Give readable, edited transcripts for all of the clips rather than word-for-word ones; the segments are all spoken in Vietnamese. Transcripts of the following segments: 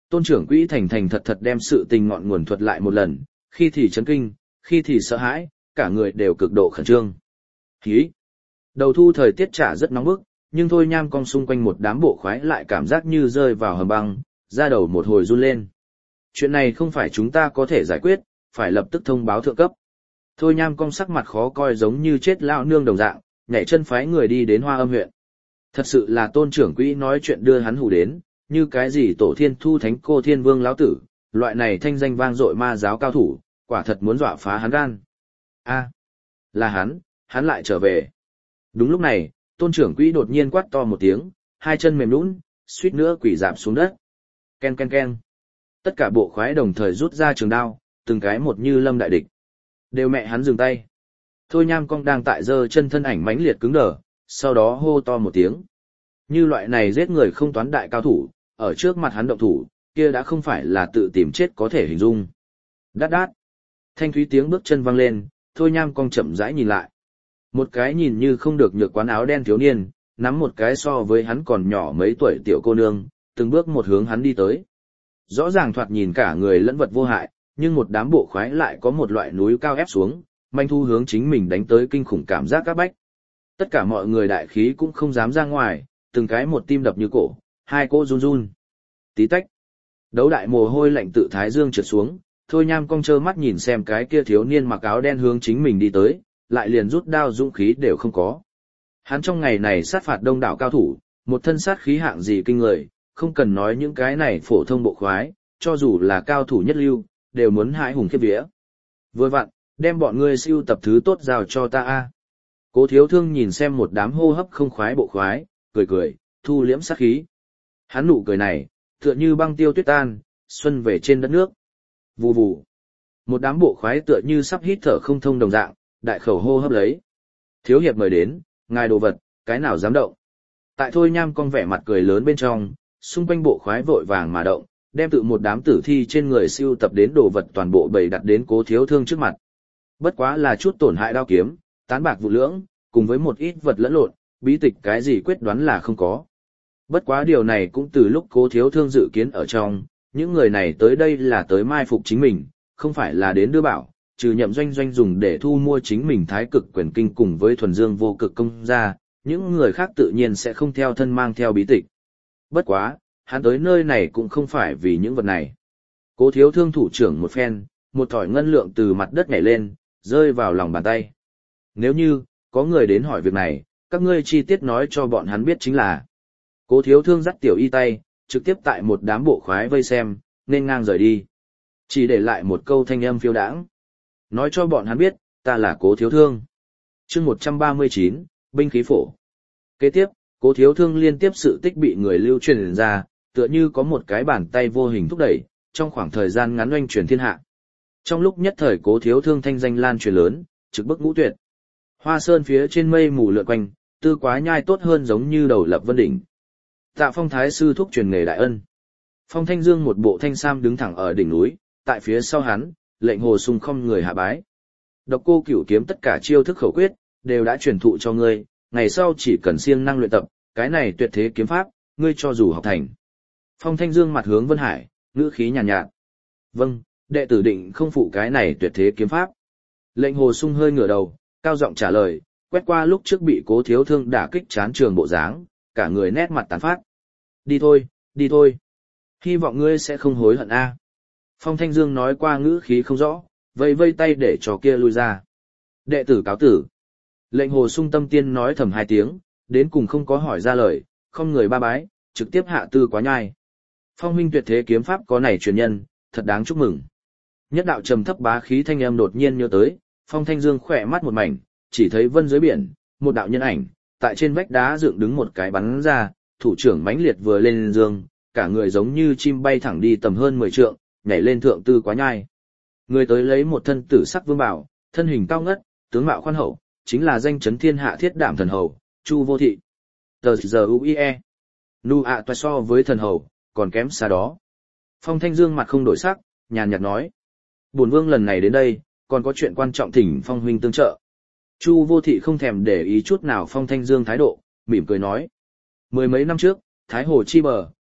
Tôn trưởng quỹ thành thành thật thật đem sự tình ngọn nguồn thuật lại một lần, khi thì chấn kinh, khi thì sợ hãi, cả người đều cực độ khẩn trương. Hí! Đầu thu thời tiết trả rất nóng bức, nhưng Thôi Nham Cong xung quanh một đám bộ khoái lại cảm giác như rơi vào hầm băng, da đầu một hồi run lên. Chuyện này không phải chúng ta có thể giải quyết, phải lập tức thông báo thượng cấp. Thôi Nham Cong sắc mặt khó coi giống như chết lão nương đồng dạng, nhảy chân phái người đi đến Hoa Âm huyện. Thật sự là Tôn trưởng quỹ nói chuyện đưa hắn hù đến, như cái gì tổ thiên thu thánh cô thiên vương lão tử, loại này thanh danh vang dội ma giáo cao thủ, quả thật muốn dọa phá hắn gan. A, là hắn lại trở về. Đúng lúc này, Tôn trưởng quỹ đột nhiên quát to một tiếng, hai chân mềm nhũn, suýt nữa quỳ rạp xuống đất. Ken ken ken. Tất cả bộ khoái đồng thời rút ra trường đao, từng cái một như lâm đại địch. Đều mẹ hắn dừng tay. Thôi Nham Cong đang tại giơ chân thân ảnh mãnh liệt cứng đờ, sau đó hô to một tiếng. Như loại này giết người không toán đại cao thủ, ở trước mặt hắn động thủ, kia đã không phải là tự tìm chết có thể hình dung. Đát đát. Thanh thúy tiếng bước chân vang lên, Thôi Nham Cong chậm rãi nhìn lại. Một cái nhìn như không được nhược quán áo đen thiếu niên, nắm một cái so với hắn còn nhỏ mấy tuổi tiểu cô nương, từng bước một hướng hắn đi tới. Rõ ràng thoạt nhìn cả người lẫn vật vô hại, nhưng một đám bộ khoái lại có một loại núi cao ép xuống, manh thu hướng chính mình đánh tới kinh khủng cảm giác các bách. Tất cả mọi người đại khí cũng không dám ra ngoài, từng cái một tim đập như cổ, hai cô run run. Tí tách. Đấu đại mồ hôi lạnh tự thái dương trượt xuống, Thôi Nham Cong trơ mắt nhìn xem cái kia thiếu niên mặc áo đen hướng chính mình đi tới, lại liền rút đao dũng khí đều không có. Hắn trong ngày này sát phạt đông đảo cao thủ, một thân sát khí hạng gì kinh người, không cần nói những cái này phổ thông bộ khoái, cho dù là cao thủ nhất lưu, đều muốn hãi hùng khiếp vía. Vừa vặn, đem bọn ngươi siêu tập thứ tốt giao cho ta a. Cố Thiếu Thương nhìn xem một đám hô hấp không khoái bộ khoái, cười cười, thu liễm sát khí. Hắn nụ cười này, tựa như băng tiêu tuyết tan, xuân về trên đất nước. Vù vù. Một đám bộ khoái tựa như sắp hít thở không thông đồng dạng, đại khẩu hô hấp lấy. Thiếu hiệp mời đến, ngài đồ vật, cái nào dám động. Tại Thôi Nham Cong vẻ mặt cười lớn bên trong, xung quanh bộ khoái vội vàng mà động, đem tự một đám tử thi trên người siêu tập đến đồ vật toàn bộ bày đặt đến Cố Thiếu Thương trước mặt. Bất quá là chút tổn hại đao kiếm, tán bạc vụ lưỡng, cùng với một ít vật lẫn lộn, bí tịch cái gì quyết đoán là không có. Bất quá điều này cũng từ lúc Cố Thiếu Thương dự kiến ở trong, những người này tới đây là tới mai phục chính mình, không phải là đến đưa bảo, trừ Nhậm Doanh Doanh dùng để thu mua chính mình thái cực quyền kinh cùng với thuần dương vô cực công ra, những người khác tự nhiên sẽ không theo thân mang theo bí tịch. Bất quá, hắn tới nơi này cũng không phải vì những vật này. Cố Thiếu Thương thủ trưởng một phen, một thỏi ngân lượng từ mặt đất nhảy lên, rơi vào lòng bàn tay. Nếu như, có người đến hỏi việc này, các ngươi chi tiết nói cho bọn hắn biết chính là. Cố Thiếu Thương dắt tiểu y tay, trực tiếp tại một đám bộ khoái vây xem, nên ngang rời đi. Chỉ để lại một câu thanh âm phiêu đãng. Nói cho bọn hắn biết, ta là Cố Thiếu Thương. Chương 139, binh khí phổ. Kế tiếp, Cố Thiếu Thương liên tiếp sự tích bị người lưu truyền ra, tựa như có một cái bàn tay vô hình thúc đẩy, trong khoảng thời gian ngắn oanh truyền thiên hạ. Trong lúc nhất thời Cố Thiếu Thương thanh danh lan truyền lớn, trực bức ngũ tuyệt. Hoa sơn phía trên mây mù lượn quanh, tư quá nhai tốt hơn giống như đầu lập vân đỉnh. Tạ Phong thái sư thúc truyền nghề đại ân. Phong Thanh Dương một bộ thanh sam đứng thẳng ở đỉnh núi, tại phía sau hắn, lệnh Hồ Sung không người hạ bái. Độc Cô Cửu kiếm tất cả chiêu thức khẩu quyết đều đã truyền thụ cho ngươi, ngày sau chỉ cần siêng năng luyện tập, cái này tuyệt thế kiếm pháp, ngươi cho dù học thành. Phong Thanh Dương mặt hướng Vân Hải, ngữ khí nhàn nhạt. Vâng, đệ tử định không phụ cái này tuyệt thế kiếm pháp. Lệnh Hồ Sung hơi ngửa đầu, cao giọng trả lời, quét qua lúc trước bị Cố Thiếu Thương đả kích chán trường bộ dáng, cả người nét mặt tàn phát. Đi thôi, đi thôi. Hy vọng ngươi sẽ không hối hận a. Phong Thanh Dương nói qua ngữ khí không rõ, vây vây tay để cho kia lui ra. Đệ tử cáo tử. Lệnh Hồ Sung tâm tiên nói thầm hai tiếng, đến cùng không có hỏi ra lời, không người ba bái, trực tiếp hạ tư quá nhai. Phong huynh tuyệt thế kiếm pháp có này truyền nhân, thật đáng chúc mừng. Nhất đạo trầm thấp bá khí thanh âm đột nhiên nhớ tới, Phong Thanh Dương khỏe mắt một mảnh, chỉ thấy vân dưới biển, một đạo nhân ảnh, tại trên vách đá dựng đứng một cái bắn ra, thủ trưởng mãnh liệt vừa lên dương, cả người giống như chim bay thẳng đi tầm hơn 10 trượng, nhảy lên thượng tư quá nhai. Người tới lấy một thân tử sắc vương bảo, thân hình cao ngất, tướng mạo khoan hậu, chính là danh chấn thiên hạ thiết đảm thần hầu, Chu Vô Thị. Tờ giờ UIE. Nu ạ toại so với thần hầu, còn kém xa đó. Phong Thanh Dương mặt không đổi sắc, nhàn nhạt nói. Bổn vương lần này đến đây, còn có chuyện quan trọng thỉnh Phong huynh tương trợ. Chu Vô Thị không thèm để ý chút nào Phong Thanh Dương thái độ, mỉm cười nói. 10 mấy năm trước, Thái Hồ chi bờ,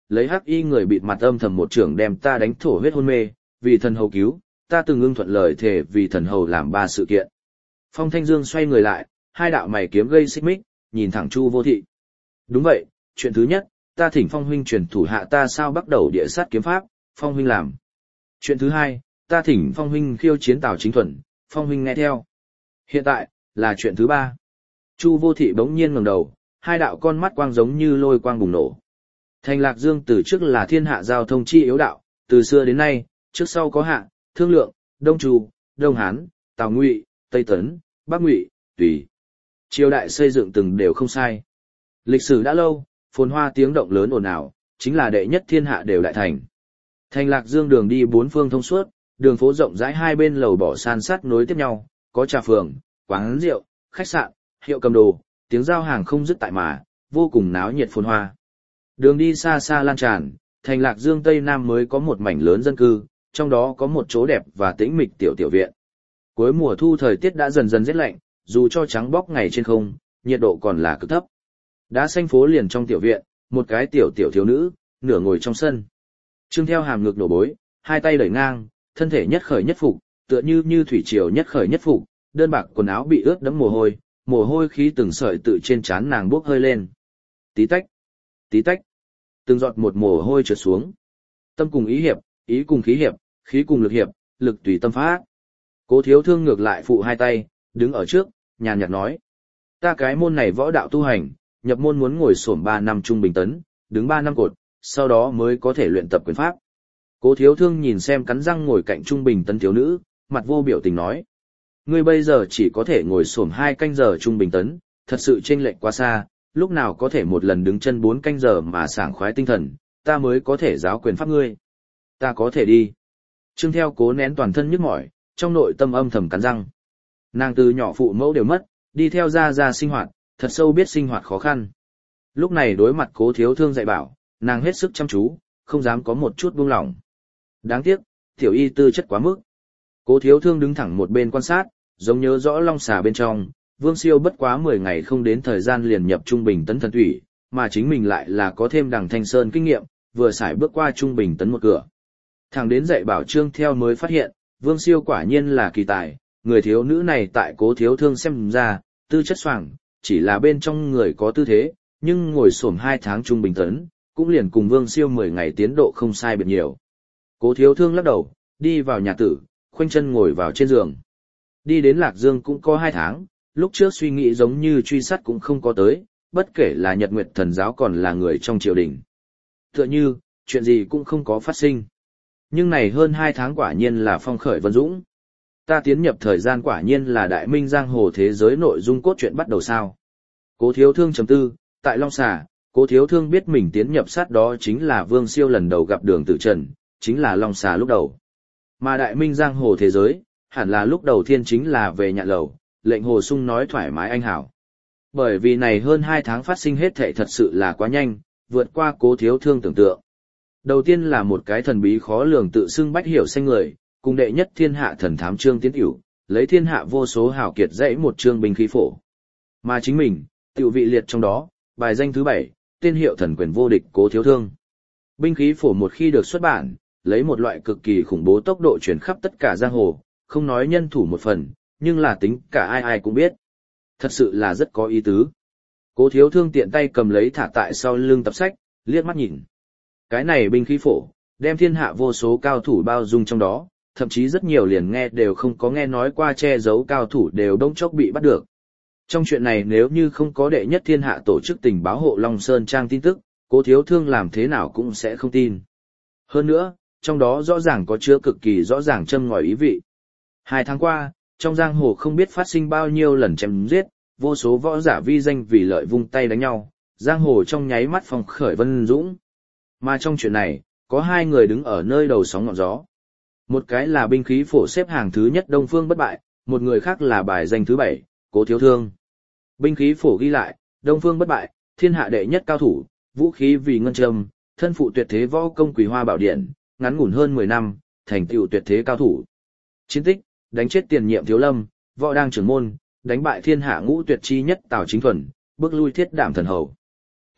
lấy hắc y người bịt mặt âm thầm một trưởng đem ta đánh thổ huyết hôn mê, vì thần hầu cứu, ta từng ưng thuận lời thề vì thần hầu làm 3 sự kiện. Phong Thanh Dương xoay người lại, hai đạo mày kiếm gây xích mích, nhìn thẳng Chu Vô Thị. Đúng vậy, chuyện thứ nhất, ta thỉnh Phong huynh truyền thủ hạ ta sao bắt đầu địa sát kiếm pháp, Phong huynh làm. Chuyện thứ hai, ta thỉnh Phong huynh khiêu chiến Tào Chính Thuần, Phong huynh nghe theo. Hiện tại, là chuyện thứ ba. Chu Vô Thị bỗng nhiên ngẩng đầu, hai đạo con mắt quang giống như lôi quang bùng nổ. Thành Lạc Dương từ trước là thiên hạ giao thông chi yếu đạo, từ xưa đến nay, trước sau có Hạ, Thương Lượng, Đông Chu, Đông Hán, Tào Ngụy, Tây Tấn, Bắc Ngụy, Tùy. Triều đại xây dựng từng đều không sai. Lịch sử đã lâu, phồn hoa tiếng động lớn ồn ào, chính là đệ nhất thiên hạ đều đại thành. Thành Lạc Dương đường đi 4 phương thông suốt, đường phố rộng rãi hai bên lầu bỏ san sát nối tiếp nhau, có trà phường, quán rượu, khách sạn, hiệu cầm đồ, tiếng giao hàng không dứt tại mà, vô cùng náo nhiệt phồn hoa. Đường đi xa xa lan tràn, Thành Lạc Dương Tây Nam mới có một mảnh lớn dân cư, trong đó có một chỗ đẹp và tĩnh mịch tiểu tiểu viện. Cuối mùa thu thời tiết đã dần dần rét lạnh, dù cho trắng bóc ngày trên không, nhiệt độ còn là cực thấp. Đá xanh phố liền trong tiểu viện, một cái tiểu tiểu thiếu nữ, nửa ngồi trong sân. Trương theo hàm ngực nổ bối, hai tay đẩy ngang, thân thể nhất khởi nhất phục, tựa như thủy triều nhất khởi nhất phục, đơn bạc quần áo bị ướt đẫm mồ hôi khí từng sợi tự trên trán nàng bốc hơi lên. Tí tách, từng giọt một mồ hôi trượt xuống. Tâm cùng ý hiệp, ý cùng khí hiệp, khí cùng lực hiệp, lực tùy tâm phát. Cố Thiếu Thương ngược lại phụ hai tay, đứng ở trước, nhàn nhạt nói: ta cái môn này võ đạo tu hành, nhập môn muốn ngồi xổm 3 năm trung bình tấn, đứng 3 năm cột, sau đó mới có thể luyện tập quyền pháp. Cố Thiếu Thương nhìn xem cắn răng ngồi cạnh trung bình tấn thiếu nữ, mặt vô biểu tình nói: ngươi bây giờ chỉ có thể ngồi xổm 2 canh giờ trung bình tấn, thật sự chênh lệch quá xa, lúc nào có thể một lần đứng chân 4 canh giờ mà sảng khoái tinh thần, ta mới có thể giáo quyền pháp ngươi. Ta có thể đi. Trương Theo cố nén toàn thân nhức mỏi, trong nội tâm âm thầm cắn răng. Nàng từ nhỏ phụ mẫu đều mất, đi theo gia sinh hoạt, thật sâu biết sinh hoạt khó khăn. Lúc này đối mặt Cố Thiếu Thương dạy bảo, nàng hết sức chăm chú, không dám có một chút buông lỏng. Đáng tiếc, tiểu y tư chất quá mức. Cố Thiếu Thương đứng thẳng một bên quan sát, giống nhớ rõ long xà bên trong, Vương Siêu bất quá 10 ngày không đến thời gian liền nhập trung bình tấn thần thủy, mà chính mình lại là có thêm đằng Thanh Sơn kinh nghiệm, vừa sải bước qua trung bình tấn một cửa. Thẳng đến dạy bảo Trương Theo mới phát hiện, Vương Siêu quả nhiên là kỳ tài, người thiếu nữ này tại Cố Thiếu Thương xem ra, tư chất xoàng, chỉ là bên trong người có tư thế, nhưng ngồi xổm 2 tháng trung bình tấn, cũng liền cùng Vương Siêu 10 ngày tiến độ không sai biệt nhiều. Cố Thiếu Thương lắc đầu, đi vào nhà tử, khoanh chân ngồi vào trên giường. Đi đến Lạc Dương cũng có 2 tháng, lúc trước suy nghĩ giống như truy sát cũng không có tới, bất kể là Nhật Nguyệt Thần giáo còn là người trong triều đình. Tựa như, chuyện gì cũng không có phát sinh. Nhưng này hơn 2 tháng quả nhiên là phong khởi vân dũng. Ta tiến nhập thời gian quả nhiên là đại minh giang hồ thế giới nội dung cốt truyện bắt đầu sao. Cố Thiếu Thương chấm tư, tại Long Xà, Cố Thiếu Thương biết mình tiến nhập sát đó chính là Vương Siêu lần đầu gặp Đường Tử Trần, chính là Long Xà lúc đầu. Mà đại minh giang hồ thế giới, hẳn là lúc đầu thiên chính là về Nhạn Lầu, lệnh Hồ Sung nói thoải mái anh hảo. Bởi vì này hơn 2 tháng phát sinh hết thảy thật sự là quá nhanh, vượt qua Cố Thiếu Thương tưởng tượng. Đầu tiên là một cái thần bí khó lường tự xưng bách hiểu xanh người, cùng đệ nhất thiên hạ thần thám Trương Tiến Cửu, lấy thiên hạ vô số hảo kiệt dãy một trương binh khí phổ. Mà chính mình, tiểu vị liệt trong đó, bài danh thứ 7, tên hiệu thần quyền vô địch Cố Thiếu Thương. Binh khí phổ một khi được xuất bản, lấy một loại cực kỳ khủng bố tốc độ truyền khắp tất cả giang hồ, không nói nhân thủ một phần, nhưng là tính cả ai ai cũng biết. Thật sự là rất có ý tứ. Cố Thiếu Thương tiện tay cầm lấy thả tại sau lưng tập sách, liếc mắt nhìn. Cái này binh khí phổ, đem thiên hạ vô số cao thủ bao dung trong đó, thậm chí rất nhiều liền nghe đều không có nghe nói qua che giấu cao thủ đều đông chốc bị bắt được. Trong chuyện này nếu như không có đệ nhất thiên hạ tổ chức tình báo hộ Long Sơn Trang tin tức, Cố Thiếu Thương làm thế nào cũng sẽ không tin. Hơn nữa, trong đó rõ ràng có chứa cực kỳ rõ ràng châm ngòi ý vị. 2 tháng qua, trong giang hồ không biết phát sinh bao nhiêu lần chém giết, vô số võ giả vi danh vì lợi vung tay đánh nhau, giang hồ trong nháy mắt phong khởi vân dũng. Mà trong chuyện này, có 2 người đứng ở nơi đầu sóng ngọn gió. Một cái là binh khí phổ xếp hàng thứ nhất Đông Phương bất bại, một người khác là bài danh thứ 7, Cố Thiếu Thương. Binh khí phổ ghi lại, Đông Phương bất bại, thiên hạ đệ nhất cao thủ, vũ khí vì ngân châm, thân phụ tuyệt thế võ công Quỳ Hoa Bảo Điện, ngắn ngủn hơn 10 năm, thành tựu tuyệt thế cao thủ. Chiến tích, đánh chết tiền nhiệm Thiếu Lâm, võ đang trưởng môn, đánh bại thiên hạ ngũ tuyệt chi nhất Tào Chính Thuần, bước lui Thiết Đảm thần hầu.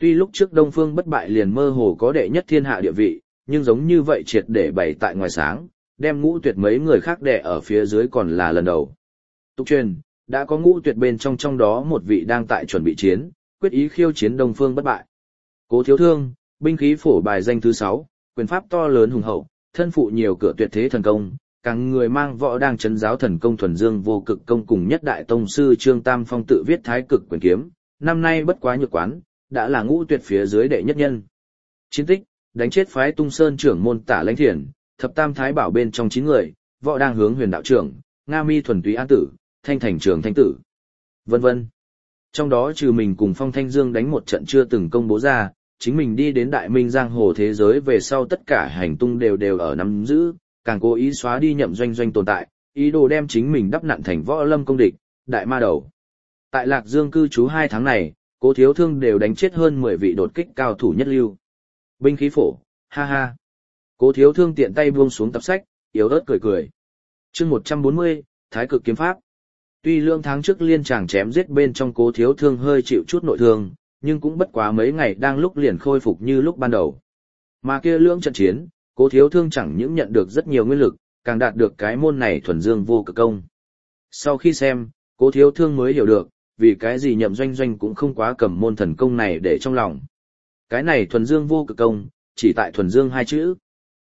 Tuy lúc trước Đông Phương Bất Bại liền mơ hồ có đệ nhất thiên hạ địa vị, nhưng giống như vậy triệt để bày tại ngoài sáng, đem Ngũ Tuyệt mấy người khác đè ở phía dưới còn là lần đầu. Tục truyền, đã có Ngũ Tuyệt bên trong đó một vị đang tại chuẩn bị chiến, quyết ý khiêu chiến Đông Phương Bất Bại. Cố Thiếu Thương, binh khí phổ bài danh thứ 6, quyền pháp to lớn hùng hậu, thân phụ nhiều cửa tuyệt thế thần công, càng người mang võ đang chấn giáo thần công thuần dương vô cực công cùng nhất đại tông sư Trương Tam Phong tự viết thái cực quyền kiếm, năm nay bất quá nhược quán, đã là Ngũ Tuyệt phía dưới đệ nhất nhân. Chiến tích, đánh chết phái Tung Sơn trưởng môn Tả Lãnh Thiền, thập tam thái bảo bên trong 9 người, võ đang hướng huyền đạo trưởng, Nga Mi thuần túy an tử, thanh thành trường thanh tử, vân vân. Trong đó trừ mình cùng Phong Thanh Dương đánh một trận chưa từng công bố ra, chính mình đi đến Đại Minh giang hồ thế giới về sau tất cả hành tung đều ở nắm giữ, càng cố ý xóa đi Nhậm Doanh Doanh tồn tại, ý đồ đem chính mình đắp nặn thành võ lâm công địch, đại ma đầu. Tại Lạc Dương cư trú 2 tháng này, Cố Thiếu Thương đều đánh chết hơn 10 vị đột kích cao thủ nhất lưu. Binh khí phổ, ha ha. Cố Thiếu Thương tiện tay buông xuống tập sách, yếu ớt cười cười. Chương 140, Thái Cực kiếm pháp. Tuy lương tháng trước liên chàng chém giết bên trong Cố Thiếu Thương hơi chịu chút nội thương, nhưng cũng bất quá mấy ngày đang lúc liền khôi phục như lúc ban đầu. Mà kia lưỡng trận chiến, Cố Thiếu Thương chẳng những nhận được rất nhiều nguyên lực, càng đạt được cái môn này thuần dương vô cực công. Sau khi xem, Cố Thiếu Thương mới hiểu được, vì cái gì Nhậm Doanh Doanh cũng không quá cầm môn thần công này để trong lòng. Cái này thuần dương vô cực công, chỉ tại thuần dương 2 chữ.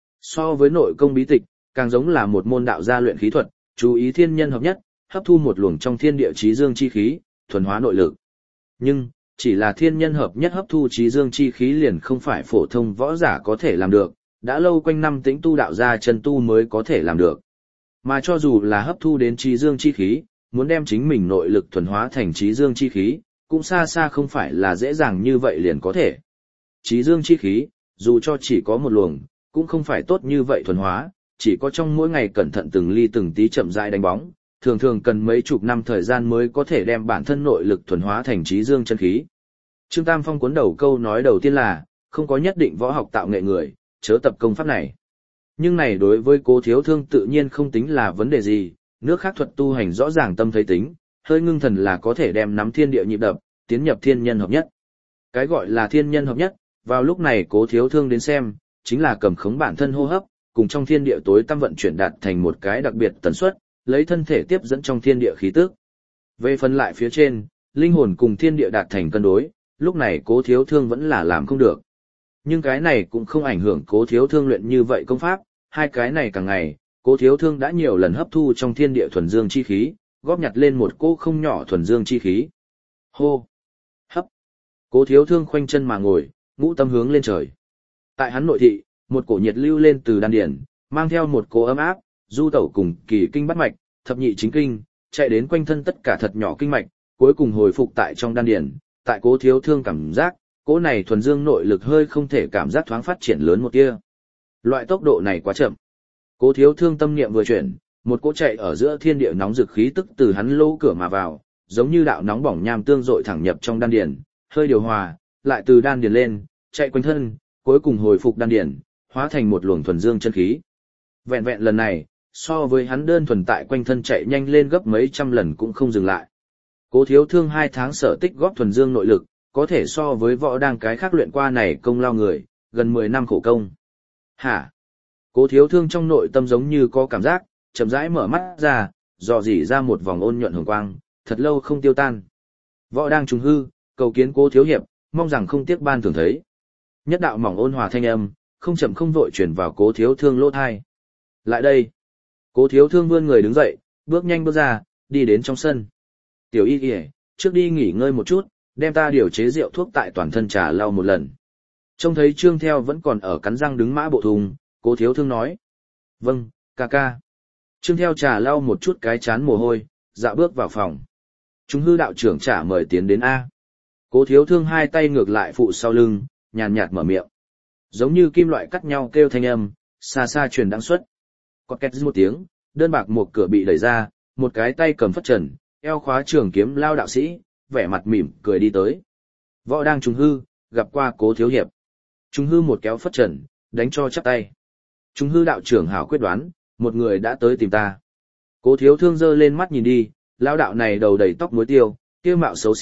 So với nội công bí tịch, càng giống là một môn đạo gia luyện khí thuật, chú ý thiên nhân hợp nhất, hấp thu một luồng trong thiên địa chí dương chi khí, thuần hóa nội lực. Nhưng, chỉ là thiên nhân hợp nhất hấp thu chí dương chi khí liền không phải phổ thông võ giả có thể làm được, đã lâu quanh năm tĩnh tu đạo gia chân tu mới có thể làm được. Mà cho dù là hấp thu đến chí dương chi khí, muốn đem chính mình nội lực thuần hóa thành chí dương chi khí, cũng xa xa không phải là dễ dàng như vậy liền có thể. Chí dương chi khí, dù cho chỉ có một luồng, cũng không phải tốt như vậy thuần hóa, chỉ có trong mỗi ngày cẩn thận từng ly từng tí chậm rãi đánh bóng, thường thường cần mấy chục năm thời gian mới có thể đem bản thân nội lực thuần hóa thành chí dương chân khí. Trương Tam Phong cuốn đầu câu nói đầu tiên là, không có nhất định võ học tạo nghệ người, chớ tập công pháp này. Nhưng này đối với Cố Thiếu Thương tự nhiên không tính là vấn đề gì, nước khác thuật tu hành rõ ràng tâm thấy tính, hơi ngưng thần là có thể đem nắm thiên địa nhịp đập, tiến nhập thiên nhân hợp nhất. Cái gọi là thiên nhân hợp nhất, vào lúc này Cố Thiếu Thương đến xem, chính là cầm khống bản thân hô hấp, cùng trong thiên địa tối tăm vận chuyển đạt thành một cái đặc biệt tần suất, lấy thân thể tiếp dẫn trong thiên địa khí tức. Về phần lại phía trên, linh hồn cùng thiên địa đạt thành cân đối, lúc này Cố Thiếu Thương vẫn là làm không được. Nhưng cái này cũng không ảnh hưởng Cố Thiếu Thương luyện như vậy công pháp, hai cái này càng ngày, Cố Thiếu Thương đã nhiều lần hấp thu trong thiên địa thuần dương chi khí, góp nhặt lên một cỗ không nhỏ thuần dương chi khí. Hô! Hấp! Cố Thiếu Thương khoanh chân mà ngồi, ngũ tâm hướng lên trời. Tại hắn nội thị, một cổ nhiệt lưu lên từ đan điển, mang theo một cỗ ấm áp, du tẩu cùng kỳ kinh bát mạch, thập nhị chính kinh, chạy đến quanh thân tất cả thật nhỏ kinh mạch, cuối cùng hồi phục tại trong đan điển. Tại Cố Thiếu Thương cảm giác, cỗ này thuần dương nội lực hơi không thể cảm giác thoáng phát triển lớn một tia. Loại tốc độ này quá chậm. Cố Thiếu Thương tâm niệm vừa chuyển, một cỗ chạy ở giữa thiên địa nóng dực khí tức từ hắn lỗ cửa mà vào, giống như đạo nóng bỏng nham tương dội thẳng nhập trong đan điển, hơi điều hòa, lại từ đan điển lên, chạy quanh thân, cuối cùng hồi phục đan điển, hóa thành một luồng thuần dương chân khí. Vẹn vẹn lần này, so với hắn đơn thuần tại quanh thân chạy nhanh lên gấp mấy trăm lần cũng không dừng lại. Cố Thiếu Thương 2 tháng sở tích góp thuần dương nội lực, có thể so với võ đang cái khác luyện qua này công lao người, gần 10 năm khổ công. Hả? Cố Thiếu Thương trong nội tâm giống như có cảm giác, chậm rãi mở mắt ra, dò dỉ ra một vòng ôn nhuận hồng quang, thật lâu không tiêu tan. Võ đang trùng hư, cầu kiến Cố thiếu hiệp, mong rằng không tiếc ban thưởng thấy. Nhất đạo mỏng ôn hòa thanh âm, không chậm không vội truyền vào Cố Thiếu Thương lỗ tai. Lại đây. Cố Thiếu Thương vươn người đứng dậy, bước nhanh bước ra, đi đến trong sân. Tiểu Y Y, trước đi nghỉ ngơi một chút, đem ta điều chế rượu thuốc tại toàn thân trà lau một lần. Trông thấy Trương Theo vẫn còn ở cắn răng đứng mã bộ thùng, Cố Thiếu Thương nói. Vâng, ca ca. Trương Theo trà lau một chút cái chán mồ hôi, dạo bước vào phòng. Chúng hư đạo trưởng trả mời tiến đến A. Cố Thiếu Thương hai tay ngược lại phụ sau lưng, nhàn nhạt mở miệng. Giống như kim loại cắt nhau kêu thanh âm, xa xa truyền đáng xuất. Có két một tiếng, đơn bạc một cửa bị đẩy ra, một cái tay cầm phất trần, eo khóa trường kiếm lao đạo sĩ, vẻ mặt mỉm cười đi tới. Võ đang Trung hư, gặp qua Cố thiếu hiệp. Trung hư một kéo phất trần, đánh cho chắp tay. Trung hư đạo trưởng hảo quyết đoán, một người đã tới tìm ta. Cố Thiếu Thương giơ lên mắt nhìn đi, lao đạo này đầu đầy tóc muối tiêu, kia mạo xấu xí,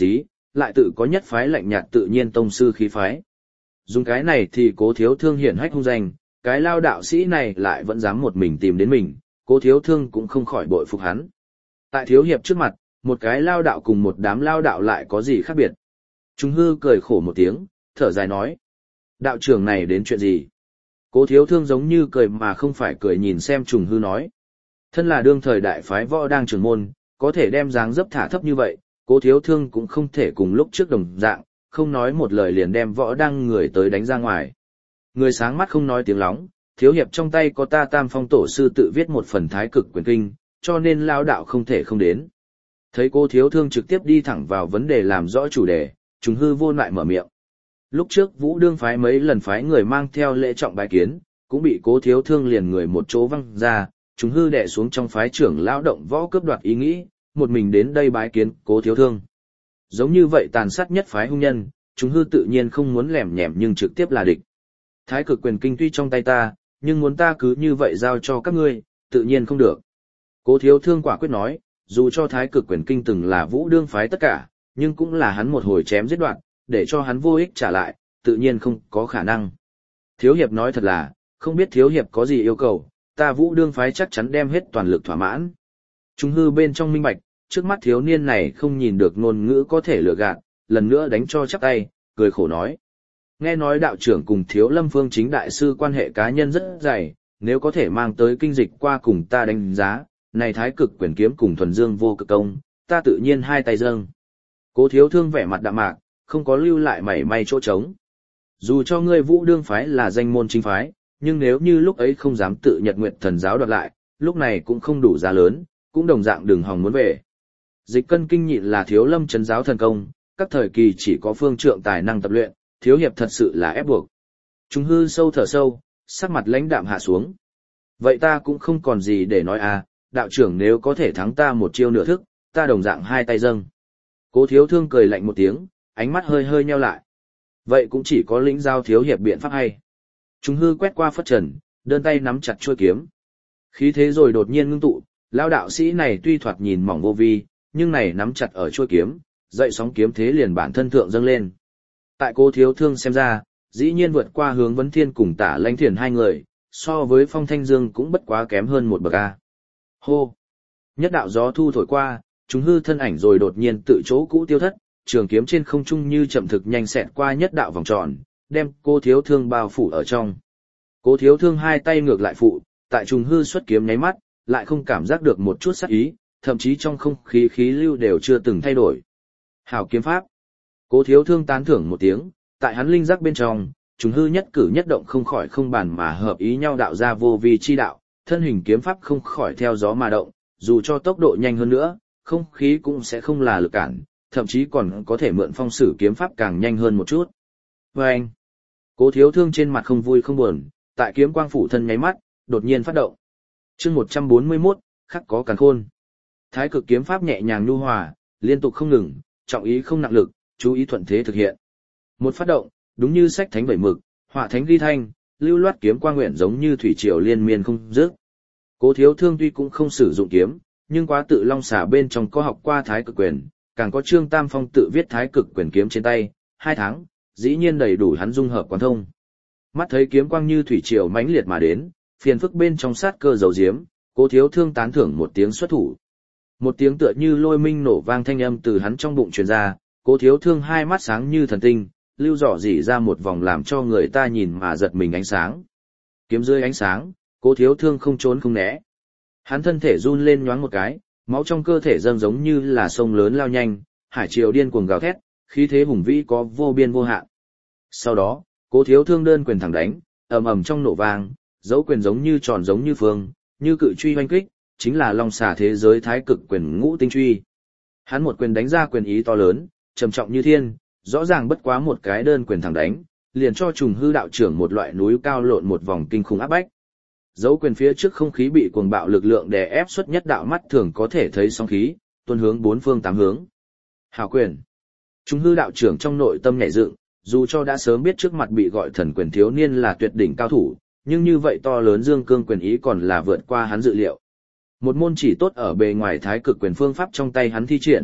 lại tự có nhất phái lạnh nhạt tự nhiên tông sư khí phái. Dùng cái này thì Cố Thiếu Thương hiển hách hung danh, cái lao đạo sĩ này lại vẫn dám một mình tìm đến mình, Cố Thiếu Thương cũng không khỏi bội phục hắn. Tại thiếu hiệp trước mặt, một cái lao đạo cùng một đám lao đạo lại có gì khác biệt. Trùng Hư cười khổ một tiếng, thở dài nói. Đạo trưởng này đến chuyện gì? Cố Thiếu Thương giống như cười mà không phải cười nhìn xem Trùng Hư nói. Thân là đương thời đại phái võ đang trưởng môn, có thể đem dáng dấp thả thấp như vậy, Cố Thiếu Thương cũng không thể cùng lúc trước đồng dạng, không nói một lời liền đem võ đang người tới đánh ra ngoài. Người sáng mắt không nói tiếng lóng, thiếu hiệp trong tay có ta Tam Phong tổ sư tự viết một phần Thái Cực Quyền Kinh, cho nên lao đạo không thể không đến. Thấy Cố Thiếu Thương trực tiếp đi thẳng vào vấn đề làm rõ chủ đề, Trùng Hư vô lại mở miệng. Lúc trước Vũ Đương phái mấy lần phái người mang theo lễ trọng bái kiến, cũng bị Cố Thiếu Thương liền người một chỗ văng ra, Trùng Hư đè xuống trong phái trưởng lao động võ cướp đoạt ý nghĩ, một mình đến đây bái kiến Cố Thiếu Thương. Giống như vậy tàn sát nhất phái hung nhân, Trùng Hư tự nhiên không muốn lẻm nhẻm nhưng trực tiếp là địch. Thái Cực Quyền Kinh tuy trong tay ta, nhưng muốn ta cứ như vậy giao cho các ngươi, tự nhiên không được. Cố Thiếu Thương quả quyết nói, dù cho Thái Cực Quyền Kinh từng là Vũ Đương phái tất cả, nhưng cũng là hắn một hồi chém giết đoạn, để cho hắn vô ích trả lại, tự nhiên không có khả năng. Thiếu hiệp nói thật là, không biết thiếu hiệp có gì yêu cầu, ta Vũ Đương phái chắc chắn đem hết toàn lực thỏa mãn. Trùng Hư bên trong minh bạch, trước mắt thiếu niên này không nhìn được ngôn ngữ có thể lừa gạt, lần nữa đánh cho chắp tay, cười khổ nói. Nghe nói đạo trưởng cùng Thiếu Lâm Phương Chính đại sư quan hệ cá nhân rất dày, nếu có thể mang tới kinh dịch qua cùng ta đánh giá, này Thái Cực Quyền kiếm cùng thuần dương vô cực công, ta tự nhiên hai tay dâng. Cố Thiếu Thương vẻ mặt đạm mạc, không có lưu lại mảy may chỗ trống. Dù cho ngươi Vũ Đương phái là danh môn chính phái, nhưng nếu như lúc ấy không dám tự Nhật Nguyệt Thần giáo đoạt lại, lúc này cũng không đủ giá lớn, cũng đồng dạng đừng hòng muốn về. Dịch cân kinh nhịn là Thiếu Lâm trấn giáo thần công, các thời kỳ chỉ có phương trượng tài năng tập luyện, thiếu hiệp thật sự là ép buộc. Trùng Hư sâu thở sâu, sắc mặt lãnh đạm hạ xuống. Vậy ta cũng không còn gì để nói à, đạo trưởng nếu có thể thắng ta một chiêu nửa thức, ta đồng dạng hai tay dâng. Cố Thiếu Thương cười lạnh một tiếng, ánh mắt hơi hơi nheo lại. Vậy cũng chỉ có lĩnh giao thiếu hiệp biện pháp hay. Trùng Hư quét qua phất trần, đơn tay nắm chặt chuôi kiếm. Khí thế rồi đột nhiên ngưng tụ, lão đạo sĩ này tuy thoạt nhìn mỏng vô vi, nhưng này nắm chặt ở chuôi kiếm, dậy sóng kiếm thế liền bản thân thượng dâng lên. Tại Cố Thiếu Thương xem ra, dĩ nhiên vượt qua Hướng Vấn Thiên cùng Tả Lãnh Thiền hai người, so với Phong Thanh Dương cũng bất quá kém hơn một bậc a. Hô! Nhất đạo gió thu thổi qua, Trùng Hư thân ảnh rồi đột nhiên tự chỗ cũ tiêu thất, trường kiếm trên không trung như chậm thực nhanh xẹt qua nhất đạo vòng tròn, đem Cố Thiếu Thương bao phủ ở trong. Cố Thiếu Thương hai tay ngược lại phụ, tại Trùng Hư xuất kiếm nháy mắt, lại không cảm giác được một chút sát ý, thậm chí trong không khí khí lưu đều chưa từng thay đổi. Hảo kiếm pháp. Cố Thiếu Thương tán thưởng một tiếng, tại hắn linh giác bên trong, Trùng Hư nhất cử nhất động không khỏi không bàn mà hợp ý nhau đạo ra vô vi chi đạo, thân hình kiếm pháp không khỏi theo gió mà động, dù cho tốc độ nhanh hơn nữa, không khí cũng sẽ không là lực cản, thậm chí còn có thể mượn phong sử kiếm pháp càng nhanh hơn một chút. Và anh, Cố Thiếu Thương trên mặt không vui không buồn, tại kiếm quang phủ thân nháy mắt, đột nhiên phát động. Chương 141, khắc có càn khôn. Thái Cực kiếm pháp nhẹ nhàng nhu hòa, liên tục không ngừng, trọng ý không nặng lực, chú ý thuận thế thực hiện. Một phát động, đúng như sách thánh vẩy mực, họa thánh ghi thanh, lưu loát kiếm quang nguyện giống như thủy triều liên miên không dứt. Cố Thiếu Thương tuy cũng không sử dụng kiếm, nhưng quá tự long xả bên trong có học qua Thái Cực quyền, càng có Trương Tam Phong tự viết Thái Cực quyền kiếm trên tay, 2 tháng, dĩ nhiên đầy đủ hắn dung hợp quán thông. Mắt thấy kiếm quang như thủy triều mãnh liệt mà đến, phiền phức bên trong sát cơ dầu diếm, Cố Thiếu Thương tán thưởng một tiếng xuất thủ. Một tiếng tựa như lôi minh nổ vang thanh âm từ hắn trong bụng truyền ra, Cố Thiếu Thương hai mắt sáng như thần tinh, lưu rỏ rỉ ra một vòng làm cho người ta nhìn mà giật mình ánh sáng. Kiếm dưới ánh sáng, Cố Thiếu Thương không trốn không né. Hắn thân thể run lên nhoáng một cái, máu trong cơ thể dâng giống như là sông lớn lao nhanh, hải triều điên cuồng gào thét, khí thế hùng vĩ có vô biên vô hạn. Sau đó, Cố Thiếu Thương đơn quyền thẳng đánh, ầm ầm trong nổ vang, dấu quyền giống như tròn giống như phương, như cự truy hoành kích, chính là long xà thế giới Thái Cực quyền ngũ tinh truy. Hắn một quyền đánh ra quyền ý to lớn, trầm trọng như thiên, rõ ràng bất quá một cái đơn quyền thẳng đánh, liền cho Trùng Hư đạo trưởng một loại núi cao lộn một vòng kinh khủng áp bách. Dấu quyền phía trước không khí bị cuồng bạo lực lượng đè ép xuất nhất đạo mắt thường có thể thấy sóng khí, tuôn hướng bốn phương tám hướng. Hảo quyền. Trùng Hư đạo trưởng trong nội tâm nhảy dựng, dù cho đã sớm biết trước mặt bị gọi thần quyền thiếu niên là tuyệt đỉnh cao thủ, nhưng như vậy to lớn dương cương quyền ý còn là vượt qua hắn dự liệu. Một môn chỉ tốt ở bề ngoài Thái Cực quyền phương pháp trong tay hắn thi triển,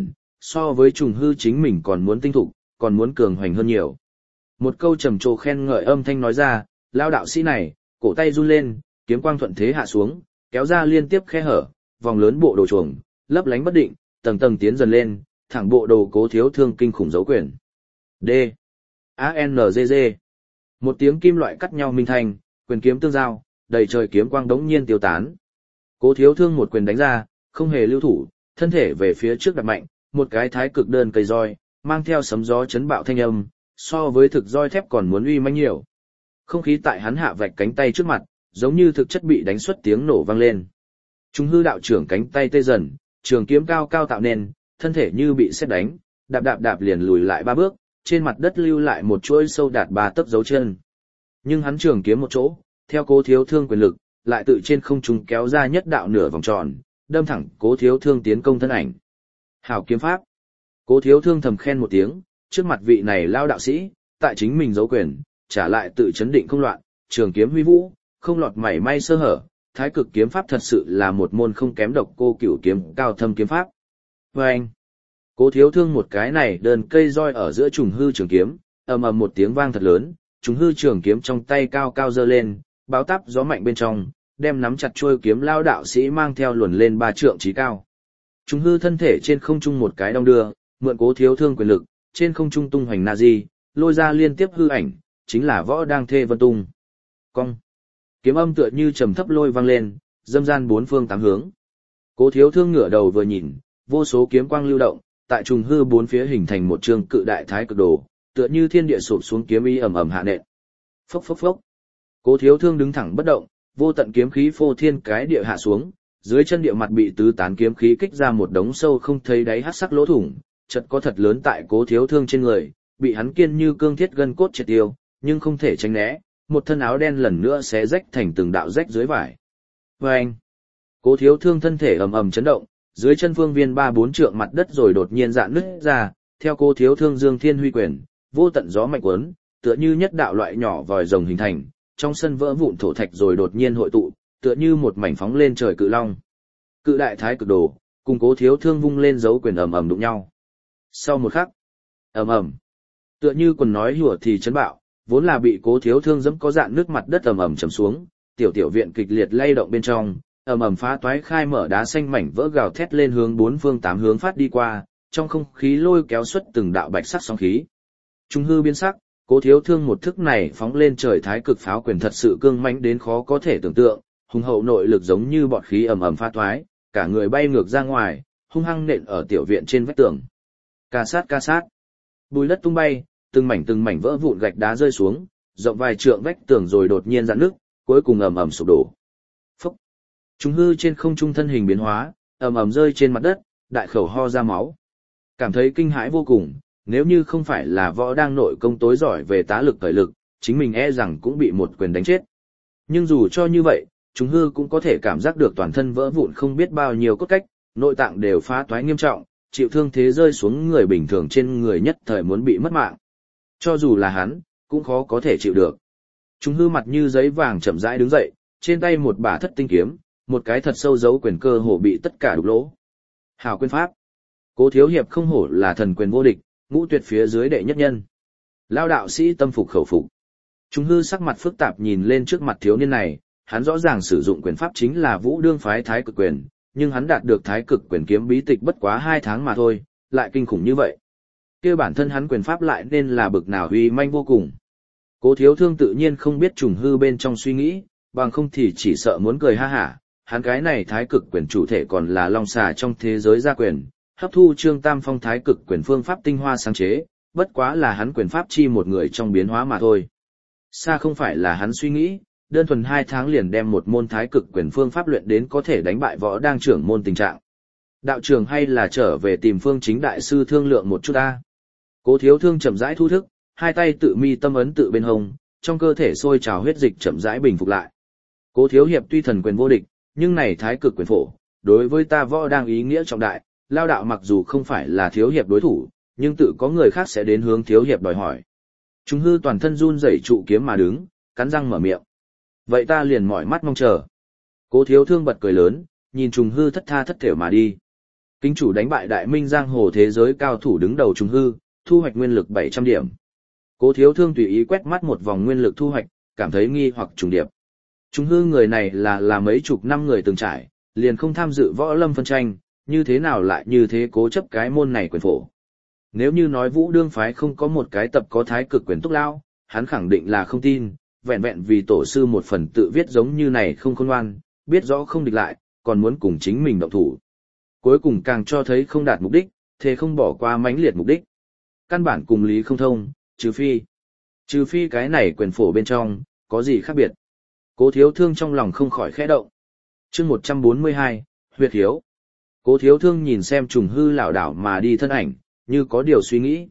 so với trùng hư chính mình còn muốn tinh thục, còn muốn cường hoành hơn nhiều. Một câu trầm trồ khen ngợi âm thanh nói ra, lao đạo sĩ này, cổ tay run lên, kiếm quang thuận thế hạ xuống, kéo ra liên tiếp khe hở, vòng lớn bộ đồ chuồng, lấp lánh bất định, tầng tầng tiến dần lên, thẳng bộ đồ Cố Thiếu Thương kinh khủng dấu quyền. D. A-N-G-G. Một tiếng kim loại cắt nhau minh thành, quyền kiếm tương giao, đầy trời kiếm quang đống nhiên tiêu tán. Cố Thiếu Thương một quyền đánh ra, không hề lưu thủ, thân thể về phía trước đặt mạnh, một cái thái cực đơn cây roi, mang theo sấm gió chấn bạo thanh âm, so với thực roi thép còn muốn uy mãnh nhiều. Không khí tại hắn hạ vạch cánh tay trước mặt, giống như thực chất bị đánh xuất tiếng nổ vang lên. Trung hư đạo trưởng cánh tay tê dần, trường kiếm cao cao tạo nên, thân thể như bị sét đánh, đạp đạp đạp liền lùi lại 3 bước, trên mặt đất lưu lại một chuỗi sâu đạt 3 tấc dấu chân. Nhưng hắn trường kiếm một chỗ, theo Cố Thiếu Thương quyền lực, lại tự trên không trung kéo ra nhất đạo nửa vòng tròn, đâm thẳng Cố Thiếu Thương tiến công thân ảnh. Hảo kiếm pháp. Cố Thiếu Thương thầm khen một tiếng, trước mặt vị này lao đạo sĩ, tại chính mình giấu quyền, trả lại tự chấn định không loạn, trường kiếm huy vũ, không lọt mảy may sơ hở, thái cực kiếm pháp thật sự là một môn không kém Độc Cô Cửu kiếm cao thâm kiếm pháp. Và anh, Cố Thiếu Thương một cái này đơn cây roi ở giữa trùng hư trường kiếm, ầm ầm một tiếng vang thật lớn, trùng hư trường kiếm trong tay cao cao giơ lên, báo táp gió mạnh bên trong, đem nắm chặt chuôi kiếm lao đạo sĩ mang theo luồn lên 3 trượng chí cao. Trùng hư thân thể trên không trung một cái đong đưa, mượn Cố Thiếu Thương quyền lực, trên không trung tung hoành na di, lôi ra liên tiếp hư ảnh, chính là võ đang thê vân tung. Cong. Kiếm âm tựa như trầm thấp lôi vang lên, dâm gian 4 phương 8 hướng. Cố Thiếu Thương ngửa đầu vừa nhìn, vô số kiếm quang lưu động, tại trùng hư 4 phía hình thành một trường cự đại thái cực đồ, tựa như thiên địa sụp xuống kiếm ý ầm ầm hạ nện. Phốc phốc phốc. Cố Thiếu Thương đứng thẳng bất động, vô tận kiếm khí phô thiên cái địa hạ xuống, dưới chân địa mặt bị tứ tán kiếm khí kích ra một đống sâu không thấy đáy hắc sắc lỗ thủng, chật có thật lớn tại Cố Thiếu Thương trên người, bị hắn kiên như cương thiết gân cốt triệt tiêu, nhưng không thể tránh né, một thân áo đen lần nữa xé rách thành từng đạo rách dưới vải. Và anh, Cố Thiếu Thương thân thể ầm ầm chấn động, dưới chân phương viên 3-4 trượng mặt đất rồi đột nhiên dạn nứt ra, theo Cố Thiếu Thương dương thiên huy quyền, vô tận gió mạnh cuốn, tựa như nhất đạo loại nhỏ vòi rồng hình thành, trong sân vỡ vụn thổ thạch rồi đột nhiên hội tụ, tựa như một mảnh phóng lên trời cự long. Cự đại thái cực đồ, cùng Cố Thiếu Thương vung lên dấu quyền ầm ầm đụng nhau. Sau một khắc, ầm ầm, tựa như quần nói hùa thì chấn bạo, vốn là bị Cố Thiếu Thương dẫm có dạn nước mặt đất ầm ầm trầm xuống, tiểu viện kịch liệt lay động bên trong, ầm ầm phá toái khai mở đá xanh mảnh vỡ gào thét lên hướng 4 phương 8 hướng phát đi qua, trong không khí lôi kéo xuất từng đạo bạch sắc sóng khí. Trung hư biến sắc, Cố Thiếu Thương một thức này phóng lên trời thái cực pháo quyền thật sự cương mãnh đến khó có thể tưởng tượng, hùng hậu nội lực giống như bọt khí ầm ầm phá toái, cả người bay ngược ra ngoài, hung hăng nện ở tiểu viện trên vách tường. Ca sát, bùi đất tung bay, từng mảnh vỡ vụn gạch đá rơi xuống, rộng vài trượng vách tường rồi đột nhiên rạn nứt, cuối cùng ầm ầm sụp đổ. Phốc. Trung hư trên không trung thân hình biến hóa, ầm ầm rơi trên mặt đất, đại khẩu ho ra máu. Cảm thấy kinh hãi vô cùng, nếu như không phải là võ đang nội công tối giỏi về tá lực thời lực, chính mình e rằng cũng bị một quyền đánh chết. Nhưng dù cho như vậy, Trung hư cũng có thể cảm giác được toàn thân vỡ vụn không biết bao nhiêu cốt cách, nội tạng đều phá toái nghiêm trọng, chịu thương thế rơi xuống người bình thường trên người nhất thời muốn bị mất mạng. Cho dù là hắn, cũng khó có thể chịu được. Trung hư mặt như giấy vàng chậm rãi đứng dậy, trên tay một bả thất tinh kiếm, một cái thật sâu dấu quyền cơ hổ bị tất cả đục lỗ. Hảo quyền pháp. Cố Thiếu Hiệp không hổ là thần quyền vô địch, ngũ tuyệt phía dưới đệ nhất nhân. Lao đạo sĩ tâm phục khẩu phục. Trung hư sắc mặt phức tạp nhìn lên trước mặt thiếu niên này, hắn rõ ràng sử dụng quyền pháp chính là Vũ Đương phái thái cực quyền, nhưng hắn đạt được thái cực quyền kiếm bí tịch bất quá 2 tháng mà thôi, lại kinh khủng như vậy. Kia bản thân hắn quyền pháp lại nên là bực nào uy manh vô cùng. Cố Thiếu Thương tự nhiên không biết Trùng hư bên trong suy nghĩ, bằng không thì chỉ sợ muốn cười ha hả, hắn cái này thái cực quyền chủ thể còn là long xà trong thế giới gia quyền, hấp thu Trương Tam Phong thái cực quyền phương pháp tinh hoa sáng chế, bất quá là hắn quyền pháp chi một người trong biến hóa mà thôi. Xa không phải là hắn suy nghĩ, đơn thuần 2 tháng liền đem một môn thái cực quyền phương pháp luyện đến có thể đánh bại võ đang trưởng môn tình trạng. Đạo trưởng hay là trở về tìm Phương Chính đại sư thương lượng một chút ta. Cố Thiếu Thương chậm rãi thu thức, hai tay tự mi tâm ấn tự bên hông, trong cơ thể sôi trào huyết dịch chậm rãi bình phục lại. Cố Thiếu Hiệp tuy thần quyền vô địch, nhưng này thái cực quyền phổ, đối với ta võ đang ý nghĩa trọng đại, lao đạo mặc dù không phải là Thiếu Hiệp đối thủ, nhưng tự có người khác sẽ đến hướng Thiếu Hiệp đòi hỏi. Trung hư toàn thân run rẩy trụ kiếm mà đứng, cắn răng mở miệng. Vậy ta liền mỏi mắt mong chờ. Cố Thiếu Thương bật cười lớn, nhìn Trùng hư thất tha thất thểu mà đi. Kính chủ đánh bại Đại Minh giang hồ thế giới cao thủ đứng đầu Trùng Hư, thu hoạch nguyên lực 700 điểm. Cố Thiếu Thương tùy ý quét mắt một vòng nguyên lực thu hoạch, cảm thấy nghi hoặc trùng điệp. Trùng Hư người này là mấy chục năm người từng trải, liền không tham dự võ lâm phân tranh, như thế nào lại như thế cố chấp cái môn này quyền phổ. Nếu như nói Vũ Đương phái không có một cái tập có thái cực quyền túc lao, hắn khẳng định là không tin, vẹn vẹn vì tổ sư một phần tự viết giống như này không khôn ngoan, biết rõ không địch lại, còn muốn cùng chính mình động thủ. Cuối cùng càng cho thấy không đạt mục đích, thế không bỏ qua mãnh liệt mục đích. Căn bản cùng lý không thông, trừ phi cái này quyền phổ bên trong, có gì khác biệt. Cố Thiếu Thương trong lòng không khỏi khẽ động. Chương 142, huyệt hiếu. Cố Thiếu Thương nhìn xem Trùng Hư lảo đảo mà đi thân ảnh, như có điều suy nghĩ.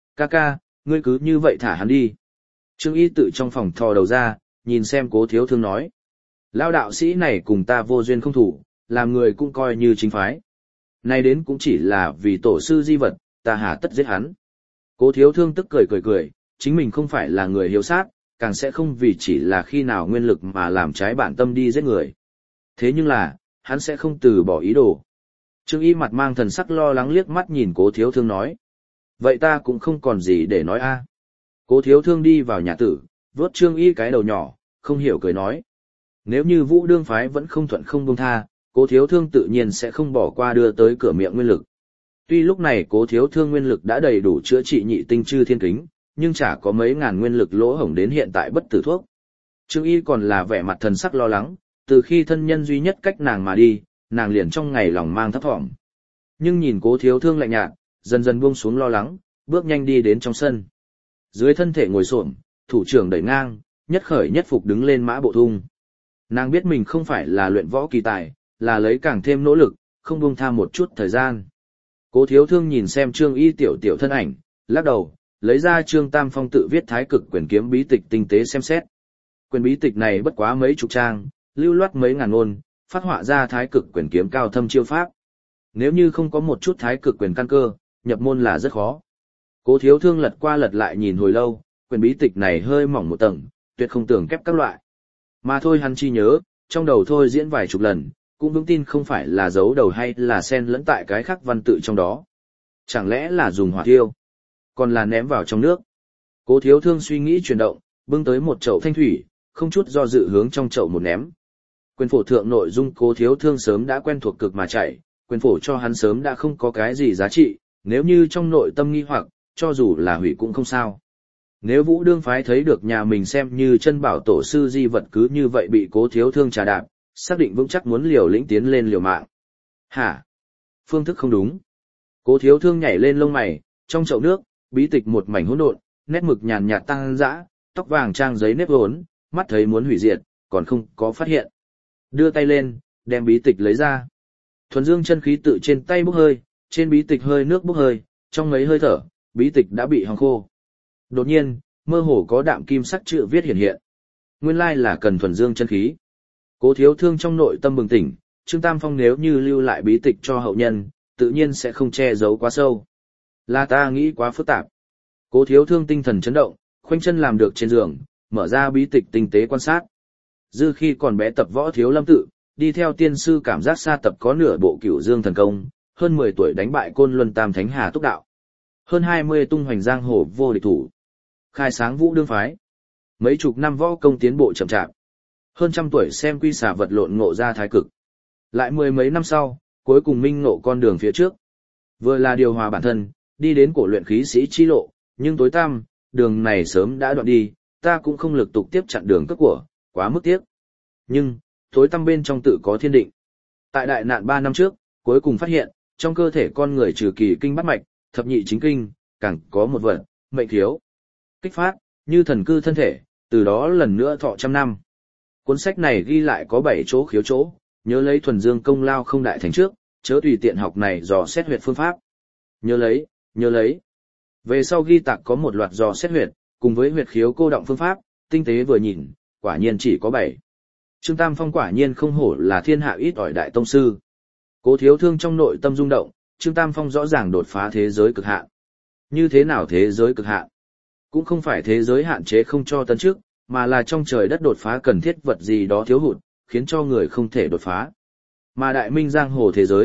Ca, ngươi cứ như vậy thả hắn đi. Trương Y tự trong phòng thò đầu ra, nhìn xem Cố Thiếu Thương nói. Lão đạo sĩ này cùng ta vô duyên không thủ, làm người cũng coi như chính phái. Nay đến cũng chỉ là vì tổ sư di vật, ta hà tất giết hắn. Cố Thiếu Thương tức cười, chính mình không phải là người hiếu sát, càng sẽ không vì chỉ là khi nào nguyên lực mà làm trái bản tâm đi giết người. Thế nhưng là, hắn sẽ không từ bỏ ý đồ. Trương Y mặt mang thần sắc lo lắng liếc mắt nhìn Cố Thiếu Thương nói. Vậy ta cũng không còn gì để nói a. Cố Thiếu Thương đi vào nhà tử, vuốt Trương Y cái đầu nhỏ, không hiểu cười nói. Nếu như Vũ Đương phái vẫn không thuận không buông tha, Cố Thiếu Thương tự nhiên sẽ không bỏ qua đưa tới cửa miệng nguyên lực. Tuy lúc này Cố Thiếu Thương nguyên lực đã đầy đủ chữa trị nhị tinh chư thiên kính, nhưng chả có mấy ngàn nguyên lực lỗ hổng đến hiện tại bất tử thuốc. Trương Y còn là vẻ mặt thần sắc lo lắng, từ khi thân nhân duy nhất cách nàng mà đi, nàng liền trong ngày lòng mang thấp thỏm. Nhưng nhìn Cố Thiếu Thương lạnh nhạt, dần dần buông xuống lo lắng, bước nhanh đi đến trong sân. Dưới thân thể ngồi xổm, thủ trưởng đẩy ngang, nhất khởi nhất phục đứng lên mã bộ thung. Nàng biết mình không phải là luyện võ kỳ tài, là lấy càng thêm nỗ lực, không buông tha một chút thời gian. Cố Thiếu Thương nhìn xem Trương Y tiểu thân ảnh, lắc đầu, lấy ra Trương Tam Phong tự viết thái cực quyền kiếm bí tịch tinh tế xem xét. Quyền bí tịch này bất quá mấy chục trang, lưu loát mấy ngàn ngôn, phát họa ra thái cực quyền kiếm cao thâm chiêu pháp. Nếu như không có một chút thái cực quyền căn cơ, nhập môn là rất khó. Cố Thiếu Thương lật qua lật lại nhìn hồi lâu, quyền bí tịch này hơi mỏng một tầng, tuyệt không tưởng kép các loại. Mà thôi hắn chi nhớ, trong đầu thôi diễn vài chục lần, cũng vững tin không phải là giấu đầu hay là xen lẫn tại cái khác văn tự trong đó. Chẳng lẽ là dùng hỏa thiêu, còn là ném vào trong nước. Cố Thiếu Thương suy nghĩ chuyển động, bưng tới một chậu thanh thủy, không chút do dự hướng trong chậu một ném. Quyền phổ thượng nội dung Cố Thiếu Thương sớm đã quen thuộc cực mà chảy, quyền phổ cho hắn sớm đã không có cái gì giá trị, nếu như trong nội tâm nghi hoặc, cho dù là hủy cũng không sao. Nếu Vũ Đương phái thấy được nhà mình xem như chân bảo tổ sư di vật cứ như vậy bị Cố Thiếu Thương trà đạp, xác định vững chắc muốn liều lĩnh tiến lên liều mạng. Hả? Phương thức không đúng. Cố Thiếu Thương nhảy lên lông mày, trong chậu nước, bí tịch một mảnh hỗn độn, nét mực nhàn nhạt tăng dã, tóc vàng trang giấy nếp vốn, mắt thấy muốn hủy diệt, còn không có phát hiện. Đưa tay lên, đem bí tịch lấy ra. Thuần dương chân khí tự trên tay bốc hơi, trên bí tịch hơi nước bốc hơi, trong mấy hơi thở, bí tịch đã bị hong khô. Đột nhiên, mơ hồ có đạm kim sắc chữ viết hiện hiện. Nguyên lai là cần thuần dương chân khí. Cố Thiếu Thương trong nội tâm bừng tỉnh, Trương Tam Phong nếu như lưu lại bí tịch cho hậu nhân, tự nhiên sẽ không che giấu quá sâu. Là ta nghĩ quá phức tạp. Cố Thiếu Thương tinh thần chấn động, khoanh chân làm được trên giường, mở ra bí tịch tinh tế quan sát. Dư khi còn bé tập võ Thiếu Lâm tự, đi theo tiên sư cảm giác xa tập có nửa bộ Cửu Dương thần công, hơn 10 tuổi đánh bại Côn Luân Tam Thánh Hà Túc đạo. Hơn 20 tung hoành giang hồ vô địch thủ. Khai sáng Vũ Đương phái. Mấy chục năm võ công tiến bộ chậm chạp. Hơn trăm tuổi xem quy xả vật lộn ngộ ra thái cực. Lại mười mấy năm sau, cuối cùng minh ngộ con đường phía trước. Vừa là điều hòa bản thân, đi đến cổ luyện khí sĩ chi lộ, nhưng tối tăm, đường này sớm đã đoạn đi, ta cũng không lực tục tiếp chặn đường cất của, quá mức tiếc. Nhưng, tối tăm bên trong tự có thiên định. Tại đại nạn 3 năm trước, cuối cùng phát hiện, trong cơ thể con người trừ kỳ kinh bát mạch, thập nhị chính kinh, càng có một vật, mệnh thiếu. Kích phát, như thần cư thân thể, từ đó lần nữa thọ trăm năm. Cuốn sách này ghi lại có 7 chỗ khiếu chỗ, nhớ lấy thuần dương công lao không đại thành trước, chớ tùy tiện học này dò xét huyệt phương pháp. Nhớ lấy. Về sau ghi tạc có một loạt dò xét huyệt, cùng với huyệt khiếu cô động phương pháp, tinh tế vừa nhìn, quả nhiên chỉ có 7. Trương Tam Phong quả nhiên không hổ là thiên hạ ít ỏi đại tông sư. Cố Thiếu Thương trong nội tâm rung động, Trương Tam Phong rõ ràng đột phá thế giới cực hạn. Như thế nào thế giới cực hạn? Cũng không phải thế giới hạn chế không cho tấn trước, mà là trong trời đất đột phá cần thiết vật gì đó thiếu hụt, khiến cho người không thể đột phá. Mà đại minh giang hồ thế giới,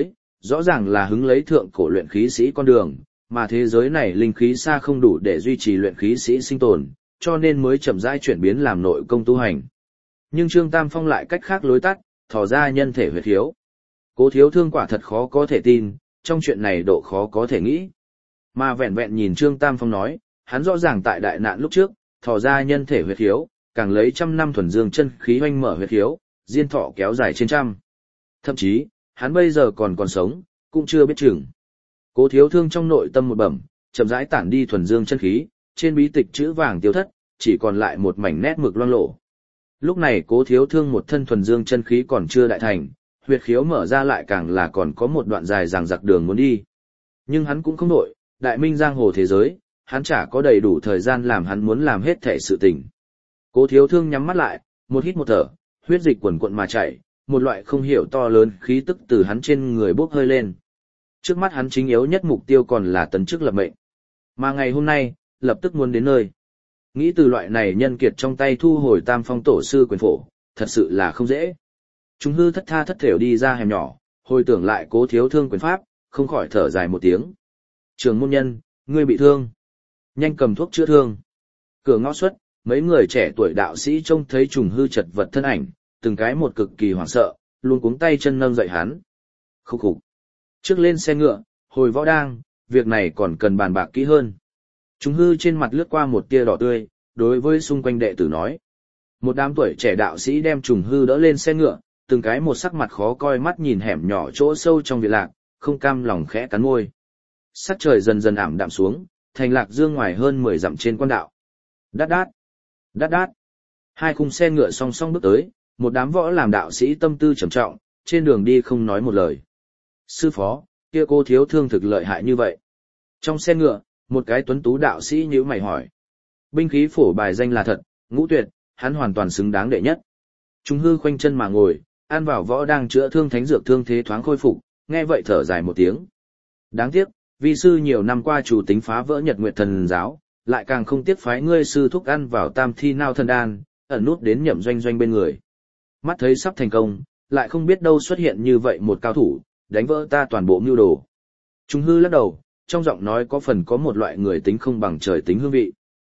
rõ ràng là hứng lấy thượng cổ luyện khí sĩ con đường, mà thế giới này linh khí xa không đủ để duy trì luyện khí sĩ sinh tồn, cho nên mới chậm rãi chuyển biến làm nội công tu hành. Nhưng Trương Tam Phong lại cách khác lối tắt, thò ra nhân thể huyệt khiếu. Cố Thiếu Thương quả thật khó có thể tin, trong chuyện này độ khó có thể nghĩ. Mà vẹn vẹn nhìn Trương Tam Phong nói, hắn rõ ràng tại đại nạn lúc trước, thò ra nhân thể huyệt khiếu, càng lấy trăm năm thuần dương chân khí hoanh mở huyệt khiếu, diên thọ kéo dài trên trăm. Thậm chí, hắn bây giờ còn sống, cũng chưa biết chừng. Cố Thiếu Thương trong nội tâm một bẩm, chậm rãi tản đi thuần dương chân khí, trên bí tịch chữ vàng tiêu thất, chỉ còn lại một mảnh nét mực loang lổ. Lúc này Cố Thiếu Thương một thân thuần dương chân khí còn chưa đại thành, huyệt khiếu mở ra lại càng là còn có một đoạn dài dằng dặc đường muốn đi. Nhưng hắn cũng không nổi, đại minh giang hồ thế giới, hắn chả có đầy đủ thời gian làm hắn muốn làm hết thể sự tình. Cố Thiếu Thương nhắm mắt lại, một hít một thở, huyết dịch quần quận mà chảy, một loại không hiểu to lớn khí tức từ hắn trên người bốc hơi lên. Trước mắt hắn chính yếu nhất mục tiêu còn là tấn chức lập mệnh. Mà ngày hôm nay, lập tức muốn đến nơi. Nghĩ từ loại này nhân kiệt trong tay thu hồi Tam Phong tổ sư quyền phổ, thật sự là không dễ. Chúng hư thất tha thất thểu đi ra hẻm nhỏ, hồi tưởng lại Cố Thiếu Thương quyền pháp, không khỏi thở dài một tiếng. Trường môn nhân, ngươi bị thương. Nhanh cầm thuốc chữa thương. Cửa ngõ xuất, mấy người trẻ tuổi đạo sĩ trông thấy trùng hư chật vật thân ảnh, từng cái một cực kỳ hoảng sợ, luôn cuống tay chân nâng dậy hắn. Khúc khục. Trước lên xe ngựa, hồi võ đang, việc này còn cần bàn bạc kỹ hơn. Trùng hư trên mặt lướt qua một tia đỏ tươi, đối với xung quanh đệ tử nói. Một đám tuổi trẻ đạo sĩ đem trùng hư đỡ lên xe ngựa, từng cái một sắc mặt khó coi mắt nhìn hẻm nhỏ chỗ sâu trong viện lạc, không cam lòng khẽ cắn môi. Sắc trời dần dần ảm đạm xuống, thành lạc dương ngoài hơn 10 dặm trên quan đạo. Đát đát, đát đát. Hai khung xe ngựa song song bước tới, một đám võ làm đạo sĩ tâm tư trầm trọng, trên đường đi không nói một lời. Sư phó, kia Cố Thiếu Thương thực lợi hại như vậy. Trong xe ngựa, một cái tuấn tú đạo sĩ nhíu mày hỏi. Binh khí phổ bài danh là thật, ngũ tuyệt, hắn hoàn toàn xứng đáng đệ nhất. Trung hư khoanh chân mà ngồi, an vào võ đang chữa thương thánh dược thương thế thoáng khôi phục, nghe vậy thở dài một tiếng. Đáng tiếc, vi sư nhiều năm qua chủ tính phá vỡ Nhật Nguyệt Thần giáo, lại càng không tiếc phái ngươi sư thúc ăn vào Tam Thi Nao Thần Đan, ẩn nút đến Nhậm Doanh Doanh bên người. Mắt thấy sắp thành công, lại không biết đâu xuất hiện như vậy một cao thủ, đánh vỡ ta toàn bộ mưu đồ. Trung hư lắc đầu, trong giọng nói có phần có một loại người tính không bằng trời tính hương vị.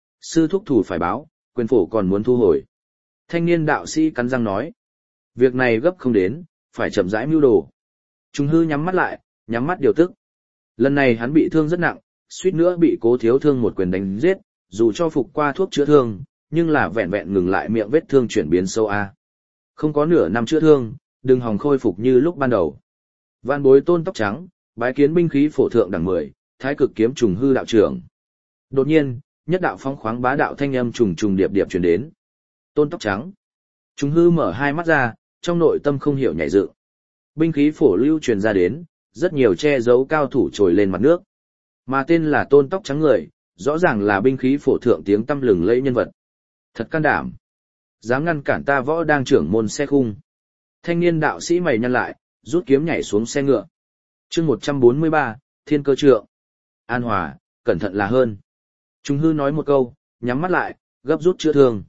Sư thúc thủ phải báo, quyền phổ còn muốn thu hồi. Thanh niên đạo sĩ cắn răng nói. Việc này gấp không đến, phải chậm rãi mưu đồ. Trung hư nhắm mắt lại, nhắm mắt điều tức. Lần này hắn bị thương rất nặng, suýt nữa bị Cố Thiếu Thương một quyền đánh giết, dù cho phục qua thuốc chữa thương, nhưng là vẹn vẹn ngừng lại miệng vết thương chuyển biến sâu a. Không có nửa năm chữa thương, đừng hòng khôi phục như lúc ban đầu. Vạn bối Tôn Tóc Trắng, bái kiến binh khí phổ thượng đẳng 10, Thái Cực Kiếm Trùng hư đạo trưởng. Đột nhiên, nhất đạo phong khoáng bá đạo thanh âm trùng trùng điệp điệp truyền đến. Tôn Tóc Trắng. Trùng hư mở hai mắt ra, trong nội tâm không hiểu nhảy dựng. Binh khí phổ lưu truyền ra đến, rất nhiều che giấu cao thủ trồi lên mặt nước. Mà tên là Tôn Tóc Trắng người, rõ ràng là binh khí phổ thượng tiếng tăm lừng lẫy nhân vật. Thật can đảm. Dám ngăn cản ta võ đang trưởng môn xe khung. Thanh niên đạo sĩ mày nhăn lại, rút kiếm nhảy xuống xe ngựa. Chương 143, Thiên Cơ Trượng. An Hòa, cẩn thận là hơn. Trung hư nói một câu, nhắm mắt lại, gấp rút chữa thương.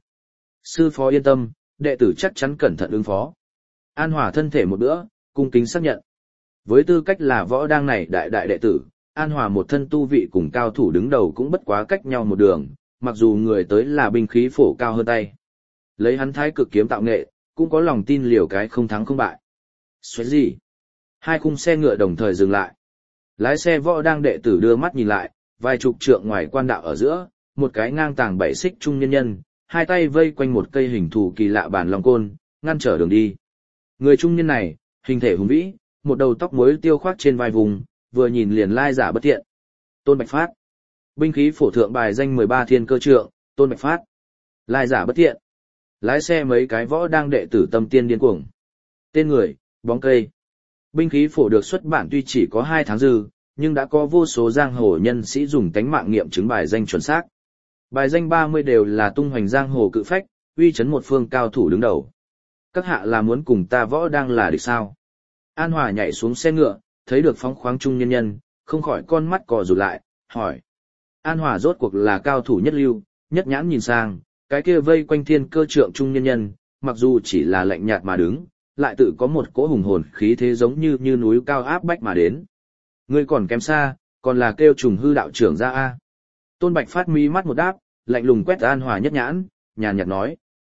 Sư phó yên tâm, đệ tử chắc chắn cẩn thận ứng phó. An Hòa thân thể một bữa, cung kính xác nhận. Với tư cách là võ đang này đại đệ tử, An Hòa một thân tu vị cùng cao thủ đứng đầu cũng bất quá cách nhau một đường, mặc dù người tới là binh khí phổ cao hơn tay. Lấy hắn Thái Cực Kiếm tạo nghệ, cũng có lòng tin liều cái không thắng không bại. Xoáy gì? Hai khung xe ngựa đồng thời dừng lại. Lái xe võ đang đệ tử đưa mắt nhìn lại, vài chục trượng ngoài quan đạo ở giữa, một cái ngang tàng 7 xích trung nhân nhân, hai tay vây quanh một cây hình thù kỳ lạ bản long côn, ngăn trở đường đi. Người trung nhân này, hình thể hùng vĩ, một đầu tóc muối tiêu khoác trên vai vùng, vừa nhìn liền lai giả bất thiện. Tôn Bạch Phát. Binh khí phổ thượng bài danh 13 Thiên Cơ Trượng, Tôn Bạch Phát. Lai giả bất thiện. Lái xe mấy cái võ đang đệ tử tâm tiên điên cuồng. Tên người, bóng cây. Binh khí phổ được xuất bản tuy chỉ có 2 tháng dư, nhưng đã có vô số giang hồ nhân sĩ dùng tánh mạng nghiệm chứng bài danh chuẩn xác. Bài danh 30 đều là tung hoành giang hồ cự phách, uy chấn một phương cao thủ đứng đầu. Các hạ là muốn cùng ta võ đang là địch sao? An Hòa nhảy xuống xe ngựa, thấy được phóng khoáng trung nhân nhân, không khỏi con mắt cò rụt lại, hỏi. An Hòa rốt cuộc là cao thủ nhất lưu, nhất nhãn nhìn sang, cái kia vây quanh Thiên Cơ Trượng trung nhân nhân, mặc dù chỉ là lạnh nhạt mà đứng, lại tự có một cỗ hùng hồn khí thế giống như núi cao áp bách mà đến. Ngươi còn kém xa, còn là kêu Trùng Hư đạo trưởng ra a. Tôn Bạch Phát mí mắt một đáp, lạnh lùng quét An Hòa nhất nhãn, nhàn nhạt nói.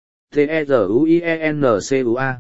T-E-Z-U-I-E-N-C-U-A.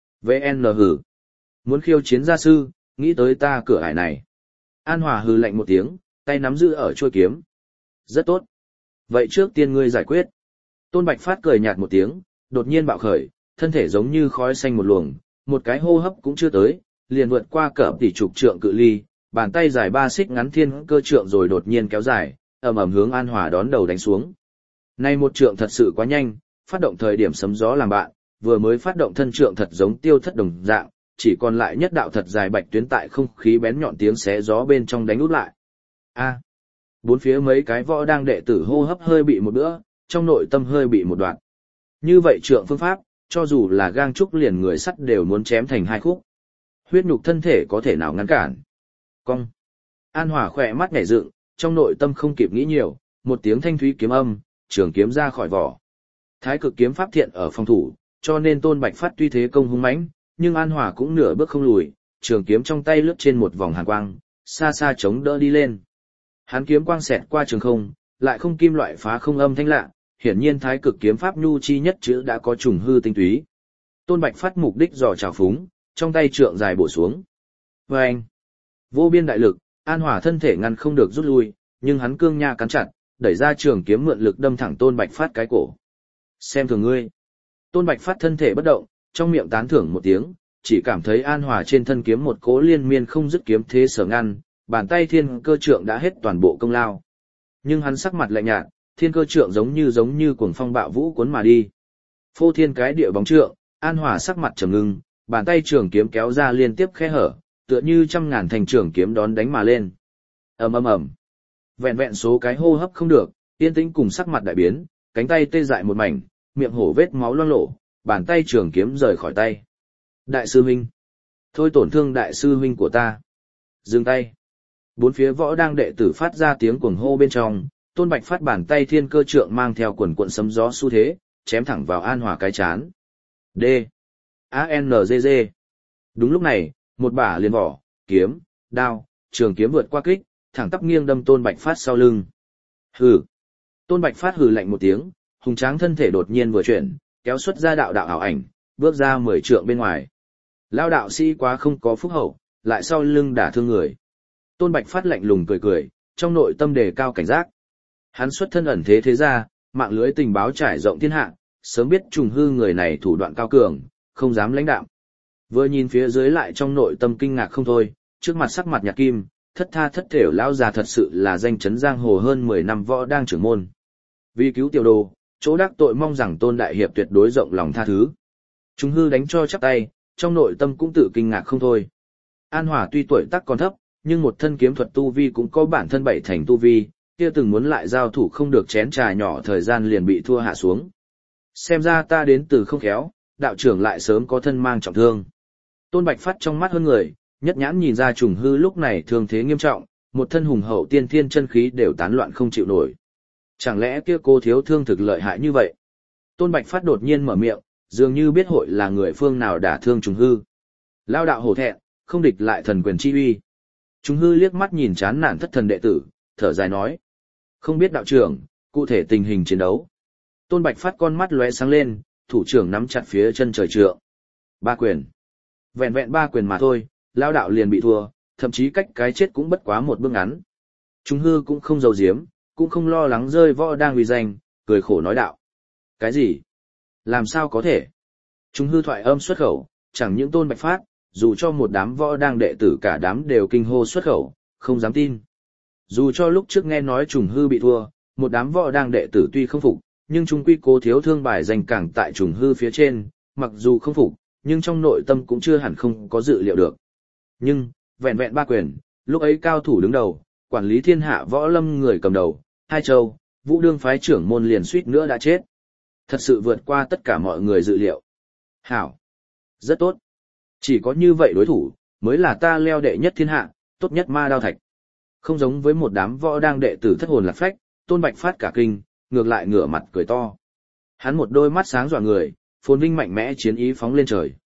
V-N hử. Muốn khiêu chiến gia sư, nghĩ tới ta cửa ải này. An Hòa hừ lạnh một tiếng, tay nắm giữ ở chuôi kiếm. Rất tốt. Vậy trước tiên ngươi giải quyết. Tôn Bạch Phát cười nhạt một tiếng, đột nhiên bạo khởi, thân thể giống như khói xanh một luồng, một cái hô hấp cũng chưa tới, liền vượt qua cỡ tỷ chục trượng cự ly, bàn tay dài 3 xích ngắn thiên cơ trượng rồi đột nhiên kéo dài, ầm ầm hướng An Hòa đón đầu đánh xuống. Nay một trượng thật sự quá nhanh, phát động thời điểm sấm gió làm bạn, vừa mới phát động thân trượng thật giống tiêu thất đồng dạng, chỉ còn lại nhất đạo thật dài bạch tuyến tại không khí bén nhọn tiếng xé gió bên trong đánh út lại. A. Bốn phía mấy cái võ đang đệ tử hô hấp hơi bị một bữa, trong nội tâm hơi bị một đoạn. Như vậy trượng phương pháp, cho dù là gang trúc liền người sắt đều muốn chém thành hai khúc. Huyết nhục thân thể có thể nào ngăn cản. Cong. An Hòa khỏe mắt nhảy dựng, trong nội tâm không kịp nghĩ nhiều, một tiếng thanh thúy kiếm âm, trường kiếm ra khỏi vỏ. Thái cực kiếm pháp thiện ở phòng thủ, cho nên Tôn Bạch Phát tuy thế công hung mãnh, nhưng An Hòa cũng nửa bước không lùi, trường kiếm trong tay lướt trên một vòng hàn quang, xa xa chống đỡ đi lên. Hắn kiếm quang xẹt qua trường không, lại không kim loại phá không âm thanh lạ, hiển nhiên thái cực kiếm pháp nhu chi nhất chữ đã có trùng hư tinh túy. Tôn Bạch Phát mục đích dò trào phúng, trong tay trượng dài bổ xuống. Vâng! Vô biên đại lực, An Hòa thân thể ngăn không được rút lui, nhưng hắn cương nha cắn chặt, đẩy ra trường kiếm mượn lực đâm thẳng Tôn Bạch Phát cái cổ. Xem thường ngươi. Tôn Bạch Phát thân thể bất động, trong miệng tán thưởng một tiếng, chỉ cảm thấy An Hòa trên thân kiếm một cỗ liên miên không dứt kiếm thế sở ngăn, bàn tay thiên cơ trượng đã hết toàn bộ công lao. Nhưng hắn sắc mặt lạnh nhạt, thiên cơ trượng giống như cuồng phong bạo vũ cuốn mà đi. Phô thiên cái địa bóng trượng, An Hòa sắc mặt trầm ngưng, bàn tay trường kiếm kéo ra liên tiếp khe hở, tựa như trăm ngàn thành trường kiếm đón đánh mà lên. Ầm ầm ầm. Vẹn vẹn số cái hô hấp không được, yên tĩnh cùng sắc mặt đại biến, cánh tay tê dại một mảnh, miệng hổ vết máu loang lổ, bàn tay trường kiếm rời khỏi tay. Đại sư huynh, thôi tổn thương đại sư huynh của ta. Dừng tay. Bốn phía võ đang đệ tử phát ra tiếng cuồng hô bên trong, Tôn Bạch Phát bàn tay thiên cơ trượng mang theo quần cuộn sấm gió xu thế, chém thẳng vào An Hòa cái chán. D. A-N-G-G. Đúng lúc này, một bả liền vỏ, kiếm, đao, trường kiếm vượt qua kích, thẳng tắp nghiêng đâm Tôn Bạch Phát sau lưng. Hừ. Tôn Bạch Phát hừ lạnh một tiếng, hùng tráng thân thể đột nhiên vừa chuyển, kéo xuất ra đạo ảo ảnh, bước ra 10 trượng bên ngoài. Lao đạo sĩ quá không có phúc hậu, lại sau lưng đả thương người. Tôn Bạch Phát lạnh lùng cười cười, trong nội tâm đề cao cảnh giác. Hắn xuất thân ẩn thế ra, mạng lưới tình báo trải rộng thiên hạ, sớm biết Trùng Hư người này thủ đoạn cao cường, không dám lãnh đạm. Vừa nhìn phía dưới lại trong nội tâm kinh ngạc không thôi, trước mặt sắc mặt nhạt kim, thất tha thất thểu lão già thật sự là danh chấn giang hồ hơn 10 năm võ đang trưởng môn. Vì cứu tiểu đồ, chỗ đắc tội mong rằng Tôn đại hiệp tuyệt đối rộng lòng tha thứ. Trùng Hư đánh cho chắp tay, trong nội tâm cũng tự kinh ngạc không thôi. An Hòa tuy tuổi tác còn thấp, nhưng một thân kiếm thuật tu vi cũng có bản thân 7 thành tu vi, kia từng muốn lại giao thủ không được chén trà nhỏ thời gian liền bị thua hạ xuống. Xem ra ta đến từ không khéo, đạo trưởng lại sớm có thân mang trọng thương. Tôn Bạch Phát trong mắt hơn người, nhất nhãn nhìn ra Trùng Hư lúc này thương thế nghiêm trọng, một thân hùng hậu tiên thiên chân khí đều tán loạn không chịu nổi. Chẳng lẽ kia cô thiếu thương thực lợi hại như vậy? Tôn Bạch Phát đột nhiên mở miệng, dường như biết hội là người phương nào đả thương Trùng Hư. Lao đạo hổ thẹn, không địch lại thần quyền chi uy. Trùng Hư liếc mắt nhìn chán nản thất thần đệ tử, thở dài nói. Không biết đạo trưởng, cụ thể tình hình chiến đấu. Tôn Bạch Phát con mắt lóe sáng lên, thủ trưởng nắm chặt phía chân trời trượng. 3 quyền. Vẹn vẹn 3 quyền mà thôi, lao đạo liền bị thua, thậm chí cách cái chết cũng bất quá một bước ngắn. Trùng Hư cũng không giấu giếm, cũng không lo lắng rơi võ đang uy danh, cười khổ nói đạo. Cái gì? Làm sao có thể? Trùng Hư thoại âm xuất khẩu, chẳng những Tôn Bạch Phát, dù cho một đám võ đang đệ tử cả đám đều kinh hô xuất khẩu, không dám tin. Dù cho lúc trước nghe nói Trùng Hư bị thua, một đám võ đang đệ tử tuy không phục, nhưng chung quy cố thiếu thương bài danh càng tại Trùng Hư phía trên, mặc dù không phục, nhưng trong nội tâm cũng chưa hẳn không có dự liệu được. Nhưng, vẹn vẹn 3 quyền, lúc ấy cao thủ đứng đầu, quản lý thiên hạ võ lâm người cầm đầu, Hai Châu, Vũ Đương phái trưởng môn liền suýt nữa đã chết. Thật sự vượt qua tất cả mọi người dự liệu. Hảo! Rất tốt! Chỉ có như vậy đối thủ, mới là ta leo đệ nhất thiên hạ, tốt nhất ma đao thạch. Không giống với một đám võ đang đệ tử thất hồn lạc phách, Tôn Bạch Phát cả kinh, ngược lại ngửa mặt cười to. Hắn một đôi mắt sáng dọa người, phồn vinh mạnh mẽ chiến ý phóng lên trời.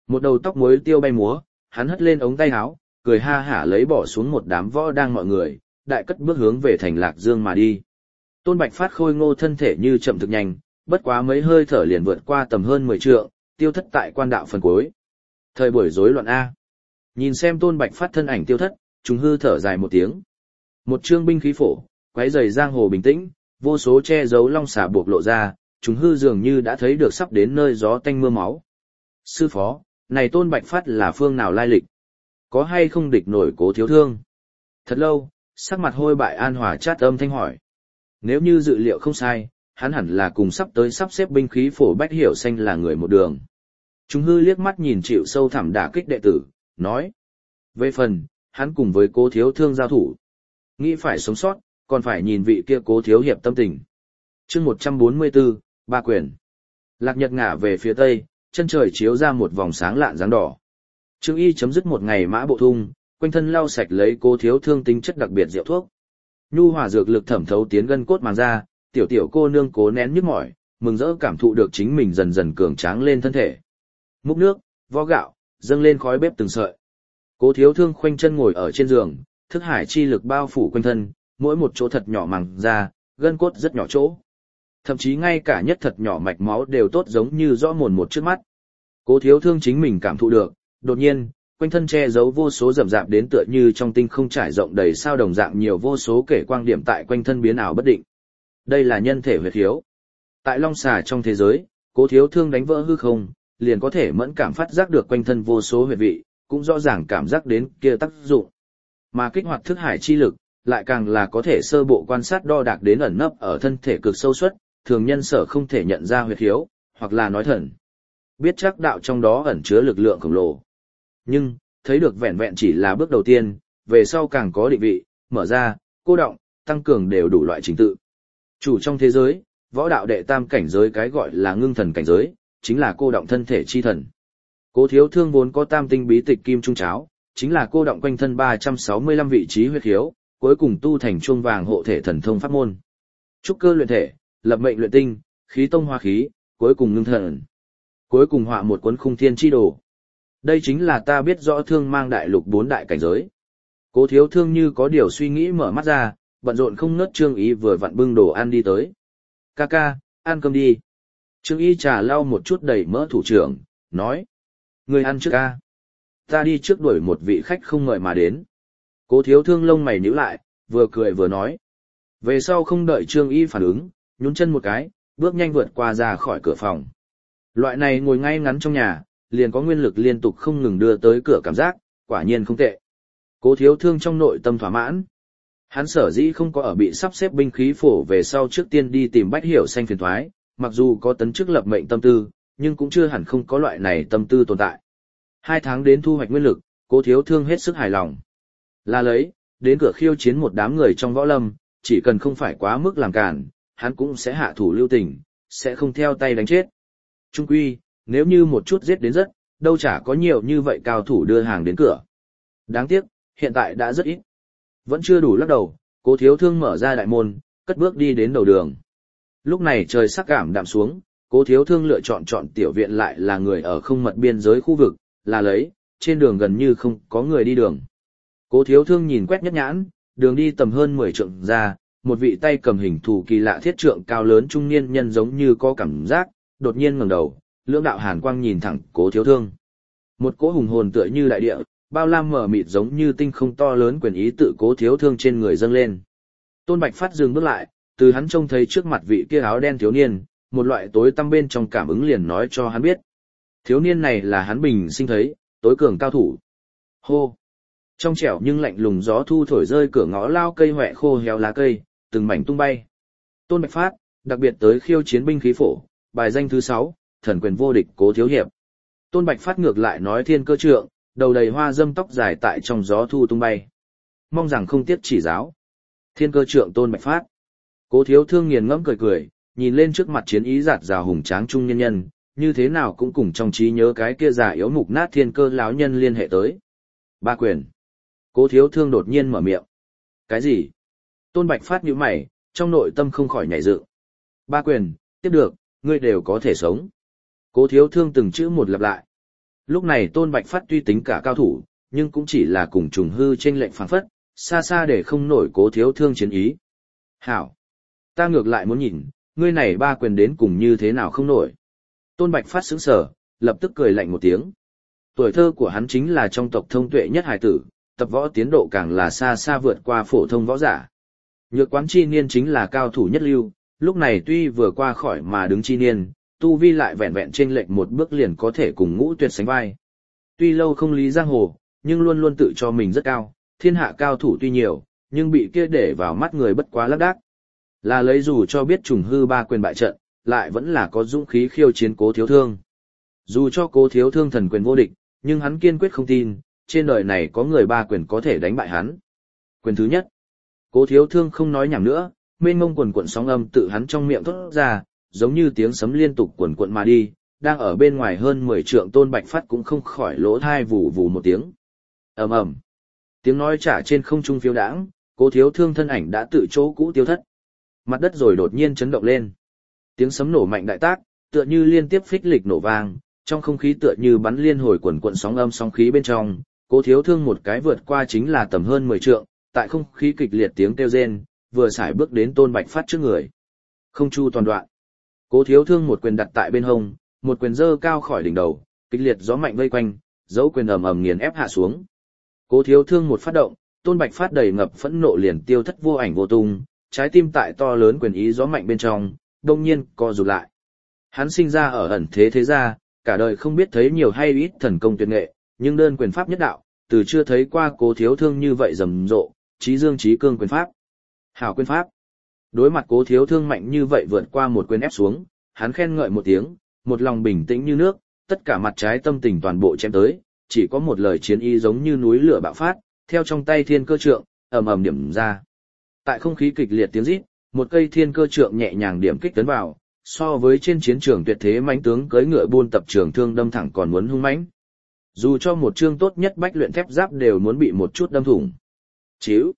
Một đầu tóc muối tiêu bay múa, hắn hất lên ống tay áo, cười ha hả lấy bỏ xuống một đám võ đang mọi người, đại cất bước hướng về thành Lạc Dương mà đi. Tôn Bạch Phát khôi ngô thân thể như chậm thực nhanh, bất quá mấy hơi thở liền vượt qua tầm hơn 10 trượng, tiêu thất tại quan đạo phần cuối. Thời buổi rối loạn A. Nhìn xem Tôn Bạch Phát thân ảnh tiêu thất, chúng hư thở dài một tiếng. Một trương binh khí phổ, quấy rầy giang hồ bình tĩnh, vô số che giấu long xà buộc lộ ra, chúng hư dường như đã thấy được sắp đến nơi gió tanh mưa máu. Sư phó, này Tôn Bạch Phát là phương nào lai lịch? Có hay không địch nổi Cố Thiếu Thương? Thật lâu, sắc mặt hôi bại An Hòa chát âm thanh hỏi. Nếu như dự liệu không sai, hắn hẳn là cùng sắp tới sắp xếp binh khí phổ Bách Hiểu Xanh là người một đường. Chúng hư liếc mắt nhìn chịu sâu thẳm đả kích đệ tử, nói. Về phần, hắn cùng với Cố Thiếu Thương giao thủ. Nghĩ phải sống sót, còn phải nhìn vị kia Cố Thiếu Hiệp tâm tình. chương 144, Ba Quyền. Lạc Nhật ngả về phía tây, chân trời chiếu ra một vòng sáng lạn dáng đỏ. Trương Y chấm dứt một ngày mã bộ thung, quanh thân lau sạch lấy Cố Thiếu Thương tính chất đặc biệt rượu thuốc. Nhu hòa dược lực thẩm thấu tiến gân cốt màng ra, tiểu tiểu cô nương cố nén nhức mỏi, mừng rỡ cảm thụ được chính mình dần dần cường tráng lên thân thể. Múc nước, vo gạo, dâng lên khói bếp từng sợi. Cố Thiếu Thương khoanh chân ngồi ở trên giường, thức hải chi lực bao phủ quanh thân, mỗi một chỗ thật nhỏ màng ra, gân cốt rất nhỏ chỗ. Thậm chí ngay cả nhất thật nhỏ mạch máu đều tốt giống như rõ mồn một trước mắt. Cố Thiếu Thương chính mình cảm thụ được, đột nhiên, quanh thân che giấu vô số rậm rạp đến tựa như trong tinh không trải rộng đầy sao đồng dạng nhiều vô số kể quang điểm tại quanh thân biến ảo bất định. Đây là nhân thể huyệt khiếu. Tại long xà trong thế giới, Cố Thiếu Thương đánh vỡ hư không, liền có thể mẫn cảm phát giác được quanh thân vô số huyệt vị, cũng rõ ràng cảm giác đến kia tác dụng. Mà kích hoạt thức hải chi lực, lại càng là có thể sơ bộ quan sát đo đạc đến ẩn nấp ở thân thể cực sâu suất, thường nhân sở không thể nhận ra huyệt khiếu, hoặc là nói thần. Biết chắc đạo trong đó ẩn chứa lực lượng khổng lồ. Nhưng, thấy được vẹn vẹn chỉ là bước đầu tiên, về sau càng có định vị, mở ra, cô động, tăng cường đều đủ loại trình tự. Chủ trong thế giới, võ đạo đệ tam cảnh giới cái gọi là ngưng thần cảnh giới, chính là cô động thân thể chi thần. Cố Thiếu Thương vốn có tam tinh bí tịch kim trung cháo, chính là cô động quanh thân 365 vị trí huyết khiếu, cuối cùng tu thành chuông vàng hộ thể thần thông pháp môn. Trúc cơ luyện thể, lập mệnh luyện tinh, khí tông hóa khí, cuối cùng ngưng thần. Cuối cùng họa một cuốn khung thiên chi đồ. Đây chính là ta biết rõ Thương Mang đại lục 4 đại cảnh giới. Cố Thiếu Thương như có điều suy nghĩ mở mắt ra, bận rộn không ngớt. Trương Y vừa vặn bưng đồ ăn đi tới. Ca ca, ăn cơm đi. Trương Y trà lau một chút đầy mỡ thủ trưởng, nói. Người ăn trước ca. Ta đi trước đuổi một vị khách không ngợi mà đến. Cố Thiếu Thương lông mày nhíu lại, vừa cười vừa nói. Về sau không đợi Trương Y phản ứng, nhún chân một cái, bước nhanh vượt qua ra khỏi cửa phòng. Loại này ngồi ngay ngắn trong nhà, liền có nguyên lực liên tục không ngừng đưa tới cửa cảm giác, quả nhiên không tệ. Cố Thiếu Thương trong nội tâm thỏa mãn. Hắn sở dĩ không có ở bị sắp xếp binh khí phổ về sau trước tiên đi tìm Bách Hiểu Xanh phiền thoái, mặc dù có tấn chức lập mệnh tâm tư, nhưng cũng chưa hẳn không có loại này tâm tư tồn tại. 2 tháng đến thu hoạch nguyên lực, Cố Thiếu Thương hết sức hài lòng. Là lấy, đến cửa khiêu chiến một đám người trong võ lâm, chỉ cần không phải quá mức làm cản, hắn cũng sẽ hạ thủ lưu tình, sẽ không theo tay đánh chết. Trung quy, nếu như một chút giết đến rất, đâu chả có nhiều như vậy cao thủ đưa hàng đến cửa. Đáng tiếc, hiện tại đã rất ít. Vẫn chưa đủ lắc đầu, Cố Thiếu Thương mở ra đại môn, cất bước đi đến đầu đường. Lúc này trời sắc cảm đạm xuống, Cố Thiếu Thương lựa chọn tiểu viện lại là người ở không mật biên giới khu vực, là lấy, trên đường gần như không có người đi đường. Cố Thiếu Thương nhìn quét nhất nhãn, đường đi tầm hơn 10 trượng ra, một vị tay cầm hình thù kỳ lạ thiết trượng cao lớn trung niên nhân giống như có cảm giác, đột nhiên ngẩng đầu, lưỡng đạo hàn quang nhìn thẳng Cố Thiếu Thương. Một cỗ hùng hồn tựa như đại địa, bao lam mở mịt giống như tinh không to lớn quyền ý tự Cố Thiếu Thương trên người dâng lên. Tôn Bạch Phát dừng bước lại, từ hắn trông thấy trước mặt vị kia áo đen thiếu niên, một loại tối tăm bên trong cảm ứng liền nói cho hắn biết. Thiếu niên này là hắn bình sinh thấy, tối cường cao thủ. Hô! Trong trẻo nhưng lạnh lùng gió thu thổi rơi cửa ngõ lao cây hoẹ khô héo lá cây, từng mảnh tung bay. Tôn Bạch Phát, đặc biệt tới khiêu chiến binh khí phổ, bài danh thứ 6, thần quyền vô địch Cố Thiếu Hiệp. Tôn Bạch Phát ngược lại nói thiên cơ trượng, đầu đầy hoa dâm tóc dài tại trong gió thu tung bay. Mong rằng không tiếc chỉ giáo. Thiên cơ trượng Tôn Bạch Phát. Cố Thiếu Thương nghiền ngẫm cười cười, nhìn lên trước mặt chiến ý giạt rào hùng tráng trung nhân nhân, như thế nào cũng cùng trong trí nhớ cái kia già yếu mục nát thiên cơ láo nhân liên hệ tới. Ba quyền. Cố Thiếu Thương đột nhiên mở miệng. Cái gì? Tôn Bạch Phát nhíu mày, trong nội tâm không khỏi nhảy dựng. Ba quyền, tiếp được, ngươi đều có thể sống. Cố Thiếu Thương từng chữ một lặp lại. Lúc này Tôn Bạch Phát tuy tính cả cao thủ, nhưng cũng chỉ là cùng trùng hư chênh lệnh phảng phất, xa xa để không nổi Cố Thiếu Thương chiến ý. Hảo! Ta ngược lại muốn nhìn, ngươi này ba quyền đến cùng như thế nào không nổi. Tôn Bạch Phát sững sờ, lập tức cười lạnh một tiếng. Tuổi thơ của hắn chính là trong tộc thông tuệ nhất hài tử, tập võ tiến độ càng là xa xa vượt qua phổ thông võ giả. Nhược Quán chi niên chính là cao thủ nhất lưu, lúc này tuy vừa qua khỏi mà đứng chi niên, tu vi lại vẹn vẹn chênh lệch một bước liền có thể cùng Ngũ Tuyệt sánh vai. Tuy lâu không lý giang hồ, nhưng luôn luôn tự cho mình rất cao, thiên hạ cao thủ tuy nhiều, nhưng bị kia để vào mắt người bất quá lác đác. Là lấy dù cho biết trùng hư ba quyền bại trận, lại vẫn là có dũng khí khiêu chiến Cố Thiếu Thương. Dù cho Cố Thiếu Thương thần quyền vô địch, nhưng hắn kiên quyết không tin, trên đời này có người ba quyền có thể đánh bại hắn. Quyền thứ nhất. Cố Thiếu Thương không nói nhảm nữa, mênh mông quần quận sóng âm tự hắn trong miệng thốt ra, giống như tiếng sấm liên tục quần quận mà đi, đang ở bên ngoài hơn 10 trượng Tôn Bạch Phát cũng không khỏi lỗ thai vù vù một tiếng. Ầm ầm. Tiếng nói trả trên không trung phiêu đãng, Cố Thiếu Thương thân ảnh đã tự chỗ cũ tiêu thất. Mặt đất rồi đột nhiên chấn động lên. Tiếng sấm nổ mạnh đại tác, tựa như liên tiếp phích lịch nổ vang, trong không khí tựa như bắn liên hồi quần quận sóng âm sóng khí bên trong, Cố Thiếu Thương một cái vượt qua chính là tầm hơn 10 trượng, tại không khí kịch liệt tiếng kêu rên, vừa xài bước đến Tôn Bạch Phát trước người. Không chu toàn đoạn. Cố Thiếu Thương một quyền đặt tại bên hông, một quyền giơ cao khỏi đỉnh đầu, kịch liệt gió mạnh vây quanh, dấu quyền ầm ầm nghiền ép hạ xuống. Cố Thiếu Thương một phát động, Tôn Bạch Phát đầy ngập phẫn nộ liền tiêu thất vô ảnh vô tung, trái tim tại to lớn quyền ý gió mạnh bên trong, đông nhiên co rụt lại. Hắn sinh ra ở ẩn thế thế gia, cả đời không biết thấy nhiều hay ít thần công tuyệt nghệ, nhưng đơn quyền pháp nhất đạo, từ chưa thấy qua Cố Thiếu Thương như vậy rầm rộ, trí dương trí cương quyền pháp. Hảo quyền pháp. Đối mặt Cố Thiếu Thương mạnh như vậy vượt qua một quyền ép xuống, hắn khen ngợi một tiếng, một lòng bình tĩnh như nước, tất cả mặt trái tâm tình toàn bộ chém tới, chỉ có một lời chiến ý giống như núi lửa bạo phát, theo trong tay thiên cơ trượng, ầm ầm điểm ra. Tại không khí kịch liệt tiếng rít, một cây thiên cơ trượng nhẹ nhàng điểm kích tấn vào, so với trên chiến trường tuyệt thế mãnh tướng cưỡi ngựa buôn tập trường thương đâm thẳng còn muốn hung mãnh. Dù cho một chương tốt nhất bách luyện thép giáp đều muốn bị một chút đâm thủng. Chíu.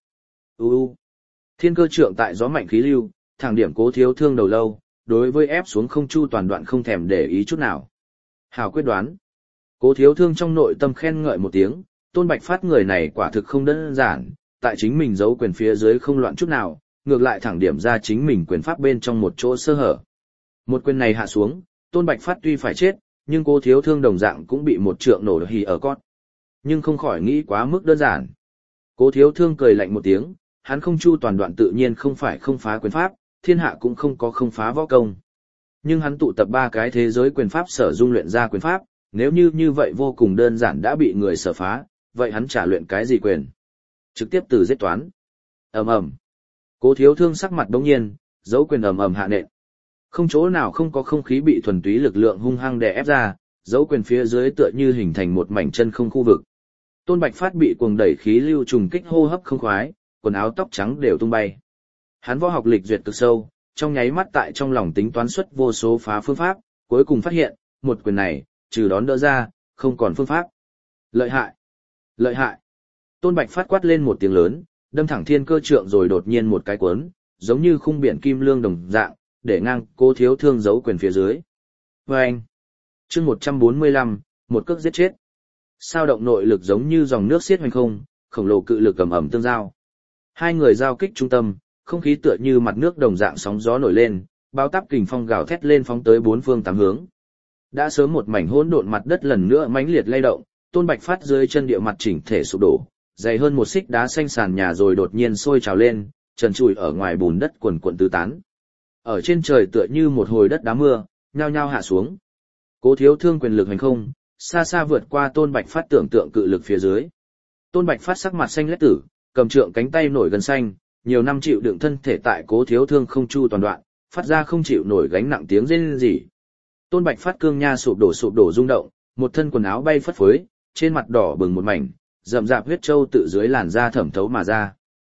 Thiên cơ trượng tại gió mạnh khí lưu, thẳng điểm Cố Thiếu Thương đầu lâu, đối với ép xuống không chu toàn đoạn không thèm để ý chút nào. Hảo quyết đoán. Cố Thiếu Thương trong nội tâm khen ngợi một tiếng, Tôn Bạch Phát người này quả thực không đơn giản, tại chính mình giấu quyền phía dưới không loạn chút nào, ngược lại thẳng điểm ra chính mình quyền pháp bên trong một chỗ sơ hở. Một quyền này hạ xuống, Tôn Bạch Phát tuy phải chết, nhưng Cố Thiếu Thương đồng dạng cũng bị một trượng nổ hì ở cót. Nhưng không khỏi nghĩ quá mức đơn giản. Cố Thiếu Thương cười lạnh một tiếng, hắn không chu toàn đoạn tự nhiên không phải không phá quyền pháp, thiên hạ cũng không có không phá võ công. Nhưng hắn tụ tập ba cái thế giới quyền pháp sở dung luyện ra quyền pháp, nếu như vậy vô cùng đơn giản đã bị người sở phá, vậy hắn trả luyện cái gì quyền? Trực tiếp từ giết toán. Ầm ầm. Cố Thiếu Thương sắc mặt đống nhiên, dấu quyền ầm ầm hạ nện. Không chỗ nào không có không khí bị thuần túy lực lượng hung hăng đè ép ra, dấu quyền phía dưới tựa như hình thành một mảnh chân không khu vực. Tôn Bạch Phát bị cuồng đẩy khí lưu trùng kích hô hấp không khoái, quần áo tóc trắng đều tung bay. Hắn võ học lịch duyệt cực sâu, trong nháy mắt tại trong lòng tính toán xuất vô số phá phương pháp, cuối cùng phát hiện, một quyền này, trừ đón đỡ ra, không còn phương pháp. Lợi hại! Lợi hại! Tôn Bạch Phát quát lên một tiếng lớn, đâm thẳng thiên cơ trượng rồi đột nhiên một cái cuốn, giống như khung biển kim lương đồng dạng, để ngang Cố Thiếu Thương giấu quyền phía dưới. Vâng! Chương 145, một cước giết chết. Sao động nội lực giống như dòng nước xiết hoành không, khổng lồ cự lực ầm ầm tương giao. Hai người giao kích trung tâm, không khí tựa như mặt nước đồng dạng sóng gió nổi lên, bao táp kình phong gào thét lên phóng tới bốn phương tám hướng. Đã sớm một mảnh hỗn độn mặt đất lần nữa mãnh liệt lay động, Tôn Bạch Phát dưới chân địa mặt chỉnh thể sụp đổ, dày hơn một xích đá xanh sàn nhà rồi đột nhiên sôi trào lên, trần trụi ở ngoài bùn đất quần quần tứ tán. Ở trên trời tựa như một hồi đất đá mưa, nhao nhao hạ xuống. Cố Thiếu Thương quyền lực hành không, xa xa vượt qua Tôn Bạch Phát tưởng tượng cự lực phía dưới. Tôn Bạch Phát sắc mặt xanh lét tử, cầm trượng cánh tay nổi gần xanh, nhiều năm chịu đựng thân thể tại Cố Thiếu Thương không chu toàn đoạn, phát ra không chịu nổi gánh nặng tiếng rên rỉ. Tôn Bạch Phát cương nha sụp đổ rung động, một thân quần áo bay phất phới, trên mặt đỏ bừng một mảnh, rậm rạp huyết châu tự dưới làn da thẩm thấu mà ra.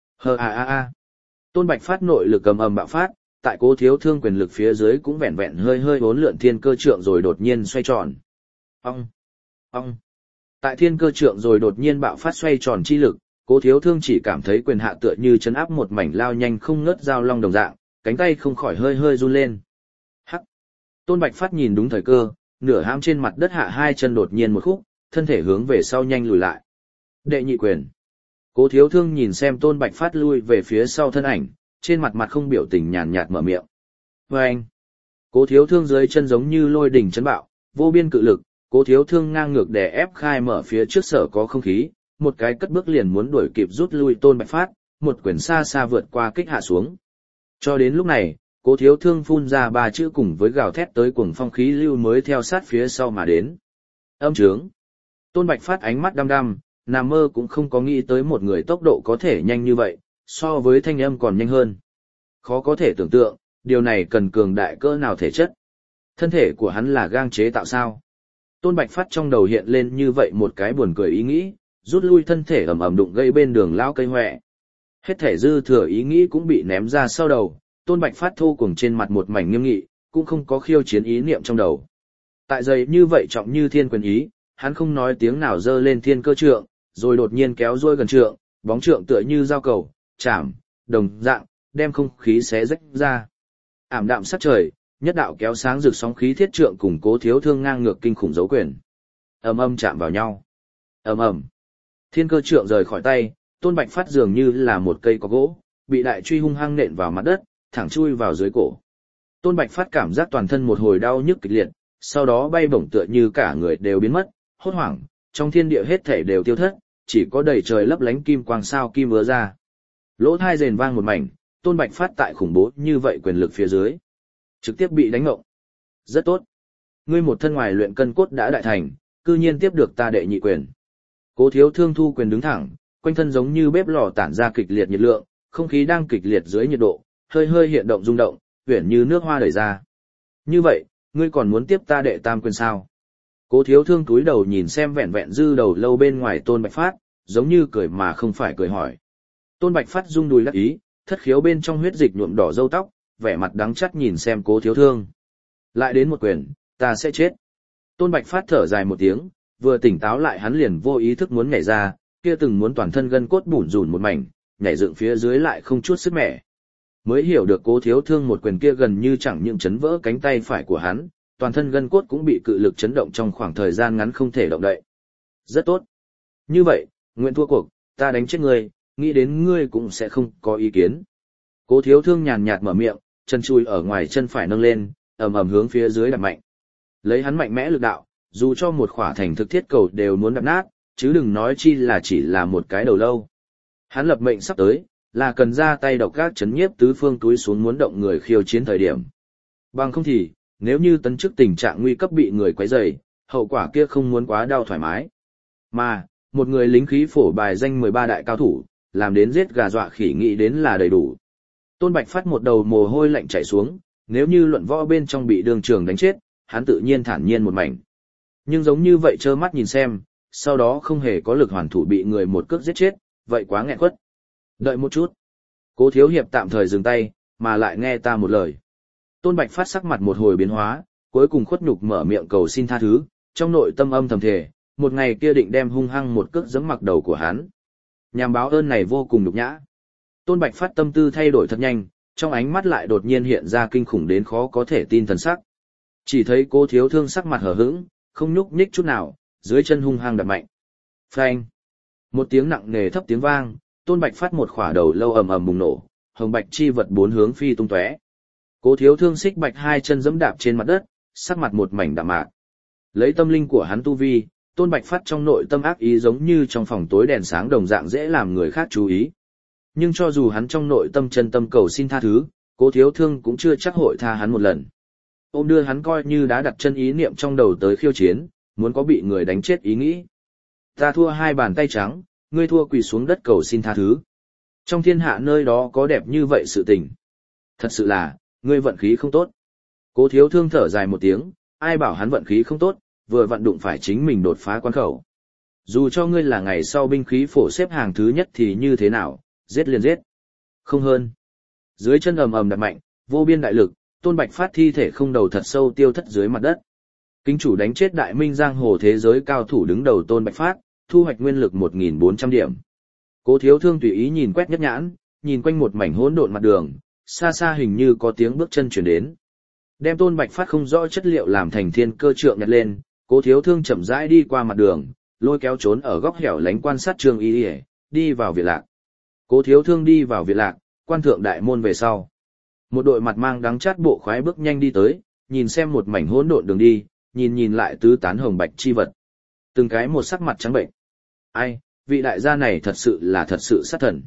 Tôn Bạch Phát nội lực ầm ầm bạo phát, tại Cố Thiếu Thương quyền lực phía dưới cũng vẹn vẹn hơi uốn lượn thiên cơ trượng rồi đột nhiên xoay tròn. Ong. Tại thiên cơ trượng rồi đột nhiên bạo phát xoay tròn chi lực, Cố Thiếu Thương chỉ cảm thấy quyền hạ tựa như chấn áp một mảnh lao nhanh không ngớt dao long đồng dạng, cánh tay không khỏi hơi run lên. Hắc. Tôn Bạch Phát nhìn đúng thời cơ, nửa hãm trên mặt đất hạ hai chân đột nhiên một khúc, thân thể hướng về sau nhanh lùi lại. Đệ nhị quyền. Cố Thiếu Thương nhìn xem Tôn Bạch Phát lui về phía sau thân ảnh, trên mặt mặt không biểu tình nhàn nhạt mở miệng. Vâng! Cố Thiếu Thương dưới chân giống như lôi đỉnh chấn bạo, vô biên cự lực, Cố Thiếu Thương ngang ngược đè ép khai mở phía trước sở có không khí, một cái cất bước liền muốn đuổi kịp rút lui Tôn Bạch Phát, một quyền xa xa vượt qua kích hạ xuống. Cho đến lúc này, Cố Thiếu Thương phun ra ba chữ cùng với gào thét tới cuồng phong khí lưu mới theo sát phía sau mà đến. Âm trướng! Tôn Bạch Phát ánh mắt đăm đăm, nằm mơ cũng không có nghĩ tới một người tốc độ có thể nhanh như vậy, so với thanh âm còn nhanh hơn. Khó có thể tưởng tượng, điều này cần cường đại cỡ nào thể chất. Thân thể của hắn là gang chế tạo sao? Tôn Bạch Phát trong đầu hiện lên như vậy một cái buồn cười ý nghĩ, rút lui thân thể ầm ầm đụng gây bên đường lao cây hoẹ. Hết thể dư thừa ý nghĩ cũng bị ném ra sau đầu, Tôn Bạch Phát thô cuồng trên mặt một mảnh nghiêm nghị, cũng không có khiêu chiến ý niệm trong đầu. Tại giây như vậy trọng như thiên quyền ý, hắn không nói tiếng nào giơ lên thiên cơ trượng, rồi đột nhiên kéo rôi gần trượng, bóng trượng tựa như dao cầu, chạm, đồng dạng, đem không khí xé rách ra. Ảm đạm sắc trời, nhất đạo kéo sáng rực sóng khí thiết trượng cùng Cố Thiếu Thương ngang ngược kinh khủng dấu quyền. Ầm ầm chạm vào nhau. Ầm ầm. Thiên cơ trượng rời khỏi tay, Tôn Bạch Phát dường như là một cây có gỗ, bị đại truy hung hăng nện vào mặt đất, thẳng chui vào dưới cổ. Tôn Bạch Phát cảm giác toàn thân một hồi đau nhức kịch liệt, sau đó bay bổng tựa như cả người đều biến mất, hốt hoảng, trong thiên địa hết thể đều tiêu thất, chỉ có đầy trời lấp lánh kim quang sao kim ứa ra. Lỗ thai rền vang một mảnh, Tôn Bạch Phát tại khủng bố như vậy quyền lực phía dưới, trực tiếp bị đánh ngộng. Rất tốt. Ngươi một thân ngoài luyện cân cốt đã đại thành, cư nhiên tiếp được ta đệ nhị quyền. Cố Thiếu Thương thu quyền đứng thẳng, quanh thân giống như bếp lò tản ra kịch liệt nhiệt lượng, không khí đang kịch liệt dưới nhiệt độ, hơi hơi hiện động rung động, uyển như nước hoa đẩy ra. Như vậy, ngươi còn muốn tiếp ta đệ tam quyền sao? Cố Thiếu Thương cúi đầu nhìn xem vẹn vẹn dư đầu lâu bên ngoài Tôn Bạch Phát, giống như cười mà không phải cười hỏi. Tôn Bạch Phát rung đùi lắc ý, thất khiếu bên trong huyết dịch nhuộm đỏ râu tóc, vẻ mặt đắng chắt nhìn xem Cố Thiếu Thương. Lại đến một quyền, ta sẽ chết. Tôn Bạch Phát thở dài một tiếng, vừa tỉnh táo lại hắn liền vô ý thức muốn nhảy ra, kia từng muốn toàn thân gân cốt bủn rủn một mảnh, nhảy dựng phía dưới lại không chút sức mẻ. Mới hiểu được Cố Thiếu Thương một quyền kia gần như chẳng những chấn vỡ cánh tay phải của hắn, toàn thân gân cốt cũng bị cự lực chấn động trong khoảng thời gian ngắn không thể động đậy. Rất tốt. Như vậy, nguyện thua cuộc, ta đánh chết ngươi, nghĩ đến ngươi cũng sẽ không có ý kiến. Cố Thiếu Thương nhàn nhạt mở miệng, chân chui ở ngoài chân phải nâng lên, ầm ầm hướng phía dưới đạp mạnh. Lấy hắn mạnh mẽ lực đạo, dù cho một khỏa thành thực thiết cầu đều muốn đập nát, chứ đừng nói chi là chỉ là một cái đầu lâu. Hắn lập mệnh sắp tới, là cần ra tay độc gác chấn nhiếp tứ phương túi xuống muốn động người khiêu chiến thời điểm. Bằng không thì, nếu như tấn chức tình trạng nguy cấp bị người quấy rầy, hậu quả kia không muốn quá đau thoải mái. Mà, một người lính khí phổ bài danh 13 đại cao thủ, làm đến giết gà dọa khỉ nghĩ đến là đầy đủ. Tôn Bạch Phát một đầu mồ hôi lạnh chảy xuống, nếu như luận võ bên trong bị đường trường đánh chết, hắn tự nhiên thản nhiên một mảnh. Nhưng giống như vậy trơ mắt nhìn xem, sau đó không hề có lực hoàn thủ bị người một cước giết chết, vậy quá nghẹn quất. Đợi một chút. Cố Thiếu Hiệp tạm thời dừng tay, mà lại nghe ta một lời. Tôn Bạch Phát sắc mặt một hồi biến hóa, cuối cùng khuất nhục mở miệng cầu xin tha thứ, trong nội tâm âm thầm thề, một ngày kia định đem hung hăng một cước giẫm mặc đầu của hắn. Nhằm báo ơn này vô cùng nhục nhã. Tôn Bạch Phát tâm tư thay đổi thật nhanh, trong ánh mắt lại đột nhiên hiện ra kinh khủng đến khó có thể tin thần sắc. Chỉ thấy Cố Thiếu Thương sắc mặt hờ hững, không nhúc nhích chút nào, dưới chân hung hăng đập mạnh. Phanh! Một tiếng nặng nề thấp tiếng vang, Tôn Bạch Phát một khỏa đầu lâu ầm ầm bùng nổ, hồng bạch chi vật bốn hướng phi tung tóe. Cố Thiếu Thương xích bạch hai chân giẫm đạp trên mặt đất, sắc mặt một mảnh đạm mạc. Lấy tâm linh của hắn tu vi, Tôn Bạch Phát trong nội tâm ác ý giống như trong phòng tối đèn sáng đồng dạng dễ làm người khác chú ý. Nhưng cho dù hắn trong nội tâm chân tâm cầu xin tha thứ, Cố Thiếu Thương cũng chưa chắc hội tha hắn một lần. Ôm đưa hắn coi như đã đặt chân ý niệm trong đầu tới khiêu chiến, muốn có bị người đánh chết ý nghĩ. Ta thua hai bàn tay trắng, ngươi thua quỳ xuống đất cầu xin tha thứ. Trong thiên hạ nơi đó có đẹp như vậy sự tình. Thật sự là, ngươi vận khí không tốt. Cố Thiếu Thương thở dài một tiếng, ai bảo hắn vận khí không tốt, vừa vận đụng phải chính mình đột phá quan khẩu. Dù cho ngươi là ngày sau binh khí phổ xếp hàng thứ nhất thì như thế nào, giết liền giết. Không hơn. Dưới chân ầm ầm đập mạnh, vô biên đại lực, Tôn Bạch Phát thi thể không đầu thật sâu tiêu thất dưới mặt đất. Kính chủ đánh chết đại minh giang hồ thế giới cao thủ đứng đầu Tôn Bạch Phát, thu hoạch nguyên lực 1.400 điểm. Cố Thiếu Thương tùy ý nhìn quét nhất nhãn, nhìn quanh một mảnh hỗn độn mặt đường, xa xa hình như có tiếng bước chân chuyển đến. Đem Tôn Bạch Phát không rõ chất liệu làm thành thiên cơ trượng nhặt lên, Cố Thiếu Thương chậm rãi đi qua mặt đường, lôi kéo trốn ở góc hẻo lánh quan sát Trương Y, đi vào viện lạc. Cố Thiếu Thương đi vào viện lạc, quan thượng đại môn về sau. Một đội mặt mang đắng chát bộ khoái bước nhanh đi tới, nhìn xem một mảnh hỗn độn đường đi, nhìn lại tứ tán hồng bạch chi vật. Từng cái một sắc mặt trắng bệnh. Ai, vị đại gia này thật sự sát thần.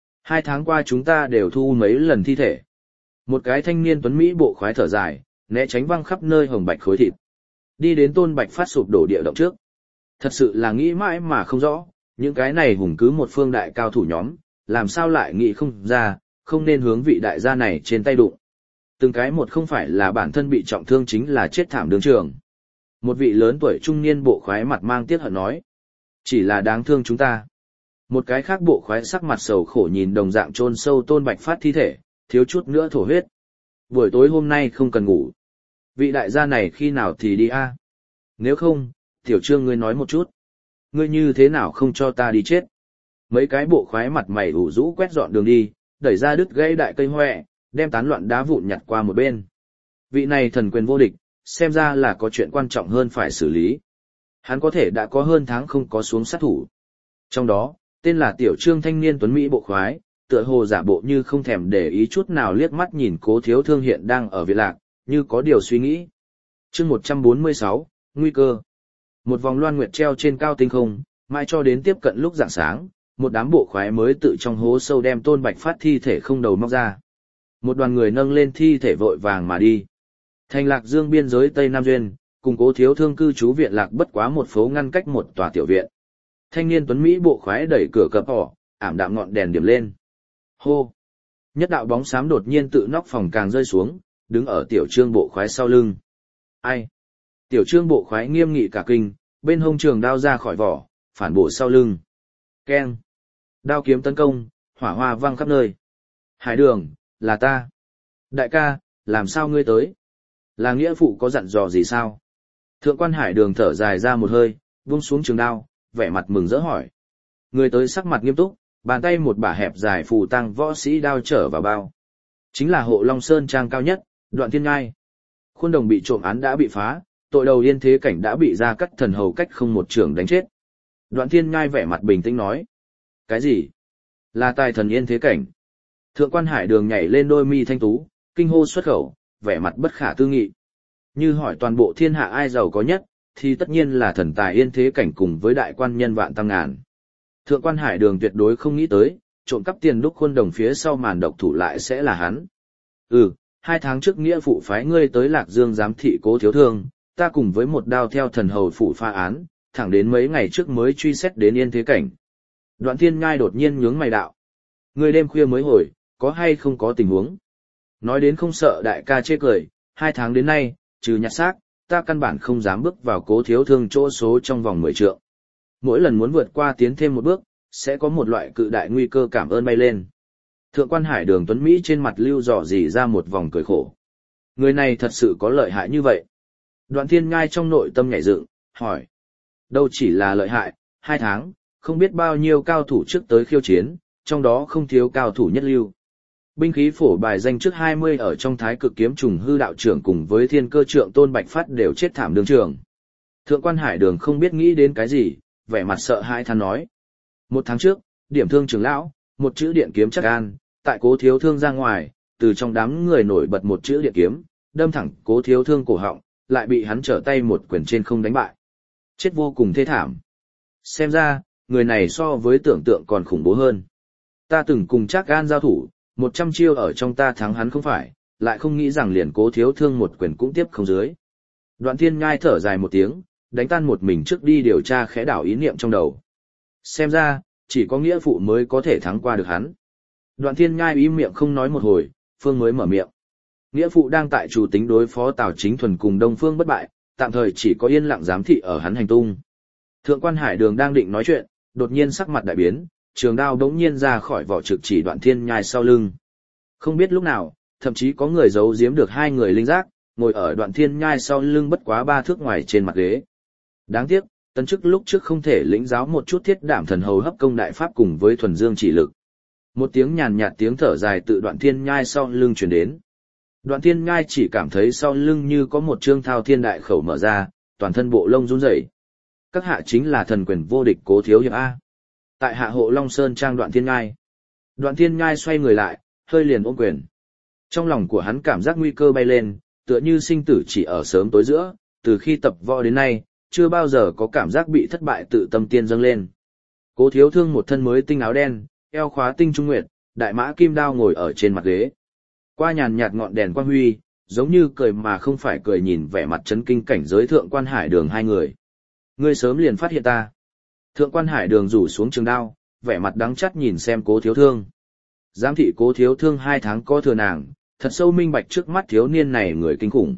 2 tháng qua chúng ta đều thu mấy lần thi thể. Một cái thanh niên tuấn Mỹ bộ khoái thở dài, né tránh văng khắp nơi hồng bạch khối thịt. Đi đến Tôn Bạch Phát sụp đổ địa động trước. Thật sự là nghĩ mãi mà không rõ, những cái này hùng cứ một phương đại cao thủ nhóm, làm sao lại nghĩ không ra, không nên hướng vị đại gia này trên tay đụng. Từng cái một không phải là bản thân bị trọng thương chính là chết thảm đường trường. Một vị lớn tuổi trung niên bộ khoái mặt mang tiếc hận nói. Chỉ là đáng thương chúng ta. Một cái khác bộ khoái sắc mặt sầu khổ nhìn đồng dạng chôn sâu Tôn Bạch Phát thi thể, thiếu chút nữa thổ huyết. Buổi tối hôm nay không cần ngủ. Vị đại gia này khi nào thì đi a? Nếu không, tiểu Trương ngươi nói một chút. Ngươi như thế nào không cho ta đi chết? Mấy cái bộ khoái mặt mày ủ rũ quét dọn đường đi, đẩy ra đứt gãy đại cây hoè, đem tán loạn đá vụn nhặt qua một bên. Vị này thần quyền vô địch, xem ra là có chuyện quan trọng hơn phải xử lý. Hắn có thể đã có hơn tháng không có xuống sát thủ. Trong đó, tên là Tiểu Trương thanh niên tuấn Mỹ bộ khoái, tựa hồ giả bộ như không thèm để ý chút nào liếc mắt nhìn Cố Thiếu Thương hiện đang ở viện lạc, như có điều suy nghĩ. Chương 146, nguy cơ. Một vòng loan nguyệt treo trên cao tinh không, mãi cho đến tiếp cận lúc rạng sáng, một đám bộ khoái mới tự trong hố sâu đem Tôn Bạch Phát thi thể không đầu móc ra. Một đoàn người nâng lên thi thể vội vàng mà đi. Thành Lạc Dương biên giới Tây Nam Duyên, cùng Cố Thiếu Thương cư trú viện lạc bất quá một phố ngăn cách một tòa tiểu viện. Thanh niên tuấn Mỹ bộ khoái đẩy cửa cập ỏ, ảm đạm ngọn đèn điểm lên. Hô! Nhất đạo bóng xám đột nhiên tự nóc phòng càng rơi xuống, đứng ở Tiểu Trương bộ khoái sau lưng. Ai? Tiểu Trương bộ khoái nghiêm nghị cả kinh, bên hông trường đao ra khỏi vỏ, phản bổ sau lưng. Keng! Đao kiếm tấn công, hỏa hoa văng khắp nơi. Hải Đường, là ta. Đại ca, làm sao ngươi tới? Là nghĩa phụ có dặn dò gì sao? Thượng quan Hải Đường thở dài ra một hơi, buông xuống trường đao, vẻ mặt mừng rỡ hỏi. Người tới sắc mặt nghiêm túc, bàn tay một bả hẹp dài phù tăng võ sĩ đao trở vào bao. Chính là Hộ Long Sơn trang cao nhất, Đoạn Thiên Ngai. Khuôn đồng bị trộm án đã bị phá, tội đầu Yên Thế Cảnh đã bị Gia Cắt Thần hầu cách không một trường đánh chết. Đoạn Thiên Ngai vẻ mặt bình tĩnh nói. Cái gì? Là tài thần Yên Thế Cảnh. Thượng quan Hải Đường nhảy lên đôi mi thanh tú, kinh hô xuất khẩu, vẻ mặt bất khả tư nghị. Như hỏi toàn bộ thiên hạ ai giàu có nhất, thì tất nhiên là thần tài Yên Thế Cảnh cùng với đại quan nhân Vạn Tam Ngàn. Thượng quan Hải Đường tuyệt đối không nghĩ tới, trộm cắp tiền đúc khuôn đồng phía sau màn độc thủ lại sẽ là hắn. 2 tháng trước nghĩa phụ phái ngươi tới Lạc Dương giám thị Cố Thiếu Thương, ta cùng với một đao theo thần hầu phủ pha án, thẳng đến mấy ngày trước mới truy xét đến Yên Thế Cảnh. Đoạn Thiên Ngai đột nhiên nhướng mày đạo. Ngươi đêm khuya mới hồi, có hay không có tình huống? Nói đến không sợ đại ca chê cười, 2 tháng đến nay, trừ nhặt xác, ta căn bản không dám bước vào Cố Thiếu Thương chỗ số trong vòng 10 trượng. Mỗi lần muốn vượt qua tiến thêm một bước, sẽ có một loại cự đại nguy cơ cảm ơn bay lên. Thượng quan Hải Đường tuấn Mỹ trên mặt lưu dò dỉ ra một vòng cười khổ. Người này thật sự có lợi hại như vậy. Đoạn Thiên Ngai trong nội tâm nhảy dựng, hỏi. Đâu chỉ là lợi hại, 2 tháng, không biết bao nhiêu cao thủ trước tới khiêu chiến, trong đó không thiếu cao thủ nhất lưu. Binh khí phổ bài danh trước 20 ở trong Thái Cực Kiếm Trùng Hư đạo trưởng cùng với Thiên Cơ Trượng Tôn Bạch Phát đều chết thảm đường trường. Thượng quan Hải Đường không biết nghĩ đến cái gì, vẻ mặt sợ hãi than nói. 1 tháng trước, Điểm Thương trưởng lão, một chữ điện kiếm chắc an, tại Cố Thiếu Thương ra ngoài, từ trong đám người nổi bật một chữ điện kiếm, đâm thẳng Cố Thiếu Thương cổ họng, lại bị hắn trở tay một quyền trên không đánh bại. Chết vô cùng thê thảm. Xem ra, người này so với tưởng tượng còn khủng bố hơn. Ta từng cùng Trác Gan giao thủ, 100 chiêu ở trong ta thắng hắn không phải, lại không nghĩ rằng liền Cố Thiếu Thương một quyền cũng tiếp không dưới. Đoạn Thiên Ngai thở dài một tiếng, đánh tan một mình trước đi điều tra khẽ đảo ý niệm trong đầu. Xem ra, chỉ có nghĩa phụ mới có thể thắng qua được hắn. Đoạn Thiên Ngai im miệng không nói một hồi, Phương mới mở miệng. Nghĩa phụ đang tại chủ tính đối phó Tào Chính Thuần cùng Đông Phương bất bại, tạm thời chỉ có yên lặng giám thị ở hắn hành tung. Thượng quan Hải Đường đang định nói chuyện, đột nhiên sắc mặt đại biến, trường đao đống nhiên ra khỏi vỏ trực chỉ Đoạn Thiên Nhai sau lưng. Không biết lúc nào, thậm chí có người giấu giếm được 2 người linh giác, ngồi ở Đoạn Thiên Nhai sau lưng bất quá 3 thước ngoài trên mặt ghế. Đáng tiếc, tấn chức lúc trước không thể lĩnh giáo một chút thiết đảm thần hầu hấp công đại pháp cùng với thuần dương chỉ lực. Một tiếng nhàn nhạt tiếng thở dài tự Đoạn Thiên Nhai sau lưng truyền đến. Đoạn Thiên Ngai chỉ cảm thấy sau lưng như có một trương thao thiên đại khẩu mở ra, toàn thân bộ lông run rẩy. Các hạ chính là thần quyền vô địch Cố Thiếu Hiệp A. Tại hạ Hộ Long Sơn Trang Đoạn Thiên Ngai. Đoạn Thiên Ngai xoay người lại, hơi liền ôm quyền. Trong lòng của hắn cảm giác nguy cơ bay lên, tựa như sinh tử chỉ ở sớm tối giữa, từ khi tập võ đến nay, chưa bao giờ có cảm giác bị thất bại tự tâm tiên dâng lên. Cố Thiếu Thương một thân mới tinh áo đen, eo khóa tinh trung nguyệt, đại mã kim đao ngồi ở trên mặt ghế. Qua nhàn nhạt ngọn đèn quang huy, giống như cười mà không phải cười nhìn vẻ mặt chấn kinh cảnh giới Thượng Quan Hải Đường hai người. Ngươi sớm liền phát hiện ta. Thượng Quan Hải Đường rủ xuống trường đao, vẻ mặt đắng chắt nhìn xem Cố Thiếu Thương. Giám thị Cố Thiếu Thương 2 tháng có thừa nàng, thật sâu minh bạch trước mắt thiếu niên này người kinh khủng.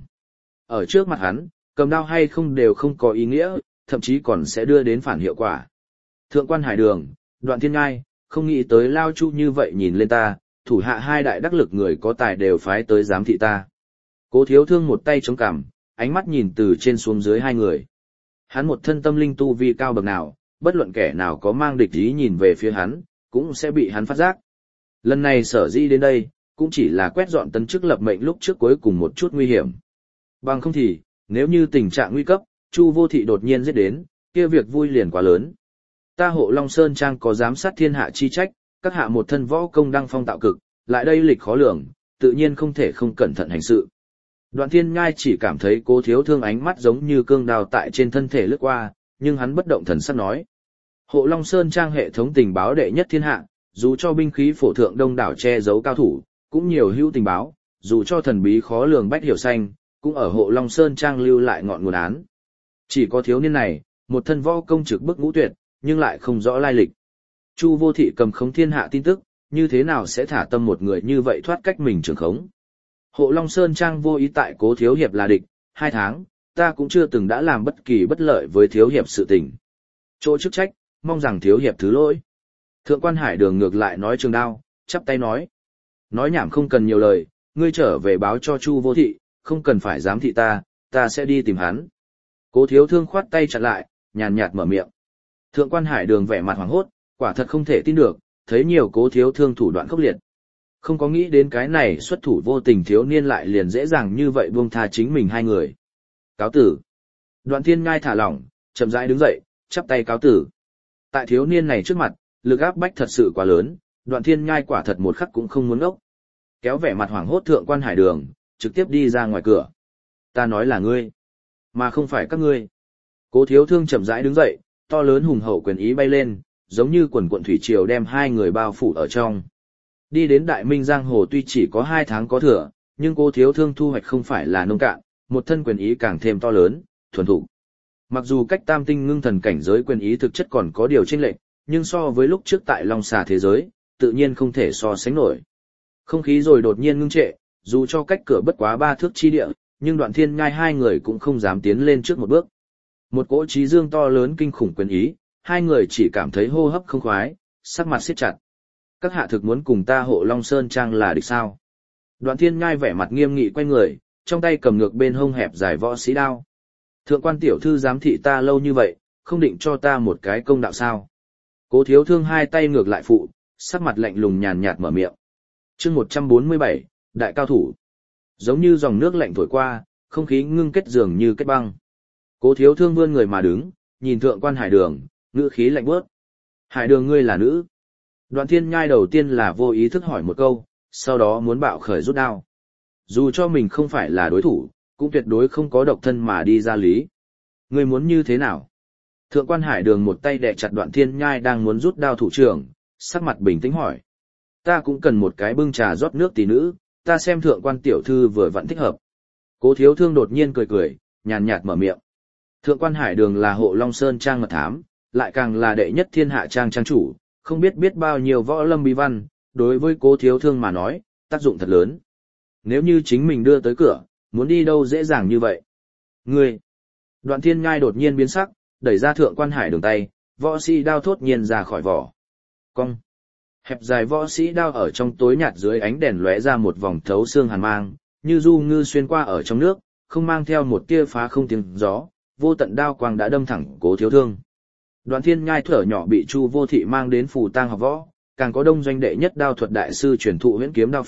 Ở trước mặt hắn, cầm đao hay không đều không có ý nghĩa, thậm chí còn sẽ đưa đến phản hiệu quả. Thượng Quan Hải Đường, Đoạn Thiên Ngai, không nghĩ tới lao chu như vậy nhìn lên ta, thủ hạ 2 đại đắc lực người có tài đều phái tới giám thị ta. Cố Thiếu Thương một tay chống cằm, ánh mắt nhìn từ trên xuống dưới 2 người. Hắn một thân tâm linh tu vi cao bậc nào, bất luận kẻ nào có mang địch ý nhìn về phía hắn, cũng sẽ bị hắn phát giác. Lần này sở dĩ đến đây, cũng chỉ là quét dọn tân chức lập mệnh lúc trước cuối cùng một chút nguy hiểm. Bằng không thì, nếu như tình trạng nguy cấp, Chu Vô Thị đột nhiên giết đến, kia việc vui liền quá lớn. Ta Hộ Long Sơn Trang có giám sát thiên hạ chi trách, các hạ một thân võ công đăng phong tạo cực, lại đây lịch khó lường, tự nhiên không thể không cẩn thận hành sự. Đoạn Thiên Ngai chỉ cảm thấy Cố Thiếu Thương ánh mắt giống như cương đao tại trên thân thể lướt qua, nhưng hắn bất động thần sắc nói. Hộ Long Sơn Trang hệ thống tình báo đệ nhất thiên hạ, dù cho binh khí phổ thượng đông đảo che giấu cao thủ, cũng nhiều hữu tình báo, dù cho thần bí khó lường bách hiểu xanh, cũng ở Hộ Long Sơn Trang lưu lại ngọn nguồn án. Chỉ có thiếu niên này, một thân võ công trực bức ngũ tuyệt, nhưng lại không rõ lai lịch. Chu Vô Thị cầm khống thiên hạ tin tức, như thế nào sẽ thả tâm một người như vậy thoát cách mình trường khống. Hộ Long Sơn Trang vô ý tại Cố Thiếu Hiệp là địch, 2 tháng, ta cũng chưa từng đã làm bất kỳ bất lợi với Thiếu Hiệp sự tình. Chỗ chức trách, mong rằng Thiếu Hiệp thứ lỗi. Thượng Quan Hải Đường ngược lại nói trường đao, chắp tay nói. Nói nhảm không cần nhiều lời, ngươi trở về báo cho Chu Vô Thị, không cần phải giám thị ta sẽ đi tìm hắn. Cố Thiếu Thương khoát tay chặn lại, nhàn nhạt mở miệng. Thượng Quan Hải Đường vẻ mặt hoảng hốt, quả thật không thể tin được, thấy nhiều Cố Thiếu Thương thủ đoạn khốc liệt. Không có nghĩ đến cái này xuất thủ vô tình thiếu niên lại liền dễ dàng như vậy buông tha chính mình 2 người. Cáo tử. Đoạn Thiên Ngai thả lỏng, chậm rãi đứng dậy, chắp tay cáo tử. Tại thiếu niên này trước mặt, lực áp bách thật sự quá lớn, Đoạn Thiên Ngai quả thật một khắc cũng không muốn ốc. Kéo vẻ mặt hoảng hốt Thượng Quan Hải Đường, trực tiếp đi ra ngoài cửa. Ta nói là ngươi, mà không phải các ngươi. Cố Thiếu Thương chậm rãi đứng dậy, to lớn hùng hậu quyền ý bay lên, giống như quần quận thủy triều đem 2 người bao phủ ở trong. Đi đến Đại Minh Giang Hồ tuy chỉ có 2 tháng có thừa, nhưng Cố Thiếu Thương thu hoạch không phải là nông cạn, một thân quyền ý càng thêm to lớn, thuần thục. Mặc dù cách tam tinh ngưng thần cảnh giới quyền ý thực chất còn có điều chênh lệch, nhưng so với lúc trước tại Long Xà thế giới, tự nhiên không thể so sánh nổi. Không khí rồi đột nhiên ngưng trệ, dù cho cách cửa bất quá 3 thước chi địa, nhưng Đoạn Thiên Ngai 2 người cũng không dám tiến lên trước một bước. Một cỗ trí dương to lớn kinh khủng quyền ý, 2 người chỉ cảm thấy hô hấp không khoái, sắc mặt siết chặt. Các hạ thực muốn cùng ta Hộ Long Sơn Trang là địch sao? Đoạn Thiên Ngai vẻ mặt nghiêm nghị quay người, trong tay cầm ngược bên hông hẹp dài võ sĩ đao. Thượng Quan tiểu thư giám thị ta lâu như vậy, không định cho ta một cái công đạo sao? Cố Thiếu Thương 2 tay ngược lại phụ, sắc mặt lạnh lùng nhàn nhạt mở miệng. Chương 147, đại cao thủ. Giống như dòng nước lạnh thổi qua, không khí ngưng kết dường như kết băng. Cố Thiếu Thương vươn người mà đứng, nhìn Thượng Quan Hải Đường, ngữ khí lạnh bớt. Hải Đường ngươi là nữ? Đoạn Thiên Ngai đầu tiên là vô ý thức hỏi một câu, sau đó muốn bạo khởi rút đao. Dù cho mình không phải là đối thủ, cũng tuyệt đối không có độc thân mà đi ra lý. Ngươi muốn như thế nào? Thượng Quan Hải Đường một tay đè chặt Đoạn Thiên Ngai đang muốn rút đao thủ trưởng, sắc mặt bình tĩnh hỏi. Ta cũng cần một cái bưng trà rót nước tỷ nữ, ta xem Thượng Quan tiểu thư vừa vẫn thích hợp. Cố Thiếu Thương đột nhiên cười cười, nhàn nhạt mở miệng. Thượng Quan Hải Đường là Hộ Long Sơn Trang mật thám, lại càng là đệ nhất thiên hạ trang trang chủ, không biết bao nhiêu võ lâm bí văn, đối với Cố Thiếu Thương mà nói, tác dụng thật lớn. Nếu như chính mình đưa tới cửa, muốn đi đâu dễ dàng như vậy. Ngươi! Đoạn Thiên Ngai đột nhiên biến sắc, đẩy ra Thượng Quan Hải Đường tay, võ sĩ đao thốt nhiên ra khỏi vỏ. Cong! Hẹp dài võ sĩ đao ở trong tối nhạt dưới ánh đèn lóe ra một vòng thấu xương hàn mang, như du ngư xuyên qua ở trong nước, không mang theo một tia phá không tiếng gió, vô tận đao quang đã đâm thẳng Cố Thiếu Thương. Đoạn Thiên Ngai thở nhỏ bị Chu Vô Thị mang đến Phù Tang học võ, càng có đông doanh đệ nhất đao thuật đại sư truyền thụ huyễn kiếm đao pháp,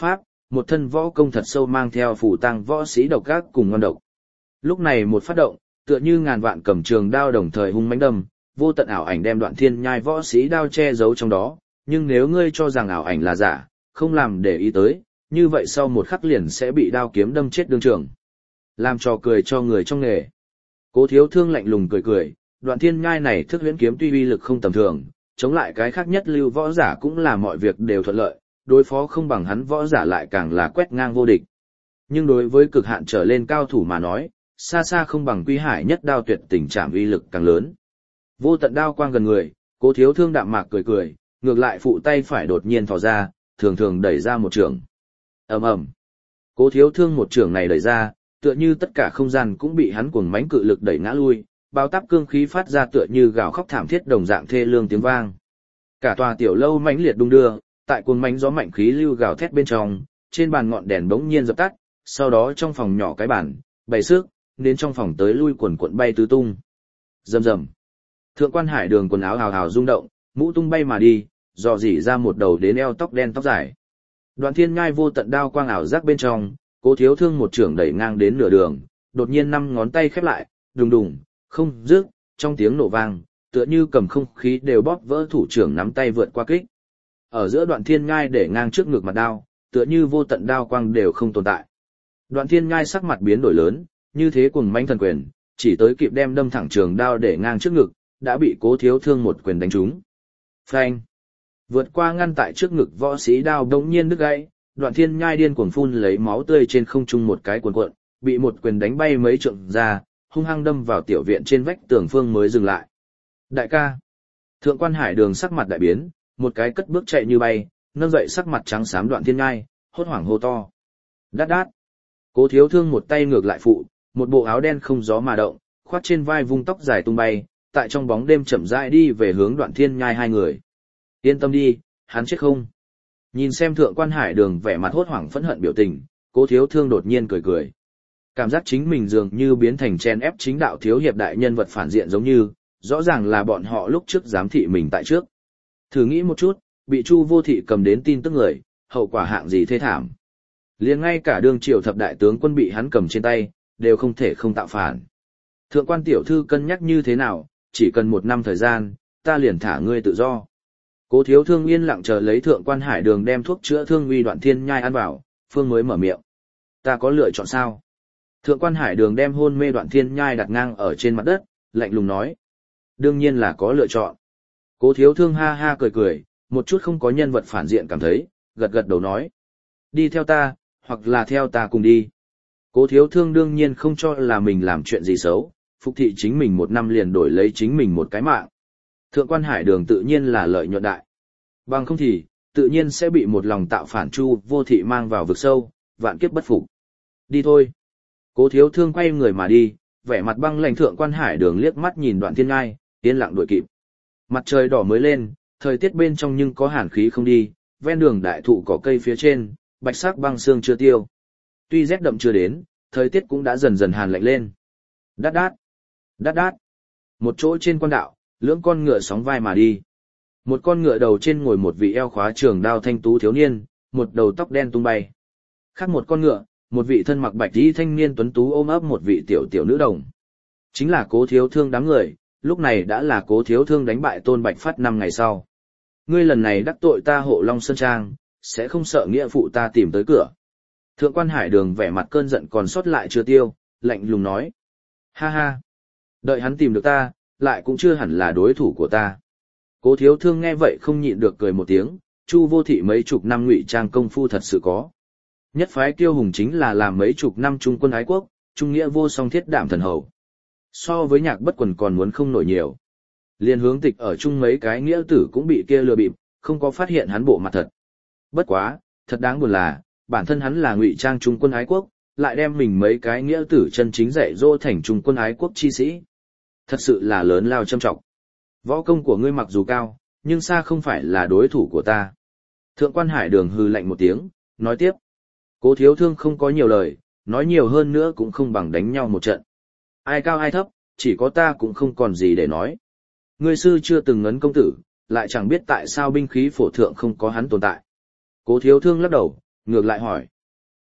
một thân võ công thật sâu mang theo phủ tăng võ sĩ độc ác cùng ngon độc. Lúc này một phát động, tựa như ngàn vạn cầm trường đao đồng thời hung mãnh đâm, vô tận ảo ảnh đem Đoạn Thiên Nhai võ sĩ đao che giấu trong đó, nhưng nếu ngươi cho rằng ảo ảnh là giả, không làm để ý tới, như vậy sau một khắc liền sẽ bị đao kiếm đâm chết đương trường. Làm trò cười cho người trong nghề. Cố Thiếu Thương lạnh lùng cười cười, Đoạn Thiên Nhai này thức huyễn kiếm tuy uy lực không tầm thường, chống lại cái khác nhất lưu võ giả cũng là mọi việc đều thuận lợi, đối phó không bằng hắn võ giả lại càng là quét ngang vô địch. Nhưng đối với cực hạn trở lên cao thủ mà nói, xa xa không bằng Quy Hải nhất đao tuyệt tình trảm uy lực càng lớn. Vô tận đao quang gần người, Cố Thiếu Thương đạm mạc cười cười, ngược lại phụ tay phải đột nhiên thò ra, thường thường đẩy ra một trường. Ầm ầm. Cố Thiếu Thương một trường này đẩy ra, tựa như tất cả không gian cũng bị hắn cuồng mãnh cự lực đẩy ngã lui, bao táp cương khí phát ra tựa như gào khóc thảm thiết đồng dạng thê lương tiếng vang. Cả tòa tiểu lâu mãnh liệt đung đưa, tại cuồng mãnh gió mạnh khí lưu gào thét bên trong, trên bàn ngọn đèn bỗng nhiên dập tắt, sau đó trong phòng nhỏ cái bàn, bày sức, đến trong phòng tới lui quần cuộn bay tứ tung. Rầm rầm. Thượng Quan Hải Đường quần áo hào hào rung động, mũ tung bay mà đi, dò dỉ ra một đầu đến eo tóc đen tóc dài. Đoạn Thiên Nhai vô tận đao quang ảo giác bên trong, Cố Thiếu Thương một trưởng đẩy ngang đến nửa đường, đột nhiên năm ngón tay khép lại, đùng đùng, không rước, trong tiếng nổ vang, tựa như cầm không khí đều bóp vỡ thủ trưởng nắm tay vượt qua kích. Ở giữa Đoạn Thiên Nhai để ngang trước ngực mặt đao, tựa như vô tận đao quang đều không tồn tại. Đoạn Thiên Nhai sắc mặt biến đổi lớn, như thế cuồng mãnh thần quyền, chỉ tới kịp đem đâm thẳng trường đao để ngang trước ngực, đã bị Cố Thiếu Thương một quyền đánh trúng. Phanh! Vượt qua ngăn tại trước ngực võ sĩ đao đống nhiên đứt gãy, Đoạn Thiên Nhai điên cuồng phun lấy máu tươi trên không trung một cái cuộn cuộn, bị một quyền đánh bay mấy trượng ra, hung hăng đâm vào tiểu viện trên vách tường phương mới dừng lại. Đại ca! Thượng Quan Hải Đường sắc mặt đại biến, một cái cất bước chạy như bay, nâng dậy sắc mặt trắng xám Đoạn Thiên Nhai, hốt hoảng hô to. Đát đát! Cố Thiếu Thương một tay ngược lại phụ, một bộ áo đen không gió mà động, khoác trên vai vung tóc dài tung bay, tại trong bóng đêm chậm rãi đi về hướng Đoạn Thiên Nhai hai người. Yên tâm đi, hắn chết không. Nhìn xem Thượng Quan Hải Đường vẻ mặt hốt hoảng phẫn hận biểu tình, Cố Thiếu Thương đột nhiên cười cười. Cảm giác chính mình dường như biến thành chen ép chính đạo thiếu hiệp đại nhân vật phản diện giống như, rõ ràng là bọn họ lúc trước giám thị mình tại trước. Thử nghĩ một chút, bị Chu Vô Thị cầm đến tin tức người, hậu quả hạng gì thê thảm. Liền ngay cả đương triều thập đại tướng quân bị hắn cầm trên tay, đều không thể không tạo phản. Thượng Quan tiểu thư cân nhắc như thế nào, chỉ cần 1 năm thời gian, ta liền thả ngươi tự do. Cố Thiếu Thương yên lặng chờ lấy Thượng Quan Hải Đường đem thuốc chữa thương uy Đoạn Thiên Nhai ăn vào, phương mới mở miệng. Ta có lựa chọn sao? Thượng Quan Hải Đường đem hôn mê Đoạn Thiên Nhai đặt ngang ở trên mặt đất, lạnh lùng nói. Đương nhiên là có lựa chọn. Cố Thiếu Thương ha ha cười cười, một chút không có nhân vật phản diện cảm thấy, gật gật đầu nói. Đi theo ta, hoặc là theo ta cùng đi. Cố Thiếu Thương đương nhiên không cho là mình làm chuyện gì xấu, phục thị chính mình 1 năm liền đổi lấy chính mình một cái mạng. Thượng Quan Hải Đường tự nhiên là lợi nhuận đại. Bằng không thì, tự nhiên sẽ bị một lòng tạo phản Chu Vô Thị mang vào vực sâu, vạn kiếp bất phục. Đi thôi. Cố Thiếu Thương quay người mà đi, vẻ mặt băng lãnh. Thượng Quan Hải Đường liếc mắt nhìn Đoạn Thiên Nhai, yên lặng đuổi kịp. Mặt trời đỏ mới lên, thời tiết bên trong nhưng có hàn khí không đi, ven đường đại thụ cỏ cây phía trên, bạch sắc băng sương chưa tiêu. Tuy rét đậm chưa đến, thời tiết cũng đã dần dần hàn lạnh lên. Đát đát, đát đát. Một chỗ trên quan đạo, lưỡng con ngựa sóng vai mà đi. Một con ngựa đầu trên ngồi một vị eo khóa trường đao thanh tú thiếu niên, một đầu tóc đen tung bay. Khác một con ngựa, một vị thân mặc bạch y thanh niên tuấn tú ôm ấp một vị tiểu tiểu nữ đồng. Chính là Cố Thiếu Thương đám người, lúc này đã là Cố Thiếu Thương đánh bại Tôn Bạch Phát 5 ngày sau. Ngươi lần này đắc tội ta Hộ Long Sơn Trang, sẽ không sợ nghĩa phụ ta tìm tới cửa. Thượng Quan Hải Đường vẻ mặt cơn giận còn sót lại chưa tiêu, lạnh lùng nói. Ha ha, đợi hắn tìm được ta, lại cũng chưa hẳn là đối thủ của ta. Cố Thiếu Thương nghe vậy không nhịn được cười một tiếng, Chu Vô Thị mấy chục năm ngụy trang công phu thật sự có. Nhất phái kiêu hùng chính là làm mấy chục năm trung quân ái quốc, trung nghĩa vô song thiết đảm thần hầu. So với Nhạc Bất Quần còn muốn không nổi nhiều. Liên Hướng Tịch ở chung mấy cái nghĩa tử cũng bị kia lừa bịp, không có phát hiện hắn bộ mặt thật. Bất quá, thật đáng buồn là, bản thân hắn là ngụy trang trung quân ái quốc, lại đem mình mấy cái nghĩa tử chân chính dạy dỗ thành trung quân ái quốc chi sĩ. Thật sự là lớn lao châm trọng. Võ công của ngươi mặc dù cao, nhưng xa không phải là đối thủ của ta. Thượng Quan Hải Đường hừ lạnh một tiếng, nói tiếp. Cố Thiếu Thương không có nhiều lời, nói nhiều hơn nữa cũng không bằng đánh nhau một trận. Ai cao ai thấp, chỉ có ta cũng không còn gì để nói. Ngươi sư chưa từng ngấn công tử, lại chẳng biết tại sao binh khí phổ thượng không có hắn tồn tại. Cố Thiếu Thương lắc đầu, ngược lại hỏi.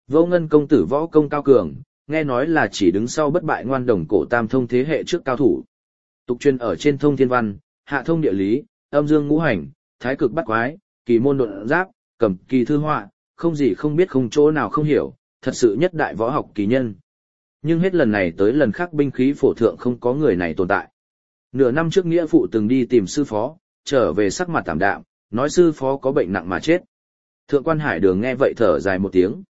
Vô Ngân công tử võ công cao cường, nghe nói là chỉ đứng sau bất bại ngoan đồng cổ tam thông thế hệ trước cao thủ. Tục truyền ở trên thông thiên văn, hạ thông địa lý, âm dương ngũ hành, thái cực bắt quái, kỳ môn độn giáp, cầm kỳ thư họa, không gì không biết không chỗ nào không hiểu, thật sự nhất đại võ học kỳ nhân. Nhưng hết lần này tới lần khác binh khí phổ thượng không có người này tồn tại. Nửa năm trước nghĩa phụ từng đi tìm sư phó, trở về sắc mặt tảm đạm, nói sư phó có bệnh nặng mà chết. Thượng quan Hải Đường nghe vậy thở dài một tiếng.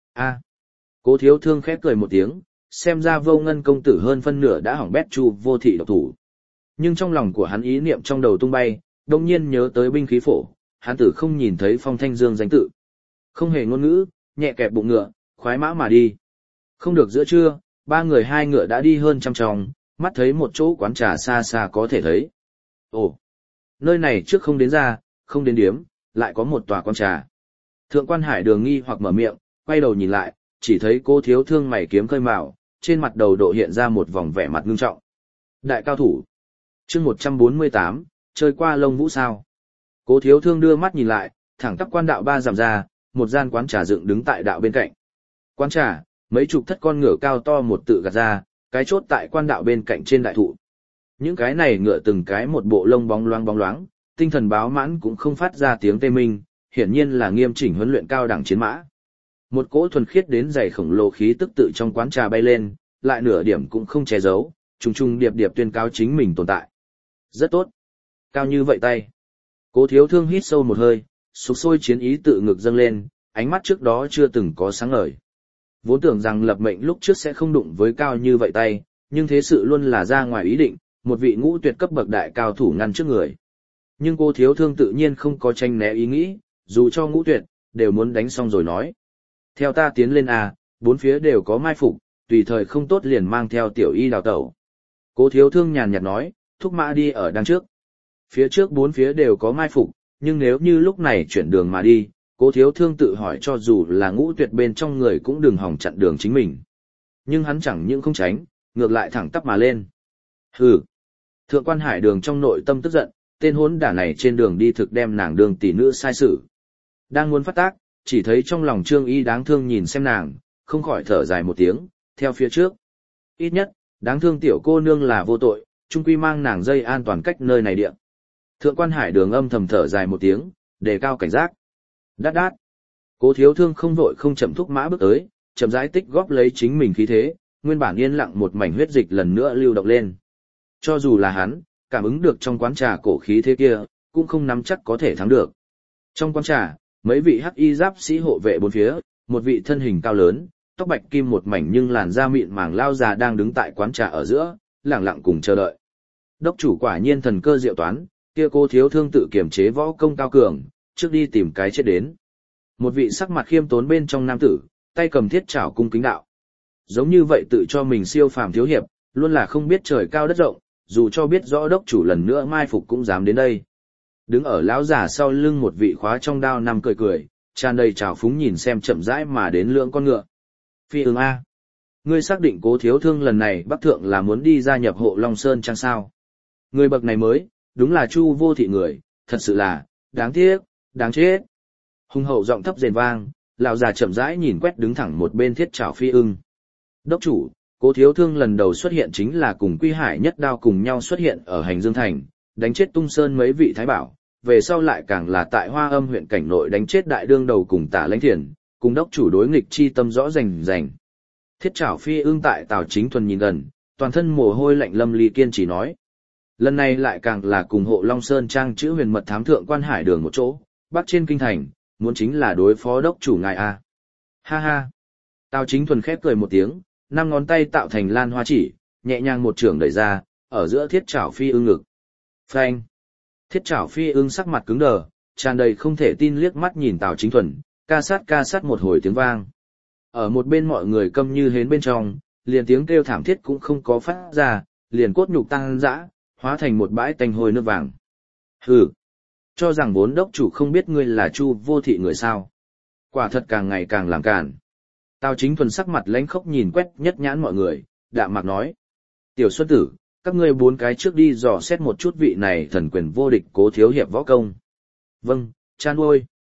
Cố Thiếu Thương khép cười một tiếng, xem ra Vô Ngân công tử hơn phân nửa đã hỏng bét Chu Vô Thị độc thủ. Nhưng trong lòng của hắn ý niệm trong đầu tung bay, đông nhiên nhớ tới binh khí phổ, hắn tử không nhìn thấy Phong Thanh Dương danh tự. Không hề ngôn ngữ, nhẹ kẹp bụng ngựa, khoái mã mà đi. Không được giữa trưa, ba người hai ngựa đã đi hơn trăm tròng, mắt thấy một chỗ quán trà xa xa có thể thấy. Ồ, nơi này trước không đến ra, không đến điếm, lại có một tòa quán trà. Thượng quan Hải Đường nghi hoặc mở miệng, quay đầu nhìn lại, chỉ thấy Cố Thiếu Thương mày kiếm khơi mào, trên mặt đầu độ hiện ra một vòng vẻ mặt ngưng trọng. Đại cao thủ. Chương 148, chơi qua lông vũ sao. Cố Thiếu Thương đưa mắt nhìn lại, thẳng tắp quan đạo ba dặm ra, một gian quán trà dựng đứng tại đạo bên cạnh. Quán trà, mấy chục thất con ngựa cao to một tự gạt ra, cái chốt tại quan đạo bên cạnh trên đại thụ. Những cái này ngựa từng cái một bộ lông bóng loáng, tinh thần báo mãn cũng không phát ra tiếng tê minh, hiển nhiên là nghiêm chỉnh huấn luyện cao đẳng chiến mã. Một cỗ thuần khiết đến dày khổng lồ khí tức tự trong quán trà bay lên, lại nửa điểm cũng không che giấu, trùng trùng điệp điệp tuyên cáo chính mình tồn tại. Rất tốt. Cao như vậy tay. Cố Thiếu Thương hít sâu một hơi, sục sôi chiến ý tự ngực dâng lên, ánh mắt trước đó chưa từng có sáng ngời. Vốn tưởng rằng lập mệnh lúc trước sẽ không đụng với cao như vậy tay, nhưng thế sự luôn là ra ngoài ý định, một vị ngũ tuyệt cấp bậc đại cao thủ ngăn trước người. Nhưng Cố Thiếu Thương tự nhiên không có tranh né ý nghĩ, dù cho ngũ tuyệt, đều muốn đánh xong rồi nói. Theo ta tiến lên bốn phía đều có mai phục, tùy thời không tốt liền mang theo tiểu y đào tẩu. Cố Thiếu Thương nhàn nhạt nói, thúc mã đi ở đằng trước. Phía trước bốn phía đều có mai phục, nhưng nếu như lúc này chuyển đường mà đi, Cố Thiếu Thương tự hỏi cho dù là ngũ tuyệt bên trong người cũng đừng hòng chặn đường chính mình. Nhưng hắn chẳng những không tránh, ngược lại thẳng tắp mà lên. Hừ. Thượng quan Hải Đường trong nội tâm tức giận, tên hỗn đả này trên đường đi thực đem nàng đường tỷ nữ sai sử. Đang muốn phát tác, chỉ thấy trong lòng Trương Y đáng thương nhìn xem nàng, không khỏi thở dài một tiếng, theo phía trước. Ít nhất, đáng thương tiểu cô nương là vô tội, chung quy mang nàng dây an toàn cách nơi này địa. Thượng quan Hải Đường âm thầm thở dài một tiếng, đề cao cảnh giác. Đát đát. Cố Thiếu Thương không vội không chậm thúc mã bước tới, chậm rãi tích góp lấy chính mình khí thế, nguyên bản yên lặng một mảnh huyết dịch lần nữa lưu động lên. Cho dù là hắn, cảm ứng được trong quán trà cổ khí thế kia, cũng không nắm chắc có thể thắng được. Trong quán trà, mấy vị hắc y giáp sĩ hộ vệ bốn phía, một vị thân hình cao lớn, tóc bạch kim một mảnh nhưng làn da mịn màng lao già đang đứng tại quán trà ở giữa, lặng lặng cùng chờ đợi. Đốc chủ quả nhiên thần cơ diệu toán, kia Cố Thiếu Thương tự kiểm chế võ công cao cường, trước đi tìm cái chết đến. Một vị sắc mặt khiêm tốn bên trong nam tử, tay cầm thiết trảo cung kính đạo. Giống như vậy tự cho mình siêu phàm thiếu hiệp, luôn là không biết trời cao đất rộng, dù cho biết rõ đốc chủ lần nữa mai phục cũng dám đến đây. Đứng ở lão giả sau lưng một vị khóa trong đao nằm cười cười, tràn đầy trào phúng nhìn xem chậm rãi mà đến lưỡng con ngựa. Phi ưng A. Ngươi xác định Cố Thiếu Thương lần này Bắc Thượng là muốn đi gia nhập hộ Long Sơn chăng sao? Người bậc này mới, đúng là Chu Vô Thị người, thật sự là, đáng tiếc, đáng chết. Hùng hậu giọng thấp rền vang, lão già chậm rãi nhìn quét đứng thẳng một bên thiết trảo phi ưng. Đốc chủ, Cố Thiếu Thương lần đầu xuất hiện chính là cùng Quy Hải Nhất Đao cùng nhau xuất hiện ở Hành Dương Thành, đánh chết Tung Sơn mấy vị thái bảo, về sau lại càng là tại Hoa Âm huyện cảnh nội đánh chết đại đương đầu cùng Tả Lãnh Thiền, cùng đốc chủ đối nghịch chi tâm rõ rành rành. Thiết trảo phi ưng tại Tào Chính Thuần nhìn gần, toàn thân mồ hôi lạnh lâm ly kiên trì nói. Lần này lại càng là cùng hộ Long Sơn trang chữ huyền mật thám thượng quan Hải Đường một chỗ, bắc trên kinh thành, muốn chính là đối phó đốc chủ ngài a. Ha ha. Tào Chính Thuần khép cười một tiếng, năm ngón tay tạo thành lan hoa chỉ, nhẹ nhàng một trường đẩy ra, ở giữa thiết trảo phi ưng ngực. Phanh. Thiết trảo phi ưng sắc mặt cứng đờ, tràn đầy không thể tin liếc mắt nhìn Tào Chính Thuần, ca sát một hồi tiếng vang. Ở một bên mọi người câm như hến bên trong, liền tiếng kêu thảm thiết cũng không có phát ra, liền cốt nhục tăng dã, hóa thành một bãi tanh hôi nước vàng. Hừ, cho rằng vốn đốc chủ không biết ngươi là Chu Vô Thị người sao? Quả thật càng ngày càng làm càn. Tào Chính Thuần sắc mặt lãnh khốc nhìn quét nhất nhãn mọi người, đạm mạc nói: "Tiểu Xuân Tử, các ngươi bốn cái trước đi dò xét một chút vị này thần quyền vô địch Cố thiếu hiệp võ công." "Vâng, cha nuôi."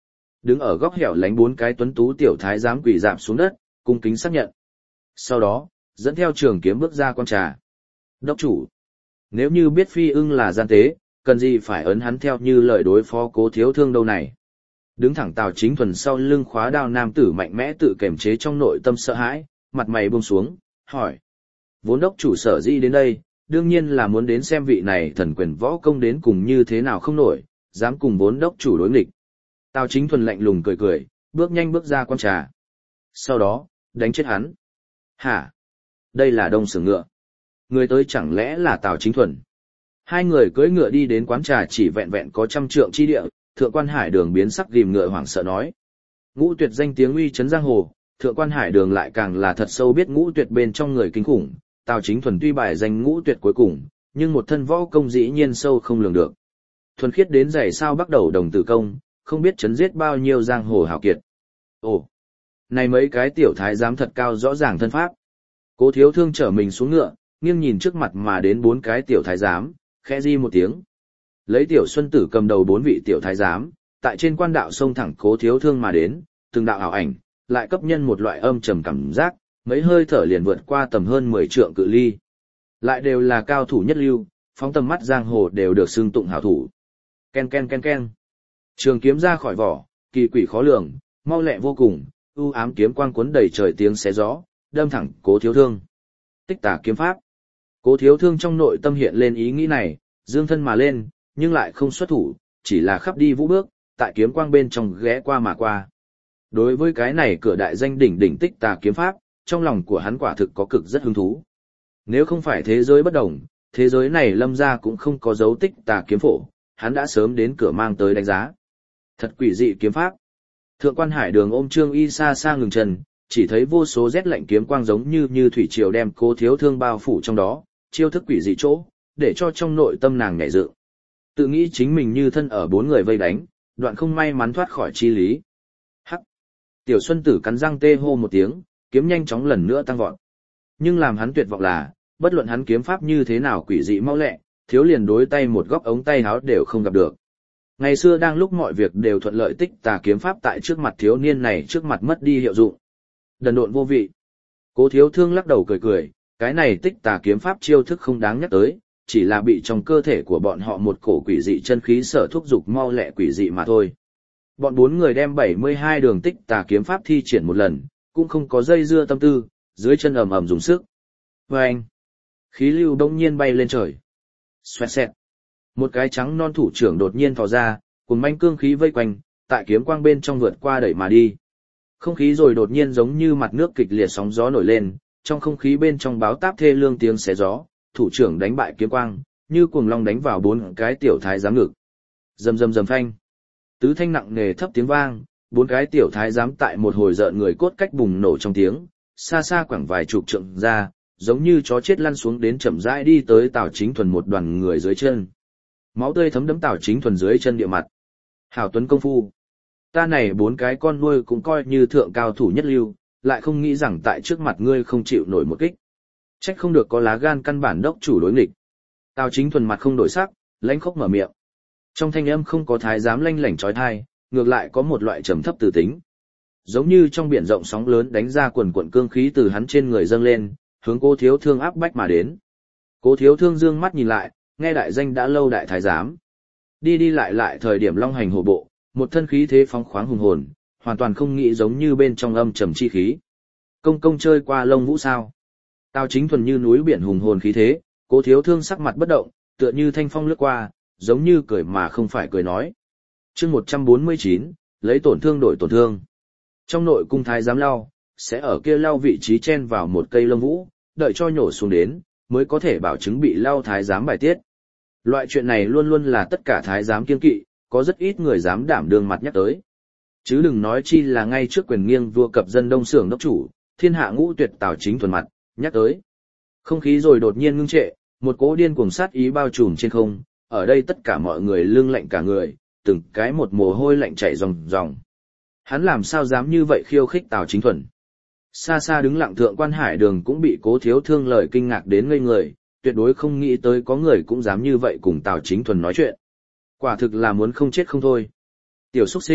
đứng ở góc hẻo lánh 4 cái tuấn tú tiểu thái giám quỳ rạp xuống đất, cung kính xác nhận. Sau đó, dẫn theo trường kiếm bước ra quan trà. Đốc chủ, nếu như biết Phi Ưng là gian tế, cần gì phải ấn hắn theo như lời đối phó Cố Thiếu Thương đâu này. Đứng thẳng Tào Chính Thuần sau lưng khóa đao nam tử mạnh mẽ tự kiềm chế trong nội tâm sợ hãi, mặt mày buông xuống, hỏi. Vốn đốc chủ sở dĩ đến đây, đương nhiên là muốn đến xem vị này thần quyền võ công đến cùng như thế nào không nổi, dám cùng vốn đốc chủ đối nghịch. Tào Chính Thuần lạnh lùng cười cười, bước nhanh bước ra quan trà. Sau đó, đánh chết hắn. Hả? Đây là Đông Sưởng Ngựa. Người tới chẳng lẽ là Tào Chính Thuần? Hai người cưỡi ngựa đi đến quán trà chỉ vẹn vẹn có 100 trượng chi địa, Thượng Quan Hải Đường biến sắc ghim ngựa hoảng sợ nói. Ngũ Tuyệt danh tiếng uy chấn giang hồ, Thượng Quan Hải Đường lại càng là thật sâu biết Ngũ Tuyệt bên trong người kinh khủng. Tào Chính Thuần tuy bài danh Ngũ Tuyệt cuối cùng, nhưng một thân võ công dĩ nhiên sâu không lường được. Thuần khiết đến dày sao bắt đầu đồng tử công, không biết chấn giết bao nhiêu giang hồ hào kiệt. Ồ, này mấy cái tiểu thái giám thật cao rõ ràng thân pháp. Cố Thiếu Thương trở mình xuống ngựa, nghiêng nhìn trước mặt mà đến 4 cái tiểu thái giám, khẽ di một tiếng. Lấy Tiểu Xuân Tử cầm đầu 4 vị tiểu thái giám, tại trên quan đạo sông thẳng Cố Thiếu Thương mà đến, từng đạo ảo ảnh, lại cấp nhân một loại âm trầm cảm giác, mấy hơi thở liền vượt qua tầm hơn 10 trượng cự ly. Lại đều là cao thủ nhất lưu, phóng tầm mắt giang hồ đều được xưng tụng hảo thủ. Ken ken ken ken. Trường kiếm ra khỏi vỏ, kỳ quỷ khó lường, mau lẹ vô cùng, u ám kiếm quang cuốn đầy trời tiếng xé gió, đâm thẳng Cố Thiếu Thương. Tích Tà kiếm pháp. Cố Thiếu Thương trong nội tâm hiện lên ý nghĩ này, dương thân mà lên, nhưng lại không xuất thủ, chỉ là khắp đi vũ bước, tại kiếm quang bên trong ghé qua mà qua. Đối với cái này cửa đại danh đỉnh đỉnh Tích Tà kiếm pháp, trong lòng của hắn quả thực có cực rất hứng thú. Nếu không phải thế giới bất đồng, thế giới này Lâm gia cũng không có dấu Tích Tà kiếm phổ, hắn đã sớm đến cửa mang tới đánh giá. Thật quỷ dị kiếm pháp. Thượng Quan Hải Đường ôm Trương Y xa xa ngừng chân, chỉ thấy vô số rét lạnh kiếm quang giống như thủy triều đem Cố Thiếu Thương bao phủ trong đó, chiêu thức quỷ dị chỗ, để cho trong nội tâm nàng nhảy dựng. Tự nghĩ chính mình như thân ở 4 người vây đánh, đoạn không may mắn thoát khỏi chi lý. Hắc. Tiểu Xuân Tử cắn răng tê hô một tiếng, kiếm nhanh chóng lần nữa tăng vọt. Nhưng làm hắn tuyệt vọng là, bất luận hắn kiếm pháp như thế nào quỷ dị mau lẹ, thiếu liền đối tay một góc ống tay áo đều không gặp được. Ngày xưa đang lúc mọi việc đều thuận lợi Tích Tà kiếm pháp tại trước mặt thiếu niên này trước mặt mất đi hiệu dụng. Đần độn vô vị. Cố Thiếu Thương lắc đầu cười cười, cái này Tích Tà kiếm pháp chiêu thức không đáng nhắc tới, chỉ là bị trong cơ thể của bọn họ một cổ quỷ dị chân khí sở thúc dục mau lẹ quỷ dị mà thôi. Bọn 4 người đem 72 đường Tích Tà kiếm pháp thi triển một lần, cũng không có dây dưa tâm tư, dưới chân ầm ầm dùng sức. Vâng! Khí lưu đông nhiên bay lên trời. Xoẹt xẹt. Một cái trắng non thủ trưởng đột nhiên thò ra, cùng manh cương khí vây quanh, tại kiếm quang bên trong vượt qua đẩy mà đi. Không khí rồi đột nhiên giống như mặt nước kịch liệt sóng gió nổi lên, trong không khí bên trong báo táp thê lương tiếng xé gió, thủ trưởng đánh bại kiếm quang, như cuồng long đánh vào 4 cái tiểu thái giám ngực. Rầm rầm rầm phanh. Tứ thanh nặng nề thấp tiếng vang, 4 cái tiểu thái giám tại một hồi rợn người cốt cách bùng nổ trong tiếng, xa xa quẳng vài chục trượng ra, giống như chó chết lăn xuống đến chậm rãi đi tới Tào Chính Thuần một đoàn người dưới chân. Máu tươi thấm đẫm Tào Chính Thuần dưới chân địa mặt. Hảo tuấn công phu. Ta này 4 cái con nuôi cũng coi như thượng cao thủ nhất lưu, lại không nghĩ rằng tại trước mặt ngươi không chịu nổi một kích. Trách không được có lá gan căn bản đốc chủ đối nghịch. Tào Chính Thuần mặt không đổi sắc, lãnh khốc mở miệng. Trong thanh âm không có thái giám lanh lảnh trói thai, ngược lại có một loại trầm thấp từ tính. Giống như trong biển rộng sóng lớn đánh ra quần quần cương khí từ hắn trên người dâng lên, hướng Cố Thiếu Thương áp bách mà đến. Cố Thiếu Thương dương mắt nhìn lại, nghe đại danh đã lâu đại thái giám. Đi đi lại lại thời điểm long hành hổ bộ, một thân khí thế phóng khoáng hùng hồn, hoàn toàn không nghĩ giống như bên trong âm trầm chi khí. Công công chơi qua lông vũ sao? Tào Chính Thuần như núi biển hùng hồn khí thế, Cố Thiếu Thương sắc mặt bất động, tựa như thanh phong lướt qua, giống như cười mà không phải cười nói. Chương 149, lấy tổn thương đổi tổn thương. Trong nội cung thái giám lau, sẽ ở kia lau vị trí chen vào một cây lông vũ, đợi cho nhổ xuống đến, mới có thể bảo chứng bị lau thái giám bài tiết. Loại chuyện này luôn luôn là tất cả thái giám kiêng kỵ, có rất ít người dám đảm đương mặt nhắc tới. Chứ đừng nói chi là ngay trước quyền nghiêng vua cập dân Đông Xưởng đốc chủ, thiên hạ ngũ tuyệt Tào Chính Thuần mặt, nhắc tới. Không khí rồi đột nhiên ngưng trệ, một cỗ điên cuồng sát ý bao trùm trên không, ở đây tất cả mọi người lưng lạnh cả người, từng cái một mồ hôi lạnh chảy ròng ròng. Hắn làm sao dám như vậy khiêu khích Tào Chính Thuần. Xa xa đứng lặng Thượng Quan Hải Đường cũng bị Cố Thiếu Thương lời kinh ngạc đến ngây người, tuyệt đối không nghĩ tới có người cũng dám như vậy cùng Tào Chính Thuần nói chuyện. Quả thực là muốn không chết không thôi. Tiểu xuất sinh,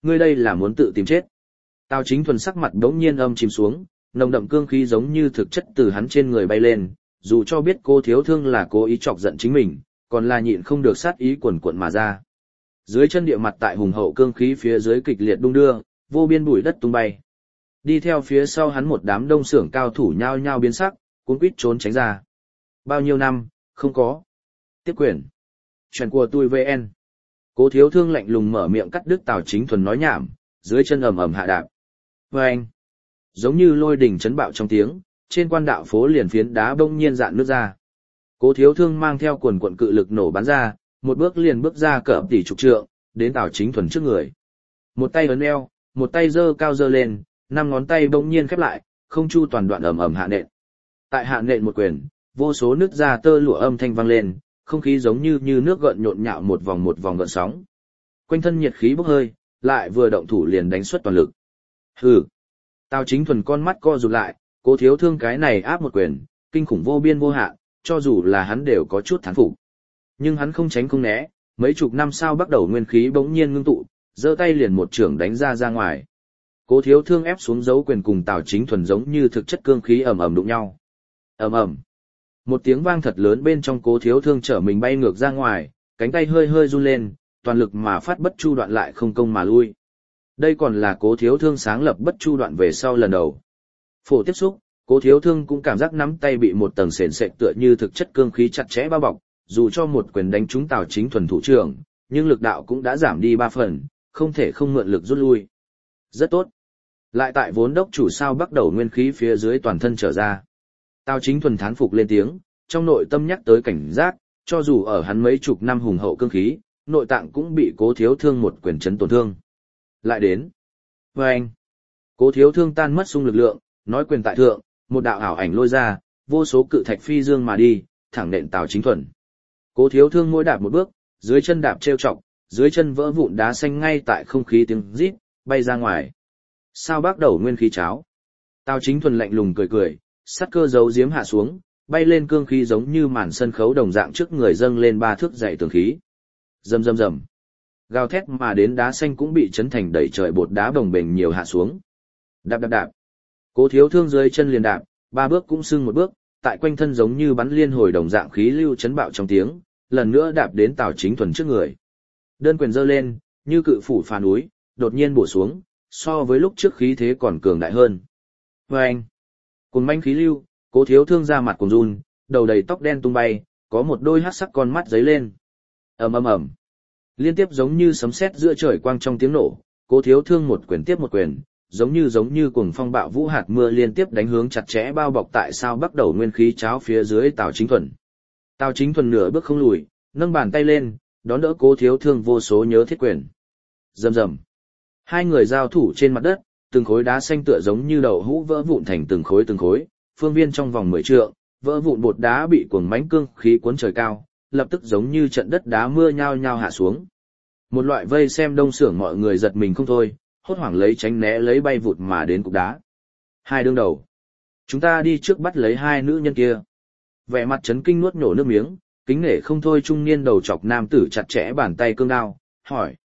Ngươi đây là muốn tự tìm chết. Tào Chính Thuần sắc mặt đống nhiên âm chìm xuống, nồng đậm cương khí giống như thực chất từ hắn trên người bay lên, dù cho biết cô thiếu thương là cố ý chọc giận chính mình, còn là nhịn không được sát ý quần quận mà ra. Dưới chân địa mặt tại hùng hậu cương khí phía dưới kịch liệt đung đưa, vô biên bụi đất tung bay. Đi theo phía sau hắn một đám đông xưởng cao thủ nhao nhao biến sắc, cuống quýt trốn tránh ra. Bao nhiêu năm, không có. Tiếp quyền. Chuyện của tôi VN. Cố thiếu thương lạnh lùng mở miệng cắt đứt Tào Chính Thuần nói nhảm, dưới chân ầm ầm hạ đạp. Vâng! Giống như lôi đình chấn bạo trong tiếng, trên quan đạo phố liền phiến đá bỗng nhiên dạn nước ra. Cố thiếu thương mang theo quần quận cự lực nổ bắn ra, một bước liền bước ra cỡ tỷ chục trượng, đến Tào Chính Thuần trước người. Một tay ấn eo, một tay giơ cao giơ lên, 5 ngón tay bỗng nhiên khép lại, không chu toàn đoạn ầm ầm hạ nện. Tại hạ nện một quyền, vô số nước ra tơ lụa âm thanh vang lên, không khí giống như nước gợn nhộn nhạo một vòng gợn sóng. Quanh thân nhiệt khí bốc hơi, lại vừa động thủ liền đánh xuất toàn lực. Hừ. Tào Chính Thuần con mắt co rụt lại, Cố thiếu thương cái này áp một quyền, kinh khủng vô biên vô hạn, cho dù là hắn đều có chút thán phục. Nhưng hắn không tránh không né, mấy chục năm sau bắt đầu nguyên khí bỗng nhiên ngưng tụ, giơ tay liền một chưởng đánh ra ngoài. Cố thiếu thương ép xuống dấu quyền cùng Tào Chính Thuần giống như thực chất cương khí ầm ầm đụng nhau. Ầm ầm. Một tiếng vang thật lớn bên trong Cố thiếu thương trở mình bay ngược ra ngoài, cánh tay hơi hơi run lên, toàn lực mà phát bất chu đoạn lại không công mà lui. Đây còn là Cố thiếu thương sáng lập bất chu đoạn về sau lần đầu. Phổ tiếp xúc, Cố thiếu thương cũng cảm giác nắm tay bị một tầng sền sệt tựa như thực chất cương khí chặt chẽ bao bọc, dù cho một quyền đánh trúng Tào Chính Thuần thủ trưởng, nhưng lực đạo cũng đã giảm đi 3 phần, không thể không mượn lực rút lui. Rất tốt. Lại tại vốn đốc chủ sao bắt đầu nguyên khí phía dưới toàn thân trở ra. Tào Chính Thuần thán phục lên tiếng, trong nội tâm nhắc tới cảnh giác, cho dù ở hắn mấy chục năm hùng hậu cương khí, nội tạng cũng bị Cố thiếu thương một quyền chấn tổn thương. Lại đến. Vâng. Cố thiếu thương tan mất sung lực lượng, nói quyền tại thượng, một đạo ảo ảnh lôi ra, vô số cự thạch phi dương mà đi, thẳng nện Tào Chính Thuần. Cố thiếu thương mỗi đạp một bước, dưới chân đạp trêu chọc, dưới chân vỡ vụn đá xanh ngay tại không khí tiếng rít, bay ra ngoài. Sao bắt đầu nguyên khí cháo. Tào Chính Thuần lạnh lùng cười cười, sắt cơ giấu giếm hạ xuống, bay lên cương khí giống như màn sân khấu đồng dạng trước người dâng lên 3 thước dày tường khí. Rầm rầm rầm. Gào thét mà đến đá xanh cũng bị chấn thành đẩy trời bột đá bồng bềnh nhiều hạ xuống. Đạp đạp đạp. Cố thiếu thương dưới chân liền đạp, 3 bước cũng sưng một bước, tại quanh thân giống như bắn liên hồi đồng dạng khí lưu chấn bạo trong tiếng, lần nữa đạp đến Tào Chính Thuần trước người. Đơn quyền giơ lên, như cự phủ phá núi, đột nhiên bổ xuống, so với lúc trước khí thế còn cường đại hơn. Vâng! Cùng manh khí lưu, Cố thiếu thương ra mặt cùng run, đầu đầy tóc đen tung bay, có một đôi hắc sắc con mắt giấy lên. Ầm ầm ầm. Liên tiếp giống như sấm sét giữa trời quang trong tiếng nổ, Cố thiếu thương một quyền tiếp một quyền, giống như cuồng phong bạo vũ hạt mưa liên tiếp đánh hướng chặt chẽ bao bọc tại sao bắt đầu nguyên khí cháo phía dưới Tào Chính Thuần. Tào Chính Thuần nửa bước không lùi, nâng bàn tay lên, đón đỡ Cố thiếu thương vô số nhớ thiết quyền. Rầm rầm. Hai người giao thủ trên mặt đất, từng khối đá xanh tựa giống như đậu hũ vỡ vụn thành từng khối, phương viên trong vòng 10 trượng, vỡ vụn bột đá bị cuồng mãnh cương khí cuốn trời cao, lập tức giống như trận đất đá mưa nhao nhao hạ xuống. Một loại vây xem đông sưởng mọi người giật mình không thôi, hốt hoảng lấy tránh né lấy bay vụt mà đến cục đá. Hai đương đầu. Chúng ta đi trước bắt lấy hai nữ nhân kia. Vẻ mặt chấn kinh nuốt nhổ nước miếng, kính nể không thôi trung niên đầu chọc nam tử chặt chẽ bàn tay cương đao, hỏi.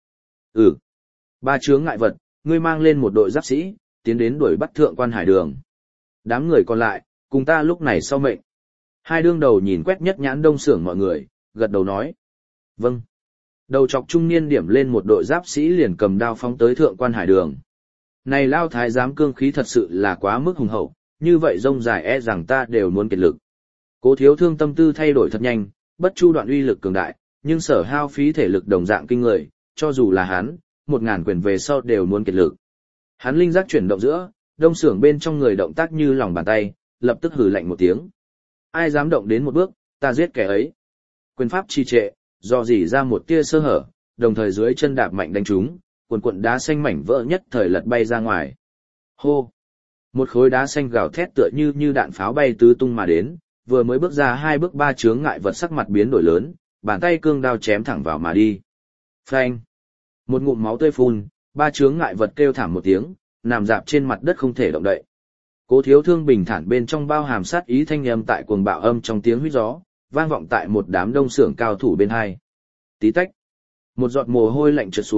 Ba chướng ngại vật, ngươi mang lên một đội giáp sĩ, tiến đến đuổi bắt thượng quan hải đường. Đám người còn lại, cùng ta lúc này sau mệnh. Hai đương đầu nhìn quét nhất nhãn đông sưởng mọi người, gật đầu nói. Vâng. Đầu chọc trung niên điểm lên một đội giáp sĩ liền cầm đao phóng tới thượng quan hải đường. Này lao thái giám cương khí thật sự là quá mức hùng hậu, như vậy rông dài e rằng ta đều muốn kiệt lực. Cố thiếu thương tâm tư thay đổi thật nhanh, bất chu đoạn uy lực cường đại, nhưng sở hao phí thể lực đồng dạng kinh người, cho dù là hắn, 1000 quyền về sau đều muốn kiệt lực. Hắn linh giác chuyển động giữa, đông sưởng bên trong người động tác như lòng bàn tay, lập tức hừ lạnh một tiếng. Ai dám động đến một bước, ta giết kẻ ấy. Quyền pháp trì trệ, do dỉ ra một tia sơ hở, đồng thời dưới chân đạp mạnh đánh trúng, cuộn đá xanh mảnh vỡ nhất thời lật bay ra ngoài. Hô! Một khối đá xanh gào thét tựa như đạn pháo bay tứ tung mà đến, vừa mới bước ra 2 bước 3 chướng ngại vật sắc mặt biến đổi lớn, bàn tay cương đao chém thẳng vào mà đi. Phanh! Một ngụm máu tươi phun, 3 chướng ngại vật kêu thảm một tiếng, nằm dạp trên mặt đất không thể động đậy. Cố thiếu thương bình thản bên trong bao hàm sát ý thanh âm tại cuồng bạo âm trong tiếng huýt gió, vang vọng tại một đám đông sưởng cao thủ bên hai. Tí tách. Một giọt mồ hôi lạnh trượt xuống,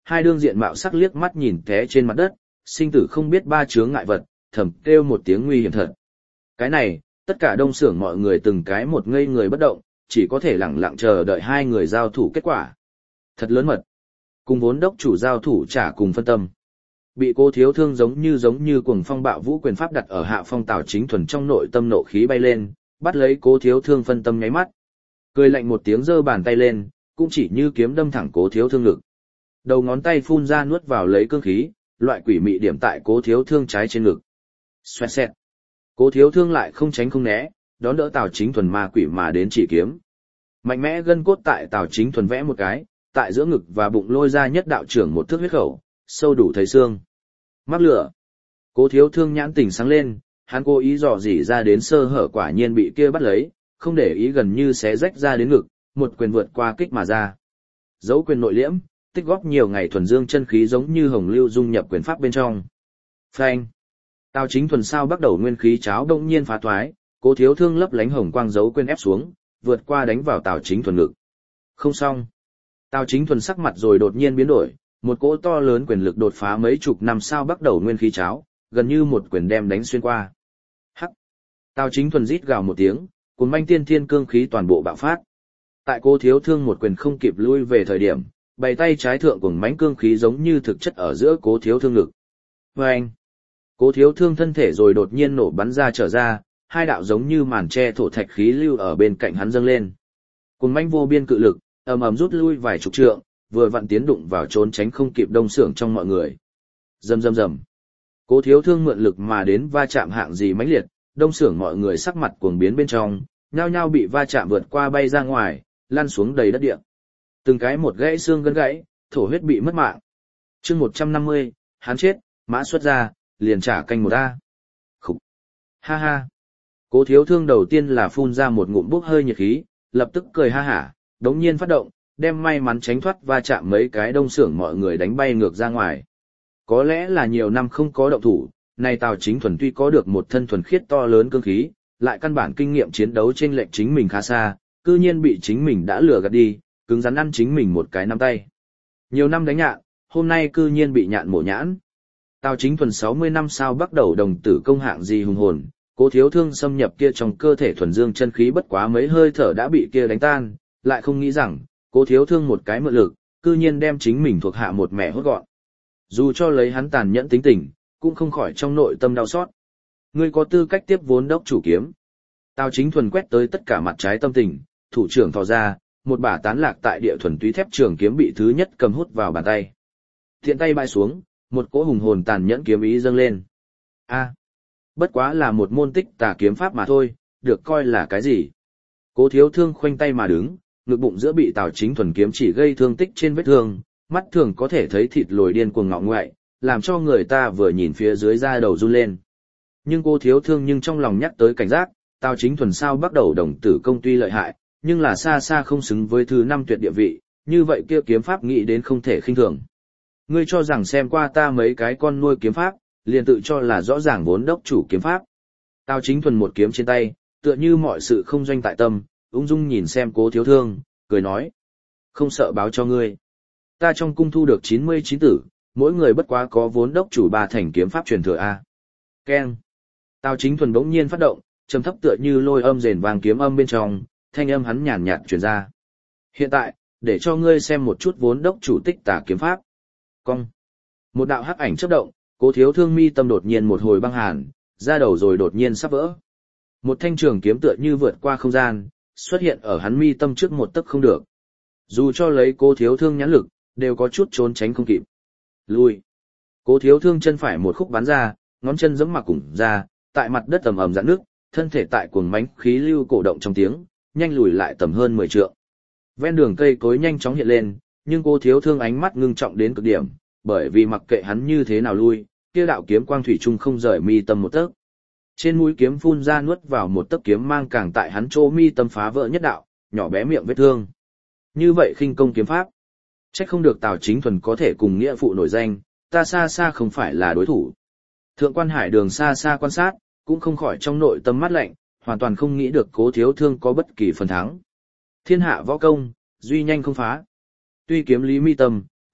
hai đương diện mạo sắc liếc mắt nhìn té trên mặt đất, sinh tử không biết ba chướng ngại vật, thầm kêu một tiếng nguy hiểm thật. Cái này, tất cả đông xưởng mọi người từng cái một ngây người bất động, chỉ có thể lặng lặng chờ đợi hai người giao thủ kết quả. Thật lớn mật. Cùng vốn đốc chủ giao thủ trả cùng phân tâm. Bị Cố Thiếu Thương giống như cuồng phong bạo vũ quyền pháp đặt ở hạ phong Tào Chính Thuần trong nội tâm nộ khí bay lên, bắt lấy Cố Thiếu Thương phân tâm nháy mắt. Cười lạnh một tiếng giơ bàn tay lên, cũng chỉ như kiếm đâm thẳng Cố Thiếu Thương ngực. Đầu ngón tay phun ra nuốt vào lấy cương khí, loại quỷ mị điểm tại Cố Thiếu Thương trái trên ngực. Xoẹt xẹt. Cố Thiếu Thương lại không tránh không né, đón đỡ Tào Chính Thuần ma quỷ mà đến chỉ kiếm. Mạnh mẽ gân cốt tại Tào Chính Thuần vẽ một cái, tại giữa ngực và bụng lôi ra nhất đạo trưởng một thước huyết khẩu, sâu đủ thấy xương. Mắc lửa. Cố Thiếu Thương nhãn tỉnh sáng lên, hắn cố ý dò dỉ ra đến sơ hở quả nhiên bị kia bắt lấy, không để ý gần như xé rách ra đến ngực, một quyền vượt qua kích mà ra. Dấu quyền nội liễm, tích góp nhiều ngày thuần dương chân khí giống như hồng lưu dung nhập quyền pháp bên trong. Phanh. Tào Chính Thuần sao bắt đầu nguyên khí cháo đông nhiên phá thoái, Cố Thiếu Thương lấp lánh hồng quang dấu quyền ép xuống, vượt qua đánh vào Tào Chính Thuần ngực. Không xong. Tào Chính Thuần sắc mặt rồi đột nhiên biến đổi, một cỗ to lớn quyền lực đột phá mấy chục năm sao bắt đầu nguyên khí cháo, gần như một quyền đem đánh xuyên qua. Hắc. Tào Chính Thuần rít gào một tiếng, cuồng manh tiên thiên cương khí toàn bộ bạo phát. Tại Cố Thiếu Thương một quyền không kịp lui về thời điểm, bày tay trái thượng cuồng mãnh cương khí giống như thực chất ở giữa Cố Thiếu Thương ngực. Oeng. Cố Thiếu Thương thân thể rồi đột nhiên nổ bắn ra trở ra, hai đạo giống như màn che thổ thạch khí lưu ở bên cạnh hắn dâng lên. Cuồng mãnh vô biên cự lực, ầm ầm rút lui vài chục trượng, vừa vặn tiến đụng vào trốn tránh không kịp đông xưởng trong mọi người. Rầm rầm rầm. Cố Thiếu Thương mượn lực mà đến va chạm hạng gì mãnh liệt, đông xưởng mọi người sắc mặt cuồng biến bên trong, nhao nhao bị va chạm vượt qua bay ra ngoài, lăn xuống đầy đất địa. Từng cái một gãy xương gân gãy, thổ huyết bị mất mạng. Chương 150, hắn chết, mã xuất ra, liền trả canh một a. Khục. Ha ha. Cố Thiếu Thương đầu tiên là phun ra một ngụm bốc hơi nhiệt khí, lập tức cười ha hả, đống nhiên phát động, đem may mắn tránh thoát va chạm mấy cái đông xưởng mọi người đánh bay ngược ra ngoài. Có lẽ là nhiều năm không có động thủ, này Tào Chính Thuần tuy có được một thân thuần khiết to lớn cương khí, lại căn bản kinh nghiệm chiến đấu trên lệnh chính mình khá xa, cư nhiên bị chính mình đã lừa gạt đi, cứng rắn ăn chính mình một cái nắm tay. Nhiều năm đánh nhạn, hôm nay cư nhiên bị nhạn mổ nhãn. Tào Chính Thuần 60 năm sau bắt đầu đồng tử công hạng gì hùng hồn, Cố Thiếu Thương xâm nhập kia trong cơ thể thuần dương chân khí bất quá mấy hơi thở đã bị kia đánh tan, lại không nghĩ rằng, Cố Thiếu Thương một cái mượn lực, cư nhiên đem chính mình thuộc hạ một mẹ hốt gọn. Dù cho lấy hắn tàn nhẫn tính tình, cũng không khỏi trong nội tâm đau xót. Ngươi có tư cách tiếp vốn đốc chủ kiếm. Tào Chính Thuần quét tới tất cả mặt trái tâm tình, thủ trưởng thò ra, một bả tán lạc tại địa thuần túy thép trường kiếm bị thứ nhất cầm hút vào bàn tay. Thiện tay bay xuống, một cỗ hùng hồn tàn nhẫn kiếm ý dâng lên. A, bất quá là một môn tích tà kiếm pháp mà thôi, được coi là cái gì? Cố Thiếu Thương khoanh tay mà đứng, ngực bụng giữa bị Tào Chính Thuần kiếm chỉ gây thương tích trên vết thương, mắt thường có thể thấy thịt lồi điên cuồng ngọ ngoại, làm cho người ta vừa nhìn phía dưới da đầu run lên. Nhưng Cố Thiếu Thương nhưng trong lòng nhắc tới cảnh giác, Tào Chính Thuần sao bắt đầu đồng tử công tuy lợi hại, nhưng là xa xa không xứng với thứ năm tuyệt địa vị, như vậy kia kiếm pháp nghĩ đến không thể khinh thường. Ngươi cho rằng xem qua ta mấy cái con nuôi kiếm pháp, liền tự cho là rõ ràng vốn đốc chủ kiếm pháp. Tào Chính Thuần một kiếm trên tay, tựa như mọi sự không doanh tại tâm, ung dung nhìn xem Cố Thiếu Thương, cười nói. Không sợ báo cho ngươi. Ta trong cung thu được 99 tử, mỗi người bất quá có vốn đốc chủ 3 thành kiếm pháp truyền thừa A. Keng. Tào Chính Thuần bỗng nhiên phát động, trầm thấp tựa như lôi âm rền vang kiếm âm bên trong, thanh âm hắn nhàn nhạt truyền ra. Hiện tại, để cho ngươi xem một chút vốn đốc chủ tích tà kiếm pháp. Cong. Một đạo hắc ảnh chớp động, Cố Thiếu Thương mi tâm đột nhiên một hồi băng hàn, da đầu rồi đột nhiên sắp vỡ. Một thanh trường kiếm tựa như vượt qua không gian, xuất hiện ở hắn mi tâm trước một tấc không được. Dù cho lấy Cố Thiếu Thương nhãn lực, đều có chút trốn tránh không kịp. Lui. Cố Thiếu Thương chân phải một khúc bắn ra, ngón chân giẫm mặc cùng ra, tại mặt đất ầm ầm rạn nước, thân thể tại cuồng mãnh khí lưu cổ động trong tiếng, nhanh lùi lại tầm hơn 10 trượng. Ven đường cây cối nhanh chóng hiện lên, nhưng Cố Thiếu Thương ánh mắt ngưng trọng đến cực điểm, bởi vì mặc kệ hắn như thế nào lui, kia đạo kiếm quang thủy chung không rời mi tâm một tấc. Trên mũi kiếm phun ra nuốt vào một tấc kiếm mang càng tại hắn chỗ mi tâm phá vỡ nhất đạo, nhỏ bé miệng vết thương. Như vậy khinh công kiếm pháp, trách không được Tào Chính Thuần có thể cùng nghĩa phụ nổi danh, ta xa xa không phải là đối thủ. Thượng quan Hải Đường xa xa quan sát, cũng không khỏi trong nội tâm mát lạnh, hoàn toàn không nghĩ được Cố Thiếu Thương có bất kỳ phần thắng. Thiên hạ võ công, duy nhanh không phá. Tuy kiếm lý mi tâm,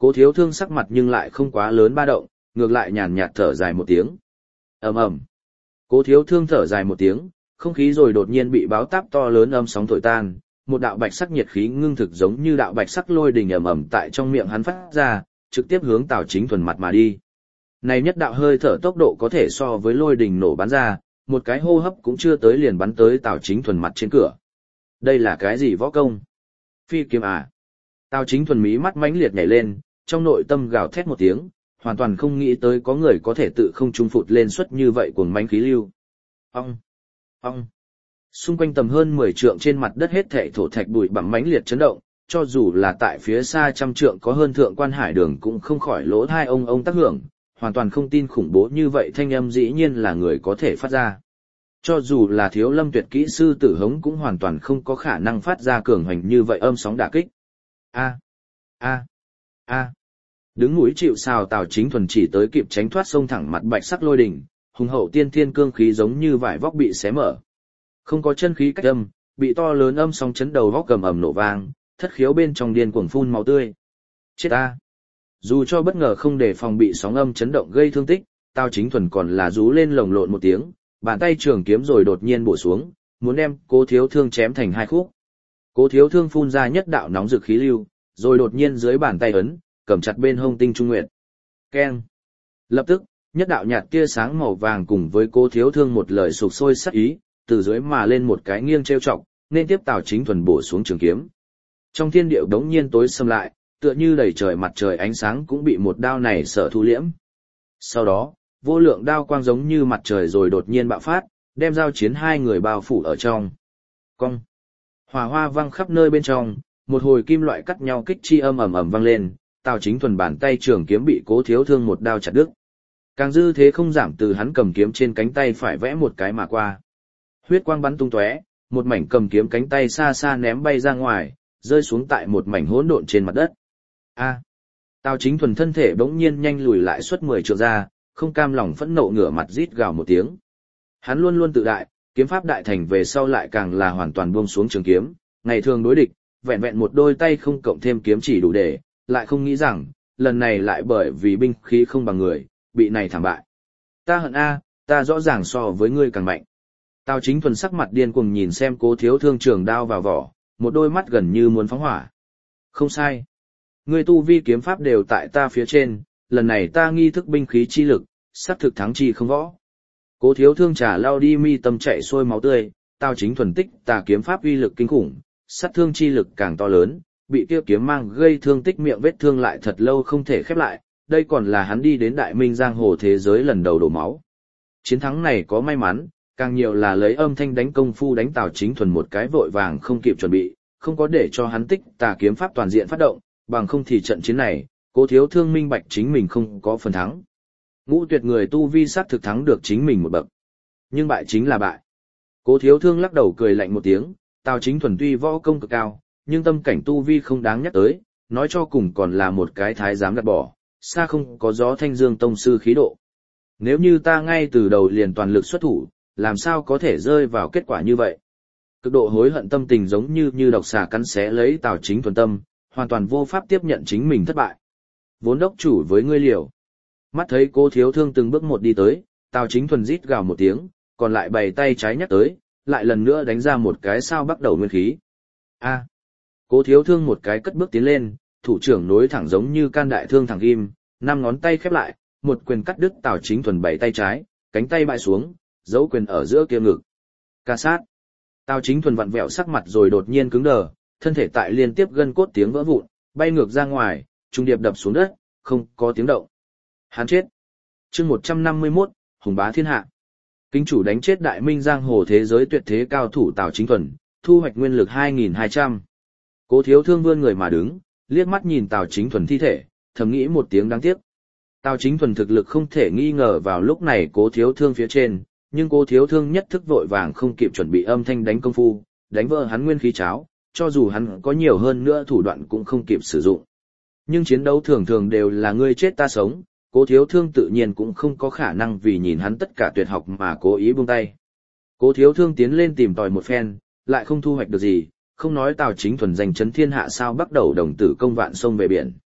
Cố Thiếu Thương sắc mặt nhưng lại không quá lớn ba động, ngược lại nhàn nhạt thở dài một tiếng. Ầm ầm. Cố Thiếu Thương thở dài một tiếng, không khí rồi đột nhiên bị báo táp to lớn âm sóng thổi tan, một đạo bạch sắc nhiệt khí ngưng thực giống như đạo bạch sắc lôi đình ầm ầm tại trong miệng hắn phát ra, trực tiếp hướng Tào Chính Thuần mặt mà đi. Này nhất đạo hơi thở tốc độ có thể so với lôi đình nổ bắn ra, một cái hô hấp cũng chưa tới liền bắn tới Tào Chính Thuần mặt trên cửa. Đây là cái gì võ công? Phi kiếm à? Tào Chính Thuần mí mắt mãnh liệt nhảy lên, trong nội tâm gào thét một tiếng, hoàn toàn không nghĩ tới có người có thể tự không trung phụt lên suất như vậy cuồng mãnh khí lưu. Ong, ong. Xung quanh tầm hơn 10 trượng trên mặt đất hết thảy thổ thạch bụi bặm mãnh liệt chấn động, cho dù là tại phía xa trăm trượng có hơn thượng quan hải đường cũng không khỏi lỗ tai ông tác hưởng, hoàn toàn không tin khủng bố như vậy thanh âm dĩ nhiên là người có thể phát ra. Cho dù là Thiếu Lâm tuyệt kỹ sư Tử Hống cũng hoàn toàn không có khả năng phát ra cường hoành như vậy âm sóng đả kích. A, a, a. Đứng núi chịu sào Tào Chính Thuần chỉ tới kịp tránh thoát xông thẳng mặt bạch sắc lôi đỉnh, hùng hậu tiên thiên cương khí giống như vải vóc bị xé mở. Không có chân khí cách âm, bị to lớn âm sóng chấn đầu vóc cầm ầm nổ vang, thất khiếu bên trong điên cuồng phun máu tươi. Chết ta! Dù cho bất ngờ không để phòng bị sóng âm chấn động gây thương tích, Tào Chính Thuần còn là rú lên lồng lộn một tiếng, bàn tay trường kiếm rồi đột nhiên bổ xuống, muốn đem Cố Thiếu Thương chém thành hai khúc. Cố Thiếu Thương phun ra nhất đạo nóng rực khí lưu, rồi đột nhiên dưới bàn tay ấn, cầm chặt bên hông tinh trung nguyệt. Keng! Lập tức, nhất đạo nhạt tia sáng màu vàng cùng với Cố Thiếu Thương một lời sục sôi sắc ý, từ dưới mà lên một cái nghiêng trêu chọc, nên tiếp Tào Chính Thuần bổ xuống trường kiếm. Trong thiên địa đống nhiên tối sầm lại, tựa như đầy trời mặt trời ánh sáng cũng bị một đao này sở thu liễm. Sau đó, vô lượng đao quang giống như mặt trời rồi đột nhiên bạo phát, đem giao chiến hai người bao phủ ở trong. Cong. Hỏa hoa vang khắp nơi bên trong, một hồi kim loại cắt nhau kích chi âm ầm ầm vang lên, Tào Chính Thuần bàn tay trường kiếm bị Cố Thiếu Thương một đao chặt đứt. Càng dư thế không giảm từ hắn cầm kiếm trên cánh tay phải vẽ một cái mà qua. Huyết quang bắn tung tóe, một mảnh cầm kiếm cánh tay xa xa ném bay ra ngoài, rơi xuống tại một mảnh hỗn độn trên mặt đất. A. Tào Chính Thuần thân thể bỗng nhiên nhanh lùi lại suốt 10 trượng ra, không cam lòng phẫn nộ ngửa mặt rít gào một tiếng. Hắn luôn luôn tự đại, kiếm pháp đại thành về sau lại càng là hoàn toàn buông xuống trường kiếm, ngày thường đối địch, vẹn vẹn một đôi tay không cộng thêm kiếm chỉ đủ để, lại không nghĩ rằng, lần này lại bởi vì binh khí không bằng người, bị này thảm bại. Ta hận a, ta rõ ràng so với ngươi càng mạnh. Tào Chính Thuần sắc mặt điên cuồng nhìn xem Cố Thiếu Thương trường đao vào vỏ, một đôi mắt gần như muốn phóng hỏa. Không sai. Ngươi tu vi kiếm pháp đều tại ta phía trên, lần này ta nghi thức binh khí chi lực, xác thực thắng chi không võ. Cố Thiếu Thương trà lao đi mi tâm chạy xuôi máu tươi, Tào Chính Thuần tích tà kiếm pháp uy lực kinh khủng, sát thương chi lực càng to lớn, bị kia kiếm mang gây thương tích miệng vết thương lại thật lâu không thể khép lại, đây còn là hắn đi đến Đại Minh giang hồ thế giới lần đầu đổ máu. Chiến thắng này có may mắn, càng nhiều là lấy âm thanh đánh công phu đánh Tào Chính Thuần một cái vội vàng không kịp chuẩn bị, không có để cho hắn tích tà kiếm pháp toàn diện phát động, bằng không thì trận chiến này, Cố Thiếu Thương minh bạch chính mình không có phần thắng. Ngũ Tuyệt người tu vi sát thực thắng được chính mình một bậc, nhưng bại chính là bại. Cố Thiếu Thương lắc đầu cười lạnh một tiếng, Tào Chính Thuần tuy võ công cực cao, nhưng tâm cảnh tu vi không đáng nhắc tới, nói cho cùng còn là một cái thái giám gạt bỏ, xa không có gió thanh dương tông sư khí độ. Nếu như ta ngay từ đầu liền toàn lực xuất thủ, làm sao có thể rơi vào kết quả như vậy? Cực độ hối hận tâm tình giống như độc xà cắn xé lấy Tào Chính Thuần tâm, hoàn toàn vô pháp tiếp nhận chính mình thất bại. Vốn đốc chủ với ngươi liều. Mắt thấy Cố Thiếu Thương từng bước một đi tới, Tào Chính Thuần rít gào một tiếng, còn lại bày tay trái nhắc tới, lại lần nữa đánh ra một cái sao bắt đầu nguyên khí. A. Cố Thiếu Thương một cái cất bước tiến lên, thủ trưởng nối thẳng giống như can đại thương thẳng ghim, 5 ngón tay khép lại, một quyền cắt đứt Tào Chính Thuần bảy tay trái, cánh tay bại xuống, giấu quyền ở giữa kia ngực. Ca sát. Tào Chính Thuần vặn vẹo sắc mặt rồi đột nhiên cứng đờ, thân thể tại liên tiếp gân cốt tiếng vỡ vụn, bay ngược ra ngoài, trung điệp đập xuống đất, không có tiếng động. Hắn chết. Chương 151, hùng bá thiên hạ. Kính chủ đánh chết Đại Minh giang hồ thế giới tuyệt thế cao thủ Tào Chính Thuần, thu hoạch nguyên lực 2.200. Cố Thiếu Thương vươn người mà đứng, liếc mắt nhìn Tào Chính Thuần thi thể, thầm nghĩ một tiếng đáng tiếc. Tào Chính Thuần thực lực không thể nghi ngờ vào lúc này Cố Thiếu Thương phía trên, nhưng Cố Thiếu Thương nhất thức vội vàng không kịp chuẩn bị âm thanh đánh công phu, đánh vỡ hắn nguyên khí cháo, cho dù hắn có nhiều hơn nữa thủ đoạn cũng không kịp sử dụng. Nhưng chiến đấu thường thường đều là ngươi chết ta sống, Cố Thiếu Thương tự nhiên cũng không có khả năng vì nhìn hắn tất cả tuyệt học mà cố ý buông tay. Cố Thiếu Thương tiến lên tìm tòi một phen, lại không thu hoạch được gì, không nói Tào Chính Thuần giành chấn thiên hạ sao bắt đầu đồng tử công vạn sông về biển.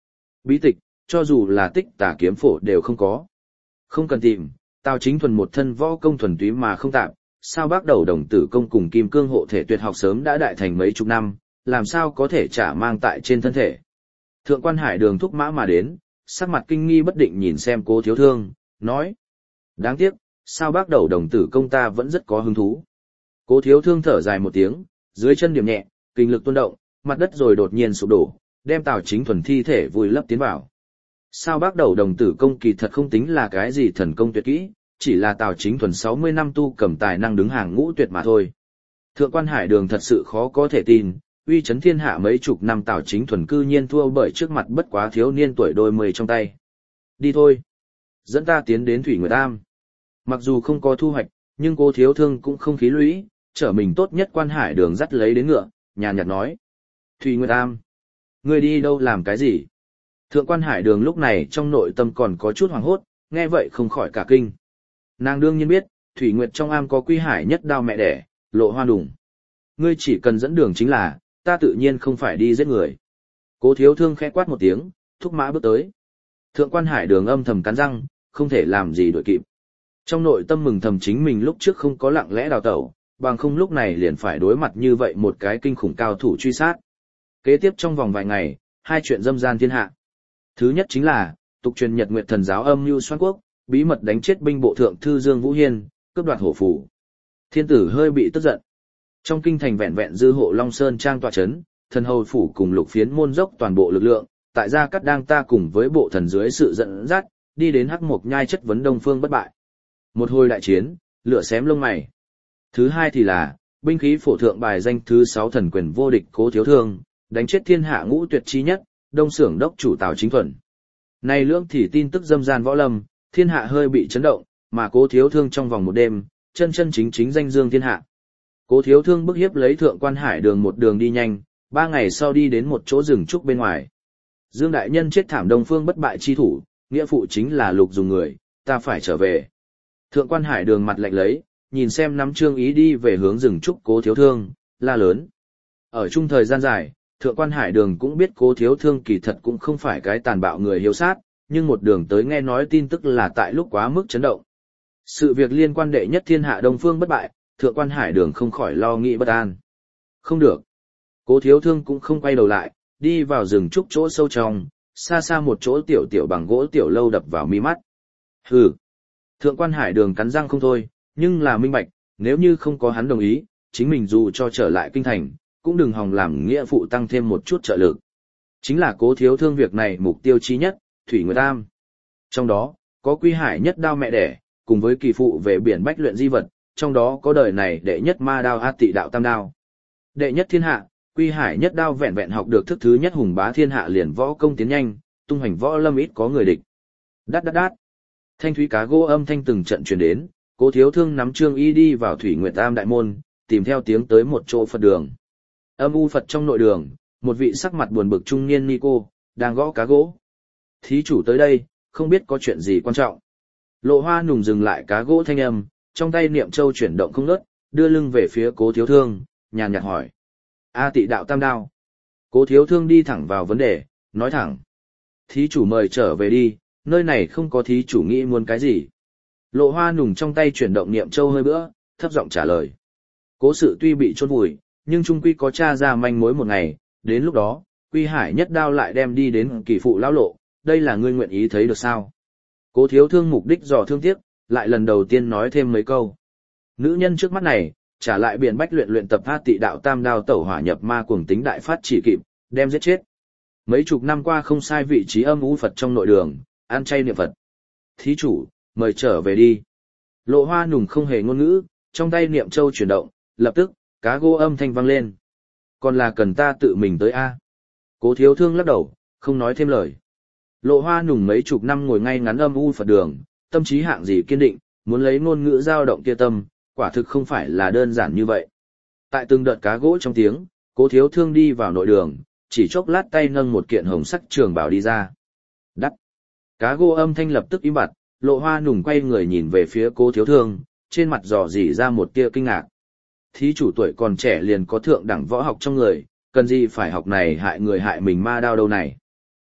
Bí tịch, cho dù là tích tà kiếm phổ đều không có. Không cần tìm, Tào Chính Thuần một thân võ công thuần túy mà không tạm, sao bác đầu đồng tử công cùng kim cương hộ thể tuyệt học sớm đã đại thành mấy chục năm, làm sao có thể trả mang tại trên thân thể. Thượng quan Hải Đường thúc mã mà đến, sắc mặt kinh nghi bất định nhìn xem Cố Thiếu Thương, nói. Đáng tiếc, sao bác đầu đồng tử công ta vẫn rất có hứng thú. Cố Thiếu Thương thở dài một tiếng, dưới chân điểm nhẹ, kinh lực tuôn động, mặt đất rồi đột nhiên sụp đổ, đem Tào Chính Thuần thi thể vùi lấp tiến vào. Sao bác đầu đồng tử công kỳ thật không tính là cái gì thần công tuyệt kỹ, chỉ là Tào Chính Thuần 60 năm tu cầm tài năng đứng hàng ngũ tuyệt mà thôi. Thượng quan Hải Đường thật sự khó có thể tin, uy chấn thiên hạ mấy chục năm Tào Chính Thuần cư nhiên thua bởi trước mặt bất quá thiếu niên tuổi đôi mươi trong tay. Đi thôi. Dẫn ta tiến đến Thủy Nguyệt Am. Mặc dù không có thu hoạch, nhưng Cố Thiếu Thương cũng không khí lũy, trở mình tốt nhất quan Hải Đường dắt lấy đến ngựa, nhàn nhạt nói. Thủy Nguyệt Am. Ngươi đi đâu làm cái gì? Thượng quan Hải Đường lúc này trong nội tâm còn có chút hoảng hốt, nghe vậy không khỏi cả kinh. Nàng đương nhiên biết, Thủy Nguyệt trong am có Quy Hải nhất đao mẹ đẻ, Lộ Hoa Đùng. Ngươi chỉ cần dẫn đường chính là, ta tự nhiên không phải đi giết người. Cố Thiếu Thương khẽ quát một tiếng, thúc mã bước tới. Thượng quan Hải Đường âm thầm cắn răng, không thể làm gì đuổi kịp. Trong nội tâm mừng thầm chính mình lúc trước không có lặng lẽ đào tẩu, bằng không lúc này liền phải đối mặt như vậy một cái kinh khủng cao thủ truy sát. Kế tiếp trong vòng vài ngày, hai chuyện dâm gian thiên hạ. Thứ nhất chính là, tục truyền Nhật Nguyệt Thần giáo âm mưu Xoan Quốc, bí mật đánh chết binh bộ thượng thư Dương Vũ Hiên, cướp đoạt hổ phủ. Thiên tử hơi bị tức giận. Trong kinh thành vẹn vẹn dư hộ Long Sơn trang tọa chấn, thần hầu phủ cùng lục phiến môn dốc toàn bộ lực lượng, tại gia cát đang ta cùng với bộ thần dưới sự dẫn dắt, đi đến Hắc Mộc Nhai chất vấn Đông Phương bất bại. Một hồi đại chiến, lửa xém lông mày. Thứ hai thì là, binh khí phổ thượng bài danh thứ 6 thần quyền vô địch Cố Thiếu Thương, đánh chết thiên hạ ngũ tuyệt chi nhất, Đông Xưởng đốc chủ Tào Chính Thuần. Này lưỡng thì tin tức dâm gian võ lâm, thiên hạ hơi bị chấn động, mà Cố Thiếu Thương trong vòng một đêm, chân chân chính chính danh dương thiên hạ. Cố Thiếu Thương bức hiếp lấy Thượng quan Hải Đường một đường đi nhanh, 3 ngày sau đi đến một chỗ rừng trúc bên ngoài. Dương đại nhân chết thảm Đông Phương bất bại chi thủ, nghĩa phụ chính là Lục Dùng người, ta phải trở về. Thượng quan Hải Đường mặt lạnh lấy, nhìn xem nắm trương ý đi về hướng rừng trúc Cố Thiếu Thương, la lớn. Ở chung thời gian dài, Thượng quan Hải Đường cũng biết Cố Thiếu Thương kỳ thật cũng không phải cái tàn bạo người hiếu sát, nhưng một đường tới nghe nói tin tức là tại lúc quá mức chấn động. Sự việc liên quan đệ nhất thiên hạ Đông Phương bất bại, Thượng quan Hải Đường không khỏi lo nghĩ bất an. Không được. Cố Thiếu Thương cũng không quay đầu lại, đi vào rừng trúc chỗ sâu trong, xa xa một chỗ tiểu tiểu bằng gỗ tiểu lâu đập vào mi mắt. Hừ. Thượng quan Hải Đường cắn răng không thôi, nhưng là minh bạch, nếu như không có hắn đồng ý, chính mình dù cho trở lại kinh thành, cũng đừng hòng làm nghĩa phụ tăng thêm một chút trợ lực. Chính là Cố Thiếu Thương việc này mục tiêu chí nhất, Thủy Nguyệt Am. Trong đó, có Quy Hải nhất đao mẹ đẻ, cùng với kỳ phụ về biển bách luyện di vật, trong đó có đời này đệ nhất ma đao A Tị đạo tam đao. Đệ nhất thiên hạ, Quy Hải nhất đao vẹn vẹn học được thức thứ nhất hùng bá thiên hạ liền võ công tiến nhanh, tung hoành võ lâm ít có người địch. Đát đát đát. Thanh thúy cá gỗ âm thanh từng trận truyền đến, Cố Thiếu Thương nắm trương y đi vào Thủy Nguyệt Am đại môn, tìm theo tiếng tới một chỗ Phật đường. Âm u Phật trong nội đường, một vị sắc mặt buồn bực trung niên ni cô đang gõ cá gỗ. Thí chủ tới đây, không biết có chuyện gì quan trọng. Lộ Hoa Nùng dừng lại cá gỗ thanh âm, trong tay niệm châu chuyển động không ngớt, đưa lưng về phía Cố Thiếu Thương, nhàn nhạt hỏi. A Tị đạo tam đao. Cố Thiếu Thương đi thẳng vào vấn đề, nói thẳng. Thí chủ mời trở về đi, nơi này không có thí chủ nghĩ muốn cái gì. Lộ Hoa Nùng trong tay chuyển động niệm châu hơi bữa, thấp giọng trả lời. Cố sự tuy bị chôn vùi, nhưng trung quy có tra ra manh mối một ngày, đến lúc đó, Quy Hải nhất đao lại đem đi đến kỳ phụ lão lộ, đây là ngươi nguyện ý thấy được sao? Cố Thiếu Thương mục đích dò thương tiếc, lại lần đầu tiên nói thêm mấy câu. Nữ nhân trước mắt này, trả lại biển bách luyện tập A Tị đạo tam đao tẩu hỏa nhập ma cuồng tính đại phát chỉ kịp, đem giết chết. Mấy chục năm qua không sai vị trí âm u Phật trong nội đường, ăn chay niệm Phật. Thí chủ, mời trở về đi. Lộ Hoa Nùng không hề ngôn ngữ, trong tay niệm châu chuyển động, lập tức, cá gỗ âm thanh vang lên. Còn là cần ta tự mình tới a? Cố Thiếu Thương lắc đầu, không nói thêm lời. Lộ Hoa Nùng mấy chục năm ngồi ngay ngắn âm u Phật đường, tâm trí hạng gì kiên định, muốn lấy ngôn ngữ dao động kia tâm, quả thực không phải là đơn giản như vậy. Tại từng đợt cá gỗ trong tiếng, Cố Thiếu Thương đi vào nội đường, chỉ chốc lát tay nâng một kiện hồng sắc trường bào đi ra. Đắt. Cá gỗ âm thanh lập tức im bặt, Lộ Hoa Nùng quay người nhìn về phía Cố Thiếu Thương, trên mặt dò dỉ ra một tia kinh ngạc. Thí chủ tuổi còn trẻ liền có thượng đẳng võ học trong người, cần gì phải học này hại người hại mình ma đao đâu này.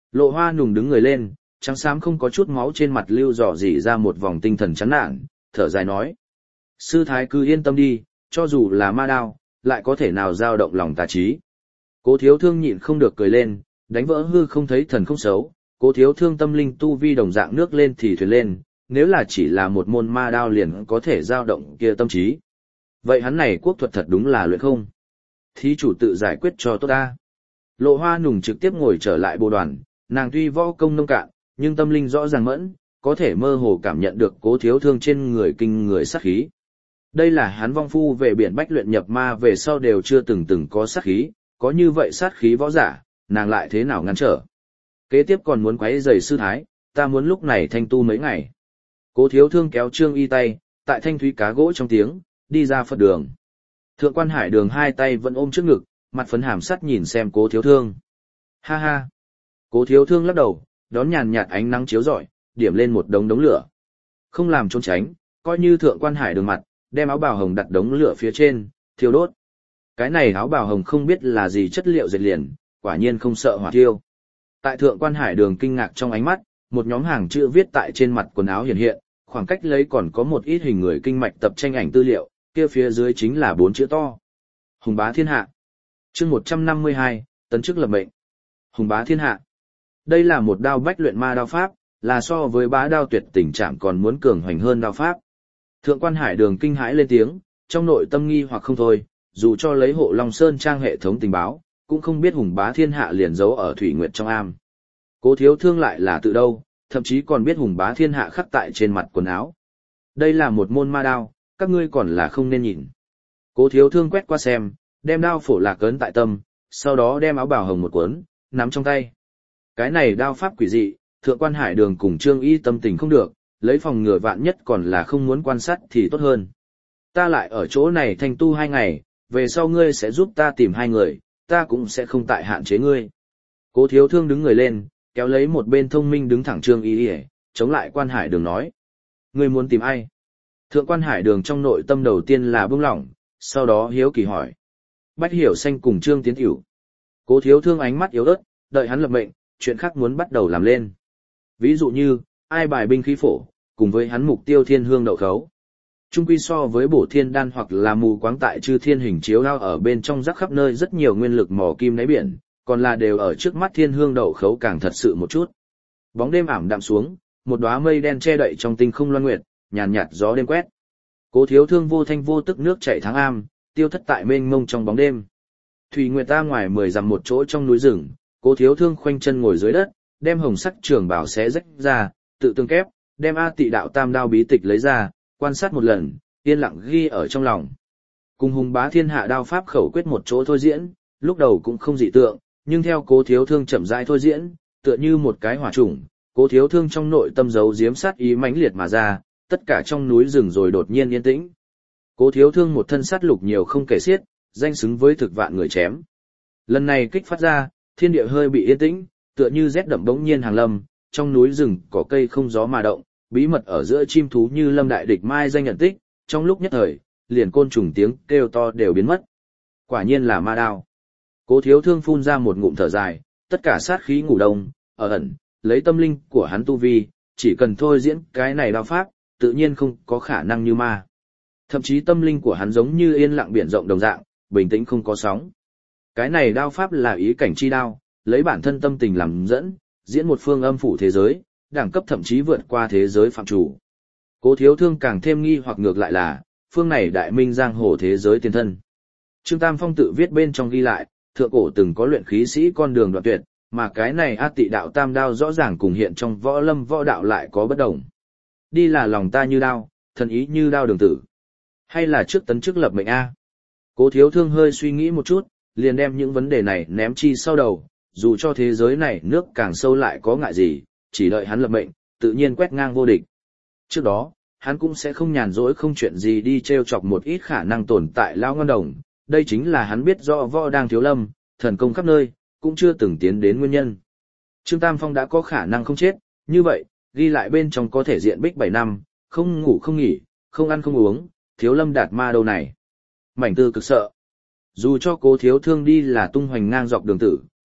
Lộ Hoa Nùng đứng người lên, trắng xám không có chút máu trên mặt lưu dò dỉ ra một vòng tinh thần chán nản, thở dài nói. Sư thái cứ yên tâm đi, cho dù là ma đao, lại có thể nào dao động lòng tà trí. Cố Thiếu Thương nhịn không được cười lên, đánh vỡ hư không thấy thần không xấu, Cố Thiếu Thương tâm linh tu vi đồng dạng nước lên thì thuyền lên, nếu là chỉ là một môn ma đao liền có thể dao động kia tâm trí. Vậy hắn này quốc thuật thật đúng là luyện không. Thí chủ tự giải quyết cho tốt ta. Lộ Hoa Nùng trực tiếp ngồi trở lại bồ đoàn, nàng tuy võ công nông cạn, nhưng tâm linh rõ ràng mẫn, có thể mơ hồ cảm nhận được Cố Thiếu Thương trên người kinh người sát khí. Đây là hắn vong phu về biển bách luyện nhập ma về sau đều chưa từng có sát khí, có như vậy sát khí võ giả, nàng lại thế nào ngăn trở. Kế tiếp còn muốn quấy rầy sư thái, ta muốn lúc này thanh tu mấy ngày. Cố Thiếu Thương kéo Trương Y tay, tại thanh thúy cá gỗ trong tiếng, đi ra Phật đường. Thượng quan Hải Đường hai tay vẫn ôm trước ngực, mặt phấn hàm sắt nhìn xem Cố Thiếu Thương. Ha ha. Cố Thiếu Thương lắc đầu, đón nhàn nhạt ánh nắng chiếu rọi, điểm lên một đống lửa. Không làm trốn tránh, coi như Thượng quan Hải Đường mặt, đem áo bào hồng đặt đống lửa phía trên, thiêu đốt. Cái này áo bào hồng không biết là gì chất liệu dệt liền, quả nhiên không sợ hỏa thiêu. Tại Thượng quan Hải Đường kinh ngạc trong ánh mắt, một nhóm hàng chữ viết tại trên mặt quần áo hiện hiện, khoảng cách lấy còn có một ít hình người kinh mạch tập tranh ảnh tư liệu, kia phía dưới chính là 4 chữ to. Hùng bá thiên hạ. Chương 152, tấn chức lập mệnh. Hùng bá thiên hạ. Đây là một đao bách luyện ma đao pháp, là so với bá đao tuyệt tình trảm còn muốn cường hoành hơn đao pháp. Thượng quan Hải Đường kinh hãi lên tiếng, trong nội tâm nghi hoặc không thôi, dù cho lấy Hộ Long Sơn trang hệ thống tình báo, cũng không biết hùng bá thiên hạ liền giấu ở Thủy Nguyệt trong am. Cố Thiếu Thương lại là từ đâu, thậm chí còn biết hùng bá thiên hạ khắc tại trên mặt quần áo. Đây là một môn ma đao, các ngươi còn là không nên nhìn. Cố Thiếu Thương quét qua xem, đem đao phổ lạc ấn tại tâm, sau đó đem áo bào hồng một cuốn, nắm trong tay. Cái này đao pháp quỷ dị, Thượng quan Hải Đường cùng Trương Y tâm tình không được, lấy phòng ngừa vạn nhất còn là không muốn quan sát thì tốt hơn. Ta lại ở chỗ này thanh tu 2 ngày, về sau ngươi sẽ giúp ta tìm 2 người, ta cũng sẽ không tại hạn chế ngươi. Cố Thiếu Thương đứng người lên, kéo lấy một bên thông minh đứng thẳng Trương Y, chống lại quan Hải Đường nói. Ngươi muốn tìm ai? Thượng quan Hải Đường trong nội tâm đầu tiên là bưng lỏng, sau đó hiếu kỳ hỏi. Bách Hiểu Xanh cùng Trương Tiến Tiểu. Cố Thiếu Thương ánh mắt yếu ớt, đợi hắn lập mệnh, chuyện khác muốn bắt đầu làm lên. Ví dụ như, ai bài binh khí phổ, cùng với hắn mục tiêu thiên hương đậu khấu. Trung quy so với bổ thiên đan hoặc là mù quáng tại chư thiên hình chiếu lao ở bên trong rắc khắp nơi rất nhiều nguyên lực mỏ kim đáy biển, còn là đều ở trước mắt thiên hương đậu khấu càng thật sự một chút. Bóng đêm ảm đạm xuống, một đóa mây đen che đậy trong tinh không loan nguyệt, nhàn nhạt gió đêm quét. Cố Thiếu Thương vô thanh vô tức nước chảy tháng am, tiêu thất tại mênh mông trong bóng đêm. Thủy Nguyệt ta ngoài 10 dặm một chỗ trong núi rừng, Cố Thiếu Thương khoanh chân ngồi dưới đất, đem hồng sắc trường bảo xé rách ra, tự tương kép, đem A Tị Đạo Tam đao bí tịch lấy ra, quan sát một lần, yên lặng ghi ở trong lòng. Cùng hùng bá thiên hạ đao pháp khẩu quyết một chỗ thôi diễn, lúc đầu cũng không dị tượng, nhưng theo Cố Thiếu Thương chậm rãi thôi diễn, tựa như một cái hỏa chủng, Cố Thiếu Thương trong nội tâm giấu giếm sát ý mãnh liệt mà ra, tất cả trong núi rừng rồi đột nhiên yên tĩnh. Cố Thiếu Thương một thân sát lục nhiều không kể xiết, danh xứng với thực vạn người chém. Lần này kích phát ra, thiên địa hơi bị yên tĩnh, tựa như rét đậm bỗng nhiên hàng lâm, trong núi rừng có cây không gió mà động, bí mật ở giữa chim thú như lâm đại địch mai danh nhận tích, trong lúc nhất thời, liền côn trùng tiếng kêu to đều biến mất. Quả nhiên là ma đao. Cố Thiếu Thương phun ra một ngụm thở dài, tất cả sát khí ngủ đông, ở ẩn, lấy tâm linh của hắn tu vi, chỉ cần thôi diễn cái này đao pháp, tự nhiên không có khả năng như ma. Thậm chí tâm linh của hắn giống như yên lặng biển rộng đồng dạng, bình tĩnh không có sóng. Cái này đao pháp là ý cảnh chi đao, lấy bản thân tâm tình làm dẫn, diễn một phương âm phủ thế giới, đẳng cấp thậm chí vượt qua thế giới phạm chủ. Cố Thiếu Thương càng thêm nghi hoặc ngược lại là, phương này đại minh giang hồ thế giới tiền thân. Trương Tam Phong tự viết bên trong ghi lại, thượng cổ từng có luyện khí sĩ con đường đoạn tuyệt, mà cái này A Tị Đạo Tam đao rõ ràng cùng hiện trong võ lâm võ đạo lại có bất đồng. Đi là lòng ta như đao, thần ý như đao đường tử. Hay là trước tấn chức lập mệnh A? Cố Thiếu Thương hơi suy nghĩ một chút, liền đem những vấn đề này ném chi sau đầu, dù cho thế giới này nước càng sâu lại có ngại gì, chỉ đợi hắn lập mệnh, tự nhiên quét ngang vô địch. Trước đó, hắn cũng sẽ không nhàn rỗi không chuyện gì đi treo chọc một ít khả năng tồn tại lao ngân đồng, đây chính là hắn biết rõ võ đang thiếu lâm, thần công khắp nơi, cũng chưa từng tiến đến nguyên nhân. Trương Tam Phong đã có khả năng không chết, như vậy, ghi lại bên trong có thể diện bích 7 năm, không ngủ không nghỉ, không ăn không uống, thiếu lâm đạt ma đâu này. Mảnh tư cực sợ. Dù cho Cố Thiếu Thương đi là tung hoành ngang dọc đường tử,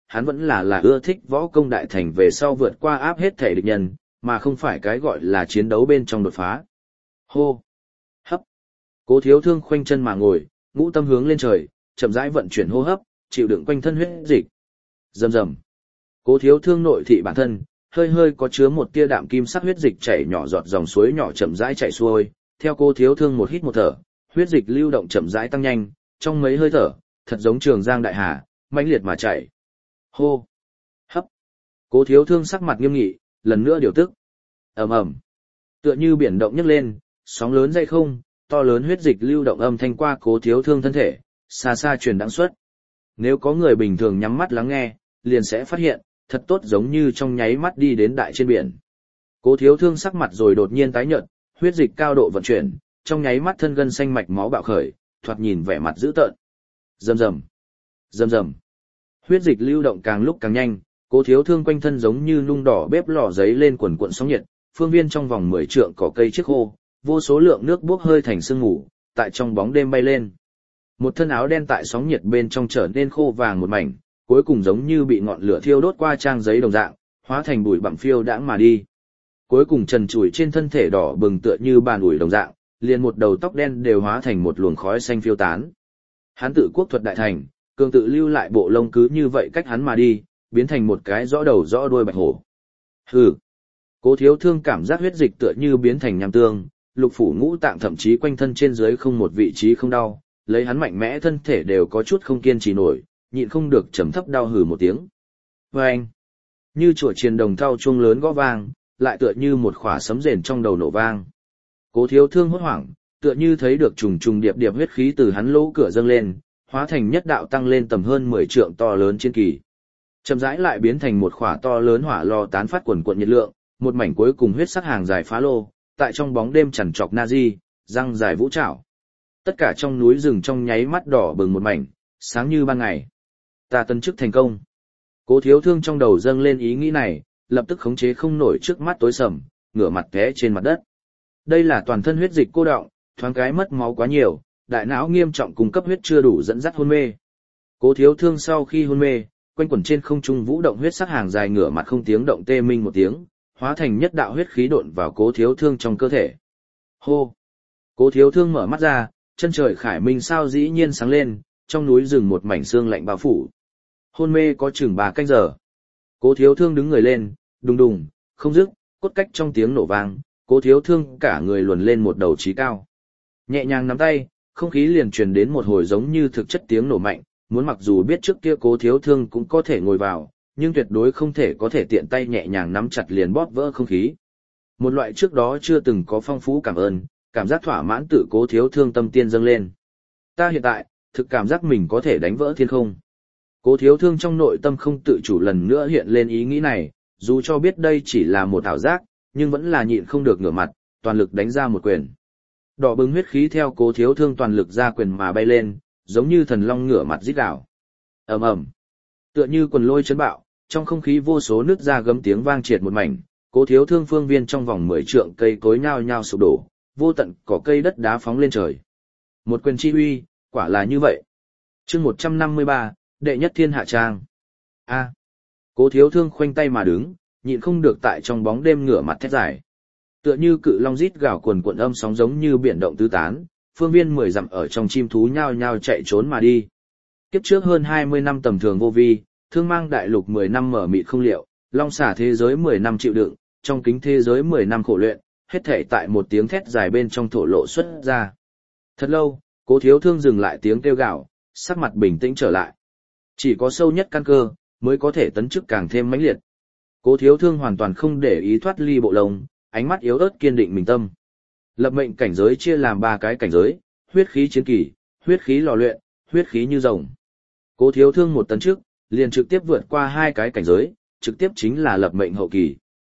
hắn vẫn là ưa thích võ công đại thành về sau vượt qua áp hết thể địch nhân, mà không phải cái gọi là chiến đấu bên trong đột phá. Hô! Hấp! Cố Thiếu Thương khoanh chân mà ngồi, ngũ tâm hướng lên trời, chậm rãi vận chuyển hô hấp, chịu đựng quanh thân huyết dịch. Rầm rầm. Cố Thiếu Thương nội thị bản thân, hơi hơi có chứa một tia đạm kim sắc huyết dịch chảy nhỏ giọt dòng suối nhỏ chậm rãi chảy xuôi, theo Cố Thiếu Thương một hít một thở, huyết dịch lưu động chậm rãi tăng nhanh, trong mấy hơi thở, thật giống trường giang đại hà, mãnh liệt mà chảy. Hô! Hấp! Cố Thiếu Thương sắc mặt nghiêm nghị, lần nữa điều tức. Ầm ầm. Tựa như biển động nhấc lên, sóng lớn dậy không, to lớn huyết dịch lưu động âm thanh qua Cố Thiếu Thương thân thể, xa xa truyền đãng xuất. Nếu có người bình thường nhắm mắt lắng nghe, liền sẽ phát hiện, thật tốt giống như trong nháy mắt đi đến đại trên biển. Cố Thiếu Thương sắc mặt rồi đột nhiên tái nhợt, huyết dịch cao độ vận chuyển, trong nháy mắt thân gân xanh mạch máu bạo khởi, thoạt nhìn vẻ mặt dữ tợn. Rầm rầm, rầm rầm. Huyết dịch lưu động càng lúc càng nhanh, Cố Thiếu Thương quanh thân giống như nung đỏ bếp lò giấy lên quần cuộn sóng nhiệt, phương viên trong vòng 10 trượng cỏ cây chiếc khô, vô số lượng nước bốc hơi thành sương mù, tại trong bóng đêm bay lên. Một thân áo đen tại sóng nhiệt bên trong trở nên khô vàng một mảnh, cuối cùng giống như bị ngọn lửa thiêu đốt qua trang giấy đồng dạng, hóa thành bụi bặm phiêu đãng mà đi. Cuối cùng trần trụi trên thân thể đỏ bừng tựa như bàn ủi đồng dạng, liền một đầu tóc đen đều hóa thành một luồng khói xanh phiêu tán. Hắn tự quốc thuật đại thành, cường tự lưu lại bộ lông cứ như vậy cách hắn mà đi, biến thành một cái rõ đầu rõ đuôi bạch hổ. Hừ. Cố Thiếu Thương cảm giác huyết dịch tựa như biến thành nham tương, lục phủ ngũ tạng thậm chí quanh thân trên dưới không một vị trí không đau, lấy hắn mạnh mẽ thân thể đều có chút không kiên trì nổi, nhịn không được trầm thấp đau hừ một tiếng. Vâng! Như chùa chiền đồng thau chuông lớn gõ vang, lại tựa như một khỏa sấm rền trong đầu nổ vang. Cố Thiếu Thương hốt hoảng, tựa như thấy được trùng trùng điệp điệp huyết khí từ hắn lỗ cửa dâng lên, hóa thành nhất đạo tăng lên tầm hơn 10 trượng to lớn chiến kỳ. Chậm rãi lại biến thành một khỏa to lớn hỏa lò tán phát quần quần nhiệt lượng, một mảnh cuối cùng huyết sắc hàng dài phá lô, tại trong bóng đêm chằn trọc Nazi, răng dài vũ trảo. Tất cả trong núi rừng trong nháy mắt đỏ bừng một mảnh, sáng như ban ngày. Ta tấn chức thành công. Cố Thiếu Thương trong đầu dâng lên ý nghĩ này, lập tức khống chế không nổi trước mắt tối sầm, ngửa mặt té trên mặt đất. Đây là toàn thân huyết dịch cô đọng, thoáng cái mất máu quá nhiều, đại não nghiêm trọng cung cấp huyết chưa đủ dẫn dắt hôn mê. Cố Thiếu Thương sau khi hôn mê, quanh quẩn trên không trung vũ động huyết sắc hàng dài ngửa mặt không tiếng động tê minh một tiếng, hóa thành nhất đạo huyết khí độn vào Cố Thiếu Thương trong cơ thể. Hô! Cố Thiếu Thương mở mắt ra, chân trời khải minh sao dĩ nhiên sáng lên, trong núi rừng một mảnh sương lạnh bao phủ. Hôn mê có chừng 3 canh giờ. Cố Thiếu Thương đứng người lên, đùng đùng, không dứt, cốt cách trong tiếng nổ vang, Cố Thiếu Thương cả người luồn lên một đầu trí cao. Nhẹ nhàng nắm tay, không khí liền truyền đến một hồi giống như thực chất tiếng nổ mạnh, muốn mặc dù biết trước kia Cố Thiếu Thương cũng có thể ngồi vào, nhưng tuyệt đối không thể có thể tiện tay nhẹ nhàng nắm chặt liền bóp vỡ không khí. Một loại trước đó chưa từng có phong phú cảm ơn, cảm giác thỏa mãn tự Cố Thiếu Thương tâm tiên dâng lên. Ta hiện tại, thực cảm giác mình có thể đánh vỡ thiên không. Cố Thiếu Thương trong nội tâm không tự chủ lần nữa hiện lên ý nghĩ này, dù cho biết đây chỉ là một ảo giác, nhưng vẫn là nhịn không được ngửa mặt, toàn lực đánh ra một quyền. Đỏ bừng huyết khí theo Cố Thiếu Thương toàn lực ra quyền mà bay lên, giống như thần long ngửa mặt rít gào. Ầm ầm. Tựa như quần lôi chấn bạo, trong không khí vô số nước ra gấm tiếng vang triệt một mảnh, Cố Thiếu Thương phương viên trong vòng 10 trượng cây cối nhao nhao sụp đổ, vô tận cỏ cây đất đá phóng lên trời. Một quyền chi uy, quả là như vậy. Chương 153, đệ nhất thiên hạ trang. A. Cố Thiếu Thương khoanh tay mà đứng, nhịn không được tại trong bóng đêm ngửa mặt thét dài. Tựa như cự long rít gào quần quần âm sóng giống như biển động tứ tán, phương viên 10 dặm ở trong chim thú nhao nhao chạy trốn mà đi. Kiếp trước hơn 20 năm tầm thường vô vi, thương mang đại lục 10 năm mở mịt không liệu, long xả thế giới 10 năm chịu đựng, trong kính thế giới 10 năm khổ luyện, hết thảy tại một tiếng thét dài bên trong thổ lộ xuất ra. Thật lâu, Cố Thiếu Thương dừng lại tiếng kêu gào, sắc mặt bình tĩnh trở lại. Chỉ có sâu nhất căn cơ, mới có thể tấn chức càng thêm mãnh liệt. Cố Thiếu Thương hoàn toàn không để ý thoát ly bộ lông, ánh mắt yếu ớt kiên định mình tâm. Lập mệnh cảnh giới chia làm 3 cái cảnh giới, huyết khí chiến kỳ, huyết khí lò luyện, huyết khí như rồng. Cố Thiếu Thương một tấn chức, liền trực tiếp vượt qua 2 cái cảnh giới, trực tiếp chính là lập mệnh hậu kỳ.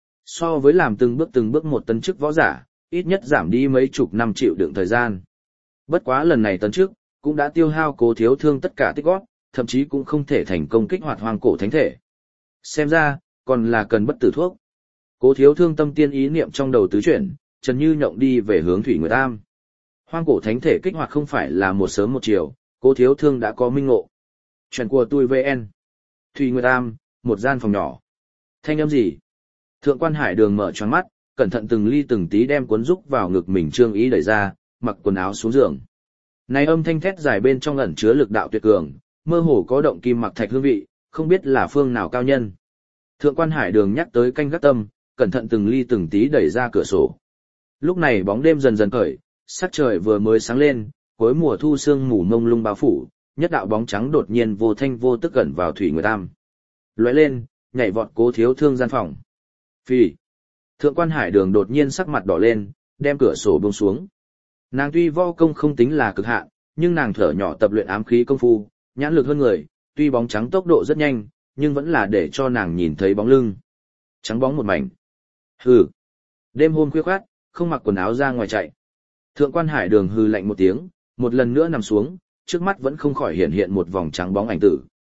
So với làm từng bước một tấn chức võ giả, ít nhất giảm đi mấy chục năm chịu đựng thời gian. Bất quá lần này tấn chức, cũng đã tiêu hao Cố Thiếu Thương tất cả tích góp, thậm chí cũng không thể thành công kích hoạt hoang cổ thánh thể. Xem ra, còn là cần bất tử thuốc. Cố Thiếu Thương tâm tiên ý niệm trong đầu tứ chuyển, Trần Như Nhộng đi về hướng Thủy Nguyệt Am. Hoang cổ thánh thể kích hoạt không phải là một sớm một chiều, Cố Thiếu Thương đã có minh ngộ. Chuyện của tôi VN Thủy Nguyệt Am, một gian phòng nhỏ. Thanh âm gì? Thượng quan Hải Đường mở choáng mắt, cẩn thận từng ly từng tí đem cuốn rúc vào ngực mình Trương Ý đẩy ra, mặc quần áo xuống giường. Này âm thanh thét dài bên trong ẩn chứa lực đạo tuyệt cường, mơ hồ có động kim mặc thạch hương vị, không biết là phương nào cao nhân. Thượng quan Hải Đường nhắc tới canh gác tâm, cẩn thận từng ly từng tí đẩy ra cửa sổ. Lúc này bóng đêm dần dần khởi, sắc trời vừa mới sáng lên, cuối mùa thu sương mù mông lung bao phủ, nhất đạo bóng trắng đột nhiên vô thanh vô tức gần vào Thủy Nguyệt Am. Lóe lên, nhảy vọt Cố Thiếu Thương gian phòng. Phì. Thượng quan Hải Đường đột nhiên sắc mặt đỏ lên, đem cửa sổ buông xuống. Nàng tuy võ công không tính là cực hạn, nhưng nàng thở nhỏ tập luyện ám khí công phu, nhãn lực hơn người, tuy bóng trắng tốc độ rất nhanh, nhưng vẫn là để cho nàng nhìn thấy bóng lưng. Trắng bóng một mảnh. Hừ. Đêm hôm khuya khoát, không mặc quần áo ra ngoài chạy. Thượng quan Hải Đường hừ lạnh một tiếng, một lần nữa nằm xuống, trước mắt vẫn không khỏi hiện hiện một vòng trắng bóng ảnh tử.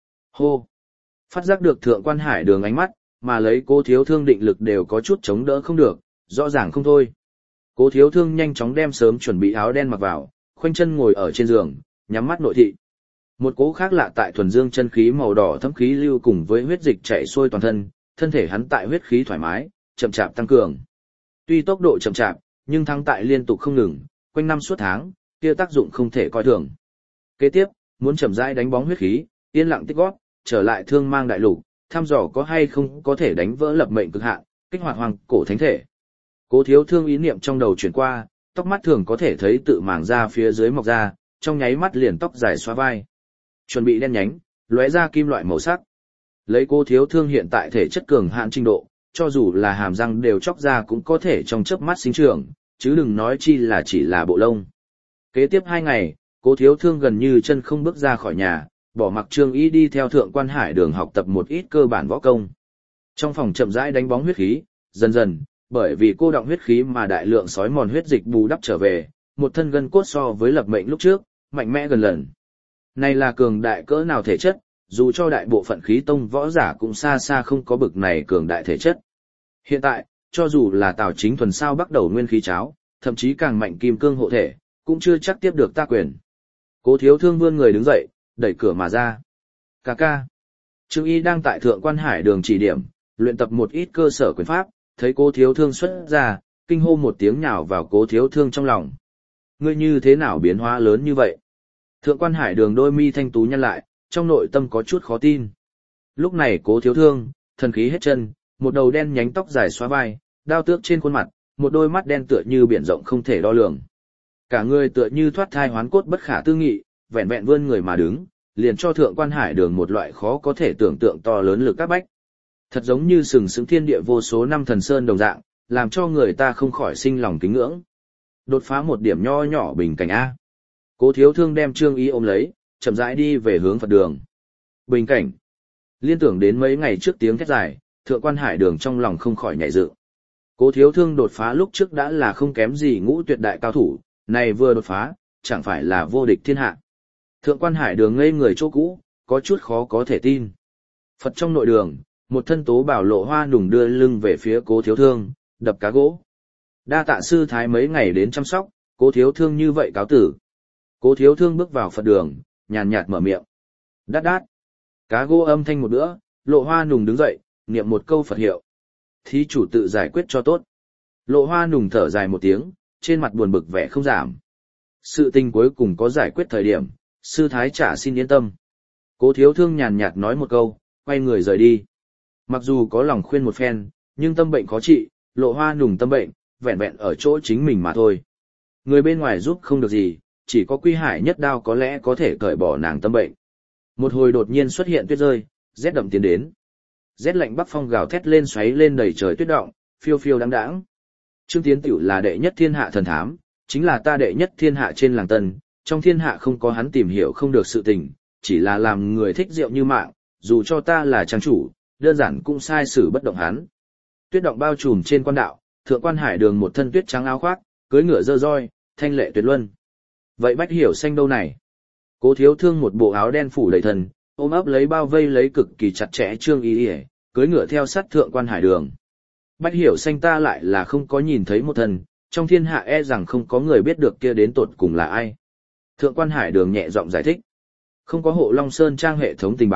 Hô. Phát giác được Thượng quan Hải Đường ánh mắt, mà lấy Cố Thiếu Thương định lực đều có chút chống đỡ không được, rõ ràng không thôi. Cố Thiếu Thương nhanh chóng đem sớm chuẩn bị áo đen mặc vào, khoanh chân ngồi ở trên giường, nhắm mắt nội thị. Một cố khác lạ tại thuần dương chân khí màu đỏ thấm khí lưu cùng với huyết dịch chảy xuôi toàn thân, thân thể hắn tại huyết khí thoải mái, chậm chạp tăng cường. Tuy tốc độ chậm chạp, nhưng thắng tại liên tục không ngừng, quanh năm suốt tháng, kia tác dụng không thể coi thường. Kế tiếp, muốn chậm rãi đánh bóng huyết khí, yên lặng tích góp, trở lại Thương Mang đại lục, thăm dò có hay không có thể đánh vỡ lập mệnh cực hạn, kích hoạt hoàng cổ thánh thể. Cố Thiếu Thương ý niệm trong đầu chuyển qua, tóc mắt thường có thể thấy tự màng ra phía dưới mọc ra, trong nháy mắt liền tóc dài xóa vai. Chuẩn bị đen nhánh, lóe ra kim loại màu sắc. Lấy Cố Thiếu Thương hiện tại thể chất cường hạn trình độ, cho dù là hàm răng đều chóc ra cũng có thể trong chớp mắt sinh trưởng, chứ đừng nói chi là chỉ là bộ lông. Kế tiếp 2 ngày, Cố Thiếu Thương gần như chân không bước ra khỏi nhà, bỏ mặc Trương Ý đi theo Thượng quan Hải Đường học tập một ít cơ bản võ công. Trong phòng chậm rãi đánh bóng huyết khí, dần dần, bởi vì cô động huyết khí mà đại lượng sói mòn huyết dịch bù đắp trở về, một thân gân cốt so với lập mệnh lúc trước, mạnh mẽ gần lần. Này là cường đại cỡ nào thể chất, dù cho đại bộ phận khí tông võ giả cũng xa xa không có bực này cường đại thể chất. Hiện tại, cho dù là Tào Chính thuần sao bắt đầu nguyên khí cháo, thậm chí càng mạnh kim cương hộ thể, cũng chưa chắc tiếp được ta quyền. Cố Thiếu Thương vươn người đứng dậy, đẩy cửa mà ra. Cà ca. Trương Y đang tại Thượng quan Hải Đường chỉ điểm, luyện tập một ít cơ sở quyền pháp, thấy Cố Thiếu Thương xuất ra, kinh hô một tiếng nhào vào Cố Thiếu Thương trong lòng. Ngươi như thế nào biến hóa lớn như vậy? Thượng quan Hải Đường đôi mi thanh tú nhăn lại, trong nội tâm có chút khó tin. Lúc này Cố Thiếu Thương, thần khí hết chân, một đầu đen nhánh tóc dài xóa vai, đao tước trên khuôn mặt, một đôi mắt đen tựa như biển rộng không thể đo lường. Cả người tựa như thoát thai hoán cốt bất khả tư nghị, vẹn vẹn vươn người mà đứng, liền cho Thượng quan Hải Đường một loại khó có thể tưởng tượng to lớn lực các bách. Thật giống như sừng sững thiên địa vô số năm thần sơn đồng dạng, làm cho người ta không khỏi sinh lòng kính ngưỡng. Đột phá một điểm nho nhỏ bình cảnh A. Cố Thiếu Thương đem Trương Ý ôm lấy, chậm rãi đi về hướng Phật đường. Bình cảnh. Liên tưởng đến mấy ngày trước tiếng thét dài, Thượng quan Hải Đường trong lòng không khỏi nhảy dựng. Cố Thiếu Thương đột phá lúc trước đã là không kém gì ngũ tuyệt đại cao thủ, này vừa đột phá, chẳng phải là vô địch thiên hạ. Thượng quan Hải Đường ngây người chỗ cũ, có chút khó có thể tin. Phật trong nội đường, một thân tố bảo Lộ Hoa Nùng đưa lưng về phía Cố Thiếu Thương, đập cá gỗ. Đa tạ sư thái mấy ngày đến chăm sóc, Cố Thiếu Thương như vậy cáo tử. Cố Thiếu Thương bước vào Phật đường, nhàn nhạt mở miệng. Đát đát. Cá gỗ âm thanh một bữa, Lộ Hoa Nùng đứng dậy, niệm một câu Phật hiệu. Thí chủ tự giải quyết cho tốt. Lộ Hoa Nùng thở dài một tiếng, trên mặt buồn bực vẻ không giảm. Sự tình cuối cùng có giải quyết thời điểm, sư thái trả xin yên tâm. Cố Thiếu Thương nhàn nhạt nói một câu, quay người rời đi. Mặc dù có lòng khuyên một phen, nhưng tâm bệnh khó trị, Lộ Hoa Nùng tâm bệnh, vẹn vẹn ở chỗ chính mình mà thôi. Người bên ngoài giúp không được gì, chỉ có Quy Hải nhất đao có lẽ có thể cởi bỏ nàng tâm bệnh. Một hồi đột nhiên xuất hiện tuyết rơi, rét đậm tiến đến. Rét lạnh bắc phong gào thét lên xoáy lên đầy trời tuyết động, phiêu phiêu đáng đáng. Trương Tiến Tiểu là đệ nhất thiên hạ thần thám, chính là ta đệ nhất thiên hạ trên làng Tân, trong thiên hạ không có hắn tìm hiểu không được sự tình, chỉ là làm người thích rượu như mạng, dù cho ta là trang chủ, đơn giản cũng sai xử bất động hắn. Tuyết động bao trùm trên quan đạo, Thượng quan Hải Đường một thân tuyết trắng áo khoác, cưỡi ngựa dơ roi, thanh lệ tuyệt luân. Vậy Bách Hiểu Xanh đâu này? Cố Thiếu Thương một bộ áo đen phủ đầy thần, ôm ấp lấy bao vây lấy cực kỳ chặt chẽ Trương Y, cưỡi ngựa theo sát Thượng quan Hải Đường. Bách Hiểu Xanh ta lại là không có nhìn thấy một thần, trong thiên hạ e rằng không có người biết được kia đến tột cùng là ai. Thượng quan Hải Đường nhẹ giọng giải thích. Không có Hộ Long Sơn trang hệ thống tình báo,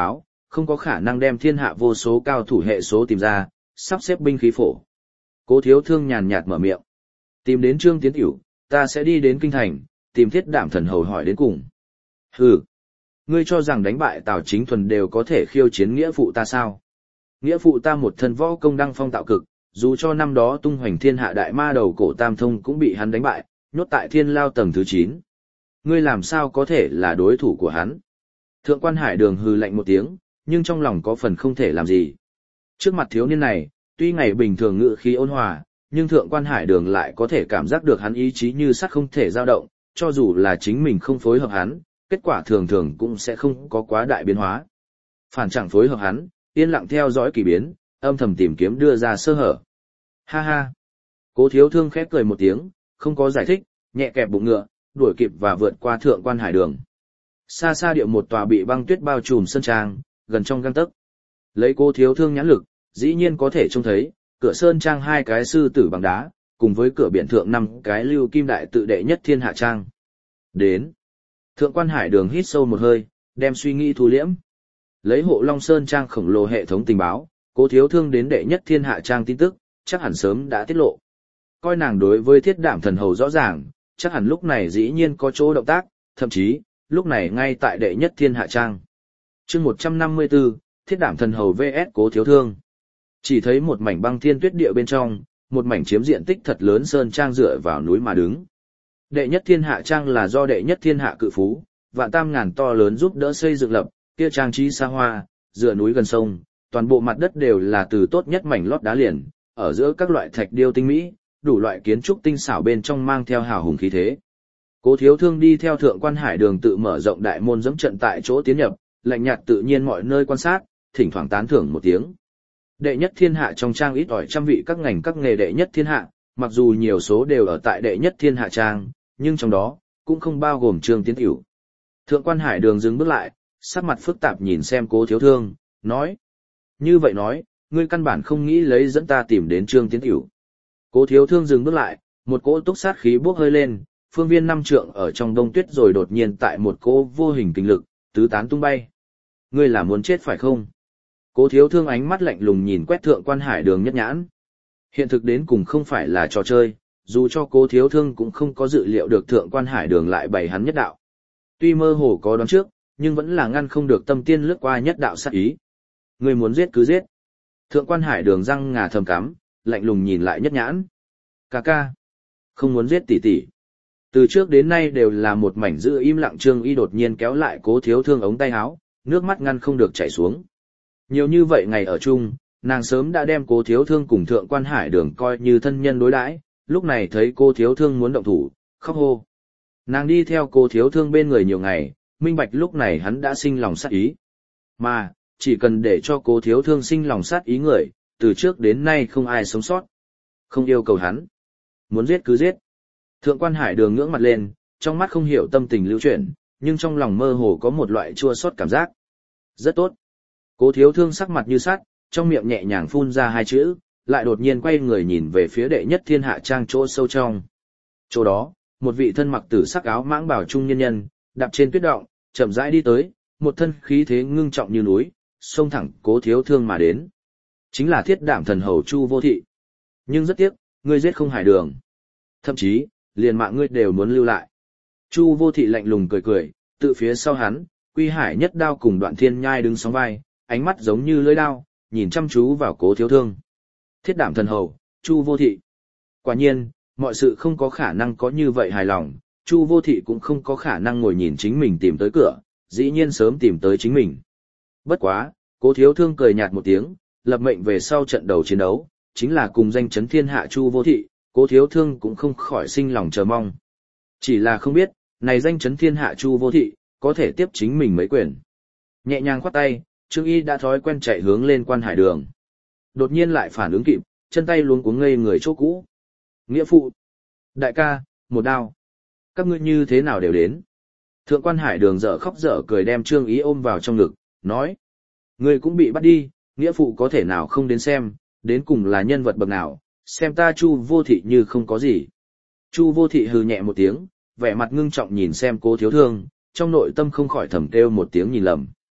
không có khả năng đem thiên hạ vô số cao thủ hệ số tìm ra, sắp xếp binh khí phổ. Cố Thiếu Thương nhàn nhạt mở miệng. Tìm đến Trương Tiến Tiểu, ta sẽ đi đến kinh thành, tìm Thiết Đảm Thần Hầu hỏi đến cùng. Hừ, ngươi cho rằng đánh bại Tào Chính Thuần đều có thể khiêu chiến nghĩa phụ ta sao? Nghĩa phụ ta một thân võ công đăng phong tạo cực, dù cho năm đó tung hoành thiên hạ đại ma đầu cổ Tam Thông cũng bị hắn đánh bại, nhốt tại thiên lao tầng thứ 9. Ngươi làm sao có thể là đối thủ của hắn? Thượng quan Hải Đường hừ lạnh một tiếng, nhưng trong lòng có phần không thể làm gì. Trước mặt thiếu niên này, tuy ngày bình thường ngự khí ôn hòa, nhưng thượng quan Hải Đường lại có thể cảm giác được hắn ý chí như sắt không thể dao động, cho dù là chính mình không phối hợp hắn, kết quả thường thường cũng sẽ không có quá đại biến hóa. Phản chẳng phối hợp hắn, yên lặng theo dõi kỳ biến, âm thầm tìm kiếm đưa ra sơ hở. Ha ha! Cố Thiếu Thương khép cười một tiếng, không có giải thích, nhẹ kẹp bụng ngựa, đuổi kịp và vượt qua thượng quan Hải Đường. Xa xa địa một tòa bị băng tuyết bao trùm sơn trang, gần trong gang tấc. Lấy Cố Thiếu Thương nhãn lực, dĩ nhiên có thể trông thấy, cửa sơn trang 2 cái sư tử bằng đá, cùng với cửa biển thượng 5 cái lưu kim đại tự đệ nhất thiên hạ trang. Đến. Thượng quan Hải Đường hít sâu một hơi, đem suy nghĩ thu liễm. Lấy Hộ Long Sơn trang khổng lồ hệ thống tình báo, Cố Thiếu Thương đến đệ nhất thiên hạ trang tin tức, chắc hẳn sớm đã tiết lộ. Coi nàng đối với Thiết Đảm Thần Hầu rõ ràng, chắc hẳn lúc này dĩ nhiên có chỗ động tác, thậm chí, lúc này ngay tại đệ nhất thiên hạ trang. Chương 154, Thiết Đảm Thần Hầu vs Cố Thiếu Thương. Chỉ thấy một mảnh băng thiên tuyết địa bên trong, một mảnh chiếm diện tích thật lớn sơn trang dựa vào núi mà đứng. Đệ nhất thiên hạ trang là do đệ nhất thiên hạ cự phú, vạn tam ngàn to lớn giúp đỡ xây dựng lập, kia trang trí xa hoa, dựa núi gần sông, toàn bộ mặt đất đều là từ tốt nhất mảnh lót đá liền, ở giữa các loại thạch điêu tinh mỹ, đủ loại kiến trúc tinh xảo bên trong mang theo hào hùng khí thế. Cố Thiếu Thương đi theo thượng quan Hải Đường tự mở rộng đại môn dẫm trận tại chỗ tiến nhập, lạnh nhạt tự nhiên mọi nơi quan sát, thỉnh thoảng tán thưởng một tiếng. Đệ nhất thiên hạ trong trang ít ỏi trăm vị các ngành các nghề đệ nhất thiên hạ, mặc dù nhiều số đều ở tại đệ nhất thiên hạ trang, nhưng trong đó cũng không bao gồm Trương Tiến Tiểu. Thượng quan Hải Đường dừng bước lại, sắc mặt phức tạp nhìn xem Cố Thiếu Thương, nói: "Như vậy nói, ngươi căn bản không nghĩ lấy dẫn ta tìm đến Trương Tiến Tiểu." Cố Thiếu Thương dừng bước lại, một cỗ túc sát khí bốc hơi lên, phương viên 5 trượng ở trong đông tuyết rồi đột nhiên tại một cỗ vô hình kinh lực, tứ tán tung bay. "Ngươi là muốn chết phải không?" Cố Thiếu Thương ánh mắt lạnh lùng nhìn quét thượng quan Hải Đường nhất nhãn. Hiện thực đến cùng không phải là trò chơi, dù cho Cố Thiếu Thương cũng không có dự liệu được thượng quan Hải Đường lại bày hắn nhất đạo. Tuy mơ hồ có đoán trước, nhưng vẫn là ngăn không được tâm tiên lướt qua nhất đạo sát ý. Ngươi muốn giết cứ giết. Thượng quan Hải Đường răng ngà thầm cắm, lạnh lùng nhìn lại nhất nhãn. Ca ca. Không muốn giết tỷ tỷ. Từ trước đến nay đều là một mảnh giữ im lặng Trương Y đột nhiên kéo lại Cố Thiếu Thương ống tay áo, nước mắt ngăn không được chảy xuống. Nhiều như vậy ngày ở chung, nàng sớm đã đem Cố Thiếu Thương cùng thượng quan Hải Đường coi như thân nhân đối đãi, lúc này thấy Cố Thiếu Thương muốn động thủ, khóc hô. Nàng đi theo Cố Thiếu Thương bên người nhiều ngày, minh bạch lúc này hắn đã sinh lòng sát ý. Mà, chỉ cần để cho Cố Thiếu Thương sinh lòng sát ý người, từ trước đến nay không ai sống sót. Không yêu cầu hắn. Muốn giết cứ giết. Thượng quan Hải Đường ngưỡng mặt lên, trong mắt không hiểu tâm tình lưu chuyển, nhưng trong lòng mơ hồ có một loại chua xót cảm giác. Rất tốt. Cố Thiếu Thương sắc mặt như sắt, trong miệng nhẹ nhàng phun ra 2 chữ, lại đột nhiên quay người nhìn về phía đệ nhất thiên hạ trang chỗ sâu trong. Chỗ đó, một vị thân mặc tử sắc áo mãng bảo trung nhân nhân, đạp trên tuyết động, chậm rãi đi tới, một thân khí thế ngưng trọng như núi, xông thẳng Cố Thiếu Thương mà đến. Chính là Thiết Đảm Thần Hầu Chu Vô Thị. Nhưng rất tiếc, ngươi giết không Hải Đường. Thậm chí, liền mạng ngươi đều muốn lưu lại. Chu Vô Thị lạnh lùng cười cười, tự phía sau hắn, Quy Hải Nhất Đao cùng Đoạn Thiên Nhai đứng sóng vai, ánh mắt giống như lưỡi đao, nhìn chăm chú vào Cố Thiếu Thương. Thiết Đảm Thần Hầu, Chu Vô Thị. Quả nhiên, mọi sự không có khả năng có như vậy hài lòng, Chu Vô Thị cũng không có khả năng ngồi nhìn chính mình tìm tới cửa, dĩ nhiên sớm tìm tới chính mình. Bất quá, Cố Thiếu Thương cười nhạt một tiếng, lập mệnh về sau trận đầu chiến đấu, chính là cùng danh chấn thiên hạ Chu Vô Thị, Cố Thiếu Thương cũng không khỏi sinh lòng chờ mong. Chỉ là không biết, này danh chấn thiên hạ Chu Vô Thị, có thể tiếp chính mình mấy quyền. Nhẹ nhàng khoát tay, Trương Y đã thói quen chạy hướng lên quan Hải Đường. Đột nhiên lại phản ứng kịp, chân tay luống cuống ngây người chỗ cũ. Nghĩa phụ! Đại ca, một đao! Các ngươi như thế nào đều đến? Thượng quan Hải Đường dở khóc dở cười đem Trương Y ôm vào trong ngực, nói. Ngươi cũng bị bắt đi, nghĩa phụ có thể nào không đến xem, đến cùng là nhân vật bậc nào, xem ta Chu Vô Thị như không có gì. Chu Vô Thị hừ nhẹ một tiếng, vẻ mặt ngưng trọng nhìn xem Cố Thiếu Thương, trong nội tâm không khỏi thầm kêu một tiếng nhìn lầm.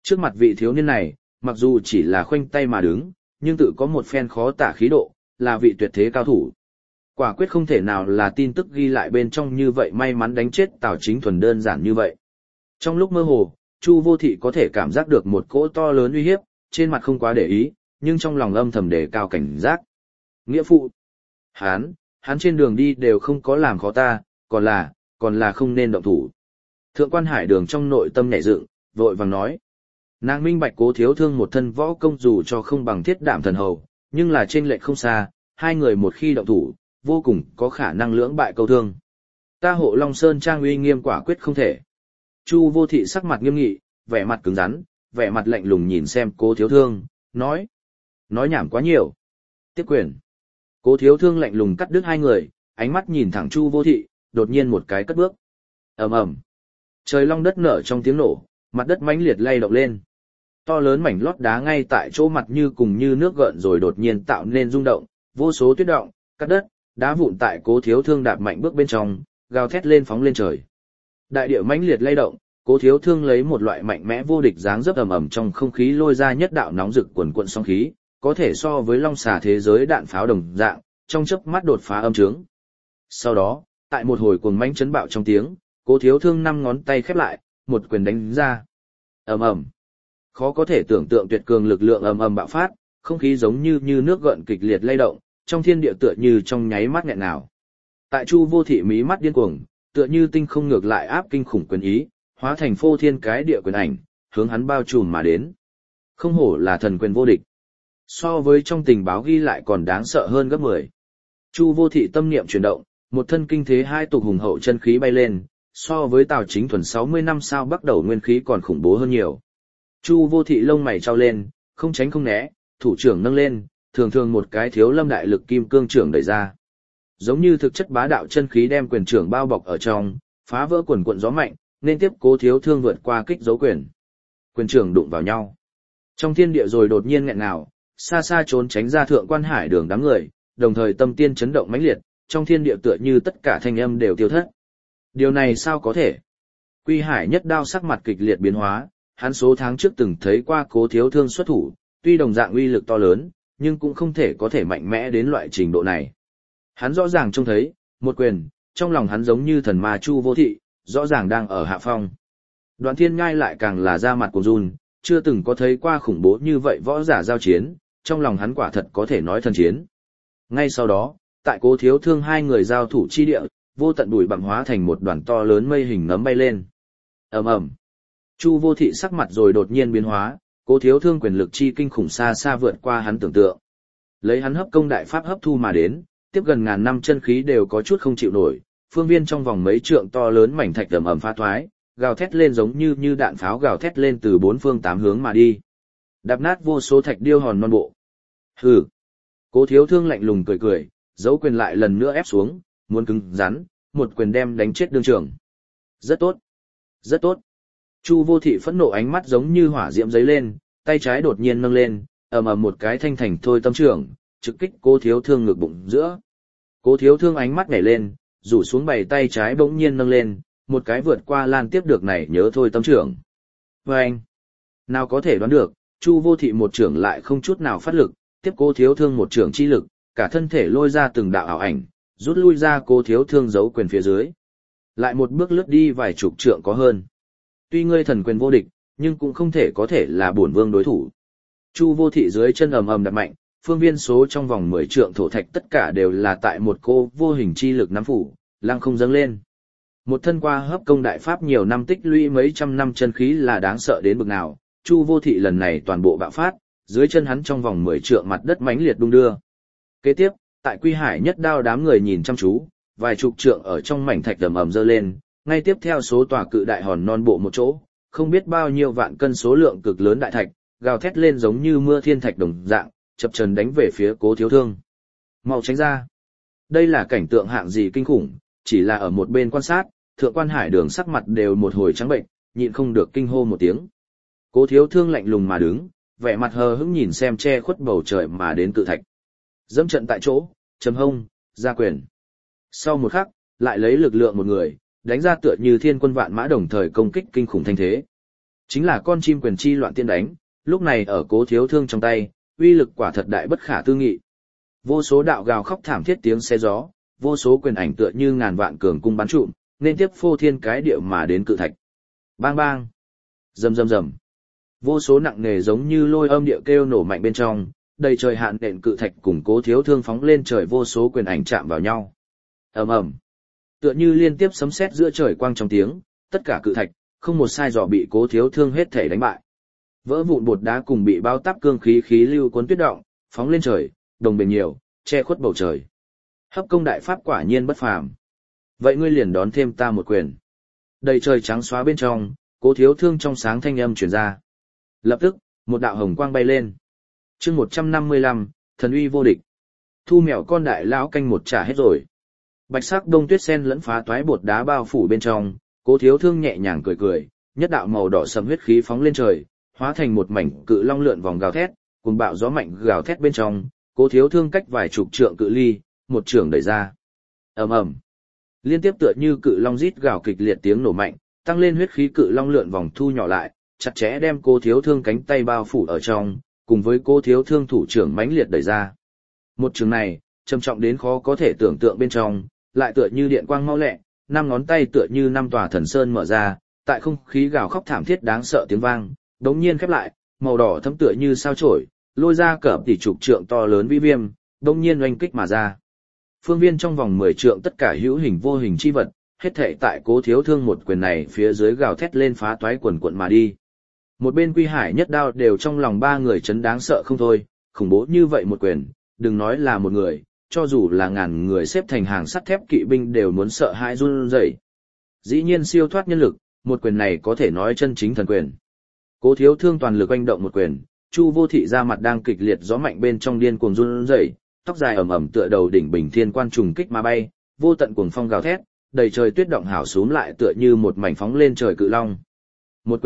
Trước mặt vị thiếu niên này, mặc dù chỉ là khoanh tay mà đứng, nhưng tự có một phen khó tả khí độ, là vị tuyệt thế cao thủ. Quả quyết không thể nào là tin tức ghi lại bên trong như vậy may mắn đánh chết Tào Chính Thuần đơn giản như vậy. Trong lúc mơ hồ, Chu Vô Thị có thể cảm giác được một cỗ to lớn uy hiếp, trên mặt không quá để ý, nhưng trong lòng âm thầm đề cao cảnh giác. Nghĩa phụ, hắn trên đường đi đều không có làm khó ta, còn là không nên động thủ. Thượng quan Hải Đường trong nội tâm nhảy dựng, vội vàng nói. Nàng minh bạch Cố Thiếu Thương một thân võ công dù cho không bằng Thiết Đạm Thần Hầu, nhưng là chênh lệch không xa, hai người một khi động thủ, vô cùng có khả năng lưỡng bại câu thương. Ta Hộ Long Sơn trang uy nghiêm quả quyết không thể. Chu Vô Thị sắc mặt nghiêm nghị, vẻ mặt cứng rắn, vẻ mặt lạnh lùng nhìn xem Cố Thiếu Thương, nói nhảm quá nhiều. Tiếp quyền. Cố Thiếu Thương lạnh lùng cắt đứt hai người, ánh mắt nhìn thẳng Chu Vô Thị, đột nhiên một cái cất bước. Ầm ầm. Trời long đất nở trong tiếng nổ, mặt đất mãnh liệt lay động lên. To lớn mảnh lót đá ngay tại chỗ mặt như cùng như nước gợn rồi đột nhiên tạo nên rung động, vô số tuyết động, cắt đất, đá vụn tại Cố Thiếu Thương đạp mạnh bước bên trong, gào thét lên phóng lên trời. Đại địa mãnh liệt lay động, Cố Thiếu Thương lấy một loại mạnh mẽ vô địch dáng dấp ầm ầm trong không khí lôi ra nhất đạo nóng rực quần quần sóng khí, có thể so với long xà thế giới đạn pháo đồng dạng, trong chớp mắt đột phá âm trướng. Sau đó, tại một hồi cuồng mãnh chấn bạo trong tiếng, Cố Thiếu Thương năm ngón tay khép lại, một quyền đánh ra. Ầm ầm. Khó có thể tưởng tượng tuyệt cường lực lượng ầm ầm bạo phát, không khí giống như nước gợn kịch liệt lay động, trong thiên địa tựa như trong nháy mắt nghẹn nào. Tại Chu Vô Thị mí mắt điên cuồng, tựa như tinh không ngược lại áp kinh khủng quyền ý, hóa thành phô thiên cái địa quyền ảnh, hướng hắn bao trùm mà đến. Không hổ là thần quyền vô địch. So với trong tình báo ghi lại còn đáng sợ hơn gấp 10. Chu Vô Thị tâm niệm chuyển động, một thân kinh thế hai tục hùng hậu chân khí bay lên, so với Tào Chính Thuần 60 năm sao bắt đầu nguyên khí còn khủng bố hơn nhiều. Chu Vô Thị lông mày trao lên, không tránh không né, thủ trưởng nâng lên, thường thường một cái thiếu lâm đại lực kim cương trưởng đẩy ra. Giống như thực chất bá đạo chân khí đem quyền trưởng bao bọc ở trong, phá vỡ quần quận gió mạnh, nên tiếp Cố Thiếu Thương vượt qua kích dấu quyền. Quyền trưởng đụng vào nhau. Trong thiên địa rồi đột nhiên nghẹn ngào, xa xa trốn tránh ra Thượng quan Hải Đường đám người, đồng thời tâm tiên chấn động mãnh liệt, trong thiên địa tựa như tất cả thanh âm đều tiêu thất. Điều này sao có thể? Quy Hải Nhất Đao sắc mặt kịch liệt biến hóa, hắn số tháng trước từng thấy qua Cố Thiếu Thương xuất thủ, tuy đồng dạng uy lực to lớn, nhưng cũng không thể có thể mạnh mẽ đến loại trình độ này. Hắn rõ ràng trông thấy, một quyền, trong lòng hắn giống như thần ma Chu Vô Thị, rõ ràng đang ở hạ phong. Đoạn Thiên Ngai lại càng là ra mặt cuồng run, chưa từng có thấy qua khủng bố như vậy võ giả giao chiến, trong lòng hắn quả thật có thể nói thần chiến. Ngay sau đó, tại Cố Thiếu Thương hai người giao thủ chi địa, vô tận bụi bặm hóa thành một đoàn to lớn mây hình nấm bay lên. Ầm ầm. Chu Vô Thị sắc mặt rồi đột nhiên biến hóa, Cố Thiếu Thương quyền lực chi kinh khủng xa xa vượt qua hắn tưởng tượng. Lấy hắn hấp công đại pháp hấp thu mà đến, tiếp gần ngàn năm chân khí đều có chút không chịu nổi, phương viên trong vòng mấy trượng to lớn mảnh thạch ầm ầm phá thoái, gào thét lên giống như đạn pháo gào thét lên từ bốn phương tám hướng mà đi. Đạp nát vô số thạch điêu hòn non bộ. Hừ. Cố Thiếu Thương lạnh lùng cười cười, giấu quyền lại lần nữa ép xuống, muốn cứng rắn, một quyền đem đánh chết đương trường. Rất tốt. Rất tốt. Chu Vô Thị phẫn nộ ánh mắt giống như hỏa diễm giấy lên, tay trái đột nhiên nâng lên, ầm ầm một cái thanh thành thôi tâm trưởng, trực kích Cố Thiếu Thương ngực bụng giữa. Cố Thiếu Thương ánh mắt nhảy lên, rủ xuống bảy tay trái bỗng nhiên nâng lên, một cái vượt qua lan tiếp được này nhớ thôi tâm trưởng. Vâng! Nào có thể đoán được, Chu Vô Thị một trưởng lại không chút nào phát lực, tiếp Cố Thiếu Thương một trưởng chi lực, cả thân thể lôi ra từng đạo ảo ảnh, rút lui ra Cố Thiếu Thương giấu quyền phía dưới. Lại một bước lướt đi vài chục trượng có hơn. Tuy ngươi thần quyền vô địch, nhưng cũng không thể có thể là bổn vương đối thủ. Chu Vô Thị dưới chân ầm ầm đập mạnh, phương viên số trong vòng 10 trượng thổ thạch tất cả đều là tại một cô vô hình chi lực nắm phủ, lăng không dâng lên. Một thân qua hấp công đại pháp nhiều năm tích lũy mấy trăm năm chân khí là đáng sợ đến bực nào, Chu Vô Thị lần này toàn bộ bạo phát, dưới chân hắn trong vòng 10 trượng mặt đất mãnh liệt đung đưa. Kế tiếp, tại Quy Hải Nhất Đao đám người nhìn chăm chú, vài chục trượng ở trong mảnh thạch ầm ầm dơ lên, ngay tiếp theo số tòa cự đại hòn non bộ một chỗ, không biết bao nhiêu vạn cân số lượng cực lớn đại thạch, gào thét lên giống như mưa thiên thạch đồng dạng, chập chờn đánh về phía Cố Thiếu Thương. Mau tránh ra. Đây là cảnh tượng hạng gì kinh khủng, chỉ là ở một bên quan sát, Thượng quan Hải Đường sắc mặt đều một hồi trắng bệnh, nhịn không được kinh hô một tiếng. Cố Thiếu Thương lạnh lùng mà đứng, vẻ mặt hờ hững nhìn xem che khuất bầu trời mà đến cự thạch. Dẫm trận tại chỗ, chấm hông, ra quyền. Sau một khắc, lại lấy lực lượng một người, đánh ra tựa như thiên quân vạn mã đồng thời công kích kinh khủng thanh thế. Chính là con chim quyền chi loạn tiên đánh, lúc này ở Cố Thiếu Thương trong tay, uy lực quả thật đại bất khả tư nghị. Vô số đạo gào khóc thảm thiết tiếng xé gió, vô số quyền ảnh tựa như ngàn vạn cường cung bắn trụm, nên tiếp phô thiên cái địa mà đến cự thạch. Bang bang, rầm rầm rầm. Vô số nặng nề giống như lôi âm địa kêu nổ mạnh bên trong, đầy trời hạn đện cự thạch cùng Cố Thiếu Thương phóng lên trời, vô số quyền ảnh chạm vào nhau. Ầm ầm. Tựa như liên tiếp sấm sét giữa trời quang trong tiếng, tất cả cự thạch, không một sai dò bị Cố Thiếu Thương hết thể đánh bại. Vỡ vụn bột đá cùng bị bao táp cương khí lưu cuốn tuyết động, phóng lên trời, đồng bền nhiều, che khuất bầu trời. Hấp công đại pháp quả nhiên bất phàm. Vậy ngươi liền đón thêm ta một quyền. Đầy trời trắng xóa bên trong, Cố Thiếu Thương trong sáng thanh âm truyền ra. Lập tức, một đạo hồng quang bay lên. Chương 155, thần uy vô địch. Thu mèo con đại lão canh một trả hết rồi. Bạch sắc đông tuyết sen lẫn phá toái bột đá bao phủ bên trong, Cố Thiếu Thương nhẹ nhàng cười cười, nhất đạo màu đỏ sẫm huyết khí phóng lên trời, hóa thành một mảnh cự long lượn vòng gào thét, cùng bạo gió mạnh gào thét bên trong, Cố Thiếu Thương cách vài chục trượng cự ly, một trường đẩy ra. Ầm ầm. Liên tiếp tựa như cự long rít gào kịch liệt tiếng nổ mạnh, tăng lên huyết khí cự long lượn vòng thu nhỏ lại, chặt chẽ đem Cố Thiếu Thương cánh tay bao phủ ở trong, cùng với Cố Thiếu Thương thủ trưởng mãnh liệt đẩy ra. Một trường này, trầm trọng đến khó có thể tưởng tượng bên trong, lại tựa như điện quang mau lẹ, năm ngón tay tựa như năm tòa thần sơn mở ra, tại không khí gào khóc thảm thiết đáng sợ tiếng vang, đống nhiên khép lại, màu đỏ thấm tựa như sao chổi, lôi ra cỡ tỷ chục trượng to lớn vĩ viêm, đống nhiên oanh kích mà ra. Phương viên trong vòng 10 trượng tất cả hữu hình vô hình chi vật, hết thảy tại Cố Thiếu Thương một quyền này phía dưới gào thét lên phá toái quần quận mà đi. Một bên Quy Hải Nhất Đao đều trong lòng ba người chấn đáng sợ không thôi, khủng bố như vậy một quyền, đừng nói là một người, cho dù là ngàn người xếp thành hàng sắt thép kỵ binh đều muốn sợ hãi run rẩy. Dĩ nhiên siêu thoát nhân lực, một quyền này có thể nói chân chính thần quyền. Cố Thiếu Thương toàn lực oanh động một quyền, Chu Vô Thị ra mặt đang kịch liệt gió mạnh bên trong điên cuồng run rẩy, tóc dài ẩm ẩm tựa đầu đỉnh bình thiên quan trùng kích mà bay, vô tận cuồng phong gào thét, đầy trời tuyết động hào xuống lại tựa như một mảnh phóng lên trời cự long. Một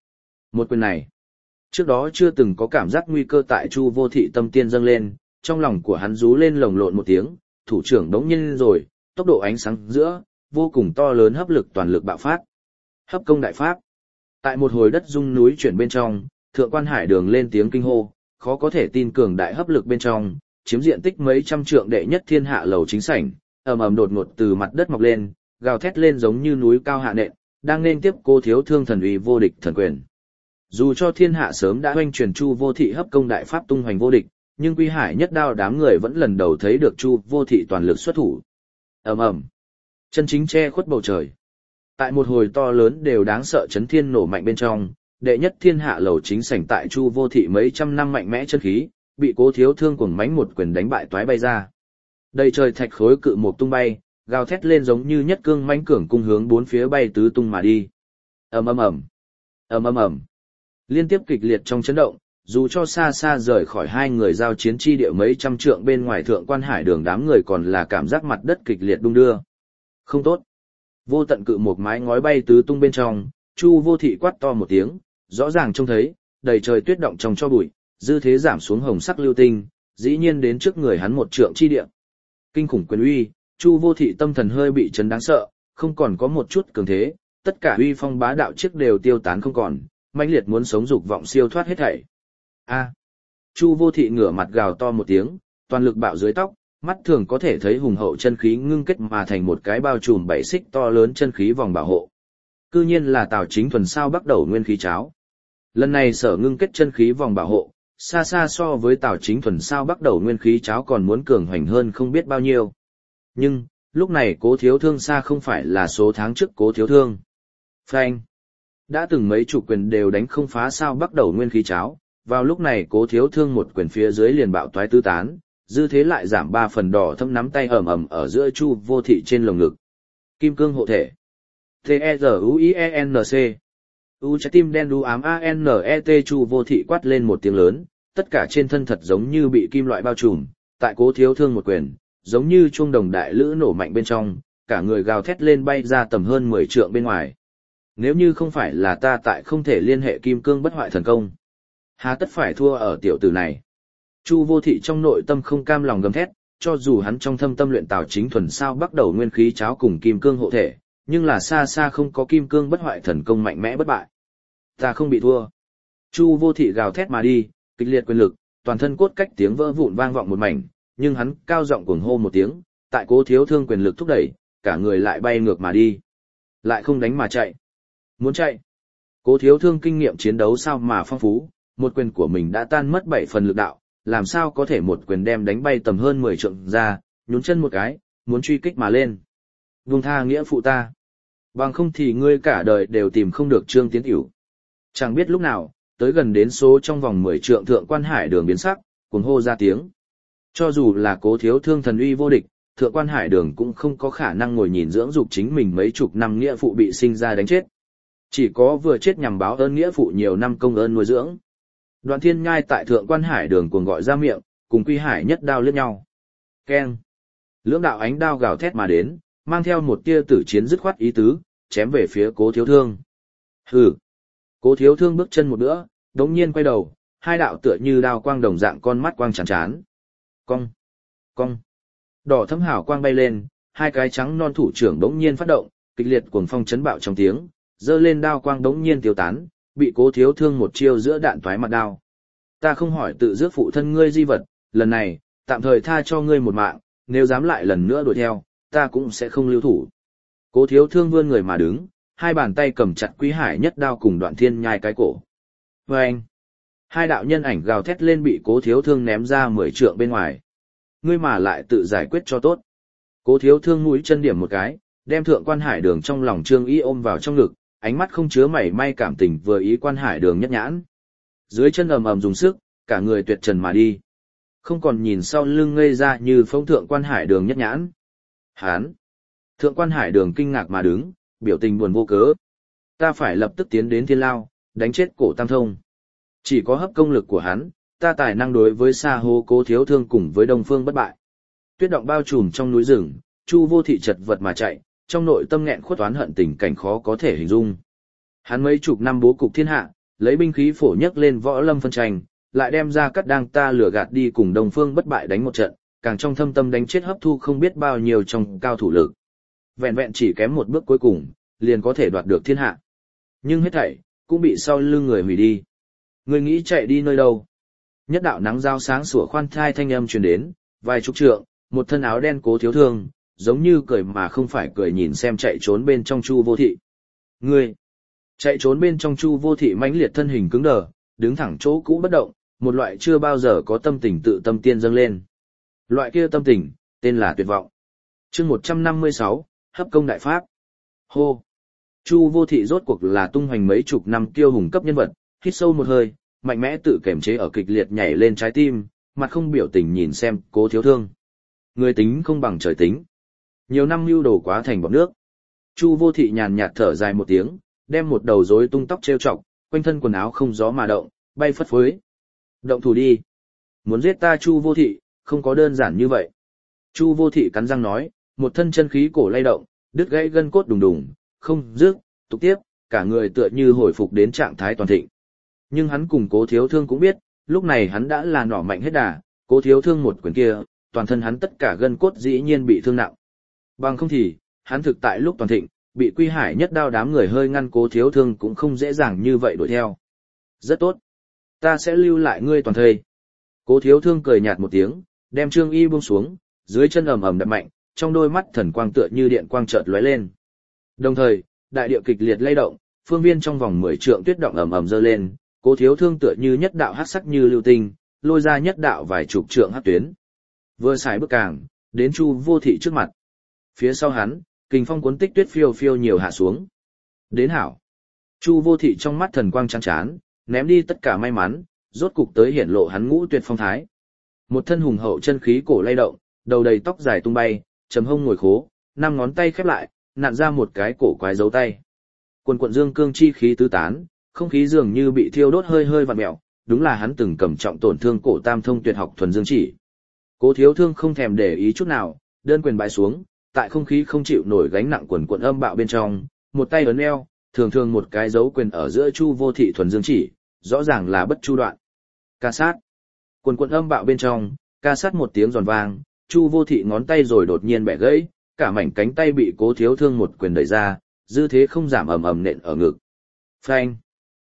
quyền này. Trước đó chưa từng có cảm giác nguy cơ tại Chu Vô Thị tâm tiên dâng lên, trong lòng của hắn rú lên lồng lộn một tiếng, thủ trưởng đống nhiên rồi, tốc độ ánh sáng giữa, vô cùng to lớn hấp lực toàn lực bạo phát. Hấp công đại pháp. Tại một hồi đất rung núi chuyển bên trong, Thượng Quan Hải Đường lên tiếng kinh hô, khó có thể tin cường đại hấp lực bên trong, chiếm diện tích mấy trăm trượng đệ nhất thiên hạ lầu chính sảnh, ầm ầm đột ngột từ mặt đất mọc lên, gào thét lên giống như núi cao hạ nện, đang nên tiếp Cố Thiếu Thương thần uy vô địch thần quyền. Dù cho thiên hạ sớm đã oanh truyền Chu Vô Thị hấp công đại pháp tung hoành vô địch, nhưng Quy Hải Nhất Đao đám người vẫn lần đầu thấy được Chu Vô Thị toàn lực xuất thủ. Ầm ầm, chân chính che khuất bầu trời. Tại một hồi to lớn đều đáng sợ chấn thiên nổ mạnh bên trong, đệ nhất thiên hạ lầu chính sảnh tại Chu Vô Thị mấy trăm năm mạnh mẽ chân khí, bị Cố Thiếu Thương cuồng mãnh một quyền đánh bại toái bay ra. Đầy trời thạch khối cự mục tung bay, gào thét lên giống như nhất cương mãnh cường cung hướng bốn phía bay tứ tung mà đi. Ầm ầm ầm, ầm ầm ầm. Liên tiếp kịch liệt trong chấn động, dù cho xa xa rời khỏi hai người giao chiến chi địa mấy trăm trượng bên ngoài Thượng Quan Hải Đường đám người còn là cảm giác mặt đất kịch liệt đung đưa. Không tốt. Vô tận cự một mái ngói bay tứ tung bên trong, Chu Vô Thị quát to một tiếng, rõ ràng trông thấy, đầy trời tuyết động trong cho bụi, dư thế giảm xuống hồng sắc lưu tinh, dĩ nhiên đến trước người hắn một trượng chi địa. Kinh khủng quyền uy, Chu Vô Thị tâm thần hơi bị chấn đáng sợ, không còn có một chút cường thế, tất cả uy phong bá đạo trước đều tiêu tán không còn, mãnh liệt muốn sống dục vọng siêu thoát hết thảy. A! Chu Vô Thị ngửa mặt gào to một tiếng, toàn lực bạo dưới tóc, mắt thường có thể thấy hùng hậu chân khí ngưng kết mà thành một cái bao trùm 7 xích to lớn chân khí vòng bảo hộ. Cư nhiên là Tào Chính Thuần sao bắt đầu nguyên khí cháo. Lần này sở ngưng kết chân khí vòng bảo hộ, xa xa so với Tào Chính Thuần sao bắt đầu nguyên khí cháo còn muốn cường hoành hơn không biết bao nhiêu. Nhưng, lúc này Cố Thiếu Thương xa không phải là số tháng trước Cố Thiếu Thương. Phanh! Đã từng mấy chủ quyền đều đánh không phá sao bắt đầu nguyên khí cháo, vào lúc này Cố Thiếu Thương một quyền phía dưới liền bạo toái tứ tán, dư thế lại giảm 3 phần đỏ thâm nắm tay ầm ầm ở giữa Chu Vô Thị trên lồng ngực. Kim cương hộ thể. T-E-Z-U-I-E-N-C. U trái tim đen đu ám A-N-E-T. Chu Vô Thị quát lên một tiếng lớn, tất cả trên thân thật giống như bị kim loại bao trùm, tại Cố Thiếu Thương một quyền, giống như chuông đồng đại lữ nổ mạnh bên trong, cả người gào thét lên bay ra tầm hơn 10 trượng bên ngoài. Nếu như không phải là ta tại không thể liên hệ kim cương bất hoại thần công, hà tất phải thua ở tiểu tử này. Chu Vô Thị trong nội tâm không cam lòng gầm thét, cho dù hắn trong thâm tâm luyện Tào Chính Thuần sao bắt đầu nguyên khí cháo cùng kim cương hộ thể, nhưng là xa xa không có kim cương bất hoại thần công mạnh mẽ bất bại. Ta không bị thua. Chu Vô Thị gào thét mà đi, kịch liệt quyền lực, toàn thân cốt cách tiếng vỡ vụn vang vọng một mảnh, nhưng hắn cao giọng cuồng hô một tiếng, tại Cố Thiếu Thương quyền lực thúc đẩy, cả người lại bay ngược mà đi. Lại không đánh mà chạy. Muốn chạy. Cố Thiếu Thương kinh nghiệm chiến đấu sao mà phong phú, một quyền của mình đã tan mất 7 phần lực đạo, làm sao có thể một quyền đem đánh bay tầm hơn 10 trượng ra, nhún chân một cái, muốn truy kích mà lên. Vùng tha nghĩa phụ ta. Bằng không thì ngươi cả đời đều tìm không được Trương Tiến Tiểu. Chẳng biết lúc nào, tới gần đến số trong vòng 10 trượng thượng quan hải đường biến sắc, cuồng hô ra tiếng. Cho dù là Cố Thiếu Thương thần uy vô địch, thượng quan hải đường cũng không có khả năng ngồi nhìn dưỡng dục chính mình mấy chục năm nghĩa phụ bị sinh ra đánh chết. Chỉ có vừa chết nhằm báo ơn nghĩa phụ nhiều năm công ơn nuôi dưỡng. Đoạn Thiên Nhai tại thượng quan hải đường cuồng gọi ra miệng, cùng Quy Hải nhất đao liếc nhau. Keng. Lưỡng đạo ánh đao gào thét mà đến, mang theo một tia tử chiến dứt khoát ý tứ, chém về phía Cố Thiếu Thương. Hừ. Cố Thiếu Thương bước chân một nữa, đống nhiên quay đầu, hai đạo tựa như đao quang đồng dạng con mắt quang chán chán. Cong. Cong. Đỏ thấm hào quang bay lên, hai cái trắng non thủ trưởng đống nhiên phát động, kịch liệt cuồng phong chấn bạo trong tiếng, dơ lên đao quang đống nhiên tiêu tán, bị Cố Thiếu Thương một chiêu giữa đạn toái mặt đao. Ta không hỏi tự rước phụ thân ngươi di vật, lần này, tạm thời tha cho ngươi một mạng, nếu dám lại lần nữa đuổi theo, ta cũng sẽ không lưu thủ. Cố Thiếu Thương vươn người mà đứng, hai bàn tay cầm chặt Quý Hải nhất đao cùng Đoạn Thiên Nhai cái cổ. Vâng! Hai đạo nhân ảnh gào thét lên bị Cố Thiếu Thương ném ra 10 trượng bên ngoài. Ngươi mà lại tự giải quyết cho tốt. Cố Thiếu Thương mũi chân điểm một cái, đem thượng quan hải đường trong lòng Trương Y ôm vào trong ngực, ánh mắt không chứa mảy may cảm tình vừa ý quan hải đường nhất nhãn. Dưới chân ầm ầm dùng sức, cả người tuyệt trần mà đi. Không còn nhìn sau lưng ngây ra như phong thượng quan hải đường nhất nhãn. Hán! Thượng quan hải đường kinh ngạc mà đứng, biểu tình buồn vô cớ. Ta phải lập tức tiến đến thiên lao, đánh chết cổ tam thông. Chỉ có hấp công lực của hắn, ta tài năng đối với Sa Hô Cố Thiếu Thương cùng với Đông Phương bất bại. Tuyết động bao trùm trong núi rừng, Chu Vô Thị chật vật mà chạy, trong nội tâm nghẹn khuất oán hận tình cảnh khó có thể hình dung. Hắn mấy chục năm bố cục thiên hạ, lấy binh khí phổ nhấc lên võ lâm phân tranh, lại đem ra cắt đang ta lừa gạt đi cùng Đông Phương bất bại đánh một trận, càng trong thâm tâm đánh chết hấp thu không biết bao nhiêu trong cao thủ lực. Vẹn vẹn chỉ kém một bước cuối cùng, liền có thể đoạt được thiên hạ. Nhưng hết thảy cũng bị sau lưng người hủy đi. Người nghĩ chạy đi nơi đâu? Nhất đạo nắng giao sáng sủa khoan thai thanh âm truyền đến, vài chục trượng, một thân áo đen Cố Thiếu Thương, giống như cười mà không phải cười nhìn xem chạy trốn bên trong Chu Vô Thị. Ngươi! Chạy trốn bên trong Chu Vô Thị mãnh liệt thân hình cứng đờ, đứng thẳng chỗ cũ bất động, một loại chưa bao giờ có tâm tình tự tâm tiên dâng lên. Loại kia tâm tình, tên là tuyệt vọng. Chương 156, hấp công đại pháp. Hô! Chu Vô Thị rốt cuộc là tung hoành mấy chục năm kiêu hùng cấp nhân vật, hít sâu một hơi, mạnh mẽ tự kiềm chế ở kịch liệt nhảy lên trái tim, mặt không biểu tình nhìn xem Cố Thiếu Thương. Người tính không bằng trời tính. Nhiều năm mưu đồ quá thành bọt nước. Chu Vô Thị nhàn nhạt thở dài một tiếng, đem một đầu rối tung tóc trêu chọc, quanh thân quần áo không gió mà động, bay phất phới. Động thủ đi. Muốn giết ta Chu Vô Thị, không có đơn giản như vậy. Chu Vô Thị cắn răng nói, một thân chân khí cổ lay động, đứt gãy gân cốt đùng đùng, không dứt, tục tiếp, cả người tựa như hồi phục đến trạng thái toàn thịnh. Nhưng hắn cùng Cố Thiếu Thương cũng biết, lúc này hắn đã là nỏ mạnh hết đà, Cố Thiếu Thương một quyền kia, toàn thân hắn tất cả gân cốt dĩ nhiên bị thương nặng. Bằng không thì, hắn thực tại lúc toàn thịnh, bị Quy Hải nhất đao đám người hơi ngăn Cố Thiếu Thương cũng không dễ dàng như vậy đuổi theo. Rất tốt. Ta sẽ lưu lại ngươi toàn thây. Cố Thiếu Thương cười nhạt một tiếng, đem Trương Y buông xuống, dưới chân ầm ầm đập mạnh, trong đôi mắt thần quang tựa như điện quang chợt lóe lên. Đồng thời, đại địa kịch liệt lay động, phương viên trong vòng 10 trượng tuyết động ầm ầm dơ lên, Cố Thiếu Thương tựa như nhất đạo hắc sắc như lưu tinh, lôi ra nhất đạo vài chục trượng hắc tuyến. Vừa xài bước càng, đến Chu Vô Thị trước mặt. Phía sau hắn, kình phong cuốn tích tuyết phiêu phiêu nhiều hạ xuống. Đến hảo. Chu Vô Thị trong mắt thần quang chán chán, ném đi tất cả may mắn, rốt cục tới hiển lộ hắn ngũ tuyệt phong thái. Một thân hùng hậu chân khí cổ lay động, đầu đầy tóc dài tung bay, chấm hông ngồi khố, 5 ngón tay khép lại, nặn ra một cái cổ quái dấu tay. Quần quận dương cương chi khí tứ tán, không khí dường như bị thiêu đốt hơi hơi vặn mèo, đúng là hắn từng cầm trọng tổn thương cổ tam thông tuyệt học thuần dương chỉ. Cố Thiếu Thương không thèm để ý chút nào, đơn quyền bãi xuống, tại không khí không chịu nổi gánh nặng quần quận âm bạo bên trong, một tay ấn eo, thường thường một cái dấu quyền ở giữa Chu Vô Thị thuần dương chỉ, rõ ràng là bất chu đoạn. Ca sát. Quần quận âm bạo bên trong, ca sát một tiếng giòn vang, Chu Vô Thị ngón tay rồi đột nhiên bẻ gãy, cả mảnh cánh tay bị Cố Thiếu Thương một quyền đẩy ra, dư thế không giảm ầm ầm nện ở ngực. Phanh.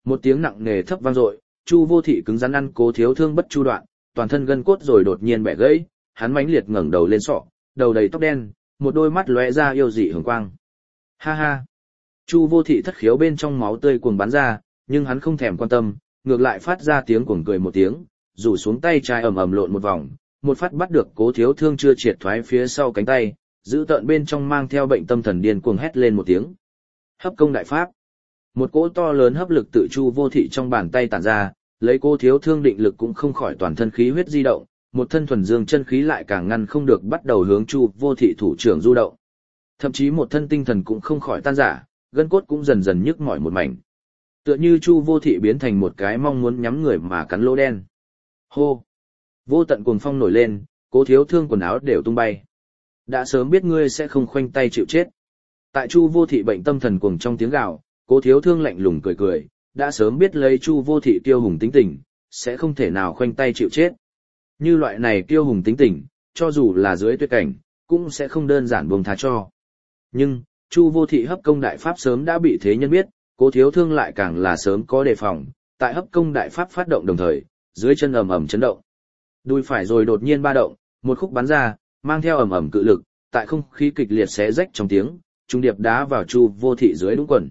Một tiếng nặng nề thấp vang dội, Chu Vô Thị cứng rắn ăn Cố Thiếu Thương bất chu đoạn, toàn thân gân cốt rồi đột nhiên bẻ gãy, hắn mãnh liệt ngẩng đầu lên sọ, đầu đầy tóc đen, một đôi mắt lóe ra yêu dị hường quang. Ha ha. Chu Vô Thị thất khiếu bên trong máu tươi cuồng bắn ra, nhưng hắn không thèm quan tâm, ngược lại phát ra tiếng cuồng cười một tiếng, rủ xuống tay trái ầm ầm lộn một vòng, một phát bắt được Cố Thiếu Thương chưa triệt thoái phía sau cánh tay, giữ tợn bên trong mang theo bệnh tâm thần điên cuồng hét lên một tiếng. Hấp công đại pháp. Một cỗ to lớn hấp lực tự Chu Vô Thị trong bàn tay tản ra, lấy Cố Thiếu Thương định lực cũng không khỏi toàn thân khí huyết di động, một thân thuần dương chân khí lại càng ngăn không được bắt đầu hướng Chu Vô Thị thủ trưởng du động. Thậm chí một thân tinh thần cũng không khỏi tan rã, gân cốt cũng dần dần nhức mỏi một mảnh. Tựa như Chu Vô Thị biến thành một cái mong muốn nhắm người mà cắn lỗ đen. Hô! Vô tận cuồng phong nổi lên, Cố Thiếu Thương quần áo đều tung bay. Đã sớm biết ngươi sẽ không khoanh tay chịu chết. Tại Chu Vô Thị bệnh tâm thần cuồng trong tiếng gào, Cố Thiếu Thương lạnh lùng cười cười, đã sớm biết lấy Chu Vô Thị kiêu hùng tính tình, sẽ không thể nào khoanh tay chịu chết. Như loại này kiêu hùng tính tình, cho dù là dưới tuyệt cảnh, cũng sẽ không đơn giản buông tha cho. Nhưng, Chu Vô Thị hấp công đại pháp sớm đã bị thế nhân biết, Cố Thiếu Thương lại càng là sớm có đề phòng, tại hấp công đại pháp phát động đồng thời, dưới chân ầm ầm chấn động. Đùi phải rồi đột nhiên ba động, một khúc bắn ra, mang theo ầm ầm cự lực, tại không khí kịch liệt xé rách trong tiếng, trung điệp đá vào Chu Vô Thị dưới đúng quần.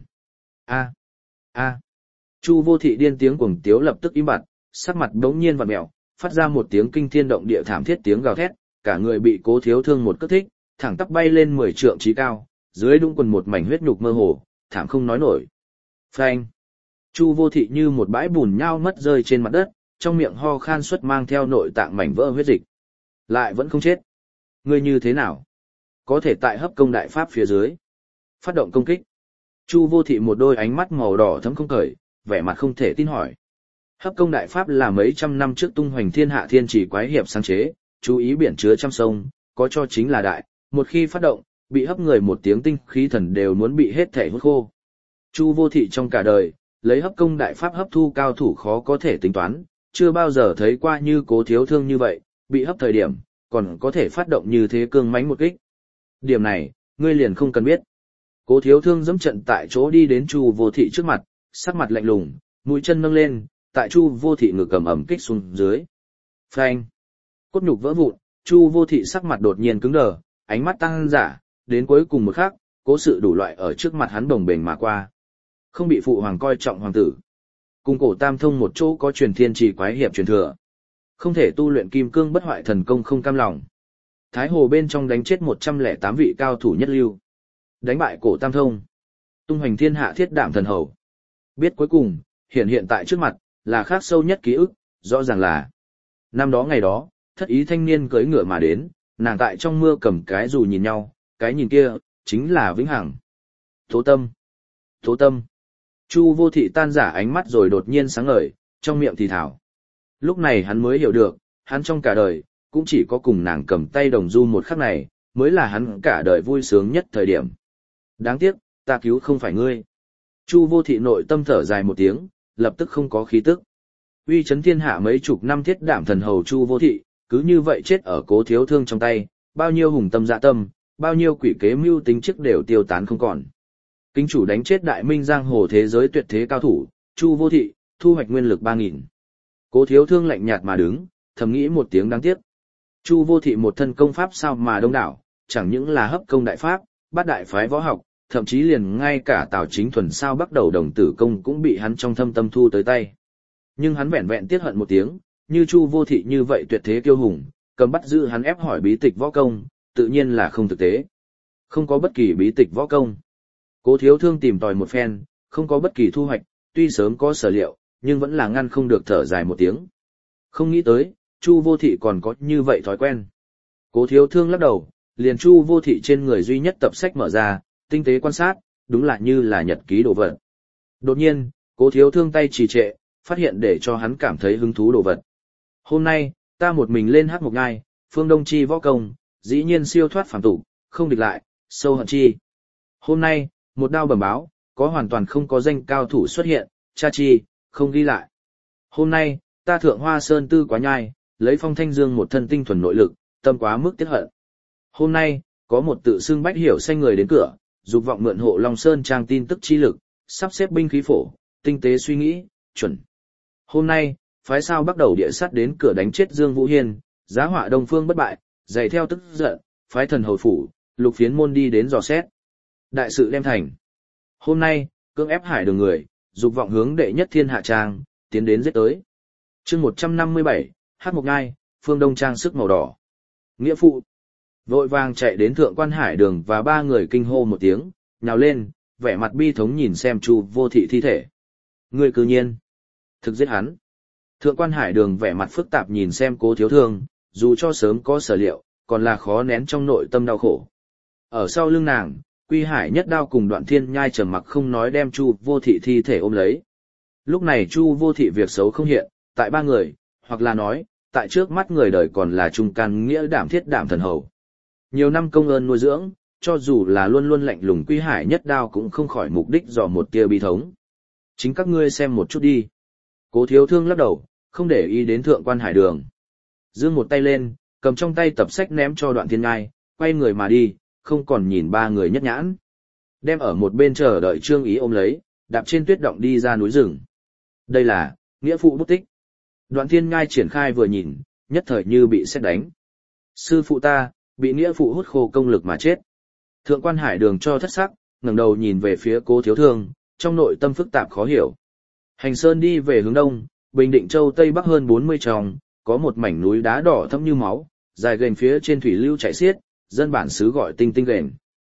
A a. Chu Vô Thị điên tiếng cuồng tiếu lập tức im bặt, sắc mặt bỗng nhiên vặn mèo, phát ra một tiếng kinh thiên động địa thảm thiết tiếng gào thét, cả người bị Cố Thiếu Thương một cước thích, thẳng tắp bay lên 10 trượng chí cao, dưới đúng quần một mảnh huyết nhục mơ hồ, thảm không nói nổi. Phanh! Chu Vô Thị như một bãi bùn nhão mất rơi trên mặt đất, trong miệng ho khan xuất mang theo nội tạng mảnh vỡ huyết dịch. Lại vẫn không chết. Ngươi như thế nào? Có thể tại hấp công đại pháp phía dưới phát động công kích. Chu Vô Thị một đôi ánh mắt màu đỏ thẫm không khởi, vẻ mặt không thể tin hỏi. Hấp công đại pháp là mấy trăm năm trước tung hoành thiên hạ thiên chỉ quái hiệp sáng chế, chú ý biển chứa trăm sông, có cho chính là đại, một khi phát động, bị hấp người một tiếng tinh khí thần đều muốn bị hết thể hút khô. Chu Vô Thị trong cả đời, lấy hấp công đại pháp hấp thu cao thủ khó có thể tính toán, chưa bao giờ thấy qua như Cố Thiếu Thương như vậy, bị hấp thời điểm, còn có thể phát động như thế cương mãnh một kích. Điểm này, ngươi liền không cần biết. Cố Thiếu Thương dẫm trận tại chỗ đi đến Chu Vô Thị trước mặt, sắc mặt lạnh lùng, mũi chân nâng lên, tại Chu Vô Thị ngực cầm ẩm kích xuống dưới. Phanh! Cốt nhục vỡ vụn, Chu Vô Thị sắc mặt đột nhiên cứng đờ, ánh mắt tăng dã, đến cuối cùng một khắc, cố sự đủ loại ở trước mặt hắn bồng bềnh mà qua. Không bị phụ hoàng coi trọng hoàng tử. Cùng Cổ Tam Thông một chỗ có truyền thiên trì quái hiệp truyền thừa. Không thể tu luyện kim cương bất hoại thần công không cam lòng. Thái Hồ bên trong đánh chết 108 vị cao thủ nhất lưu. Đánh bại Cổ Tam Thông. Tung hoành thiên hạ thiết đảm thần hầu. Biết cuối cùng, hiện tại trước mặt, là khắc sâu nhất ký ức, rõ ràng là. Năm đó ngày đó, thất ý thanh niên cưỡi ngựa mà đến, nàng tại trong mưa cầm cái dù nhìn nhau, cái nhìn kia, chính là vĩnh hằng. Tố tâm. Tố tâm. Chu Vô Thị tan giả ánh mắt rồi đột nhiên sáng ngời, trong miệng thì thảo. Lúc này hắn mới hiểu được, hắn trong cả đời, cũng chỉ có cùng nàng cầm tay đồng du một khắc này, mới là hắn cả đời vui sướng nhất thời điểm. Đáng tiếc, ta cứu không phải ngươi. Chu Vô Thị nội tâm thở dài một tiếng, lập tức không có khí tức. Uy chấn thiên hạ mấy chục năm thiết đảm thần hầu Chu Vô Thị, cứ như vậy chết ở Cố Thiếu Thương trong tay, bao nhiêu hùng tâm dạ tâm, bao nhiêu quỷ kế mưu tính trước đều tiêu tán không còn. Kính chủ đánh chết đại minh giang hồ thế giới tuyệt thế cao thủ, Chu Vô Thị, thu hoạch nguyên lực 3.000. Cố Thiếu Thương lạnh nhạt mà đứng, thầm nghĩ một tiếng đáng tiếc. Chu Vô Thị một thân công pháp sao mà đông đảo, chẳng những là hấp công đại pháp, bát đại phái võ học, thậm chí liền ngay cả Tào Chính Thuần sao bắt đầu đồng tử công cũng bị hắn trong thâm tâm thu tới tay. Nhưng hắn vẹn vẹn tiếc hận một tiếng, như Chu Vô Thị như vậy tuyệt thế kiêu hùng, cầm bắt giữ hắn ép hỏi bí tịch võ công, tự nhiên là không thực tế. Không có bất kỳ bí tịch võ công. Cố Thiếu Thương tìm tòi một phen, không có bất kỳ thu hoạch, tuy sớm có sở liệu, nhưng vẫn là ngăn không được thở dài một tiếng. Không nghĩ tới, Chu Vô Thị còn có như vậy thói quen. Cố Thiếu Thương lắc đầu, liền Chu Vô Thị trên người duy nhất tập sách mở ra, tinh tế quan sát, đúng là như là nhật ký đồ vật. Đột nhiên, Cố Thiếu Thương tay trì trệ, phát hiện để cho hắn cảm thấy hứng thú đồ vật. Hôm nay, ta một mình lên Hắc Mộc Ngai, phương Đông chi võ công, dĩ nhiên siêu thoát phàm tục, không địch lại, sâu hận chi. Hôm nay, một đao bẩm báo, có hoàn toàn không có danh cao thủ xuất hiện, cha chi, không ghi lại. Hôm nay, ta thượng Hoa Sơn Tư Quá Nhai, lấy Phong Thanh Dương một thân tinh thuần nội lực, tâm quá mức tiết hận. Hôm nay, có một tự xưng bách hiểu xanh người đến cửa, dục vọng mượn hộ Long Sơn trang tin tức chi lực, sắp xếp binh khí phổ, tinh tế suy nghĩ, chuẩn. Hôm nay, phái sao bắt đầu địa sát đến cửa đánh chết Dương Vũ Hiên, giá họa Đông Phương bất bại, dày theo tức giận, phái thần hồi phủ, Lục Phiến môn đi đến dò xét. Đại sự đem thành. Hôm nay, cưỡng ép Hải Đường người, dục vọng hướng đệ nhất thiên hạ trang, tiến đến giết tới. Chương 157, Hắc Mộc Nhai, phương đông trang sức màu đỏ. Nghĩa phụ. Vội vàng chạy đến thượng quan Hải Đường và ba người kinh hô một tiếng, nhào lên, vẻ mặt bi thống nhìn xem Chu Vô Thị thi thể. Người cư nhiên. Thực giết hắn. Thượng quan Hải Đường vẻ mặt phức tạp nhìn xem Cố Thiếu Thương, dù cho sớm có sở liệu, còn là khó nén trong nội tâm đau khổ. Ở sau lưng nàng, Quy Hải Nhất Đao cùng Đoạn Thiên Nhai trầm mặc không nói đem Chu Vô Thị thi thể ôm lấy. Lúc này Chu Vô Thị việc xấu không hiện, tại ba người, hoặc là nói, tại trước mắt người đời còn là trung can nghĩa đảm thiết đảm thần hầu. Nhiều năm công ơn nuôi dưỡng, cho dù là luôn luôn lạnh lùng Quy Hải Nhất Đao cũng không khỏi mục đích dò một tia bi thống. Chính các ngươi xem một chút đi. Cố Thiếu Thương lắc đầu, không để ý đến thượng quan Hải Đường. Giương một tay lên, cầm trong tay tập sách ném cho Đoạn Thiên Nhai, quay người mà đi, không còn nhìn ba người nhất nhãn. Đem ở một bên chờ đợi Trương Ý ôm lấy, đạp trên tuyết động đi ra núi rừng. Đây là, nghĩa phụ bút tích. Đoạn Thiên Nhai triển khai vừa nhìn, nhất thời như bị sét đánh. Sư phụ ta, bị nghĩa phụ hút khô công lực mà chết. Thượng quan Hải Đường cho thất sắc, ngẩng đầu nhìn về phía Cố Thiếu Thương, trong nội tâm phức tạp khó hiểu. Hành sơn đi về hướng đông, Bình Định Châu Tây Bắc hơn 40 tròng, có một mảnh núi đá đỏ thẫm như máu, dài ghềnh phía trên thủy lưu chảy xiết, dân bản xứ gọi tinh tinh ghềnh.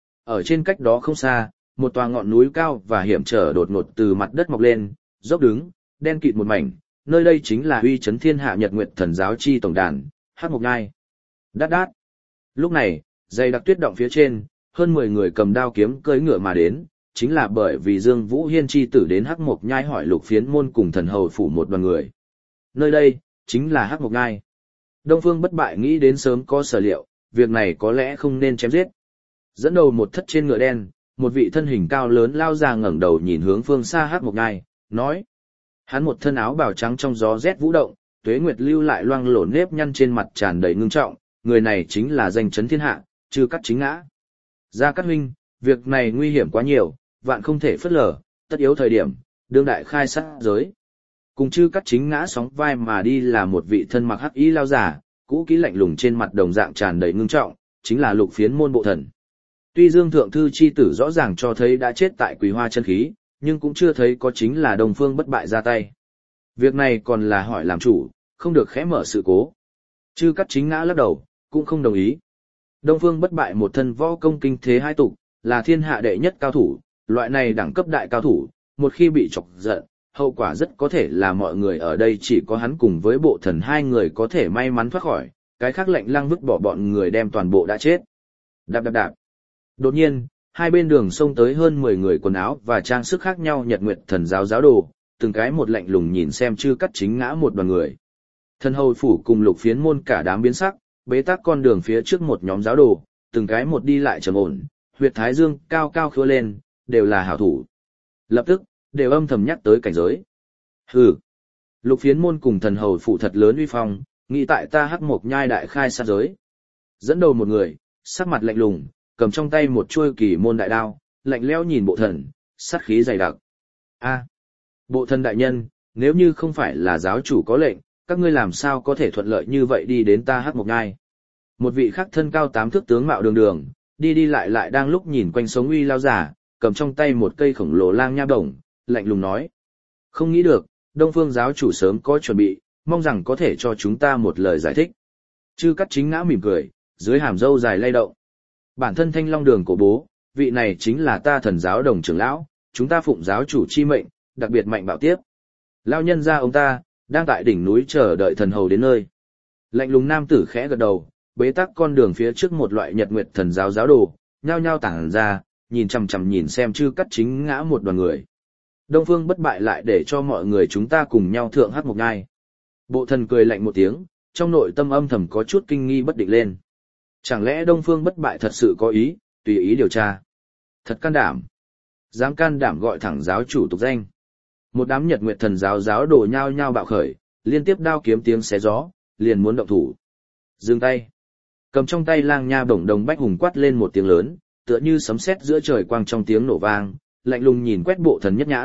Ở trên cách đó không xa, một tòa ngọn núi cao và hiểm trở đột ngột từ mặt đất mọc lên, dốc đứng, đen kịt một mảnh, nơi đây chính là uy chấn thiên hạ Nhật Nguyệt Thần giáo chi tổng đàn, Hắc Mộc Nhai. Đát đát. Lúc này, dày đặc tuyết động phía trên, hơn 10 người cầm đao kiếm cưỡi ngựa mà đến, chính là bởi vì Dương Vũ Hiên chi tử đến Hắc Mộc Nhai hỏi Lục Phiến môn cùng thần hầu phủ một đoàn người. Nơi đây, chính là Hắc Mộc Nhai. Đông Phương Bất Bại nghĩ đến sớm có sở liệu, việc này có lẽ không nên chém giết. Dẫn đầu một thất trên ngựa đen, một vị thân hình cao lớn lao ra ngẩng đầu nhìn hướng phương xa Hắc Mộc Nhai, nói. Hắn một thân áo bào trắng trong gió rét vũ động, tuế nguyệt lưu lại loang lổ nếp nhăn trên mặt tràn đầy ngưng trọng, người này chính là danh chấn thiên hạ, Chư Cắt Chính Ngã. Gia Cát huynh, việc này nguy hiểm quá nhiều, vạn không thể phớt lờ, tất yếu thời điểm, đương đại khai sát giới. Cùng Chư Cắt Chính Ngã sóng vai mà đi là một vị thân mặc hắc y lao giả, cũ kỹ lạnh lùng trên mặt đồng dạng tràn đầy ngưng trọng, chính là Lục Phiến môn bộ thần. Tuy Dương Thượng Thư chi tử rõ ràng cho thấy đã chết tại Quỳ Hoa chân khí, nhưng cũng chưa thấy có chính là Đông Phương Bất Bại ra tay. Việc này còn là hỏi làm chủ, không được khẽ mở sự cố. Chư Cắt Chính Ngã lắc đầu, cũng không đồng ý. Đông Phương Bất Bại một thân võ công kinh thế hai tục, là thiên hạ đệ nhất cao thủ, loại này đẳng cấp đại cao thủ, một khi bị chọc giận, hậu quả rất có thể là mọi người ở đây chỉ có hắn cùng với bộ thần hai người có thể may mắn thoát khỏi, cái khác lạnh lăng vứt bỏ bọn người đem toàn bộ đã chết. Đạp đạp đạp. Đột nhiên, hai bên đường xông tới hơn 10 người quần áo và trang sức khác nhau Nhật Nguyệt Thần giáo giáo đồ, từng cái một lạnh lùng nhìn xem Chư Cắt Chính Ngã một đoàn người. Thần hầu phủ cùng Lục Phiến môn cả đám biến sắc, bế tắc con đường phía trước một nhóm giáo đồ, từng cái một đi lại trầm ổn, huyệt thái dương cao cao khứa lên, đều là hảo thủ. Lập tức, đều âm thầm nhắc tới cảnh giới. Hừ. Lục Phiến môn cùng thần hầu phủ thật lớn uy phong, nghĩ tại ta Hắc Mộc Nhai đại khai sát giới. Dẫn đầu một người, sắc mặt lạnh lùng, cầm trong tay một chuôi kỳ môn đại đao, lạnh lẽo nhìn bộ thần, sát khí dày đặc. A, bộ thần đại nhân, nếu như không phải là giáo chủ có lệnh, các ngươi làm sao có thể thuận lợi như vậy đi đến ta Hắc Mộc Nhai? Một vị khắc thân cao 8 thước tướng mạo đường đường, đi đi lại lại đang lúc nhìn quanh sống uy lao giả, cầm trong tay một cây khổng lồ lang nha bổng, lạnh lùng nói: không nghĩ được, Đông Phương giáo chủ sớm có chuẩn bị, mong rằng có thể cho chúng ta một lời giải thích. Chư Cắt Chính Ngã mỉm cười, dưới hàm râu dài lay động. Bản thân Thanh Long Đường cổ bố, vị này chính là ta Thần giáo đồng trưởng lão, chúng ta phụng giáo chủ chi mệnh, đặc biệt mạnh bạo tiếp. Lão nhân gia ông ta, đang tại đỉnh núi chờ đợi thần hầu đến nơi. Lạnh lùng nam tử khẽ gật đầu, bế tắc con đường phía trước một loại Nhật Nguyệt Thần giáo giáo đồ, nhao nhao tản ra, nhìn chằm chằm nhìn xem Chư Cắt Chính Ngã một đoàn người. Đông Phương Bất Bại lại để cho mọi người chúng ta cùng nhau thượng Hắc Mộc Nhai. Bộ thần cười lạnh một tiếng, trong nội tâm âm thầm có chút kinh nghi bất định lên. Chẳng lẽ Đông Phương Bất Bại thật sự có ý, tùy ý điều tra? Thật can đảm. Dám can đảm gọi thẳng giáo chủ tục danh. Một đám Nhật Nguyệt Thần giáo giáo đồ nhao nhao bạo khởi, liên tiếp đao kiếm tiếng xé gió, liền muốn động thủ. Dừng tay. Cầm trong tay lang nha bổng đồng bách hùng quát lên một tiếng lớn, tựa như sấm sét giữa trời quang trong tiếng nổ vang, lạnh lùng nhìn quét bộ thần nhất nhãn,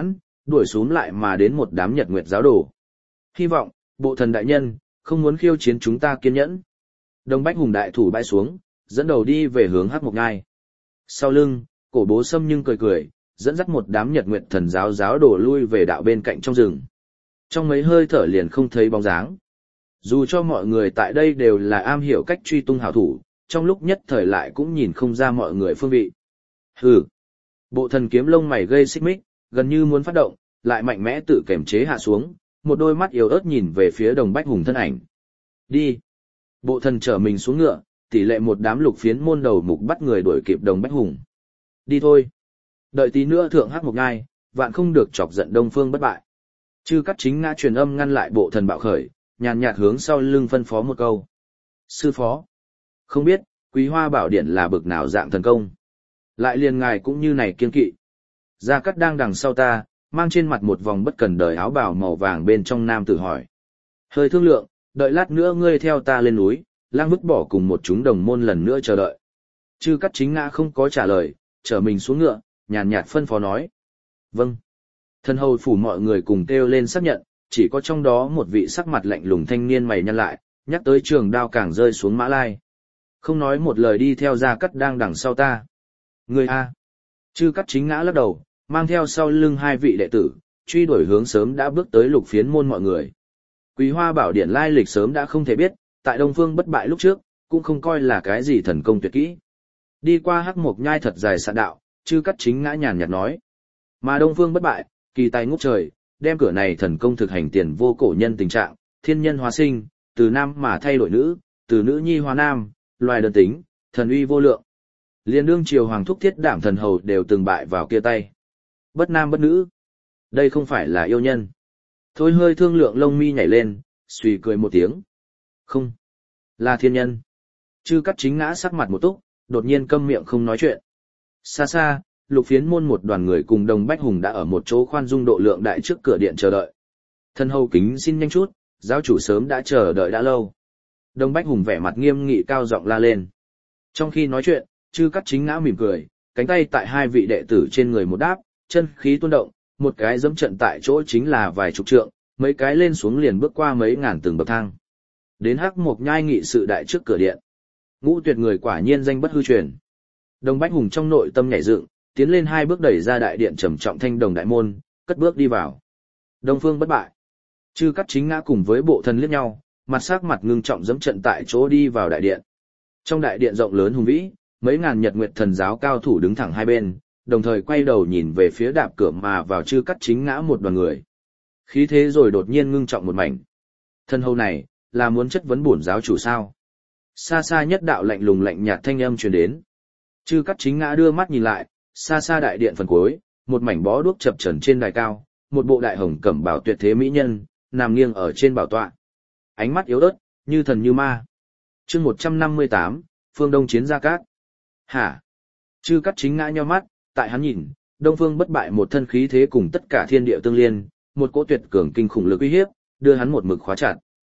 đuổi xuống lại mà đến một đám Nhật Nguyệt giáo đồ. Hy vọng, bộ thần đại nhân, không muốn khiêu chiến chúng ta kiên nhẫn. Đông Bách Hùng đại thủ bãi xuống, dẫn đầu đi về hướng Hắc Mộc Nhai. Sau lưng, Cổ Bố Sâm nhưng cười cười, dẫn dắt một đám Nhật Nguyệt thần giáo giáo đồ lui về đạo bên cạnh trong rừng. Trong mấy hơi thở liền không thấy bóng dáng. Dù cho mọi người tại đây đều là am hiểu cách truy tung hảo thủ, trong lúc nhất thời lại cũng nhìn không ra mọi người phương vị. Hừ. Bộ thần kiếm lông mày gây xích mích, gần như muốn phát động, lại mạnh mẽ tự kiềm chế hạ xuống, một đôi mắt yếu ớt nhìn về phía Đồng Bách Hùng thân ảnh. Đi. Bộ thần trở mình xuống ngựa, tỷ lệ một đám lục phiến môn đầu mục bắt người đuổi kịp Đồng Bách Hùng. Đi thôi. Đợi tí nữa thượng Hắc Mộc Nhai, vạn không được chọc giận Đông Phương Bất Bại. Chư Cắt Chính Ngã truyền âm ngăn lại bộ thần bạo khởi, nhàn nhạt hướng sau lưng phân phó một câu. Sư phó. Không biết, Quý Hoa Bảo Điện là bực nào dạng thần công. Lại liền ngài cũng như này kiên kỵ. Gia Cát đang đằng sau ta, mang trên mặt một vòng bất cần đời áo bào màu vàng bên trong nam tử hỏi. Hơi thương lượng, đợi lát nữa ngươi theo ta lên núi, lang vứt bỏ cùng một chúng đồng môn lần nữa chờ đợi. Chư Cắt Chính Ngã không có trả lời, trở mình xuống ngựa, nhàn nhạt phân phó nói. Vâng. Thân hầu phủ mọi người cùng kêu lên xác nhận, chỉ có trong đó một vị sắc mặt lạnh lùng thanh niên mày nhăn lại, nhắc tới trường đao càng rơi xuống mã lai. Không nói một lời đi theo Gia Cát đang đằng sau ta. Người A. Chư Cắt Chính Ngã lắc đầu, mang theo sau lưng hai vị đệ tử, truy đuổi hướng sớm đã bước tới lục phiến môn mọi người. Quý Hoa Bảo Điện lai lịch sớm đã không thể biết, tại Đông Phương Bất Bại lúc trước, cũng không coi là cái gì thần công tuyệt kỹ. Đi qua Hắc Mộc Nhai thật dài sạn đạo, Chư Cắt Chính Ngã nhàn nhạt nói. Mà Đông Phương Bất Bại, kỳ tài ngút trời, đem cửa này thần công thực hành tiền vô cổ nhân tình trạng, thiên nhân hóa sinh, từ nam mà thay đổi nữ, từ nữ nhi hóa nam, loài đơn tính, thần uy vô lượng. Liên đương triều hoàng thúc thiết đảm thần hầu đều từng bại vào kia tay. Bất nam bất nữ. Đây không phải là yêu nhân. Thôi hơi thương lượng lông mi nhảy lên, suy cười một tiếng. Không. Là thiên nhân. Chư Cắt Chính Ngã sắc mặt một túc, đột nhiên câm miệng không nói chuyện. Xa xa, lục phiến môn một đoàn người cùng Đồng Bách Hùng đã ở một chỗ khoan dung độ lượng đại trước cửa điện chờ đợi. Thân hầu kính xin nhanh chút, giáo chủ sớm đã chờ đợi đã lâu. Đồng Bách Hùng vẻ mặt nghiêm nghị cao giọng la lên. Trong khi nói chuyện, Chư Cắt Chính Ngã mỉm cười, cánh tay tại hai vị đệ tử trên người một đáp, chân khí tuôn động, một cái dẫm trận tại chỗ chính là vài chục trượng, mấy cái lên xuống liền bước qua mấy ngàn từng bậc thang. Đến Hắc Mộc Nhai nghị sự đại trước cửa điện. Ngũ Tuyệt người quả nhiên danh bất hư truyền. Đồng Bách Hùng trong nội tâm nhảy dựng, tiến lên hai bước đẩy ra đại điện trầm trọng thanh đồng đại môn, cất bước đi vào. Đông Phương Bất Bại. Chư Cắt Chính Ngã cùng với bộ thần liếc nhau, mặt sắc mặt ngưng trọng dẫm trận tại chỗ đi vào đại điện. Trong đại điện rộng lớn hùng vĩ, mấy ngàn Nhật Nguyệt thần giáo cao thủ đứng thẳng hai bên, đồng thời quay đầu nhìn về phía đạp cửa mà vào Chư Cắt Chính Ngã một đoàn người. Khí thế rồi đột nhiên ngưng trọng một mảnh. Thân hầu này, là muốn chất vấn bổn giáo chủ sao? Xa xa nhất đạo lạnh lùng lạnh nhạt thanh âm truyền đến. Chư Cắt Chính Ngã đưa mắt nhìn lại, xa xa đại điện phần cuối, một mảnh bó đuốc chập chờn trên đài cao, một bộ đại hồng cẩm bào tuyệt thế mỹ nhân, nằm nghiêng ở trên bảo tọa. Ánh mắt yếu ớt, như thần như ma. Chương 158, Phương Đông chiến Gia Cát. Hả? Chư Cắt Chính Ngã nhíu mắt, tại hắn nhìn, Đông Phương Bất Bại một thân khí thế cùng tất cả thiên địa tương liên, một cỗ tuyệt cường kinh khủng lực uy hiếp, đưa hắn một mực khóa chặt.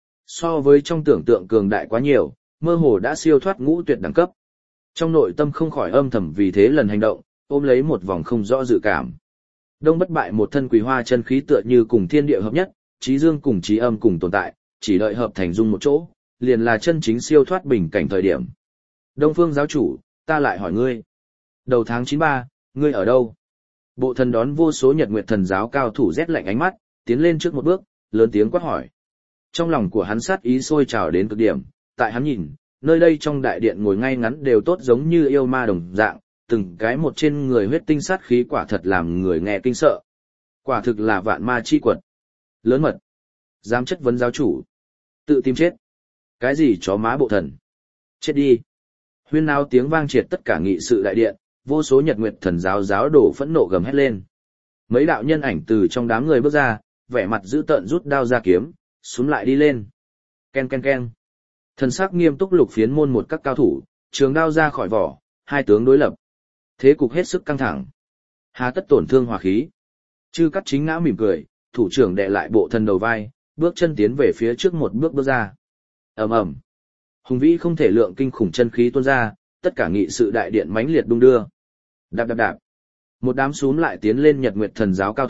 So với trong tưởng tượng cường đại quá nhiều, mơ hồ đã siêu thoát ngũ tuyệt đẳng cấp. Trong nội tâm không khỏi âm thầm vì thế lần hành động, ôm lấy một vòng không rõ dự cảm. Đông Bất Bại một thân Quý Hoa chân khí tựa như cùng thiên địa hợp nhất, trí dương cùng trí âm cùng tồn tại, chỉ đợi hợp thành dung một chỗ, liền là chân chính siêu thoát bình cảnh thời điểm. Đông Phương giáo chủ, ta lại hỏi ngươi. Đầu tháng 93, ngươi ở đâu? Bộ thần đón vô số Nhật Nguyệt thần giáo cao thủ rét lạnh ánh mắt, tiến lên trước một bước, lớn tiếng quát hỏi. Trong lòng của hắn sát ý sôi trào đến cực điểm, tại hắn nhìn, nơi đây trong đại điện ngồi ngay ngắn đều tốt giống như yêu ma đồng dạng, từng cái một trên người huyết tinh sát khí quả thật làm người nghe kinh sợ. Quả thực là vạn ma chi quật. Lớn mật. Dám chất vấn giáo chủ. Tự tìm chết. Cái gì chó má bộ thần? Chết đi. Huyên náo tiếng vang triệt tất cả nghị sự đại điện, vô số Nhật Nguyệt thần giáo giáo đổ phẫn nộ gầm hét lên. Mấy đạo nhân ảnh từ trong đám người bước ra, vẻ mặt dữ tợn rút đao ra kiếm, xuống lại đi lên. Ken ken ken. Thần sắc nghiêm túc lục phiến môn một các cao thủ, trường đao ra khỏi vỏ, hai tướng đối lập. Thế cục hết sức căng thẳng. Hà tất tổn thương hòa khí. Chư Cắt Chính Ngã mỉm cười, thủ trưởng đè lại bộ thần đầu vai, bước chân tiến về phía trước một bước bước ra. Ầm ầm. Hùng vĩ không thể lượng kinh khủng chân khí tuôn ra, tất cả nghị sự đại điện mãnh liệt đung đưa. Đạp đạp đạp. Một đám súm lại tiến lên Nhật Nguyệt thần giáo cao thủ,